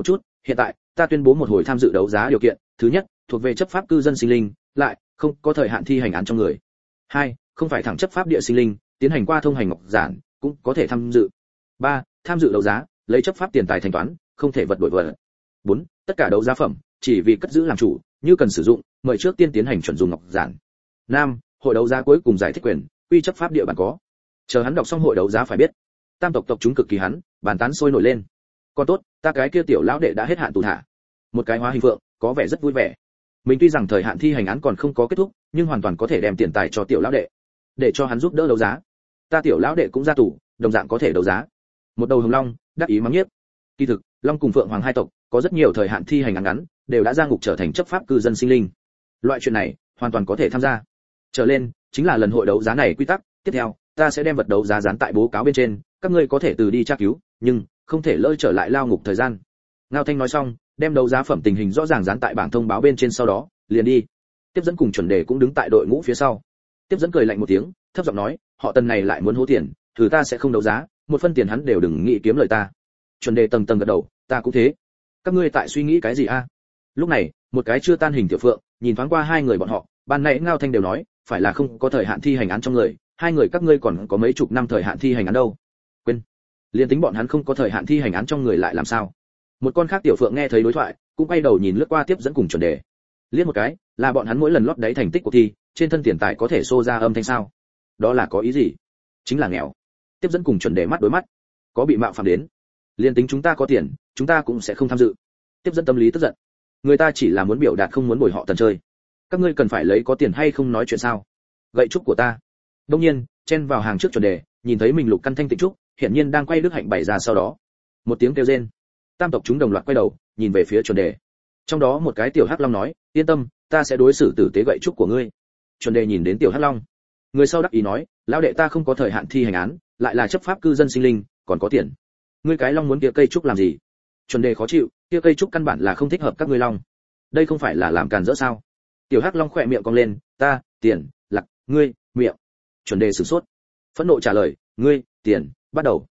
hiện tại ta tuyên bố một hồi tham dự đấu giá điều kiện. Thứ nhất, thuộc về chấp pháp cư dân sinh linh, lại không có thời hạn thi hành án trong người. Hai, không phải thẳng chấp pháp địa sinh linh, tiến hành qua thông hành ngọc giản cũng có thể tham dự. Ba, tham dự đấu giá lấy chấp pháp tiền tài thanh toán, không thể vật đổi vật. Bốn, tất cả đấu giá phẩm chỉ vì cất giữ làm chủ, như cần sử dụng mời trước tiên tiến hành chuẩn dùng ngọc giản. Năm, hội đấu giá cuối cùng giải thích quyền quy chấp pháp địa bản có. Chờ hắn đọc xong hội đấu giá phải biết, tam tộc tộc chúng cực kỳ hắn bàn tán sôi nổi lên. Còn tốt, ta cái kia tiểu lão đệ đã hết hạn tù thả. Một cái hóa hình phượng có vẻ rất vui vẻ. Mình tuy rằng thời hạn thi hành án còn không có kết thúc, nhưng hoàn toàn có thể đem tiền tài cho tiểu lão đệ, để cho hắn giúp đỡ đấu giá. Ta tiểu lão đệ cũng ra tù, đồng dạng có thể đấu giá. Một đầu hồng long đắc ý mắng nhiếc. Kỳ thực, long cùng phượng hoàng hai tộc có rất nhiều thời hạn thi hành án ngắn, đều đã ra ngục trở thành chấp pháp cư dân sinh linh. Loại chuyện này hoàn toàn có thể tham gia. Trở lên chính là lần hội đấu giá này quy tắc. Tiếp theo, ta sẽ đem vật đấu giá dán tại bố cáo bên trên, các ngươi có thể từ đi tra cứu, nhưng không thể lỡ trở lại lao ngục thời gian. Ngao Thanh nói xong, đem đấu giá phẩm tình hình rõ ràng dán tại bảng thông báo bên trên, sau đó liền đi. Tiếp dẫn cùng chuẩn đề cũng đứng tại đội ngũ phía sau. Tiếp dẫn cười lạnh một tiếng, thấp giọng nói, họ Tần này lại muốn hố tiền, thử ta sẽ không đấu giá, một phân tiền hắn đều đừng nghĩ kiếm lời ta. Chuẩn đề tầng tầng gật đầu, ta cũng thế. Các ngươi tại suy nghĩ cái gì a? Lúc này, một cái chưa tan hình tiểu phượng nhìn thoáng qua hai người bọn họ, ban nãy Ngao Thanh đều nói, phải là không có thời hạn thi hành án trong người, hai người các ngươi còn có mấy chục năm thời hạn thi hành án đâu. Quên, liên tính bọn hắn không có thời hạn thi hành án trong người lại làm sao? Một con khác tiểu phượng nghe thấy đối thoại, cũng quay đầu nhìn lướt qua Tiếp dẫn cùng chuẩn đề. Liếc một cái, là bọn hắn mỗi lần lót đáy thành tích của thi, trên thân tiền tài có thể xô ra âm thanh sao? Đó là có ý gì? Chính là nghèo. Tiếp dẫn cùng chuẩn đề mắt đối mắt, có bị mạo phạm đến. Liên tính chúng ta có tiền, chúng ta cũng sẽ không tham dự. Tiếp dẫn tâm lý tức giận. Người ta chỉ là muốn biểu đạt không muốn bồi họ Tần chơi. Các ngươi cần phải lấy có tiền hay không nói chuyện sao? Gậy trúc của ta. Đương nhiên, chen vào hàng trước chuẩn đề, nhìn thấy mình lục căn thanh tịnh trúc, hiển nhiên đang quay đức hạnh bày ra, sau đó, một tiếng kêu rên. Tam tộc chúng đồng loạt quay đầu, nhìn về phía chuẩn đề. Trong đó một cái tiểu hắc long nói, yên tâm, ta sẽ đối xử tử tế gậy trúc của ngươi. Chuẩn đề nhìn đến tiểu hắc long, người sau đắc ý nói, lão đệ ta không có thời hạn thi hành án, lại là chấp pháp cư dân sinh linh, còn có tiền. Ngươi cái long muốn kia cây trúc làm gì? Chuẩn đề khó chịu, kia cây trúc căn bản là không thích hợp các ngươi long. Đây không phải là làm càn rỡ sao? Tiểu hắc long khỏe miệng cong lên, ta, tiền, lạc, ngươi, miệng. Chuẩn đề sửng sốt, phẫn nộ trả lời, ngươi, tiền, bắt đầu.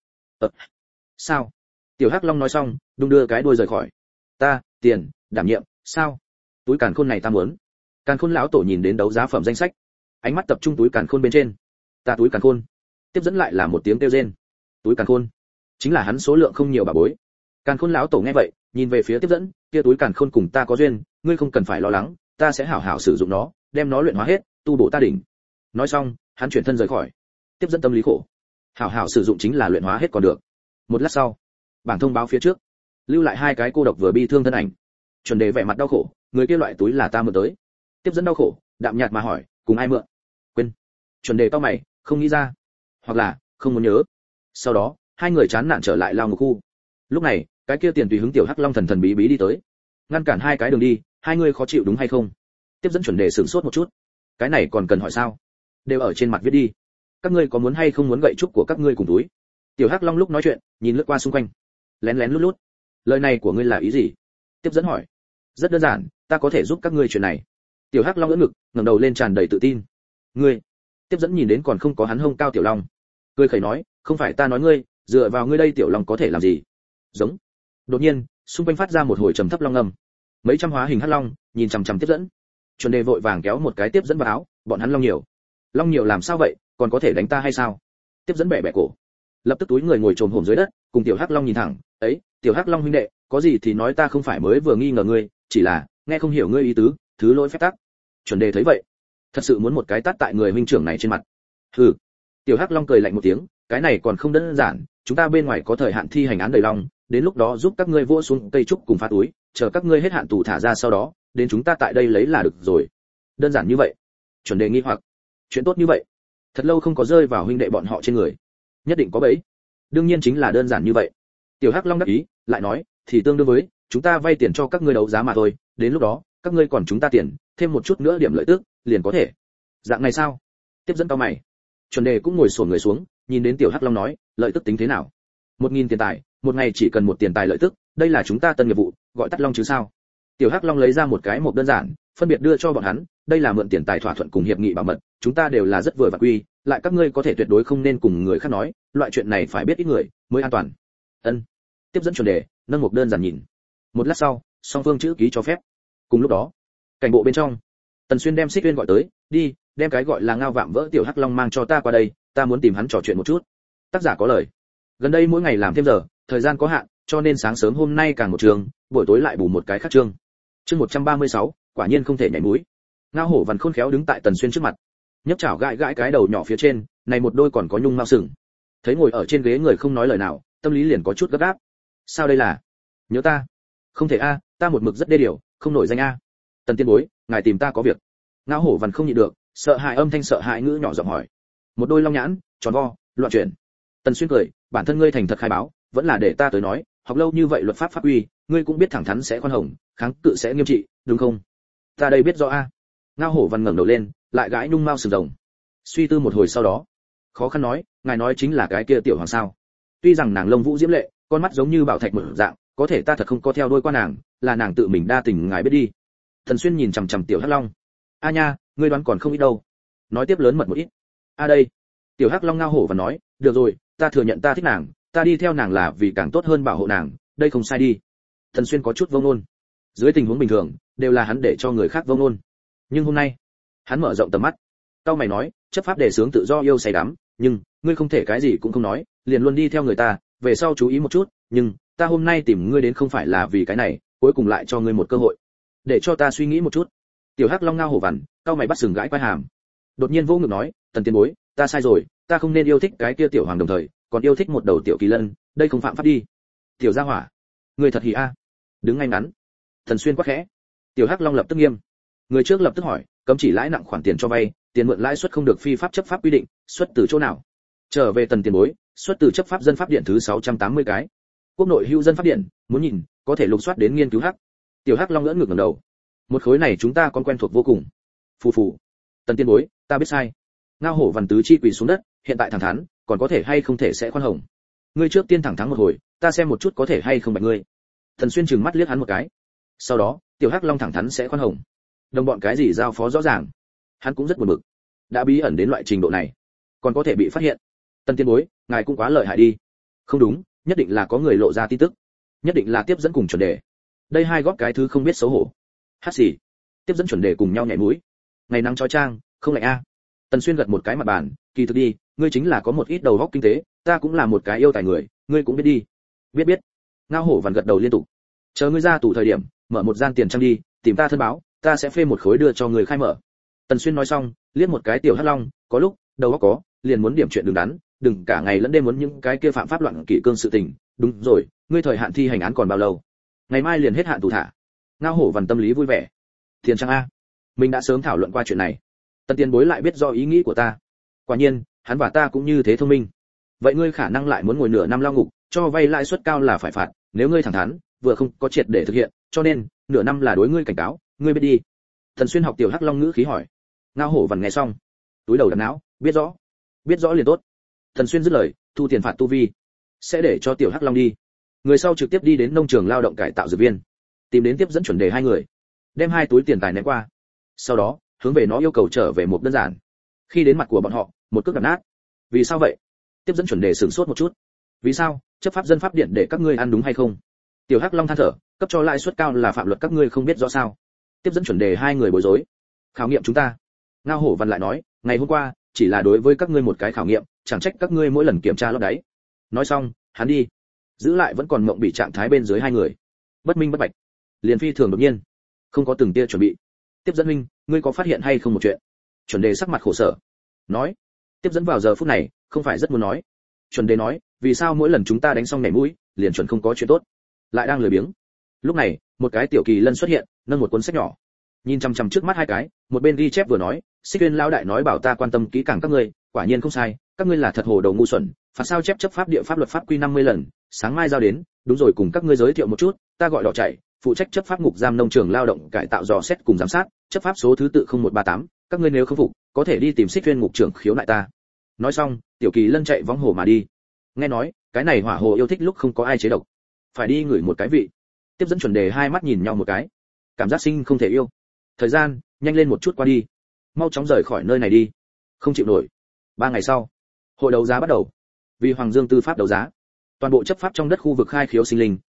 Sao? Tiểu hắc long nói xong, đung đưa cái đuôi rời khỏi. Ta, tiền, đảm nhiệm, sao? Túi càn khôn này ta muốn. Càn khôn lão tổ nhìn đến đấu giá phẩm danh sách, ánh mắt tập trung túi càn khôn bên trên. Ta túi càn khôn. Tiếp dẫn lại là một tiếng kêu rên. Túi càn khôn chính là hắn số lượng không nhiều bà bối. Càn khôn lão tổ nghe vậy, nhìn về phía tiếp dẫn, kia túi càn khôn cùng ta có duyên, ngươi không cần phải lo lắng, ta sẽ hảo hảo sử dụng nó, đem nó luyện hóa hết, tu bổ ta đỉnh. Nói xong, hắn chuyển thân rời khỏi. Tiếp dẫn tâm lý khổ. Hảo hảo sử dụng chính là luyện hóa hết còn được. Một lát sau, bảng thông báo phía trước, lưu lại hai cái cô độc vừa bi thương thân ảnh. Chuẩn đề vẻ mặt đau khổ, người kia loại túi là ta mượn tới. Tiếp dẫn đau khổ, đạm nhạt mà hỏi, cùng ai mượn? Quên. Chuẩn đề cau mày, không nghĩ ra, hoặc là không muốn nhớ. Sau đó, hai người chán nản trở lại lao ngục khu. Lúc này, cái kia tiền tùy hứng tiểu hắc long thần thần bí bí đi tới, ngăn cản hai cái đường đi, hai người khó chịu đúng hay không? Tiếp dẫn chuẩn đề sửng sốt một chút, cái này còn cần hỏi sao? Đều ở trên mặt viết đi. Các ngươi có muốn hay không muốn gậy trúc của các ngươi cùng túi? Tiểu hắc long lúc nói chuyện, nhìn lướt qua xung quanh, lén lén lút lút. Lời này của ngươi là ý gì? Tiếp dẫn hỏi. Rất đơn giản, ta có thể giúp các ngươi chuyện này. Tiểu hắc long ưỡn ngực, ngẩng đầu lên tràn đầy tự tin. Ngươi? Tiếp dẫn nhìn đến còn không có hắn hông cao tiểu long, cười khẩy nói, không phải ta nói ngươi, dựa vào ngươi đây tiểu long có thể làm gì? Giống. Đột nhiên, xung quanh phát ra một hồi trầm thấp long ngâm. Mấy trăm hóa hình hắc long nhìn chằm chằm tiếp dẫn. Chuẩn đề vội vàng kéo một cái tiếp dẫn vào áo, bọn hắn long nhiều. Long nhiều làm sao vậy, còn có thể đánh ta hay sao? Tiếp dẫn bẻ bẻ cổ, lập tức túi người ngồi trồm hổm dưới đất, cùng tiểu hắc long nhìn thẳng, ấy, tiểu hắc long huynh đệ, có gì thì nói, ta không phải mới vừa nghi ngờ ngươi, chỉ là nghe không hiểu ngươi ý tứ, thứ lỗi phép tắc. Chuẩn đề thấy vậy, thật sự muốn một cái tát tại người huynh trưởng này trên mặt. Hừ. Tiểu hắc long cười lạnh một tiếng, cái này còn không đơn giản, chúng ta bên ngoài có thời hạn thi hành án đầy long, đến lúc đó giúp các ngươi vỗ xuống cây trúc cùng phá túi, chờ các ngươi hết hạn tù thả ra, sau đó đến chúng ta tại đây lấy là được rồi. Đơn giản như vậy? Chuẩn đề nghi hoặc, chuyện tốt như vậy, thật lâu không có rơi vào huynh đệ bọn họ trên người, nhất định có bẫy. Đương nhiên chính là đơn giản như vậy. Tiểu hắc long đáp ý, lại nói, thì tương đương với chúng ta vay tiền cho các ngươi đấu giá mà thôi, đến lúc đó các ngươi còn chúng ta tiền, thêm một chút nữa điểm lợi tức, liền có thể. Dạng này sao? Tiếp dẫn cao mày. Chuẩn đề cũng ngồi xổm người xuống, nhìn đến tiểu hắc long nói, lợi tức tính thế nào? 1000 tiền tài, một ngày chỉ cần 1 tiền tài lợi tức, đây là chúng ta tân nghiệp vụ, gọi tắt long chứ sao? Tiểu hắc long lấy ra một cái mộc đơn giản, phân biệt đưa cho bọn hắn, đây là mượn tiền tài thỏa thuận cùng hiệp nghị bảo mật, chúng ta đều là rất vừa và quy, lại các ngươi có thể tuyệt đối không nên cùng người khác nói, loại chuyện này phải biết ít người mới an toàn. Ân. Tiếp dẫn chuẩn đề, nâng mộc đơn giản nhìn. Một lát sau, song phương chữ ký cho phép. Cùng lúc đó, cảnh bộ bên trong, Tần Xuyên đem Xích Uyên gọi tới, đi, đem cái gọi là Ngao Vạm Vỡ tiểu hắc long mang cho ta qua đây, ta muốn tìm hắn trò chuyện một chút. Tác giả có lời. Gần đây mỗi ngày làm thêm giờ, thời gian có hạn, cho nên sáng sớm hôm nay càng một trường, buổi tối lại bù một cái khác chương. Chương 136, quả nhiên không thể nhảy mũi. Ngao Hổ Văn khôn khéo đứng tại Tần Xuyên trước mặt, nhấc chảo gãi gãi cái đầu nhỏ phía trên, này một đôi còn có nhung mao sừng. Thấy ngồi ở trên ghế người không nói lời nào, tâm lý liền có chút gấp gáp. Sao đây là? Nhớ ta? Không thể a, ta một mực rất đê điều, không nổi danh a. Tần tiên bối, ngài tìm ta có việc. Ngao Hổ Văn không nhịn được, sợ hãi âm thanh sợ hãi ngữ nhỏ giọng hỏi. Một đôi long nhãn, tròn vo, loạn chuyển. Tần Xuyên cười, bản thân ngươi thành thật khai báo, vẫn là để ta tới nói, học lâu như vậy luật pháp pháp uy, ngươi cũng biết thẳng thắn sẽ khoan hồng, kháng cự sẽ nghiêm trị, đúng không? Ta đây biết rõ a. Ngao Hổ Văn ngẩng đầu lên, lại gãi nhung mao sừng rồng. Suy tư một hồi sau đó, khó khăn nói, ngài nói chính là cái kia tiểu hoàng sao? Tuy rằng nàng lông vũ diễm lệ, con mắt giống như bảo thạch mở dạng, có thể ta thật không có theo đuôi qua nàng, là nàng tự mình đa tình ngài biết đi. Thần Xuyên nhìn chằm chằm tiểu hắc long. A nha, ngươi đoán còn không ít đâu. Nói tiếp lớn mật một ít. A đây. Tiểu hắc long Ngao Hổ và nói, được rồi, ta thừa nhận ta thích nàng, ta đi theo nàng là vì càng tốt hơn bảo hộ nàng, đây không sai đi. Thần Xuyên có chút vông nôn. Dưới tình huống bình thường, đều là hắn để cho người khác vông nôn. Nhưng hôm nay, hắn mở rộng tầm mắt. Cao mày nói, chấp pháp đề sướng tự do yêu say đắm, nhưng ngươi không thể cái gì cũng không nói, liền luôn đi theo người ta, về sau chú ý một chút, nhưng ta hôm nay tìm ngươi đến không phải là vì cái này, cuối cùng lại cho ngươi một cơ hội, để cho ta suy nghĩ một chút. Tiểu hắc long Ngao Hổ Vằn, cao mày bắt sừng gãi quai hàm. Đột nhiên vô ngực nói, Tần tiên bối, ta sai rồi, ta không nên yêu thích cái kia tiểu hoàng đồng thời, còn yêu thích một đầu tiểu kỳ lân, đây không phạm pháp đi. Tiểu gia hỏa, ngươi thật hỉ a. Đứng ngay ngắn. Thần Xuyên quát khẽ. Tiểu hắc long lập tức nghiêm. Người trước lập tức hỏi, cấm chỉ lãi nặng khoản tiền cho vay, tiền mượn lãi suất không được phi pháp chấp pháp quy định, xuất từ chỗ nào? Trở về Tần tiền bối, xuất từ chấp pháp dân pháp điện thứ 680 cái. Quốc nội hữu dân pháp điện, muốn nhìn, có thể lục soát đến nghiên cứu hắc. Tiểu hắc long ngỡ ngược ngẩng đầu. Một khối này chúng ta còn quen thuộc vô cùng. Phù phù. Tần tiên bối, ta biết sai. Ngao Hổ Văn tứ chi quỳ xuống đất, hiện tại thẳng thắn, còn có thể hay không thể sẽ khoan hồng. Ngươi trước tiên thẳng thắn một hồi, ta xem một chút có thể hay không bạch ngươi. Thần Xuyên trừng mắt liếc hắn một cái. Sau đó, tiểu hắc long thẳng thắn sẽ khoan hồng. Đồng bọn cái gì giao phó rõ ràng. Hắn cũng rất buồn bực. Đã bí ẩn đến loại trình độ này, còn có thể bị phát hiện. Tần tiên bối, ngài cũng quá lợi hại đi. Không đúng, nhất định là có người lộ ra tin tức, nhất định là tiếp dẫn cùng chuẩn đề. Đây hai góp cái thứ không biết xấu hổ. Hát xì. Tiếp dẫn chuẩn đề cùng nhau nhảy mũi. Ngày nắng chói chang, không lạnh a. Tần Xuyên gật một cái mặt bàn, kỳ thực đi, ngươi chính là có một ít đầu óc kinh tế, ta cũng là một cái yêu tài người, ngươi cũng biết đi. Biết biết. Ngao Hổ Văn gật đầu liên tục. Chờ ngươi ra tủ thời điểm, mở một gian tiền trang đi, tìm ta thân báo, ta sẽ phê một khối đưa cho người khai mở. Tần Xuyên nói xong, liếc một cái tiểu hắc long, có lúc, đầu óc có, liền muốn điểm chuyện đứng đắn, đừng cả ngày lẫn đêm muốn những cái kia phạm pháp loạn kỷ cương sự tình. Đúng rồi, ngươi thời hạn thi hành án còn bao lâu? Ngày mai liền hết hạn tù thả. Ngao Hổ Văn tâm lý vui vẻ. Tiền trang a, mình đã sớm thảo luận qua chuyện này. Tần tiền bối lại biết do ý nghĩ của ta. Quả nhiên, hắn và ta cũng như thế thông minh. Vậy ngươi khả năng lại muốn ngồi nửa năm lao ngục, cho vay lãi suất cao là phải phạt, nếu ngươi thẳng thắn, vừa không có triệt để thực hiện, cho nên nửa năm là đối ngươi cảnh cáo, ngươi biết đi. Thần Xuyên học tiểu hắc long ngữ khí hỏi. Ngao Hổ Văn nghe xong, túi đầu đặt não, biết rõ liền tốt. Thần Xuyên dứt lời, thu tiền phạt tu vi, sẽ để cho tiểu hắc long đi. Người sau trực tiếp đi đến nông trường lao động cải tạo dược viên, tìm đến tiếp dẫn chuẩn đề hai người, đem hai túi tiền tài ném qua. Sau đó, hướng về nó yêu cầu trở về một đơn giản. Khi đến mặt của bọn họ, một cước đập nát. Vì sao vậy? Tiếp dẫn chuẩn đề sửng sốt một chút. Vì sao? Chấp pháp dân pháp điện để các ngươi ăn đúng hay không? Tiểu hắc long than thở, cấp cho lãi suất cao là phạm luật các ngươi không biết rõ sao? Tiếp dẫn chuẩn đề hai người bối rối. Khảo nghiệm chúng ta. Ngao Hổ Văn lại nói, ngày hôm qua chỉ là đối với các ngươi một cái khảo nghiệm, chẳng trách các ngươi mỗi lần kiểm tra lót đáy. Nói xong, hắn đi, giữ lại vẫn còn mộng bị trạng thái bên dưới hai người. Bất minh bất bạch, liền phi thường đột nhiên, không có từng tia chuẩn bị. Tiếp dẫn huynh, ngươi có phát hiện hay không một chuyện? Chuẩn đề sắc mặt khổ sở, nói. Tiếp dẫn vào giờ phút này, không phải rất muốn nói. Chuẩn đề nói, vì sao mỗi lần chúng ta đánh xong nhảy mũi, liền chuẩn không có chuyện tốt, lại đang lười biếng. Lúc này, một cái tiểu kỳ lân xuất hiện, nâng một cuốn sách nhỏ, nhìn chằm chằm trước mắt hai cái, một bên ghi chép vừa nói, Xích Uyên lão đại nói bảo ta quan tâm kỹ càng các ngươi, quả nhiên không sai, các ngươi là thật hồ đầu ngu xuẩn, phạt sao chép chấp pháp địa pháp luật pháp quy 50 lần, sáng mai giao đến, đúng rồi cùng các ngươi giới thiệu một chút, ta gọi đỏ chạy, phụ trách chấp pháp ngục giam nông trường lao động cải tạo dò xét cùng giám sát, chấp pháp số thứ tự 0138, các ngươi nếu không phục, có thể đi tìm Xích Uyên ngục trưởng khiếu nại ta. Nói xong, tiểu kỳ lân chạy vóng hồ mà đi. Nghe nói, cái này hỏa hồ yêu thích lúc không có ai chế độc, phải đi ngửi một cái vị. Tiếp dẫn chuẩn đề hai mắt nhìn nhau một cái, cảm giác sinh không thể yêu. Thời gian nhanh lên một chút qua đi, mau chóng rời khỏi nơi này đi, không chịu nổi. 3 ngày sau, hội đấu giá bắt đầu. Vì Hoàng Dương tư pháp đấu giá, toàn bộ chấp pháp trong đất khu vực khai khiếu sinh linh,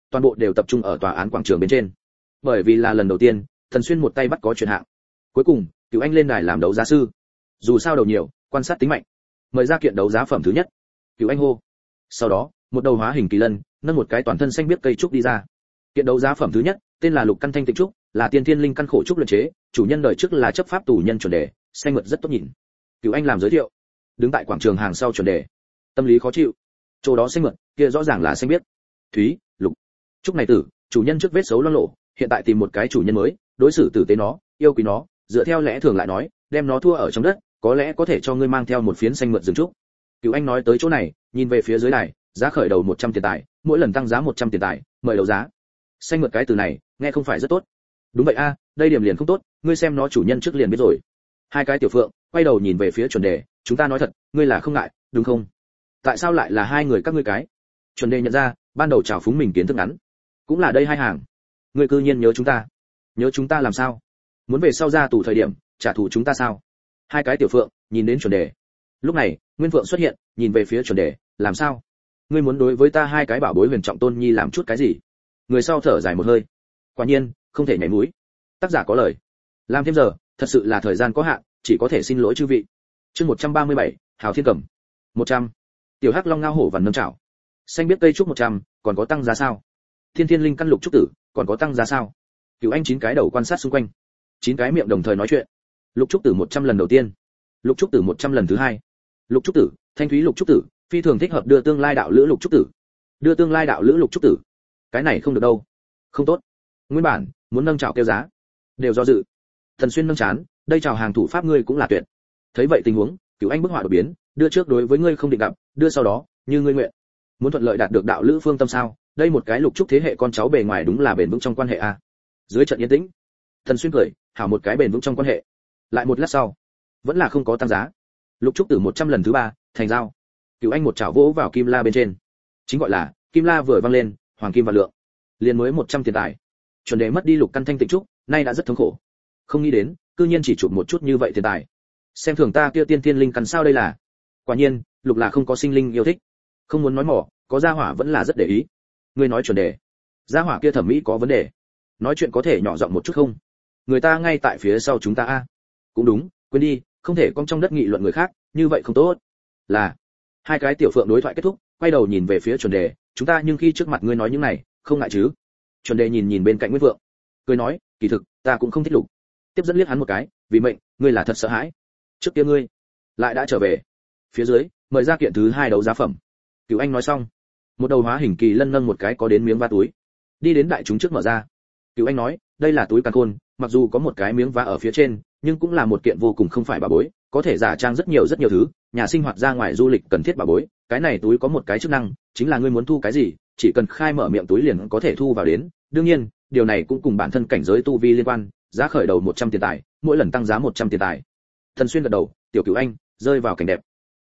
toàn bộ đều tập trung ở tòa án quảng trường bên trên. Bởi vì là lần đầu tiên, Thần Xuyên một tay bắt có chuyện hạng. Cuối cùng, Cửu Anh lên đài làm đấu giá sư. Dù sao đầu nhiều, quan sát tính mạnh. Mời ra kiện đấu giá phẩm thứ nhất. Cửu Anh hô. Sau đó, một đầu hóa hình kỳ lân, nâng một cái toàn thân xanh biếc cây trúc đi ra. Kiện đấu giá phẩm thứ nhất, tên là Lục Căn Thanh Tịnh Trúc, là tiên thiên linh căn khổ trúc luyện chế, chủ nhân đời trước là chấp pháp tù nhân chuẩn đề, xanh mượt rất tốt nhìn. Cửu Anh làm giới thiệu. Đứng tại quảng trường hàng sau chuẩn đề, tâm lý khó chịu. Chỗ đó xanh mượt, kia rõ ràng là xanh biếc. Thúy, lục. Trúc này tử, chủ nhân trước vết xấu loang lộ, hiện tại tìm một cái chủ nhân mới, đối xử tử tế nó, yêu quý nó, dựa theo lẽ thường lại nói, đem nó thua ở trong đất, có lẽ có thể cho ngươi mang theo một phiến xanh mượt rừng trúc. Cửu Anh nói tới chỗ này, nhìn về phía dưới đài, giá khởi đầu 100 tiền tài, mỗi lần tăng giá 100 tiền tài, mời đấu giá. Xanh mượt cái từ này, nghe không phải rất tốt. Đúng vậy a, đây điểm liền không tốt, ngươi xem nó chủ nhân trước liền biết rồi. Hai cái tiểu phượng quay đầu nhìn về phía chuẩn đề, chúng ta nói thật, ngươi là không ngại, đúng không? Tại sao lại là hai người các ngươi cái? Chuẩn đề nhận ra, ban đầu chào phúng mình kiến thức ngắn, cũng là đây hai hàng. Ngươi cư nhiên nhớ chúng ta làm sao? Muốn về sau ra tù thời điểm, trả thù chúng ta sao? Hai cái tiểu phượng nhìn đến chuẩn đề. Lúc này, Nguyên Phượng xuất hiện, nhìn về phía chuẩn đề, làm sao? Ngươi muốn đối với ta hai cái bảo bối huyền trọng tôn nhi làm chút cái gì? Người sau thở dài một hơi. Quả nhiên, không thể nhảy mũi. Tác giả có lời. Làm thêm giờ, thật sự là thời gian có hạn, chỉ có thể xin lỗi chư vị. Chương 137, Hào Thiên Cẩm. 100. Tiểu Hắc Long ngao hổ vằn nâng chảo. Xanh biết cây trúc 100, còn có tăng giá sao? Thiên thiên linh căn lục trúc tử, còn có tăng giá sao? Cửu Anh 9 cái đầu quan sát xung quanh. 9 cái miệng đồng thời nói chuyện. Lục trúc tử 100 lần đầu tiên, lục trúc tử 100 lần thứ hai. Lục trúc tử, thanh thúy lục trúc tử, phi thường thích hợp đưa tương lai đạo lữ lục trúc tử. Đưa tương lai đạo lữ lục trúc tử. Cái này không được đâu. Không tốt. Nguyên bản muốn nâng chảo kêu giá, đều do dự. Thần Xuyên nâng chán, đây chào hàng thủ pháp ngươi cũng là tuyệt. Thấy vậy tình huống, Cửu Anh bức họa đột biến, đưa trước đối với ngươi không định gặp, đưa sau đó, như ngươi nguyện. Muốn thuận lợi đạt được đạo lữ phương tâm sao? Đây một cái lục trúc thế hệ con cháu bề ngoài đúng là bền vững trong quan hệ a. Dưới trận yên tĩnh, Thần Xuyên cười, hảo một cái bền vững trong quan hệ. Lại một lát sau, vẫn là không có tăng giá. Lục trúc tử 100 lần thứ ba, thành giao. Cửu Anh một chảo vỗ vào kim la bên trên. Chính gọi là, kim la vừa vang lên, hoàng kim và lượng. Liền mới 100 tiền tài. Chuẩn đề mất đi lục căn thanh tịnh trúc, nay đã rất thống khổ. Không nghĩ đến, cư nhiên chỉ chụp một chút như vậy tiền tài. Xem thường ta kia tiên tiên linh căn sao đây là? Quả nhiên, lục là không có sinh linh yêu thích. Không muốn nói mỏ, có gia hỏa vẫn là rất để ý. Ngươi nói chuẩn đề. Gia hỏa kia thẩm mỹ có vấn đề. Nói chuyện có thể nhỏ giọng một chút không? Người ta ngay tại phía sau chúng ta a. Cũng đúng, quên đi, không thể cong trong đất nghị luận người khác, như vậy không tốt. Là. Hai cái tiểu phượng đối thoại kết thúc, quay đầu nhìn về phía chuẩn đề, chúng ta nhưng khi trước mặt ngươi nói những này, không ngại chứ? Chuẩn đề nhìn bên cạnh Nguyên Vượng, cười nói, kỳ thực, ta cũng không thích lục. Tiếp dẫn liếc hắn một cái, vì mệnh, ngươi là thật sợ hãi. Trước kia ngươi lại đã trở về. Phía dưới, mời ra kiện thứ hai đấu giá phẩm. Cửu Anh nói xong, một đầu hóa hình kỳ lân nâng một cái có đến miếng vá túi, đi đến đại chúng trước mở ra. Cửu Anh nói, đây là túi càn khôn, mặc dù có một cái miếng vá ở phía trên, nhưng cũng là một kiện vô cùng không phải bà bối, có thể giả trang rất nhiều thứ, nhà sinh hoạt ra ngoài du lịch cần thiết bà bối. Cái này túi có một cái chức năng, chính là ngươi muốn thu cái gì, chỉ cần khai mở miệng túi liền có thể thu vào đến. Đương nhiên, điều này cũng cùng bản thân cảnh giới tu vi liên quan, giá khởi đầu 100 tiền tài, mỗi lần tăng giá 100 tiền tài. Thần Xuyên gật đầu, tiểu Cửu Anh rơi vào cảnh đẹp.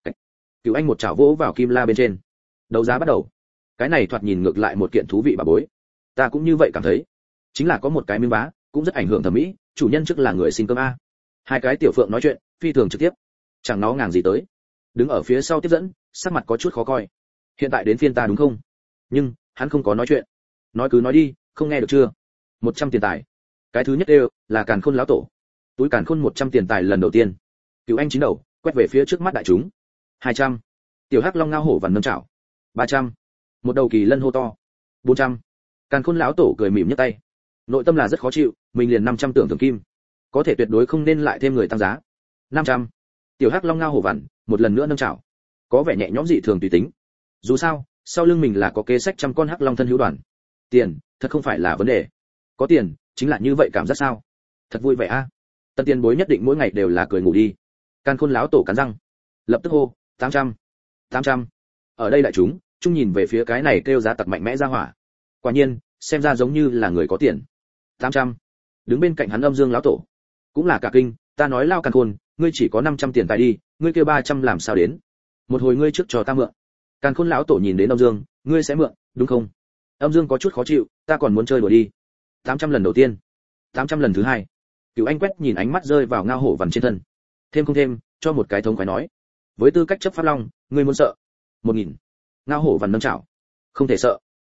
Cửu Anh một chảo vỗ vào kim la bên trên. Đấu giá bắt đầu. Cái này thoạt nhìn ngược lại một kiện thú vị bà bối. Ta cũng như vậy cảm thấy. Chính là có một cái miếng vá, cũng rất ảnh hưởng thẩm mỹ, chủ nhân trước là người xin cơm a. Hai cái tiểu phượng nói chuyện, phi thường trực tiếp. Chẳng nó ngàng gì tới. Đứng ở phía sau tiếp dẫn, sắc mặt có chút khó coi. Hiện tại đến phiên ta đúng không? Nhưng, hắn không có nói chuyện. Nói cứ nói đi, không nghe được chưa? 100 tiền tài. Cái thứ nhất đều là Càn Khôn lão tổ. Túi Càn Khôn 100 tiền tài lần đầu tiên. Cửu Anh chín đầu, quét về phía trước mắt đại chúng. 200. Tiểu Hắc Long ngao hổ vằn nâng chảo. 300. Một đầu kỳ lân hô to. 400. Càn Khôn lão tổ cười mỉm nhấc tay. Nội tâm là rất khó chịu, mình liền 500 tưởng thưởng kim, có thể tuyệt đối không nên lại thêm người tăng giá. 500. Tiểu Hắc Long ngao hổ vằn, một lần nữa nâng chảo. Có vẻ nhẹ nhõm dị thường tùy tính. Dù sao, sau lưng mình là có kế sách trăm con hắc long thân hữu đoàn. Tiền, thật không phải là vấn đề. Có tiền, chính là như vậy cảm giác sao? Thật vui vẻ a. Tân tiền bối nhất định mỗi ngày đều là cười ngủ đi. Càn Khôn lão tổ cắn răng, lập tức hô, 800. 800. Ở đây đại chúng, chung nhìn về phía cái này kêu giá tặc mạnh mẽ ra hỏa. Quả nhiên, xem ra giống như là người có tiền. 800. Đứng bên cạnh hắn Âm Dương lão tổ, cũng là cả kinh, ta nói lao Càn Khôn, ngươi chỉ có 500 tiền tài đi, ngươi kêu 300 làm sao đến? Một hồi ngươi trước cho ta mượn. Càn Khôn lão tổ nhìn đến Âm Dương, ngươi sẽ mượn, đúng không? Âm Dương có chút khó chịu, ta còn muốn chơi đùa đi. 800 lần đầu tiên, 800 lần thứ hai. Cửu Anh quét nhìn ánh mắt rơi vào ngao hổ vằn trên thân. Thêm không thêm, cho một cái thống khoái nói. Với tư cách chấp pháp long, ngươi muốn sợ? 1000. Ngao hổ vằn nâng chảo. Không thể sợ.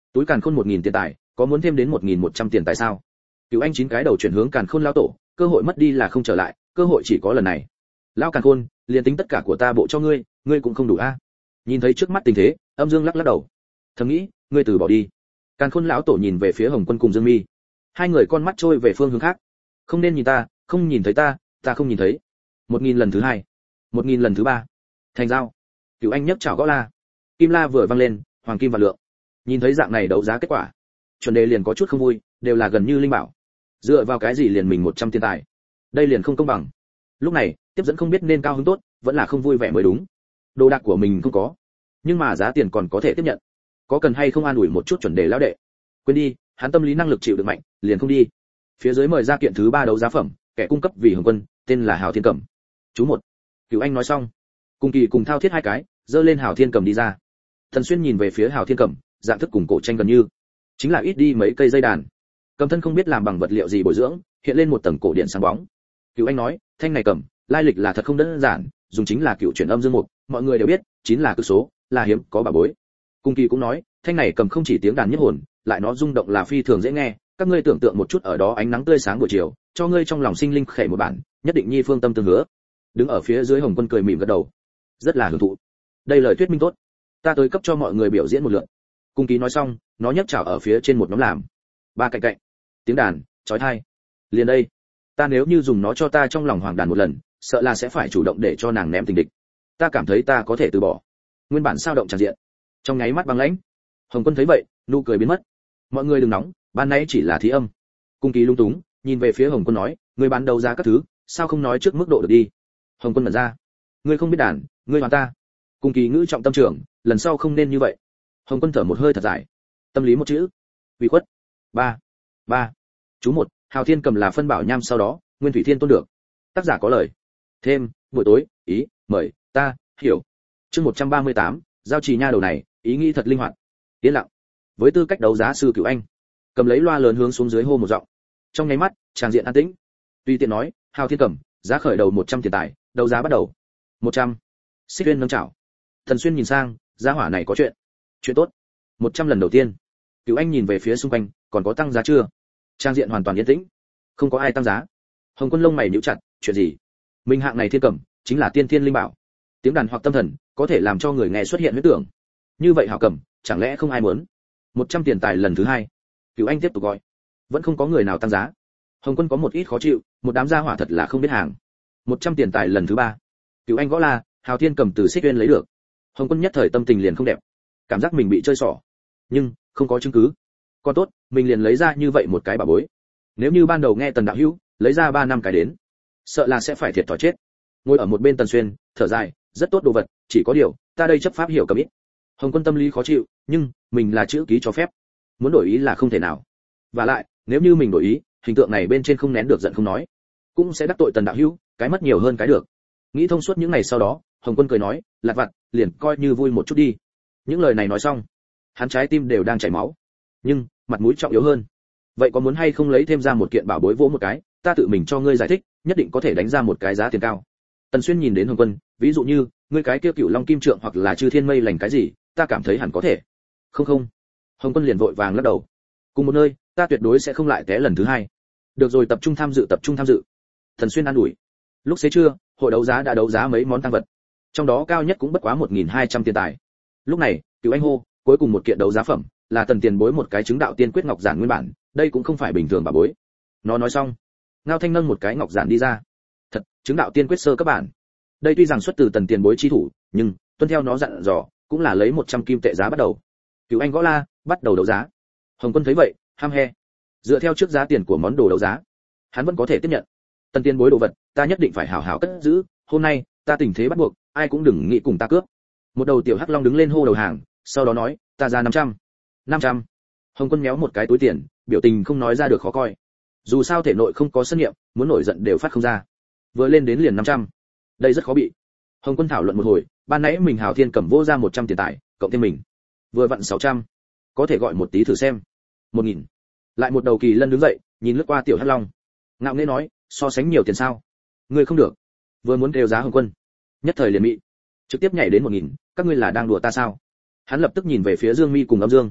túi càn khôn 1.000 tiền tài, có muốn thêm đến 1.100 tiền tài sao? Cửu Anh 9 cái đầu chuyển hướng càn khôn lão tổ, cơ hội mất đi là không trở lại, cơ hội chỉ có lần này. Lão càn khôn, liền tính tất cả của ta bộ cho ngươi, ngươi cũng không đủ a. Nhìn thấy trước mắt tình thế, Âm Dương lắc lắc đầu, thầm nghĩ, ngươi từ bỏ đi. Càn khôn lão tổ nhìn về phía Hồng Quân cùng Dương Mi, hai người con mắt trôi về phương hướng khác. Không nên nhìn ta, không nhìn thấy ta, ta không nhìn thấy. 1.000 lần thứ hai, 1.000 lần thứ ba, thành giao. Cửu Anh nhấc chảo gõ la, kim la vừa vang lên, hoàng kim và lượng. Nhìn thấy dạng này đấu giá kết quả, chuẩn đề liền có chút không vui, đều là gần như linh bảo, dựa vào cái gì liền mình 100 tiền tài, đây liền không công bằng. Lúc này tiếp dẫn không biết nên cao hứng tốt vẫn là không vui vẻ mới đúng. Đồ đạc của mình không có, nhưng mà giá tiền còn có thể tiếp nhận, có cần hay không an ủi một chút chuẩn đề lão đệ? Quên đi, hắn tâm lý năng lực chịu đựng mạnh, liền không đi. Phía dưới mời ra kiện thứ ba đấu giá phẩm, kẻ cung cấp vì Hồng Quân, tên là Hào Thiên Cầm. Chú một. Cửu Anh nói xong, cùng kỳ cùng thao thiết hai cái, dơ lên Hào Thiên Cầm đi ra. Thần Xuyên nhìn về phía Hào Thiên Cầm, dạng thức cùng cổ tranh gần như, chính là ít đi mấy cây dây đàn. Cầm thân không biết làm bằng vật liệu gì bồi dưỡng, hiện lên một tầng cổ điện sáng bóng. Cửu Anh nói, thanh này cầm, lai lịch là thật không đơn giản, dùng chính là cựu chuyển âm dương mục, mọi người đều biết, chính là cực số, là hiếm có bảo bối. Cung Kỳ cũng nói, thanh này cầm không chỉ tiếng đàn nhất hồn, lại nó rung động là phi thường dễ nghe, các ngươi tưởng tượng một chút ở đó ánh nắng tươi sáng buổi chiều, cho ngươi trong lòng sinh linh khệ một bản, nhất định nhi phương tâm tương hứa. Đứng ở phía dưới Hồng Quân cười mỉm gật đầu, rất là hưởng thụ. Đây lời thuyết minh tốt, ta tới cấp cho mọi người biểu diễn một lượt. Cung Kỳ nói xong, nó nhấc chảo ở phía trên một nhóm làm, ba cạnh cạnh, tiếng đàn chói tai. Liền đây, ta nếu như dùng nó cho ta trong lòng hoàng đàn một lần, sợ là sẽ phải chủ động để cho nàng ném tình địch. Ta cảm thấy ta có thể từ bỏ. Nguyên bản sao động tràn diện, trong nháy mắt băng lãnh. Hồng Quân thấy vậy, nụ cười biến mất. Mọi người đừng nóng, ban nãy chỉ là thí âm. Cung Kỳ lung túng, nhìn về phía Hồng Quân nói, ngươi bán đấu giá các thứ, sao không nói trước mức độ được đi? Hồng Quân mở ra, ngươi không biết đàn, ngươi hoàn ta. Cung Kỳ ngữ trọng tâm trường, lần sau không nên như vậy. Hồng Quân thở một hơi thật dài, tâm lý một chữ, ủy khuất. Ba. Chú một, Hào Thiên Cầm là phân bảo nham sau đó, Nguyên Thủy Thiên tôn được. Tác giả có lời. Thêm, buổi tối, ý, mời, ta, hiểu. Chương 138, giao trì nha đầu này, ý nghĩ thật linh hoạt. Yên lặng. Với tư cách đấu giá sư Cửu Anh, cầm lấy loa lớn hướng xuống dưới hô một giọng. Trong nháy mắt, tràng diện an tĩnh. Tùy tiện nói, Hào Thiên Cầm, giá khởi đầu 100 tiền tài, đấu giá bắt đầu. 100. Xích Uyên nâng chảo. Thần Xuyên nhìn sang, giá hỏa này có chuyện. Chuyện tốt. 100 lần đầu tiên. Cửu Anh nhìn về phía xung quanh, còn có tăng giá chưa? Trang diện hoàn toàn yên tĩnh, không có ai tăng giá. Hồng Quân lông mày nhíu chặt, chuyện gì? Minh hạng này thiên cầm, chính là tiên thiên linh bảo, tiếng đàn hoặc tâm thần, có thể làm cho người nghe xuất hiện huyễn tưởng. Như vậy hảo cầm, chẳng lẽ không ai muốn? 100 tiền tài lần thứ hai. Cửu Anh tiếp tục gọi, vẫn không có người nào tăng giá. Hồng Quân có một ít khó chịu, một đám gia hỏa thật là không biết hàng. 100 tiền tài lần thứ ba. Cửu Anh gõ la, Hào Thiên Cầm từ Xích Uyên lấy được. Hồng Quân nhất thời tâm tình liền không đẹp, cảm giác mình bị chơi xỏ, nhưng không có chứng cứ. Còn tốt, mình liền lấy ra như vậy một cái bảo bối. Nếu như ban đầu nghe Tần đạo hữu lấy ra 3 năm cái đến, sợ là sẽ phải thiệt thòi chết. Ngồi ở một bên Tần Xuyên, thở dài, rất tốt đồ vật, chỉ có điều, ta đây chấp pháp hiểu cầm ít. Hồng Quân tâm lý khó chịu, nhưng mình là chữ ký cho phép, muốn đổi ý là không thể nào. Và lại, nếu như mình đổi ý, hình tượng này bên trên không nén được giận không nói, cũng sẽ đắc tội Tần đạo hữu, cái mất nhiều hơn cái được. Nghĩ thông suốt những ngày sau đó, Hồng Quân cười nói, lặt vặt, liền coi như vui một chút đi. Những lời này nói xong, hắn trái tim đều đang chảy máu, nhưng mặt mũi trọng yếu hơn. Vậy có muốn hay không lấy thêm ra một kiện bảo bối vỗ một cái, ta tự mình cho ngươi giải thích, nhất định có thể đánh ra một cái giá tiền cao. Tần Xuyên nhìn đến Hồng Quân, ví dụ như ngươi cái kia Cửu Long Kim Trượng hoặc là Chư Thiên Mây lành cái gì, ta cảm thấy hẳn có thể. Không. Hồng Quân liền vội vàng lắc đầu. Cùng một nơi, ta tuyệt đối sẽ không lại té lần thứ hai. Được rồi, tập trung tham dự. Tần Xuyên an ủi. Lúc xế trưa, hội đấu giá đã đấu giá mấy món tăng vật, trong đó cao nhất cũng bất quá 1.200 tiền tài. Lúc này, Cửu Anh hô, cuối cùng một kiện đấu giá phẩm là Tần tiền bối một cái chứng đạo tiên quyết ngọc giản nguyên bản, đây cũng không phải bình thường bảo bối. Nó nói xong, Ngao Thanh nâng một cái ngọc giản đi ra. Thật, chứng đạo tiên quyết sơ các bạn. Đây tuy rằng xuất từ Tần tiền bối chi thủ, nhưng tuân theo nó dặn dò, cũng là lấy 100 kim tệ giá bắt đầu. Cửu Anh gõ la, bắt đầu đấu giá. Hồng Quân thấy vậy, ham he. Dựa theo trước giá tiền của món đồ đấu giá, hắn vẫn có thể tiếp nhận. Tần tiền bối đồ vật, ta nhất định phải hảo hảo cất giữ, hôm nay, ta tình thế bắt buộc, ai cũng đừng nghĩ cùng ta cướp. Một đầu tiểu hắc long đứng lên hô đầu hàng, sau đó nói, ta ra 500. Hồng Quân méo một cái túi tiền, biểu tình không nói ra được khó coi. Dù sao thể nội không có sân nghiệm, muốn nổi giận đều phát không ra. Vừa lên đến liền 500. Đây rất khó bị. Hồng Quân thảo luận một hồi, ban nãy mình Hào Thiên Cầm vô ra 100 tiền tài, cộng thêm mình, vừa vặn 600. Có thể gọi một tí thử xem. 1000. Lại một đầu kỳ lân đứng dậy, nhìn lướt qua tiểu hắc long. Ngạo nghễ nói, so sánh nhiều tiền sao? Ngươi không được. Vừa muốn kêu giá Hồng Quân, nhất thời liền mị, trực tiếp nhảy đến 1000, các ngươi là đang đùa ta sao? Hắn lập tức nhìn về phía Dương Mi cùng Âm Dương.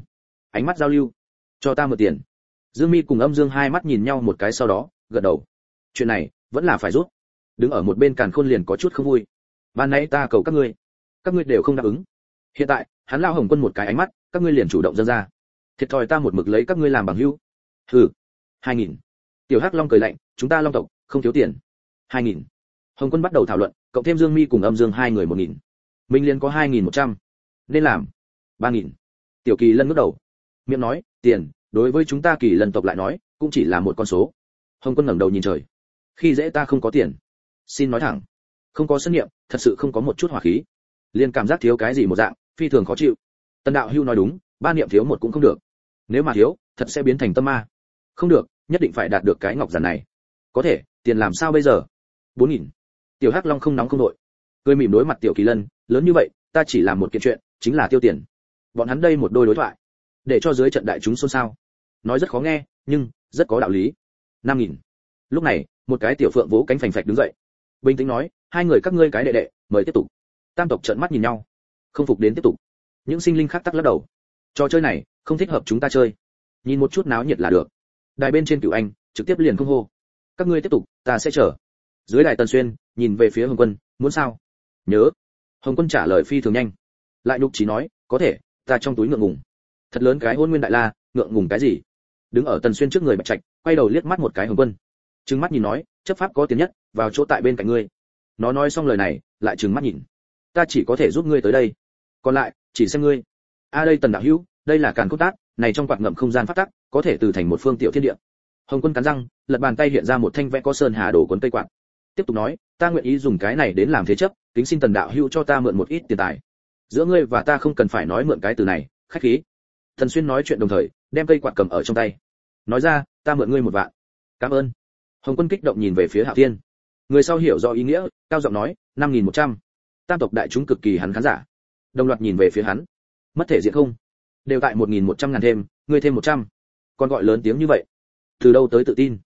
ánh mắt giao lưu. Cho ta mượn tiền. Dương Mi cùng Âm Dương hai mắt nhìn nhau một cái sau đó gật đầu. Chuyện này vẫn là phải rút. Đứng ở một bên Càn Khôn liền có chút không vui. Ban nãy ta cầu các ngươi đều không đáp ứng. Hiện tại hắn lao Hồng Quân một cái ánh mắt, các ngươi liền chủ động dâng ra. Thiệt thòi ta một mực lấy các ngươi làm bằng hữu. Hừ. 2000. Tiểu Hắc Long cười lạnh, chúng ta Long tộc không thiếu tiền. 2000. Hồng Quân bắt đầu thảo luận, cộng thêm Dương Mi cùng Âm Dương hai người 1000. Mình liền có 2100. Nên làm 3000. Tiểu Kỳ Lân ngước đầu, miệng nói, tiền, đối với chúng ta Kỳ Lân tộc lại nói, cũng chỉ là một con số. Hồng Quân ngẩng đầu nhìn trời. Khi dễ ta không có tiền. Xin nói thẳng, không có sân niệm, thật sự không có một chút hỏa khí. Liền cảm giác thiếu cái gì một dạng, phi thường khó chịu. Tần đạo hưu nói đúng, ba niệm thiếu một cũng không được. Nếu mà thiếu, thật sẽ biến thành tâm ma. Không được, nhất định phải đạt được cái ngọc giản này. Có thể, tiền làm sao bây giờ? 4000. Tiểu Hắc Long không nóng không nội. Cười mỉm đối mặt Tiểu Kỳ Lân, lớn như vậy, ta chỉ làm một kiện chuyện, chính là tiêu tiền. Bọn hắn đây một đôi đối thoại, để cho dưới trận đại chúng xôn xao. Nói rất khó nghe, nhưng rất có đạo lý. 5000. Lúc này, một cái tiểu phượng vỗ cánh phành phạch đứng dậy. Bình tĩnh nói, hai người các ngươi cái đệ đệ, mời tiếp tục. Tam tộc trợn mắt nhìn nhau, không phục đến tiếp tục. Những sinh linh khác tắc lắc đầu. Trò chơi này không thích hợp chúng ta chơi. Nhìn một chút náo nhiệt là được. Đài bên trên Cửu Anh trực tiếp liền không hô. Các ngươi tiếp tục, ta sẽ chờ. Dưới đài Tần Xuyên nhìn về phía Hồng Quân, muốn sao? Nhớ. Hồng Quân trả lời phi thường nhanh. Lại nhục trí nói, có thể, ta trong túi ngượng ngùng. Thật lớn cái Hôn Nguyên Đại La, ngượng ngùng cái gì? Đứng ở Tần Xuyên trước người Bạch Trạch, quay đầu liếc mắt một cái Hồng Quân. Trừng mắt nhìn nói, chấp pháp có tiền nhất, vào chỗ tại bên cạnh ngươi. Nó nói xong lời này, lại trừng mắt nhìn. Ta chỉ có thể giúp ngươi tới đây. Còn lại, chỉ xem ngươi. Đây Tần đạo hữu, đây là Càn Cốt Tác, này trong quạt ngậm không gian phát tắc, có thể từ thành một phương tiểu thiên địa. Hồng Quân cắn răng, lật bàn tay hiện ra một thanh vẽ có sơn hà đồ cuốn cây quạt. Tiếp tục nói, ta nguyện ý dùng cái này đến làm thế chấp, kính xin Tần đạo hữu cho ta mượn một ít tiền tài. Giữa ngươi và ta không cần phải nói mượn cái từ này, khách khí. Thần Xuyên nói chuyện đồng thời, đem cây quạt cầm ở trong tay. Nói ra, ta mượn ngươi 1 vạn. Cảm ơn. Hồng Quân kích động nhìn về phía Hạo Thiên. Người sau hiểu rõ ý nghĩa, cao giọng nói, 5100. Tam tộc đại chúng cực kỳ hắn khán giả. Đồng loạt nhìn về phía hắn. Mất thể diện không? Đều tại 1100 ngàn thêm, ngươi thêm 100. Còn gọi lớn tiếng như vậy, từ đâu tới tự tin?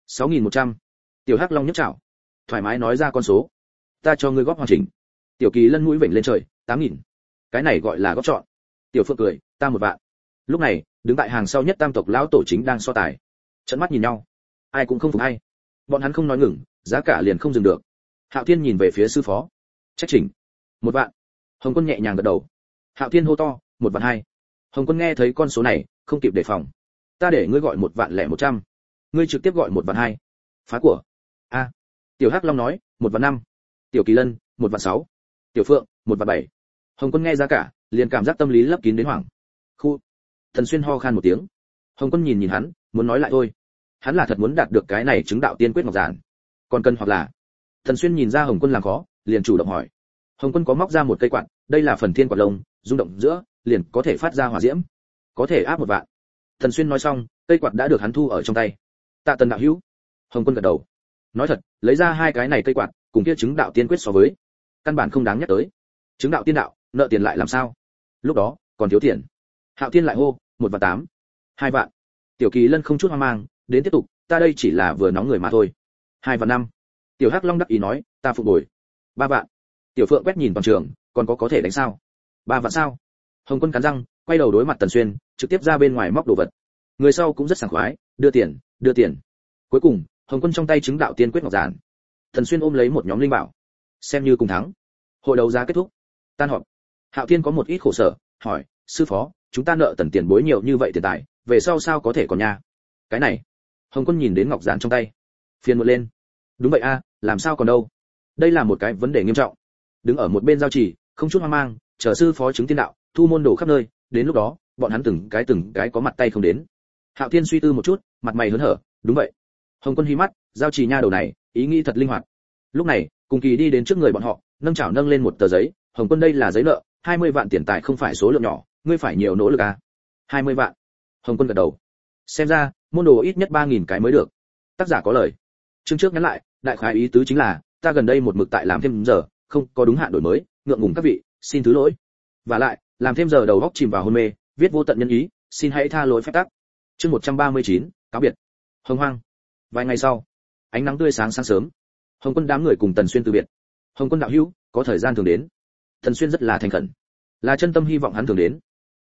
6100. Tiểu Hắc Long nhấc chảo, thoải mái nói ra con số. Ta cho ngươi góp hoàn chỉnh. Tiểu Kỳ Lân mũi vểnh lên trời, 8000. Cái này gọi là góp chọn. Tiểu Phượng cười, ta 1 vạn. Lúc này, đứng tại hàng sau nhất Tam tộc lão tổ chính đang so tài. Trợn mắt nhìn nhau, ai cũng không phục ai. Bọn hắn không nói ngừng, giá cả liền không dừng được. Hạo Thiên nhìn về phía sư phó. Trách chỉnh. 1 vạn. Hồng Quân nhẹ nhàng gật đầu. Hạo Thiên hô to, 1 vạn 2. Hồng Quân nghe thấy con số này, không kịp đề phòng. Ta để ngươi gọi 1 vạn lẻ 100. Ngươi trực tiếp gọi 1 vạn 2. Phá của. A. Tiểu Hắc Long nói, 1 vạn 5. Tiểu Kỳ Lân, 1 vạn 6. Tiểu Phượng, 1 vạn 7. Hồng Quân nghe giá cả, liền cảm giác tâm lý lấp kín đến hoảng. Khu. Thần Xuyên ho khan một tiếng. Hồng Quân nhìn nhìn hắn, muốn nói lại thôi. Hắn là thật muốn đạt được cái này chứng đạo tiên quyết ngọc giản. Còn cần hoặc là. Thần Xuyên nhìn ra Hồng Quân làm khó, liền chủ động hỏi. Hồng Quân có móc ra một cây quạt, đây là phần thiên quạt lông, rung động giữa, liền có thể phát ra hỏa diễm. Có thể áp 1 vạn. Thần Xuyên nói xong, cây quạt đã được hắn thu ở trong tay. Tạ Tần đạo hữu. Hồng Quân gật đầu. Nói thật, lấy ra hai cái này cây quạt, cùng kia chứng đạo tiên quyết so với, căn bản không đáng nhắc tới. Chứng đạo tiên đạo, nợ tiền lại làm sao? Lúc đó, còn thiếu tiền. Hạo Thiên lại hô, 1 vạn 8. 2 vạn. Tiểu Kỳ Lân không chút hoang mang, đến tiếp tục, ta đây chỉ là vừa nóng người mà thôi. 2 vạn 5. Tiểu Hắc Long đắc ý nói, ta phục bồi. 3 vạn. Tiểu Phượng quét nhìn toàn trường, còn có thể đánh sao? 3 vạn sao? Hồng Quân cắn răng, quay đầu đối mặt Tần Xuyên, trực tiếp ra bên ngoài móc đồ vật. Người sau cũng rất sảng khoái, đưa tiền, đưa tiền. Cuối cùng, Hồng Quân trong tay chứng đạo tiên quyết ngọc giản. Tần Xuyên ôm lấy một nhóm linh bảo, xem như cùng thắng. Hội đấu giá kết thúc, tan họp. Hạo Thiên có một ít khổ sở, hỏi, sư phó, chúng ta nợ Tần tiền bối nhiều như vậy tiền tài, về sau sao có thể còn nha? Cái này. Hồng Quân nhìn đến ngọc giản trong tay, phiền muộn lên. Đúng vậy a, làm sao còn đâu? Đây là một cái vấn đề nghiêm trọng. Đứng ở một bên giao chỉ, không chút hoang mang, chờ sư phó chứng tiên đạo, thu môn đồ khắp nơi, đến lúc đó, bọn hắn từng cái có mặt tay không đến. Hạo Thiên suy tư một chút, mặt mày hớn hở, đúng vậy. Hồng Quân hí mắt, giao chỉ nha đầu này, ý nghĩ thật linh hoạt. Lúc này, Cùng Kỳ đi đến trước người bọn họ, nâng chảo nâng lên một tờ giấy, Hồng Quân đây là giấy nợ, 20 vạn tiền tài không phải số lượng nhỏ, ngươi phải nhiều nỗ lực à? 20 vạn. Hồng Quân gật đầu. Xem ra, môn đồ ít nhất 3000 cái mới được. Tác giả có lời. Chương trước nhắn lại, đại khái ý tứ chính là, ta gần đây một mực tại làm thêm giờ, không có đúng hạn đổi mới, ngượng ngùng các vị, xin thứ lỗi. Và lại, làm thêm giờ đầu óc chìm vào hôn mê, viết vô tận nhân ý, xin hãy tha lỗi phép tắc. Chương 139, cáo biệt. Hồng Hoang. Vài ngày sau, ánh nắng tươi sáng sáng sớm, Hồng Quân đám người cùng Tần Xuyên từ biệt. Hồng Quân đạo hữu, có thời gian thường đến. Tần Xuyên rất là thành khẩn, là chân tâm hy vọng hắn thường đến.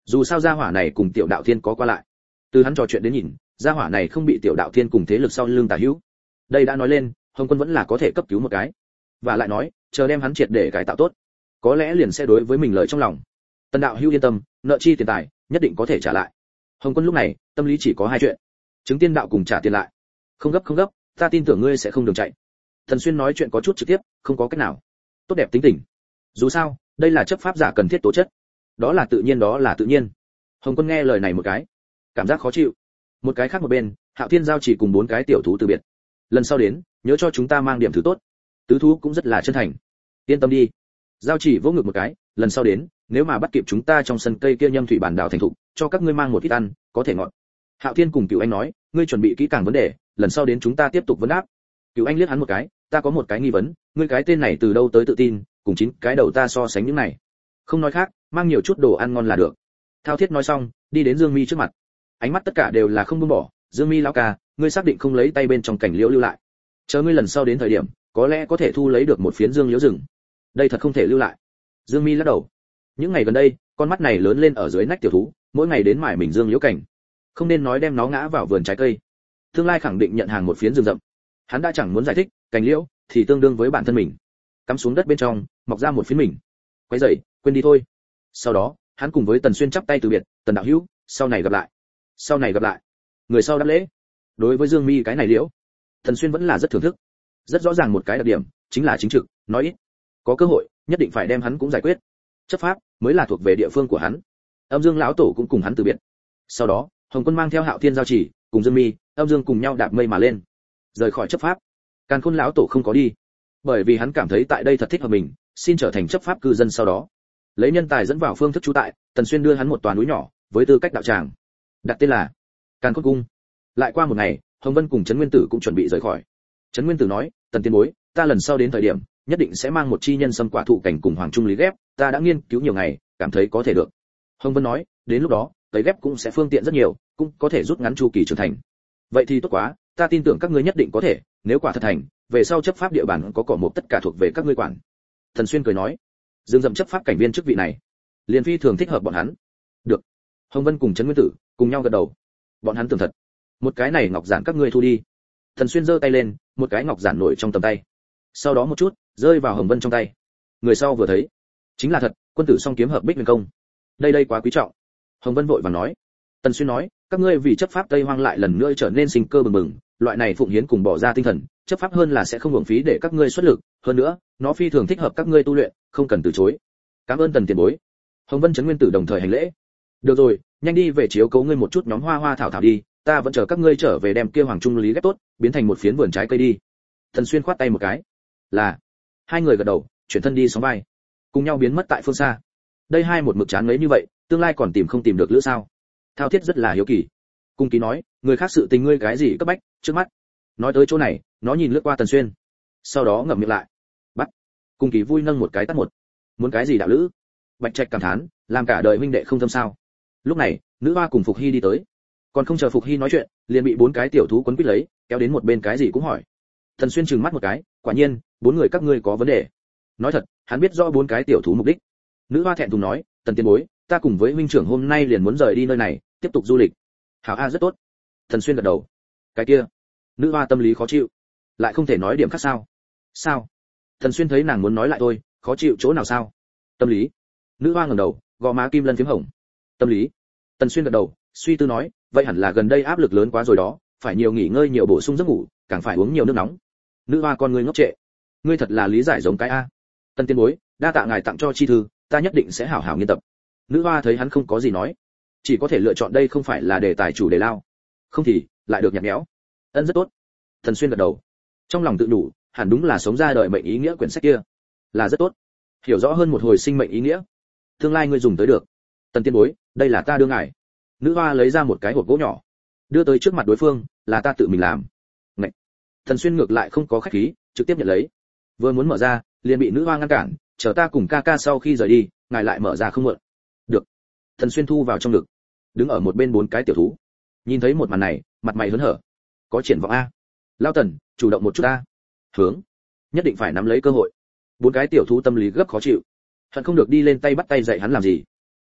Dù sao gia hỏa này cùng Tiểu Đạo Thiên có qua lại. Từ hắn trò chuyện đến nhìn, gia hỏa này không bị Tiểu Đạo Thiên cùng thế lực sau lưng tả hữu. Đây đã nói lên, Hồng Quân vẫn là có thể cấp cứu một cái. Và lại nói, chờ đem hắn triệt để cải tạo tốt, có lẽ liền sẽ đối với mình lợi trong lòng. Tần đạo hữu yên tâm, nợ chi tiền tài, nhất định có thể trả lại. Hồng Quân lúc này, tâm lý chỉ có hai chuyện: chứng tiên đạo cùng trả tiền lại. Không gấp, ta tin tưởng ngươi sẽ không đường chạy. Thần Xuyên nói chuyện có chút trực tiếp, không có cách nào. Tốt đẹp tính tình. Dù sao, đây là chấp pháp giả cần thiết tố chất. Đó là tự nhiên. Hồng Quân nghe lời này một cái, cảm giác khó chịu. Một cái khác một bên, Hạo Thiên giao chỉ cùng 4 cái tiểu thú từ biệt. Lần sau đến, nhớ cho chúng ta mang điểm thứ tốt. Tứ thú cũng rất là chân thành. Yên tâm đi. Giao chỉ vỗ ngực một cái, lần sau đến, nếu mà bắt kịp chúng ta trong sân cây kia nhâm thủy bản đảo thành thục, cho các ngươi mang một ít ăn, có thể ngọt. Hạo Thiên cùng Cửu Anh nói, ngươi chuẩn bị kỹ càng vấn đề, lần sau đến chúng ta tiếp tục vấn đáp. Cửu Anh liếc hắn một cái, ta có một cái nghi vấn, ngươi cái tên này từ đâu tới tự tin, cùng 9 cái đầu ta so sánh những này. Không nói khác, mang nhiều chút đồ ăn ngon là được. Thao Thiết nói xong, đi đến Dương Mi trước mặt. Ánh mắt tất cả đều là không buông bỏ, Dương Mi lão ca, ngươi xác định không lấy tay bên trong cảnh liễu lưu lại. Chờ ngươi lần sau đến thời điểm, có lẽ có thể thu lấy được một phiến dương liễu rừng. Đây thật không thể lưu lại. Dương Mi lắc đầu. Những ngày gần đây, con mắt này lớn lên ở dưới nách tiểu thú, mỗi ngày đến mải mình dương liễu cảnh. Không nên nói đem nó ngã vào vườn trái cây. Tương lai khẳng định nhận hàng một phiến rừng rậm. Hắn đã chẳng muốn giải thích, cảnh liễu thì tương đương với bản thân mình. Cắm xuống đất bên trong, mọc ra một phiến mình. Quay dậy, quên đi thôi. Sau đó, hắn cùng với Tần Xuyên chắp tay từ biệt, Tần đạo hữu, sau này gặp lại. Người sau đáp lễ. Đối với Dương Mi cái này liễu, Tần Xuyên vẫn là rất thưởng thức. Rất rõ ràng một cái đặc điểm, chính là chính trực, nói ít. Có cơ hội, nhất định phải đem hắn cũng giải quyết. Chấp pháp mới là thuộc về địa phương của hắn. Âm Dương lão tổ cũng cùng hắn từ biệt. Sau đó, Hồng Quân mang theo Hạo Thiên giao chỉ, cùng Dương Mi, Âm Dương cùng nhau đạp mây mà lên, rời khỏi chấp pháp. Càn Khôn lão tổ không có đi, bởi vì hắn cảm thấy tại đây thật thích hợp mình, xin trở thành chấp pháp cư dân sau đó. Lấy nhân tài dẫn vào phương thức trú tại, Tần Xuyên đưa hắn một tòa núi nhỏ, với tư cách đạo tràng. Đặt tên là Càn Khôn cung. Lại qua một ngày, Hồng Vân cùng Trấn Nguyên Tử cũng chuẩn bị rời khỏi. Trấn Nguyên Tử nói, Tần tiên bối, ta lần sau đến thời điểm, nhất định sẽ mang một chi nhân sâm quả thụ cảnh cùng hoàng trung lý ghép, ta đã nghiên cứu nhiều ngày, cảm thấy có thể được. Hồng Vân nói, đến lúc đó, cấy ghép cũng sẽ phương tiện rất nhiều, cũng có thể rút ngắn chu kỳ trưởng thành. Vậy thì tốt quá, ta tin tưởng các ngươi nhất định có thể, nếu quả thật thành, về sau chấp pháp địa bàn có cỏ mục tất cả thuộc về các ngươi quản. Thần Xuyên cười nói, dương dậm chấp pháp cảnh viên chức vị này, liền phi thường thích hợp bọn hắn. Được. Hồng Vân cùng Trấn Nguyên Tử cùng nhau gật đầu. Bọn hắn tưởng thật. Một cái này ngọc giản các ngươi thu đi. Thần Xuyên giơ tay lên, một cái ngọc giản nổi trong tầm tay. Sau đó một chút, rơi vào Hồng Vân trong tay. Người sau vừa thấy, chính là thật, quân tử song kiếm hợp bích huyền công. Đây quá quý trọng. Hồng Vân vội vàng nói. Tần Xuyên nói, các ngươi vì chấp pháp Tây Hoang lại lần nữa trở nên sinh cơ bừng bừng, loại này phụng hiến cùng bỏ ra tinh thần, chấp pháp hơn là sẽ không uổng phí để các ngươi xuất lực, hơn nữa, nó phi thường thích hợp các ngươi tu luyện, không cần từ chối. Cảm ơn Tần tiền bối. Hồng Vân Trấn Nguyên Tử đồng thời hành lễ. Được rồi, nhanh đi về chiếu cố ngươi một chút nhóm hoa hoa thảo thảo đi, ta vẫn chờ các ngươi trở về đem kia hoàng trung lý ghép tốt, biến thành một phiến vườn trái cây đi. Thần Xuyên khoát tay một cái. Là. Hai người gật đầu, chuyển thân đi sóng vai, cùng nhau biến mất tại phương xa. Đây hai một mực chán ngấy như vậy, tương lai còn không tìm được lữ sao? Thao Thiết rất là hiếu kỳ. Cung Ký nói, người khác sự tình ngươi cái gì cấp bách, trước mắt. Nói tới chỗ này, nó nhìn lướt qua Tần Xuyên, sau đó ngậm miệng lại. Bắt. Cung Ký vui nâng một cái tát một. Muốn cái gì đạo lữ? Bạch Trạch cảm thán, làm cả đời huynh đệ không thâm sao? Lúc này, nữ hoa cùng Phục Hy đi tới. Còn không chờ Phục Hy nói chuyện, liền bị 4 cái tiểu thú quấn quýt lấy, kéo đến một bên cái gì cũng hỏi. Tần Xuyên trừng mắt một cái, quả nhiên, 4 người các ngươi có vấn đề. Nói thật, hắn biết rõ 4 cái tiểu thú mục đích. Nữ hoa thẹn thùng nói, Tần tiên bối, ta cùng với huynh trưởng hôm nay liền muốn rời đi nơi này, tiếp tục du lịch. Hảo a rất tốt. Tần Xuyên gật đầu. Cái kia, nữ hoa tâm lý khó chịu, lại không thể nói điểm khác sao? Sao? Tần Xuyên thấy nàng muốn nói lại thôi, khó chịu chỗ nào sao? Tâm lý. Nữ hoa ngẩng đầu, gò má kim lân phím hồng. Tâm lý. Tần Xuyên gật đầu, suy tư nói, vậy hẳn là gần đây áp lực lớn quá rồi đó, phải nhiều nghỉ ngơi nhiều bổ sung giấc ngủ, càng phải uống nhiều nước nóng. Nữ hoa con ngươi ngốc trệ. Ngươi thật là lý giải giống cái a. Tần tiên bối, đa tạ ngài tặng cho chi thư, ta nhất định sẽ hảo hảo nghiên tập. Nữ hoa thấy hắn không có gì nói, chỉ có thể lựa chọn đây không phải là đề tài chủ đề lao, không thì lại được nhạt nhẽo. Ân rất tốt. Tần Xuyên gật đầu, trong lòng tự đủ, hẳn đúng là sống ra đời mệnh ý nghĩa quyển sách kia, là rất tốt. Hiểu rõ hơn một hồi sinh mệnh ý nghĩa, tương lai ngươi dùng tới được. Tần tiên bối, đây là ta đưa ngài. Nữ hoa lấy ra một cái hộp gỗ nhỏ, đưa tới trước mặt đối phương, là ta tự mình làm. Ngậy. Tần Xuyên ngược lại không có khách khí, trực tiếp nhận lấy. Vừa muốn mở ra, liền bị nữ hoa ngăn cản, chờ ta cùng ca ca sau khi rời đi, ngài lại mở ra không muộn. Được. Tần Xuyên thu vào trong ngực, đứng ở một bên 4 cái tiểu thú, nhìn thấy một màn này, mặt mày hớn hở. Có triển vọng a. Lao Tần, chủ động một chút a. Hướng. Nhất định phải nắm lấy cơ hội. 4 cái tiểu thú tâm lý gấp khó chịu, hận không được đi lên tay bắt tay dạy hắn làm gì. Ấy,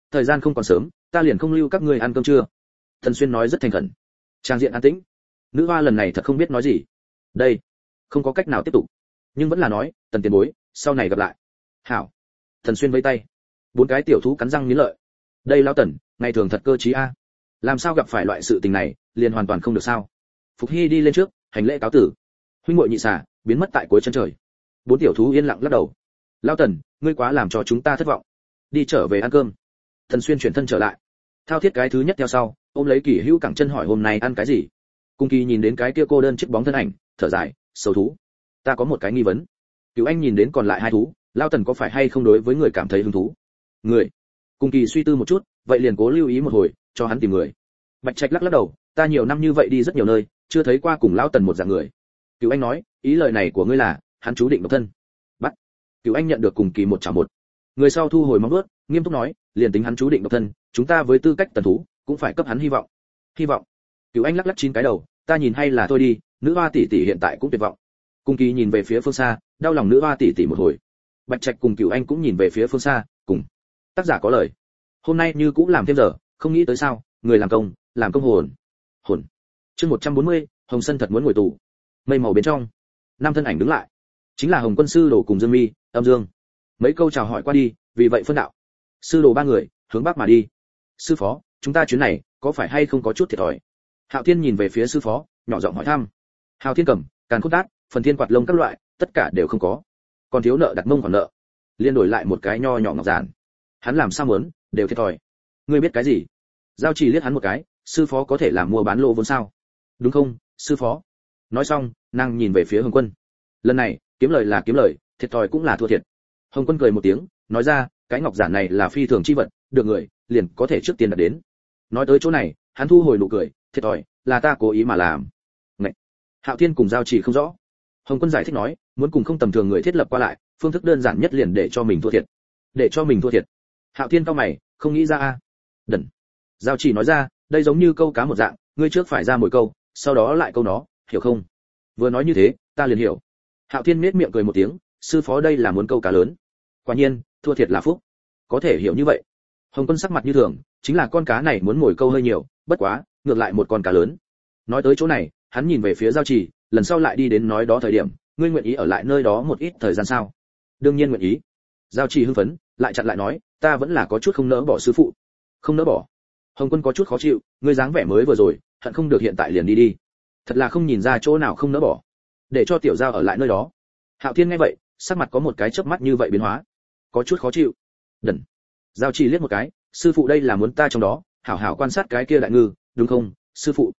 thời gian không còn sớm, ta liền không lưu các ngươi ăn cơm trưa. Tần Xuyên nói rất thành khẩn. Trang diện an tĩnh. Nữ hoa lần này thật không biết nói gì. Đây, không có cách nào tiếp tục, nhưng vẫn là nói, Tần tiền bối, sau này gặp lại. Hảo. Tần Xuyên vẫy tay. Bốn cái tiểu thú cắn răng nghiến lợi. Đây lão Tần, ngày thường thật cơ trí a. Làm sao gặp phải loại sự tình này, liền hoàn toàn không được sao? Phục Hy đi lên trước, hành lễ cáo tử. Huynh muội nhị xà biến mất tại cuối chân trời. Bốn tiểu thú yên lặng lắc đầu. Lão Tần, ngươi quá làm cho chúng ta thất vọng. Đi trở về ăn cơm. Tần Xuyên chuyển thân trở lại. Thao Thiết cái thứ nhất theo sau, ôm lấy Kỷ Hữu cẳng chân hỏi hôm nay ăn cái gì. Cung Kỳ nhìn đến cái kia cô đơn chiếc bóng thân ảnh, thở dài, sầu thú. Ta có một cái nghi vấn. Cửu Anh nhìn đến còn lại hai thú, Lão Tần có phải hay không đối với người cảm thấy hứng thú? Người. Cung Kỳ suy tư một chút, vậy liền cố lưu ý một hồi, cho hắn tìm người. Bạch Trạch lắc lắc đầu, ta nhiều năm như vậy đi rất nhiều nơi, chưa thấy qua cùng Lão Tần một dạng người. Cửu Anh nói, ý lời này của ngươi là, hắn chú định độc thân. Bắt. Cửu Anh nhận được Cung Kỳ một trả một. Người sau thu hồi móng vuốt, nghiêm túc nói, liền tính hắn chú định độc thân, chúng ta với tư cách tần thú, cũng phải cấp hắn hy vọng. Hy vọng. Cửu Anh lắc lắc chín cái đầu, ta nhìn hay là thôi đi, nữ hoa tỷ tỷ hiện tại cũng tuyệt vọng. Cung Kỳ nhìn về phía phương xa, đau lòng nữ hoa tỷ tỷ một hồi. Bạch Trạch cùng Cửu Anh cũng nhìn về phía phương xa, cùng. Tác giả có lời. Hôm nay như cũng làm thêm giờ, không nghĩ tới sao, người làm công hồn. Hồn. Chương 140, Hồng Sân thật muốn ngồi tù. Mây màu bên trong, năm thân ảnh đứng lại. Chính là Hồng Quân sư đồ cùng Dương Mi, Âm Dương. Mấy câu chào hỏi qua đi, vì vậy phân đạo. Sư đồ ba người, hướng bắc mà đi. Sư phó, chúng ta chuyến này, có phải hay không có chút thiệt thòi? Hạo Thiên nhìn về phía sư phó, nhỏ giọng hỏi thăm. Hạo Thiên cầm, càn khôn tát, phần thiên quạt lông các loại, tất cả đều không có. Còn thiếu nợ đặt mông còn nợ. Liên đổi lại một cái nho nhỏ ngọc giản. Hắn làm sao muốn, đều thiệt thòi. Ngươi biết cái gì? Giao Trì liếc hắn một cái, sư phó có thể làm mua bán lô vốn sao? Đúng không, sư phó? Nói xong, nàng nhìn về phía Hồng Quân. Lần này, kiếm lời là kiếm lời, thiệt thòi cũng là thua thiệt. Hồng Quân cười một tiếng, nói ra, cái ngọc giản này là phi thường chi vật, được người, liền có thể trước tiên đặt đến. Nói tới chỗ này, hắn thu hồi nụ cười, thiệt thòi, là ta cố ý mà làm. Ngậy. Hạo Thiên cùng Giao Trì không rõ. Hồng Quân giải thích nói, muốn cùng không tầm thường người thiết lập qua lại, phương thức đơn giản nhất liền để cho mình thua thiệt. Để cho mình thua thiệt. Hạo Thiên cau mày, không nghĩ ra a. Đần. Giao Chỉ nói ra, đây giống như câu cá một dạng, ngươi trước phải ra mỗi câu, sau đó lại câu nó, hiểu không? Vừa nói như thế, ta liền hiểu. Hạo Thiên nhếch miệng cười một tiếng, sư phó đây là muốn câu cá lớn. Quả nhiên, thua thiệt là phúc. Có thể hiểu như vậy. Hồng Quân sắc mặt như thường, chính là con cá này muốn ngồi câu hơi nhiều, bất quá, ngược lại một con cá lớn. Nói tới chỗ này, hắn nhìn về phía Giao Chỉ, lần sau lại đi đến nói đó thời điểm, ngươi nguyện ý ở lại nơi đó một ít thời gian sao? Đương nhiên nguyện ý. Giao Chỉ hưng phấn, lại chặn lại nói, ta vẫn là có chút không nỡ bỏ sư phụ. Không nỡ bỏ. Hồng Quân có chút khó chịu, ngươi dáng vẻ mới vừa rồi, hận không được hiện tại liền đi đi. Thật là không nhìn ra chỗ nào không nỡ bỏ. Để cho tiểu Giao ở lại nơi đó. Hạo Thiên nghe vậy, sắc mặt có một cái chớp mắt như vậy biến hóa. Có chút khó chịu. Đần. Giao Chỉ liếc một cái, sư phụ đây là muốn ta trong đó, hảo hảo quan sát cái kia đại ngư, đúng không, sư phụ?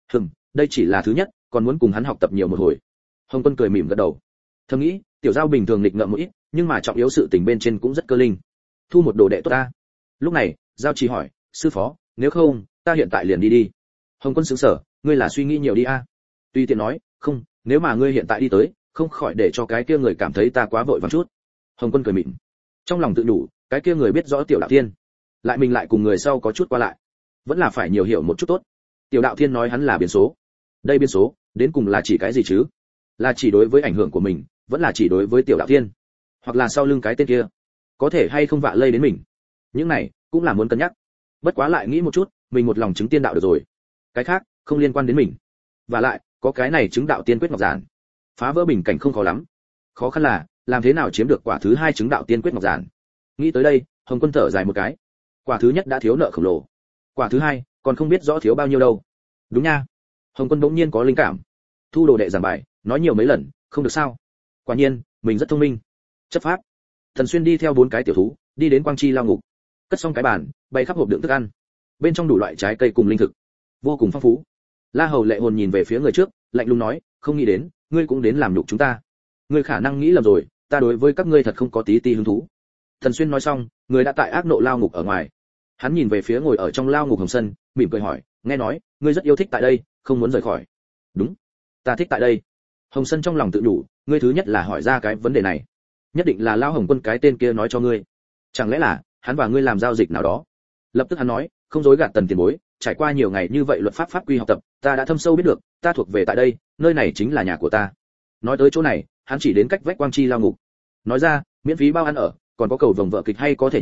Đây chỉ là thứ nhất, còn muốn cùng hắn học tập nhiều một hồi. Hồng Quân cười mỉm gật đầu. Thầm nghĩ, tiểu Giao bình thường nghịch ngợm một ít, nhưng mà trọng yếu sự tình bên trên cũng rất cơ linh. Thu một đồ đệ tốt ta. Lúc này, Giao Chỉ hỏi, sư phó, nếu không, ta hiện tại liền đi đi. Hồng Quân sững sờ, ngươi là suy nghĩ nhiều đi a? Tuy tiện nói, không, nếu mà ngươi hiện tại đi tới, không khỏi để cho cái kia người cảm thấy ta quá vội vàng chút. Hồng Quân cười mỉm. Trong lòng tự nhủ, cái kia người biết rõ tiểu đạo thiên, lại mình lại cùng người sau có chút qua lại, vẫn là phải nhiều hiểu một chút tốt. Tiểu đạo thiên nói hắn là biến số. Đây biến số, đến cùng là chỉ cái gì chứ? Là chỉ đối với ảnh hưởng của mình, vẫn là chỉ đối với tiểu đạo thiên, hoặc là sau lưng cái tên kia, có thể hay không vạ lây đến mình. Những này cũng là muốn cân nhắc. Bất quá lại nghĩ một chút, mình một lòng chứng tiên đạo được rồi, cái khác không liên quan đến mình. Và lại, có cái này chứng đạo tiên quyết ngọc giản, phá vỡ bình cảnh không khó lắm. Khó khăn là làm thế nào chiếm được quả thứ hai chứng đạo tiên quyết ngọc giản. Nghĩ tới đây, Hồng Quân thở dài một cái. Quả thứ nhất đã thiếu nợ khổng lồ, quả thứ hai còn không biết rõ thiếu bao nhiêu đâu. Đúng nha. Hồng Quân bỗng nhiên có linh cảm. Thu đồ đệ giảng bài, nói nhiều mấy lần, không được sao? Quả nhiên, mình rất thông minh. Chấp pháp. Thần Xuyên đi theo bốn cái tiểu thú, đi đến Quang Chi lao ngục. Cất xong cái bàn, bày khắp hộp đựng thức ăn. Bên trong đủ loại trái cây cùng linh thực, vô cùng phong phú. La Hầu Lệ Hồn nhìn về phía người trước, lạnh lùng nói, không nghĩ đến, ngươi cũng đến làm nhục chúng ta. Ngươi khả năng nghĩ lầm rồi, ta đối với các ngươi thật không có tí ti hứng thú. Thần Xuyên nói xong, người đã tại ác nộ lao ngục ở ngoài. Hắn nhìn về phía ngồi ở trong lao ngục Hồng Sân, mỉm cười hỏi, nghe nói, ngươi rất yêu thích tại đây, không muốn rời khỏi. Đúng, ta thích tại đây. Hồng Sân trong lòng tự nhủ, ngươi thứ nhất là hỏi ra cái vấn đề này, nhất định là lao Hồng Quân cái tên kia nói cho ngươi. Chẳng lẽ là hắn và ngươi làm giao dịch nào đó? Lập tức hắn nói, không dối gạt Tần tiền bối, trải qua nhiều ngày như vậy luật pháp pháp quy học tập, ta đã thâm sâu biết được, ta thuộc về tại đây, nơi này chính là nhà của ta. Nói tới chỗ này, hắn chỉ đến cách vách Quang Chi lao ngục. Nói ra, miễn phí bao ăn ở, còn có cầu vồng vợ kịch hay có thể nhìn,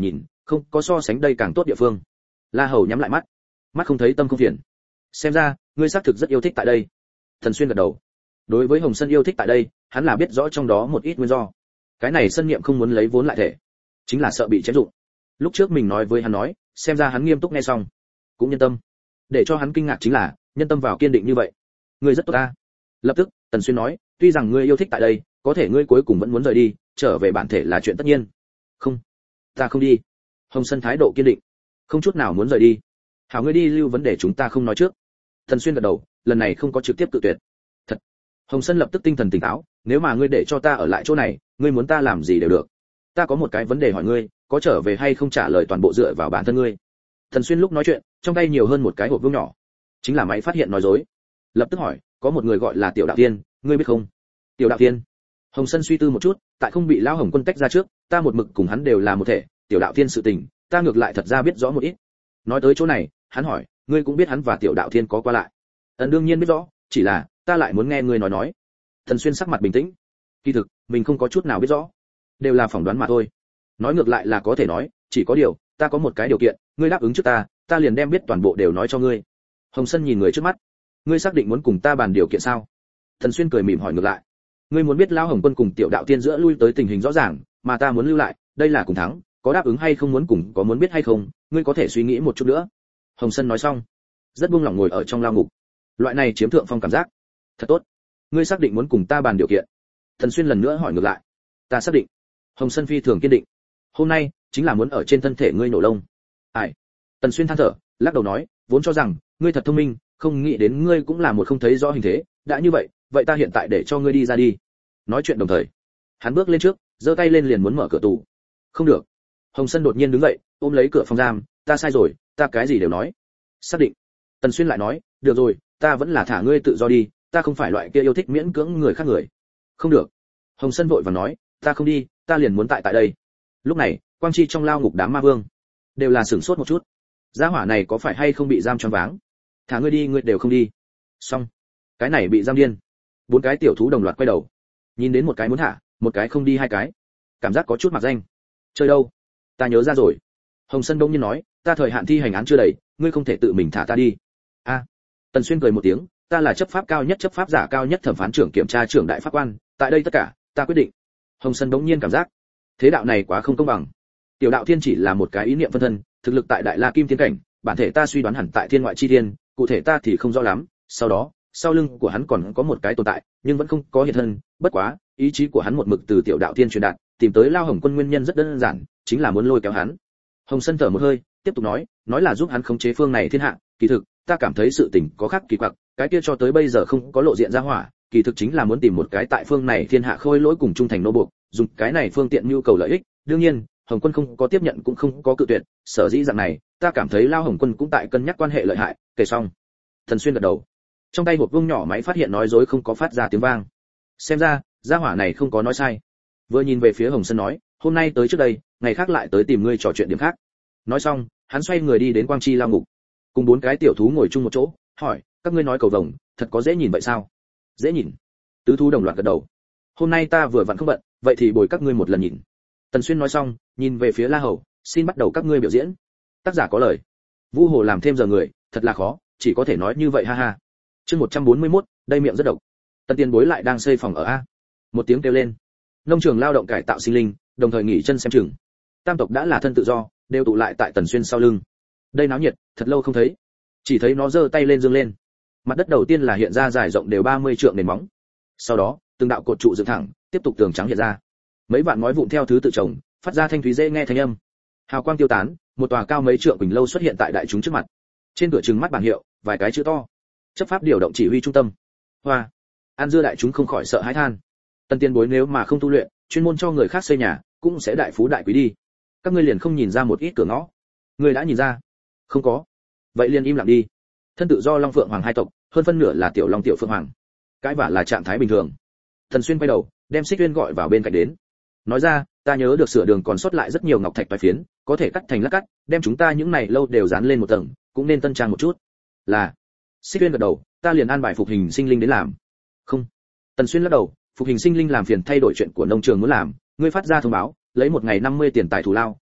không có so sánh đây càng tốt địa phương. La Hầu nhắm lại mắt, mắt không thấy tâm không phiền. Xem ra ngươi xác thực rất yêu thích tại đây. Thần Xuyên gật đầu. Đối với Hồng Sân yêu thích tại đây, hắn là biết rõ trong đó một ít nguyên do. Cái này sân niệm không muốn lấy vốn lại thể, chính là sợ bị chém dụng. Lúc trước mình nói với hắn nói, xem ra hắn nghiêm túc nghe xong, cũng nhân tâm. Để cho hắn kinh ngạc chính là, nhân tâm vào kiên định như vậy. Ngươi rất tốt ta. Lập tức, Tần Xuyên nói, tuy rằng ngươi yêu thích tại đây, có thể ngươi cuối cùng vẫn muốn rời đi, trở về bản thể là chuyện tất nhiên. Không, ta không đi. Hồng Sân thái độ kiên định, không chút nào muốn rời đi. Hảo, ngươi đi lưu vấn đề chúng ta không nói trước. Tần Xuyên gật đầu, lần này không có trực tiếp cự tuyệt. Thật. Hồng Sân lập tức tinh thần tỉnh táo, nếu mà ngươi để cho ta ở lại chỗ này, ngươi muốn ta làm gì đều được. Ta có một cái vấn đề hỏi ngươi, có trở về hay không trả lời toàn bộ dựa vào bản thân ngươi. Tần Xuyên lúc nói chuyện, trong tay nhiều hơn một cái hộp vuông nhỏ, chính là máy phát hiện nói dối. Lập tức hỏi, có một người gọi là Tiểu Đạo Tiên, ngươi biết không? Tiểu Đạo Tiên. Hồng Sân suy tư một chút, tại không bị Lão Hồng Quân tách ra trước, ta một mực cùng hắn đều là một thể, Tiểu Đạo Tiên sự tình, ta ngược lại thật ra biết rõ một ít. Nói tới chỗ này, hắn hỏi, ngươi cũng biết hắn và Tiểu Đạo Tiên có qua lại? Đương nhiên biết rõ, chỉ là ta lại muốn nghe ngươi nói. Thần Xuyên sắc mặt bình tĩnh. Kỳ thực, mình không có chút nào biết rõ, đều là phỏng đoán mà thôi. Nói ngược lại là có thể nói, chỉ có điều, ta có một cái điều kiện, ngươi đáp ứng trước ta liền đem biết toàn bộ đều nói cho ngươi. Hồng Sân nhìn người trước mắt, ngươi xác định muốn cùng ta bàn điều kiện sao? Thần Xuyên cười mỉm hỏi ngược lại, ngươi muốn biết Lão Hồng Quân cùng Tiểu Đạo Tiên giữa lui tới tình hình rõ ràng, mà ta muốn lưu lại, đây là cùng thắng, có đáp ứng hay không muốn cùng, có muốn biết hay không, ngươi có thể suy nghĩ một chút nữa. Hồng Sân nói xong, rất buông lỏng ngồi ở trong lao ngục. Loại này chiếm thượng phong cảm giác, thật tốt. Ngươi xác định muốn cùng ta bàn điều kiện? Thần Xuyên lần nữa hỏi ngược lại. Ta xác định. Hồng Sân phi thường kiên định. Hôm nay chính là muốn ở trên thân thể ngươi nổ lông. Ai? Tần Xuyên than thở, lắc đầu nói, vốn cho rằng ngươi thật thông minh, không nghĩ đến ngươi cũng là một không thấy rõ hình thế, đã như vậy, vậy ta hiện tại để cho ngươi đi ra đi. Nói chuyện đồng thời, hắn bước lên trước, giơ tay lên liền muốn mở cửa tù. Không được. Hồng Sân đột nhiên đứng dậy, ôm lấy cửa phòng giam, ta sai rồi, ta cái gì đều nói. Xác định. Tần Xuyên lại nói, được rồi, ta vẫn là thả ngươi tự do đi, ta không phải loại kia yêu thích miễn cưỡng người khác người. Không được. Hồng Sân vội vàng nói, ta không đi, ta liền muốn tại đây. Lúc này, quang chi trong lao ngục đám ma vương đều là sửng sốt một chút. Gia hỏa này có phải hay không bị giam choáng váng? Thả ngươi đi ngươi đều không đi. Xong, cái này bị giam điên. 4 cái tiểu thú đồng loạt quay đầu, nhìn đến một cái muốn thả, một cái không đi, hai cái cảm giác có chút mặc danh. Chơi đâu? Ta nhớ ra rồi. Hồng Sân đông nhiên nói, ta thời hạn thi hành án chưa đầy, ngươi không thể tự mình thả ta đi. A. Tần Xuyên cười một tiếng, ta là chấp pháp cao nhất, chấp pháp giả cao nhất, thẩm phán trưởng, kiểm tra trưởng, đại pháp quan, tại đây tất cả, ta quyết định. Hồng Sân đống nhiên cảm giác, thế đạo này quá không công bằng. Tiểu Đạo Thiên chỉ là một cái ý niệm phân thân, thực lực tại Đại La Kim Thiên cảnh, bản thể ta suy đoán hẳn tại thiên ngoại chi thiên, cụ thể ta thì không rõ lắm. Sau đó, sau lưng của hắn còn có một cái tồn tại, nhưng vẫn không có hiện thân. Bất quá, ý chí của hắn một mực từ Tiểu Đạo Thiên truyền đạt, tìm tới Lao Hồng Quân nguyên nhân rất đơn giản, chính là muốn lôi kéo hắn. Hồng Sân thở một hơi, tiếp tục nói là giúp hắn khống chế phương này thiên hạ. Kỳ thực, ta cảm thấy sự tình có khác kỳ quặc, cái kia cho tới bây giờ không có lộ diện ra hỏa, kỳ thực chính là muốn tìm một cái tại phương này thiên hạ khôi lỗi cùng trung thành nô buộc, dùng cái này phương tiện nhu cầu lợi ích. Đương nhiên, Hồng Quân không có tiếp nhận cũng không có cự tuyệt, sở dĩ dạng này, ta cảm thấy Lao Hồng Quân cũng tại cân nhắc quan hệ lợi hại. Kể xong, Thần Xuyên gật đầu. Trong tay hộp vuông nhỏ máy phát hiện nói dối không có phát ra tiếng vang. Xem ra, gia hỏa này không có nói sai. Vừa nhìn về phía Hồng Sân nói, hôm nay tới trước đây, ngày khác lại tới tìm ngươi trò chuyện điểm khác. Nói xong, hắn xoay người đi đến quang chi lao ngục, cùng 4 cái tiểu thú ngồi chung một chỗ, hỏi, các ngươi nói cầu vồng, thật có dễ nhìn vậy sao? Dễ nhìn. Tứ thú đồng loạt gật đầu. Hôm nay ta vừa vặn không bận, vậy thì bồi các ngươi một lần nhìn. Tần Xuyên nói xong, nhìn về phía La Hầu, xin bắt đầu các ngươi biểu diễn. Tác giả có lời. Vu Hồ làm thêm giờ người, thật là khó, chỉ có thể nói như vậy ha ha. Chương 141, đây miệng rất độc. Tần Tiên Bối lại đang xây phòng ở a. Một tiếng kêu lên. Nông trường lao động cải tạo sinh linh, đồng thời nghỉ chân xem chừng. Tam tộc đã là thân tự do, đều tụ lại tại Tần Xuyên sau lưng. Đây náo nhiệt, thật lâu không thấy. Chỉ thấy nó giơ tay lên dương lên. Mặt đất đầu tiên là hiện ra dài rộng đều 30 trượng nền móng. Sau đó, từng đạo cột trụ dựng thẳng, tiếp tục tường trắng hiện ra. Mấy vạn ngói vụn theo thứ tự chồng, phát ra thanh thúy dễ nghe thanh âm. Hào quang tiêu tán, một tòa cao mấy trượng quỳnh lâu xuất hiện tại đại chúng trước mặt. Trên cửa trừng mắt bảng hiệu, vài cái chữ to. Chấp pháp điều động chỉ huy trung tâm. Hoa. An dưa đại chúng không khỏi sợ hãi than. Tần Tiên Bối nếu mà không tu luyện, chuyên môn cho người khác xây nhà, cũng sẽ đại phú đại quý đi. Các ngươi liền không nhìn ra một ít cửa ngõ? Ngươi đã nhìn ra? Không có. Vậy liền im lặng đi. Thân tự do Long Phượng Hoàng hai tộc, hơn phân nửa là tiểu Long tiểu Phượng Hoàng. Cái vả là trạng thái bình thường. Thần Xuyên quay đầu, đem Xích Uyên gọi vào bên cạnh đến. Nói ra, ta nhớ được sửa đường còn sót lại rất nhiều ngọc thạch toái phiến, có thể cắt thành lát cắt, đem chúng ta những này lâu đều dán lên một tầng, cũng nên tân trang một chút. Là. Xích Uyên gật đầu, ta liền an bài phục hình sinh linh đến làm. Không. Tần Xuyên lắc đầu, phục hình sinh linh làm phiền thay đổi chuyện của nông trường muốn làm, ngươi phát ra thông báo, lấy một ngày 50 tiền tài thù lao,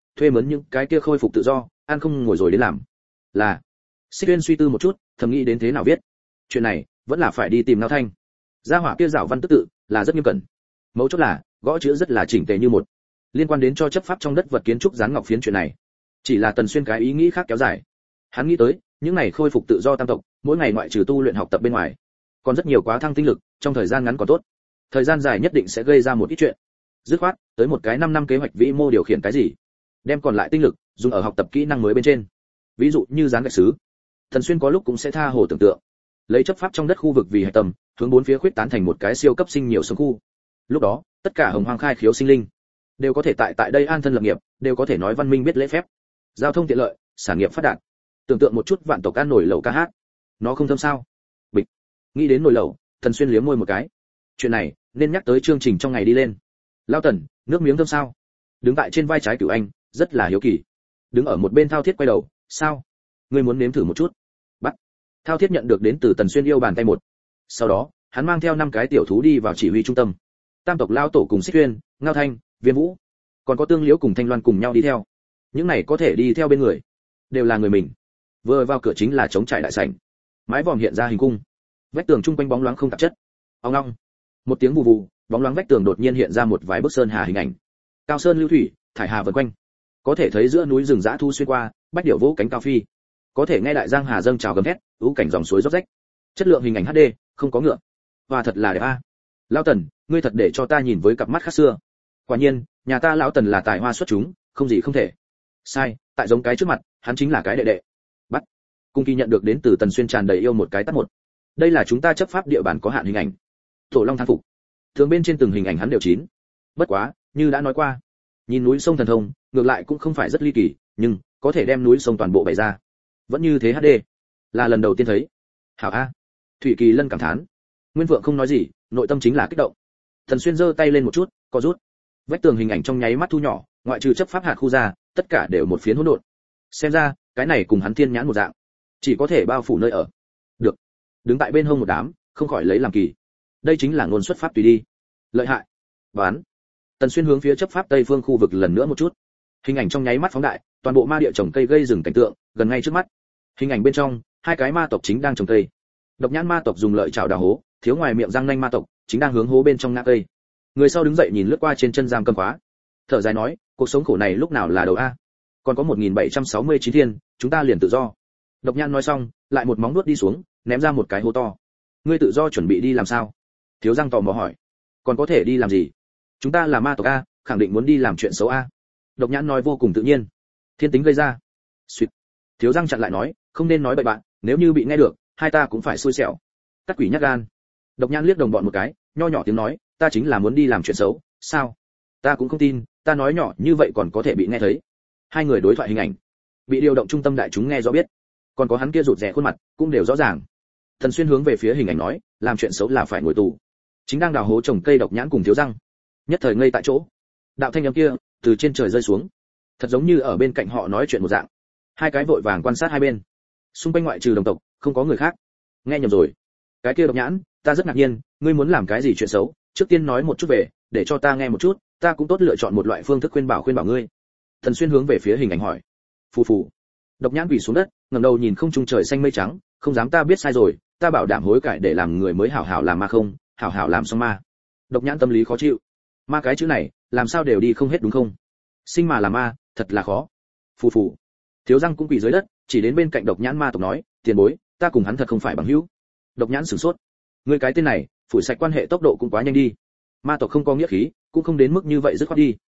thuê mướn những cái kia khôi phục tự do, ăn không ngồi rồi đến làm. Là. Xích Uyên suy tư một chút, thầm nghĩ đến thế nào viết. Chuyện này, vẫn là phải đi tìm Ngao Thanh. Gia hỏa kia giảo văn tức tự, là rất nghiêm cẩn. Mấu chốt là, gõ chữ rất là chỉnh tề như một. Liên quan đến cho chấp pháp trong đất vật kiến trúc dán ngọc phiến chuyện này, chỉ là Tần Xuyên cái ý nghĩ khác kéo dài. Hắn nghĩ tới, những này khôi phục tự do tam tộc, mỗi ngày ngoại trừ tu luyện học tập bên ngoài, còn rất nhiều quá thăng tinh lực, trong thời gian ngắn còn tốt. Thời gian dài nhất định sẽ gây ra một ít chuyện. Dứt khoát, tới một cái 5 năm kế hoạch vĩ mô điều khiển cái gì, đem còn lại tinh lực dùng ở học tập kỹ năng mới bên trên. Ví dụ như dán gạch sứ. Tần Xuyên có lúc cũng sẽ tha hồ tưởng tượng, lấy chấp pháp trong đất khu vực vì hệ tầm, hướng bốn phía khuyết tán thành một cái siêu cấp sinh nhiều sống khu. Lúc đó, tất cả hồng hoang khai khiếu sinh linh đều có thể tại đây an thân lập nghiệp, đều có thể nói văn minh biết lễ phép, giao thông tiện lợi, sản nghiệp phát đạt. Tưởng tượng một chút vạn tộc ăn nổi lẩu ca hát, nó không thơm sao? Bịch. Nghĩ đến nồi lẩu, Tần Xuyên liếm môi một cái. Chuyện này nên nhắc tới chương trình trong ngày đi lên. Lao Tần, nước miếng thơm sao? Đứng tại trên vai trái Cửu Anh, rất là hiếu kỳ. Đứng ở một bên Thao Thiết quay đầu, sao? Ngươi muốn nếm thử một chút? Bắt. Thao Thiết nhận được đến từ Tần Xuyên yêu bàn tay một. Sau đó, hắn mang theo 5 cái tiểu thú đi vào chỉ huy trung tâm. Tam tộc lao tổ cùng Xích Uyên, Ngao Thanh, Viêm Vũ, còn có Tương Liễu cùng Thanh Loan cùng nhau đi theo. Những này có thể đi theo bên người, đều là người mình. Vừa vào cửa chính là trống trải đại sảnh, mái vòm hiện ra hình cung, vách tường chung quanh bóng loáng không tạp chất. Ong ong, một tiếng vù vù, bóng loáng vách tường đột nhiên hiện ra một vài bức sơn hà hình ảnh. Cao sơn lưu thủy, thải hà vần quanh, có thể thấy giữa núi rừng dã thu xuyên qua, bách điểu vỗ cánh cao phi, có thể nghe đại giang hà dâng trào gầm thét, ưu cảnh dòng suối róc rách. Chất lượng hình ảnh HD, không có ngựa. Và thật là đẹp a. Lão Tần, ngươi thật để cho ta nhìn với cặp mắt khác xưa. Quả nhiên, nhà ta lão Tần là tài hoa xuất chúng, không gì không thể. Sai, tại giống cái trước mặt, hắn chính là cái đệ đệ. Bắt. Cung Kỳ nhận được đến từ Tần Xuyên tràn đầy yêu một cái tắt một. Đây là chúng ta chấp pháp địa bàn có hạn hình ảnh. Tổ Long thang phục. Thường bên trên từng hình ảnh hắn đều chín. Bất quá, như đã nói qua, nhìn núi sông thần thông, ngược lại cũng không phải rất ly kỳ, nhưng có thể đem núi sông toàn bộ bày ra, vẫn như thế HD, là lần đầu tiên thấy. Hảo a. Thủy Kỳ Lân cảm thán. Nguyên Vượng không nói gì, nội tâm chính là kích động. Tần Xuyên giơ tay lên một chút, co rút. Vách tường hình ảnh trong nháy mắt thu nhỏ, ngoại trừ chấp pháp hạt khu ra, tất cả đều một phiến hỗn độn. Xem ra, cái này cùng hắn thiên nhãn một dạng, chỉ có thể bao phủ nơi ở. Được. Đứng tại bên hông một đám, không khỏi lấy làm kỳ. Đây chính là ngôn xuất pháp tùy đi. Lợi hại. Bán. Tần Xuyên hướng phía chấp pháp tây phương khu vực lần nữa một chút. Hình ảnh trong nháy mắt phóng đại, toàn bộ ma địa trồng cây gây rừng cảnh tượng, gần ngay trước mắt. Hình ảnh bên trong, 2 cái ma tộc chính đang trồng cây. Độc nhãn ma tộc dùng lợi chảo đào hố, thiếu ngoài miệng răng nanh ma tộc chính đang hướng hố bên trong ngã cây. Người sau đứng dậy nhìn lướt qua trên chân giam cầm khóa, thở dài nói, cuộc sống khổ này lúc nào là đầu a? Còn có 1769 thiên, chúng ta liền tự do. Độc nhãn nói xong, lại một móng vuốt đi xuống, ném ra một cái hố to. Ngươi tự do chuẩn bị đi làm sao? Thiếu răng tò mò hỏi. Còn có thể đi làm gì? Chúng ta là ma tộc a, khẳng định muốn đi làm chuyện xấu a. Độc nhãn nói vô cùng tự nhiên. Thiên tính gây ra. Xuyệt. Thiếu răng chặn lại nói, không nên nói bậy bạn, nếu như bị nghe được, hai ta cũng phải xui xẻo. Các quỷ nhát gan. Độc nhãn liếc đồng bọn một cái, nho nhỏ tiếng nói, ta chính là muốn đi làm chuyện xấu, sao? Ta cũng không tin, ta nói nhỏ như vậy còn có thể bị nghe thấy. Hai người đối thoại hình ảnh, bị điều động trung tâm đại chúng nghe rõ biết. Còn có hắn kia rụt rè khuôn mặt, cũng đều rõ ràng. Thần Xuyên hướng về phía hình ảnh nói, làm chuyện xấu là phải ngồi tù. Chính đang đào hố trồng cây độc nhãn cùng thiếu răng, nhất thời ngây tại chỗ. Đạo thanh âm kia từ trên trời rơi xuống, thật giống như ở bên cạnh họ nói chuyện một dạng. Hai cái vội vàng quan sát hai bên, xung quanh ngoại trừ đồng tộc không có người khác. Nghe nhầm rồi. Cái kia độc nhãn, ta rất ngạc nhiên, ngươi muốn làm cái gì chuyện xấu, trước tiên nói một chút về, để cho ta nghe một chút, ta cũng tốt lựa chọn một loại phương thức khuyên bảo ngươi. Thần Xuyên hướng về phía hình ảnh hỏi. Phù phù. Độc nhãn quỳ xuống đất, ngẩng đầu nhìn không trung trời xanh mây trắng, không dám, ta biết sai rồi, ta bảo đảm hối cải để làm người mới hảo hảo làm ma không, hảo hảo làm xong ma. Độc nhãn tâm lý khó chịu. Ma cái chữ này, làm sao đều đi không hết đúng không? Sinh mà làm ma, thật là khó. Phù phù. Thiếu răng cũng quỳ dưới đất, chỉ đến bên cạnh độc nhãn ma tộc nói, tiền bối, ta cùng hắn thật không phải bằng hữu. Độc nhãn sửng sốt. Ngươi cái tên này, phủi sạch quan hệ tốc độ cũng quá nhanh đi. Ma tộc không có nghĩa khí, cũng không đến mức như vậy dứt khoát đi.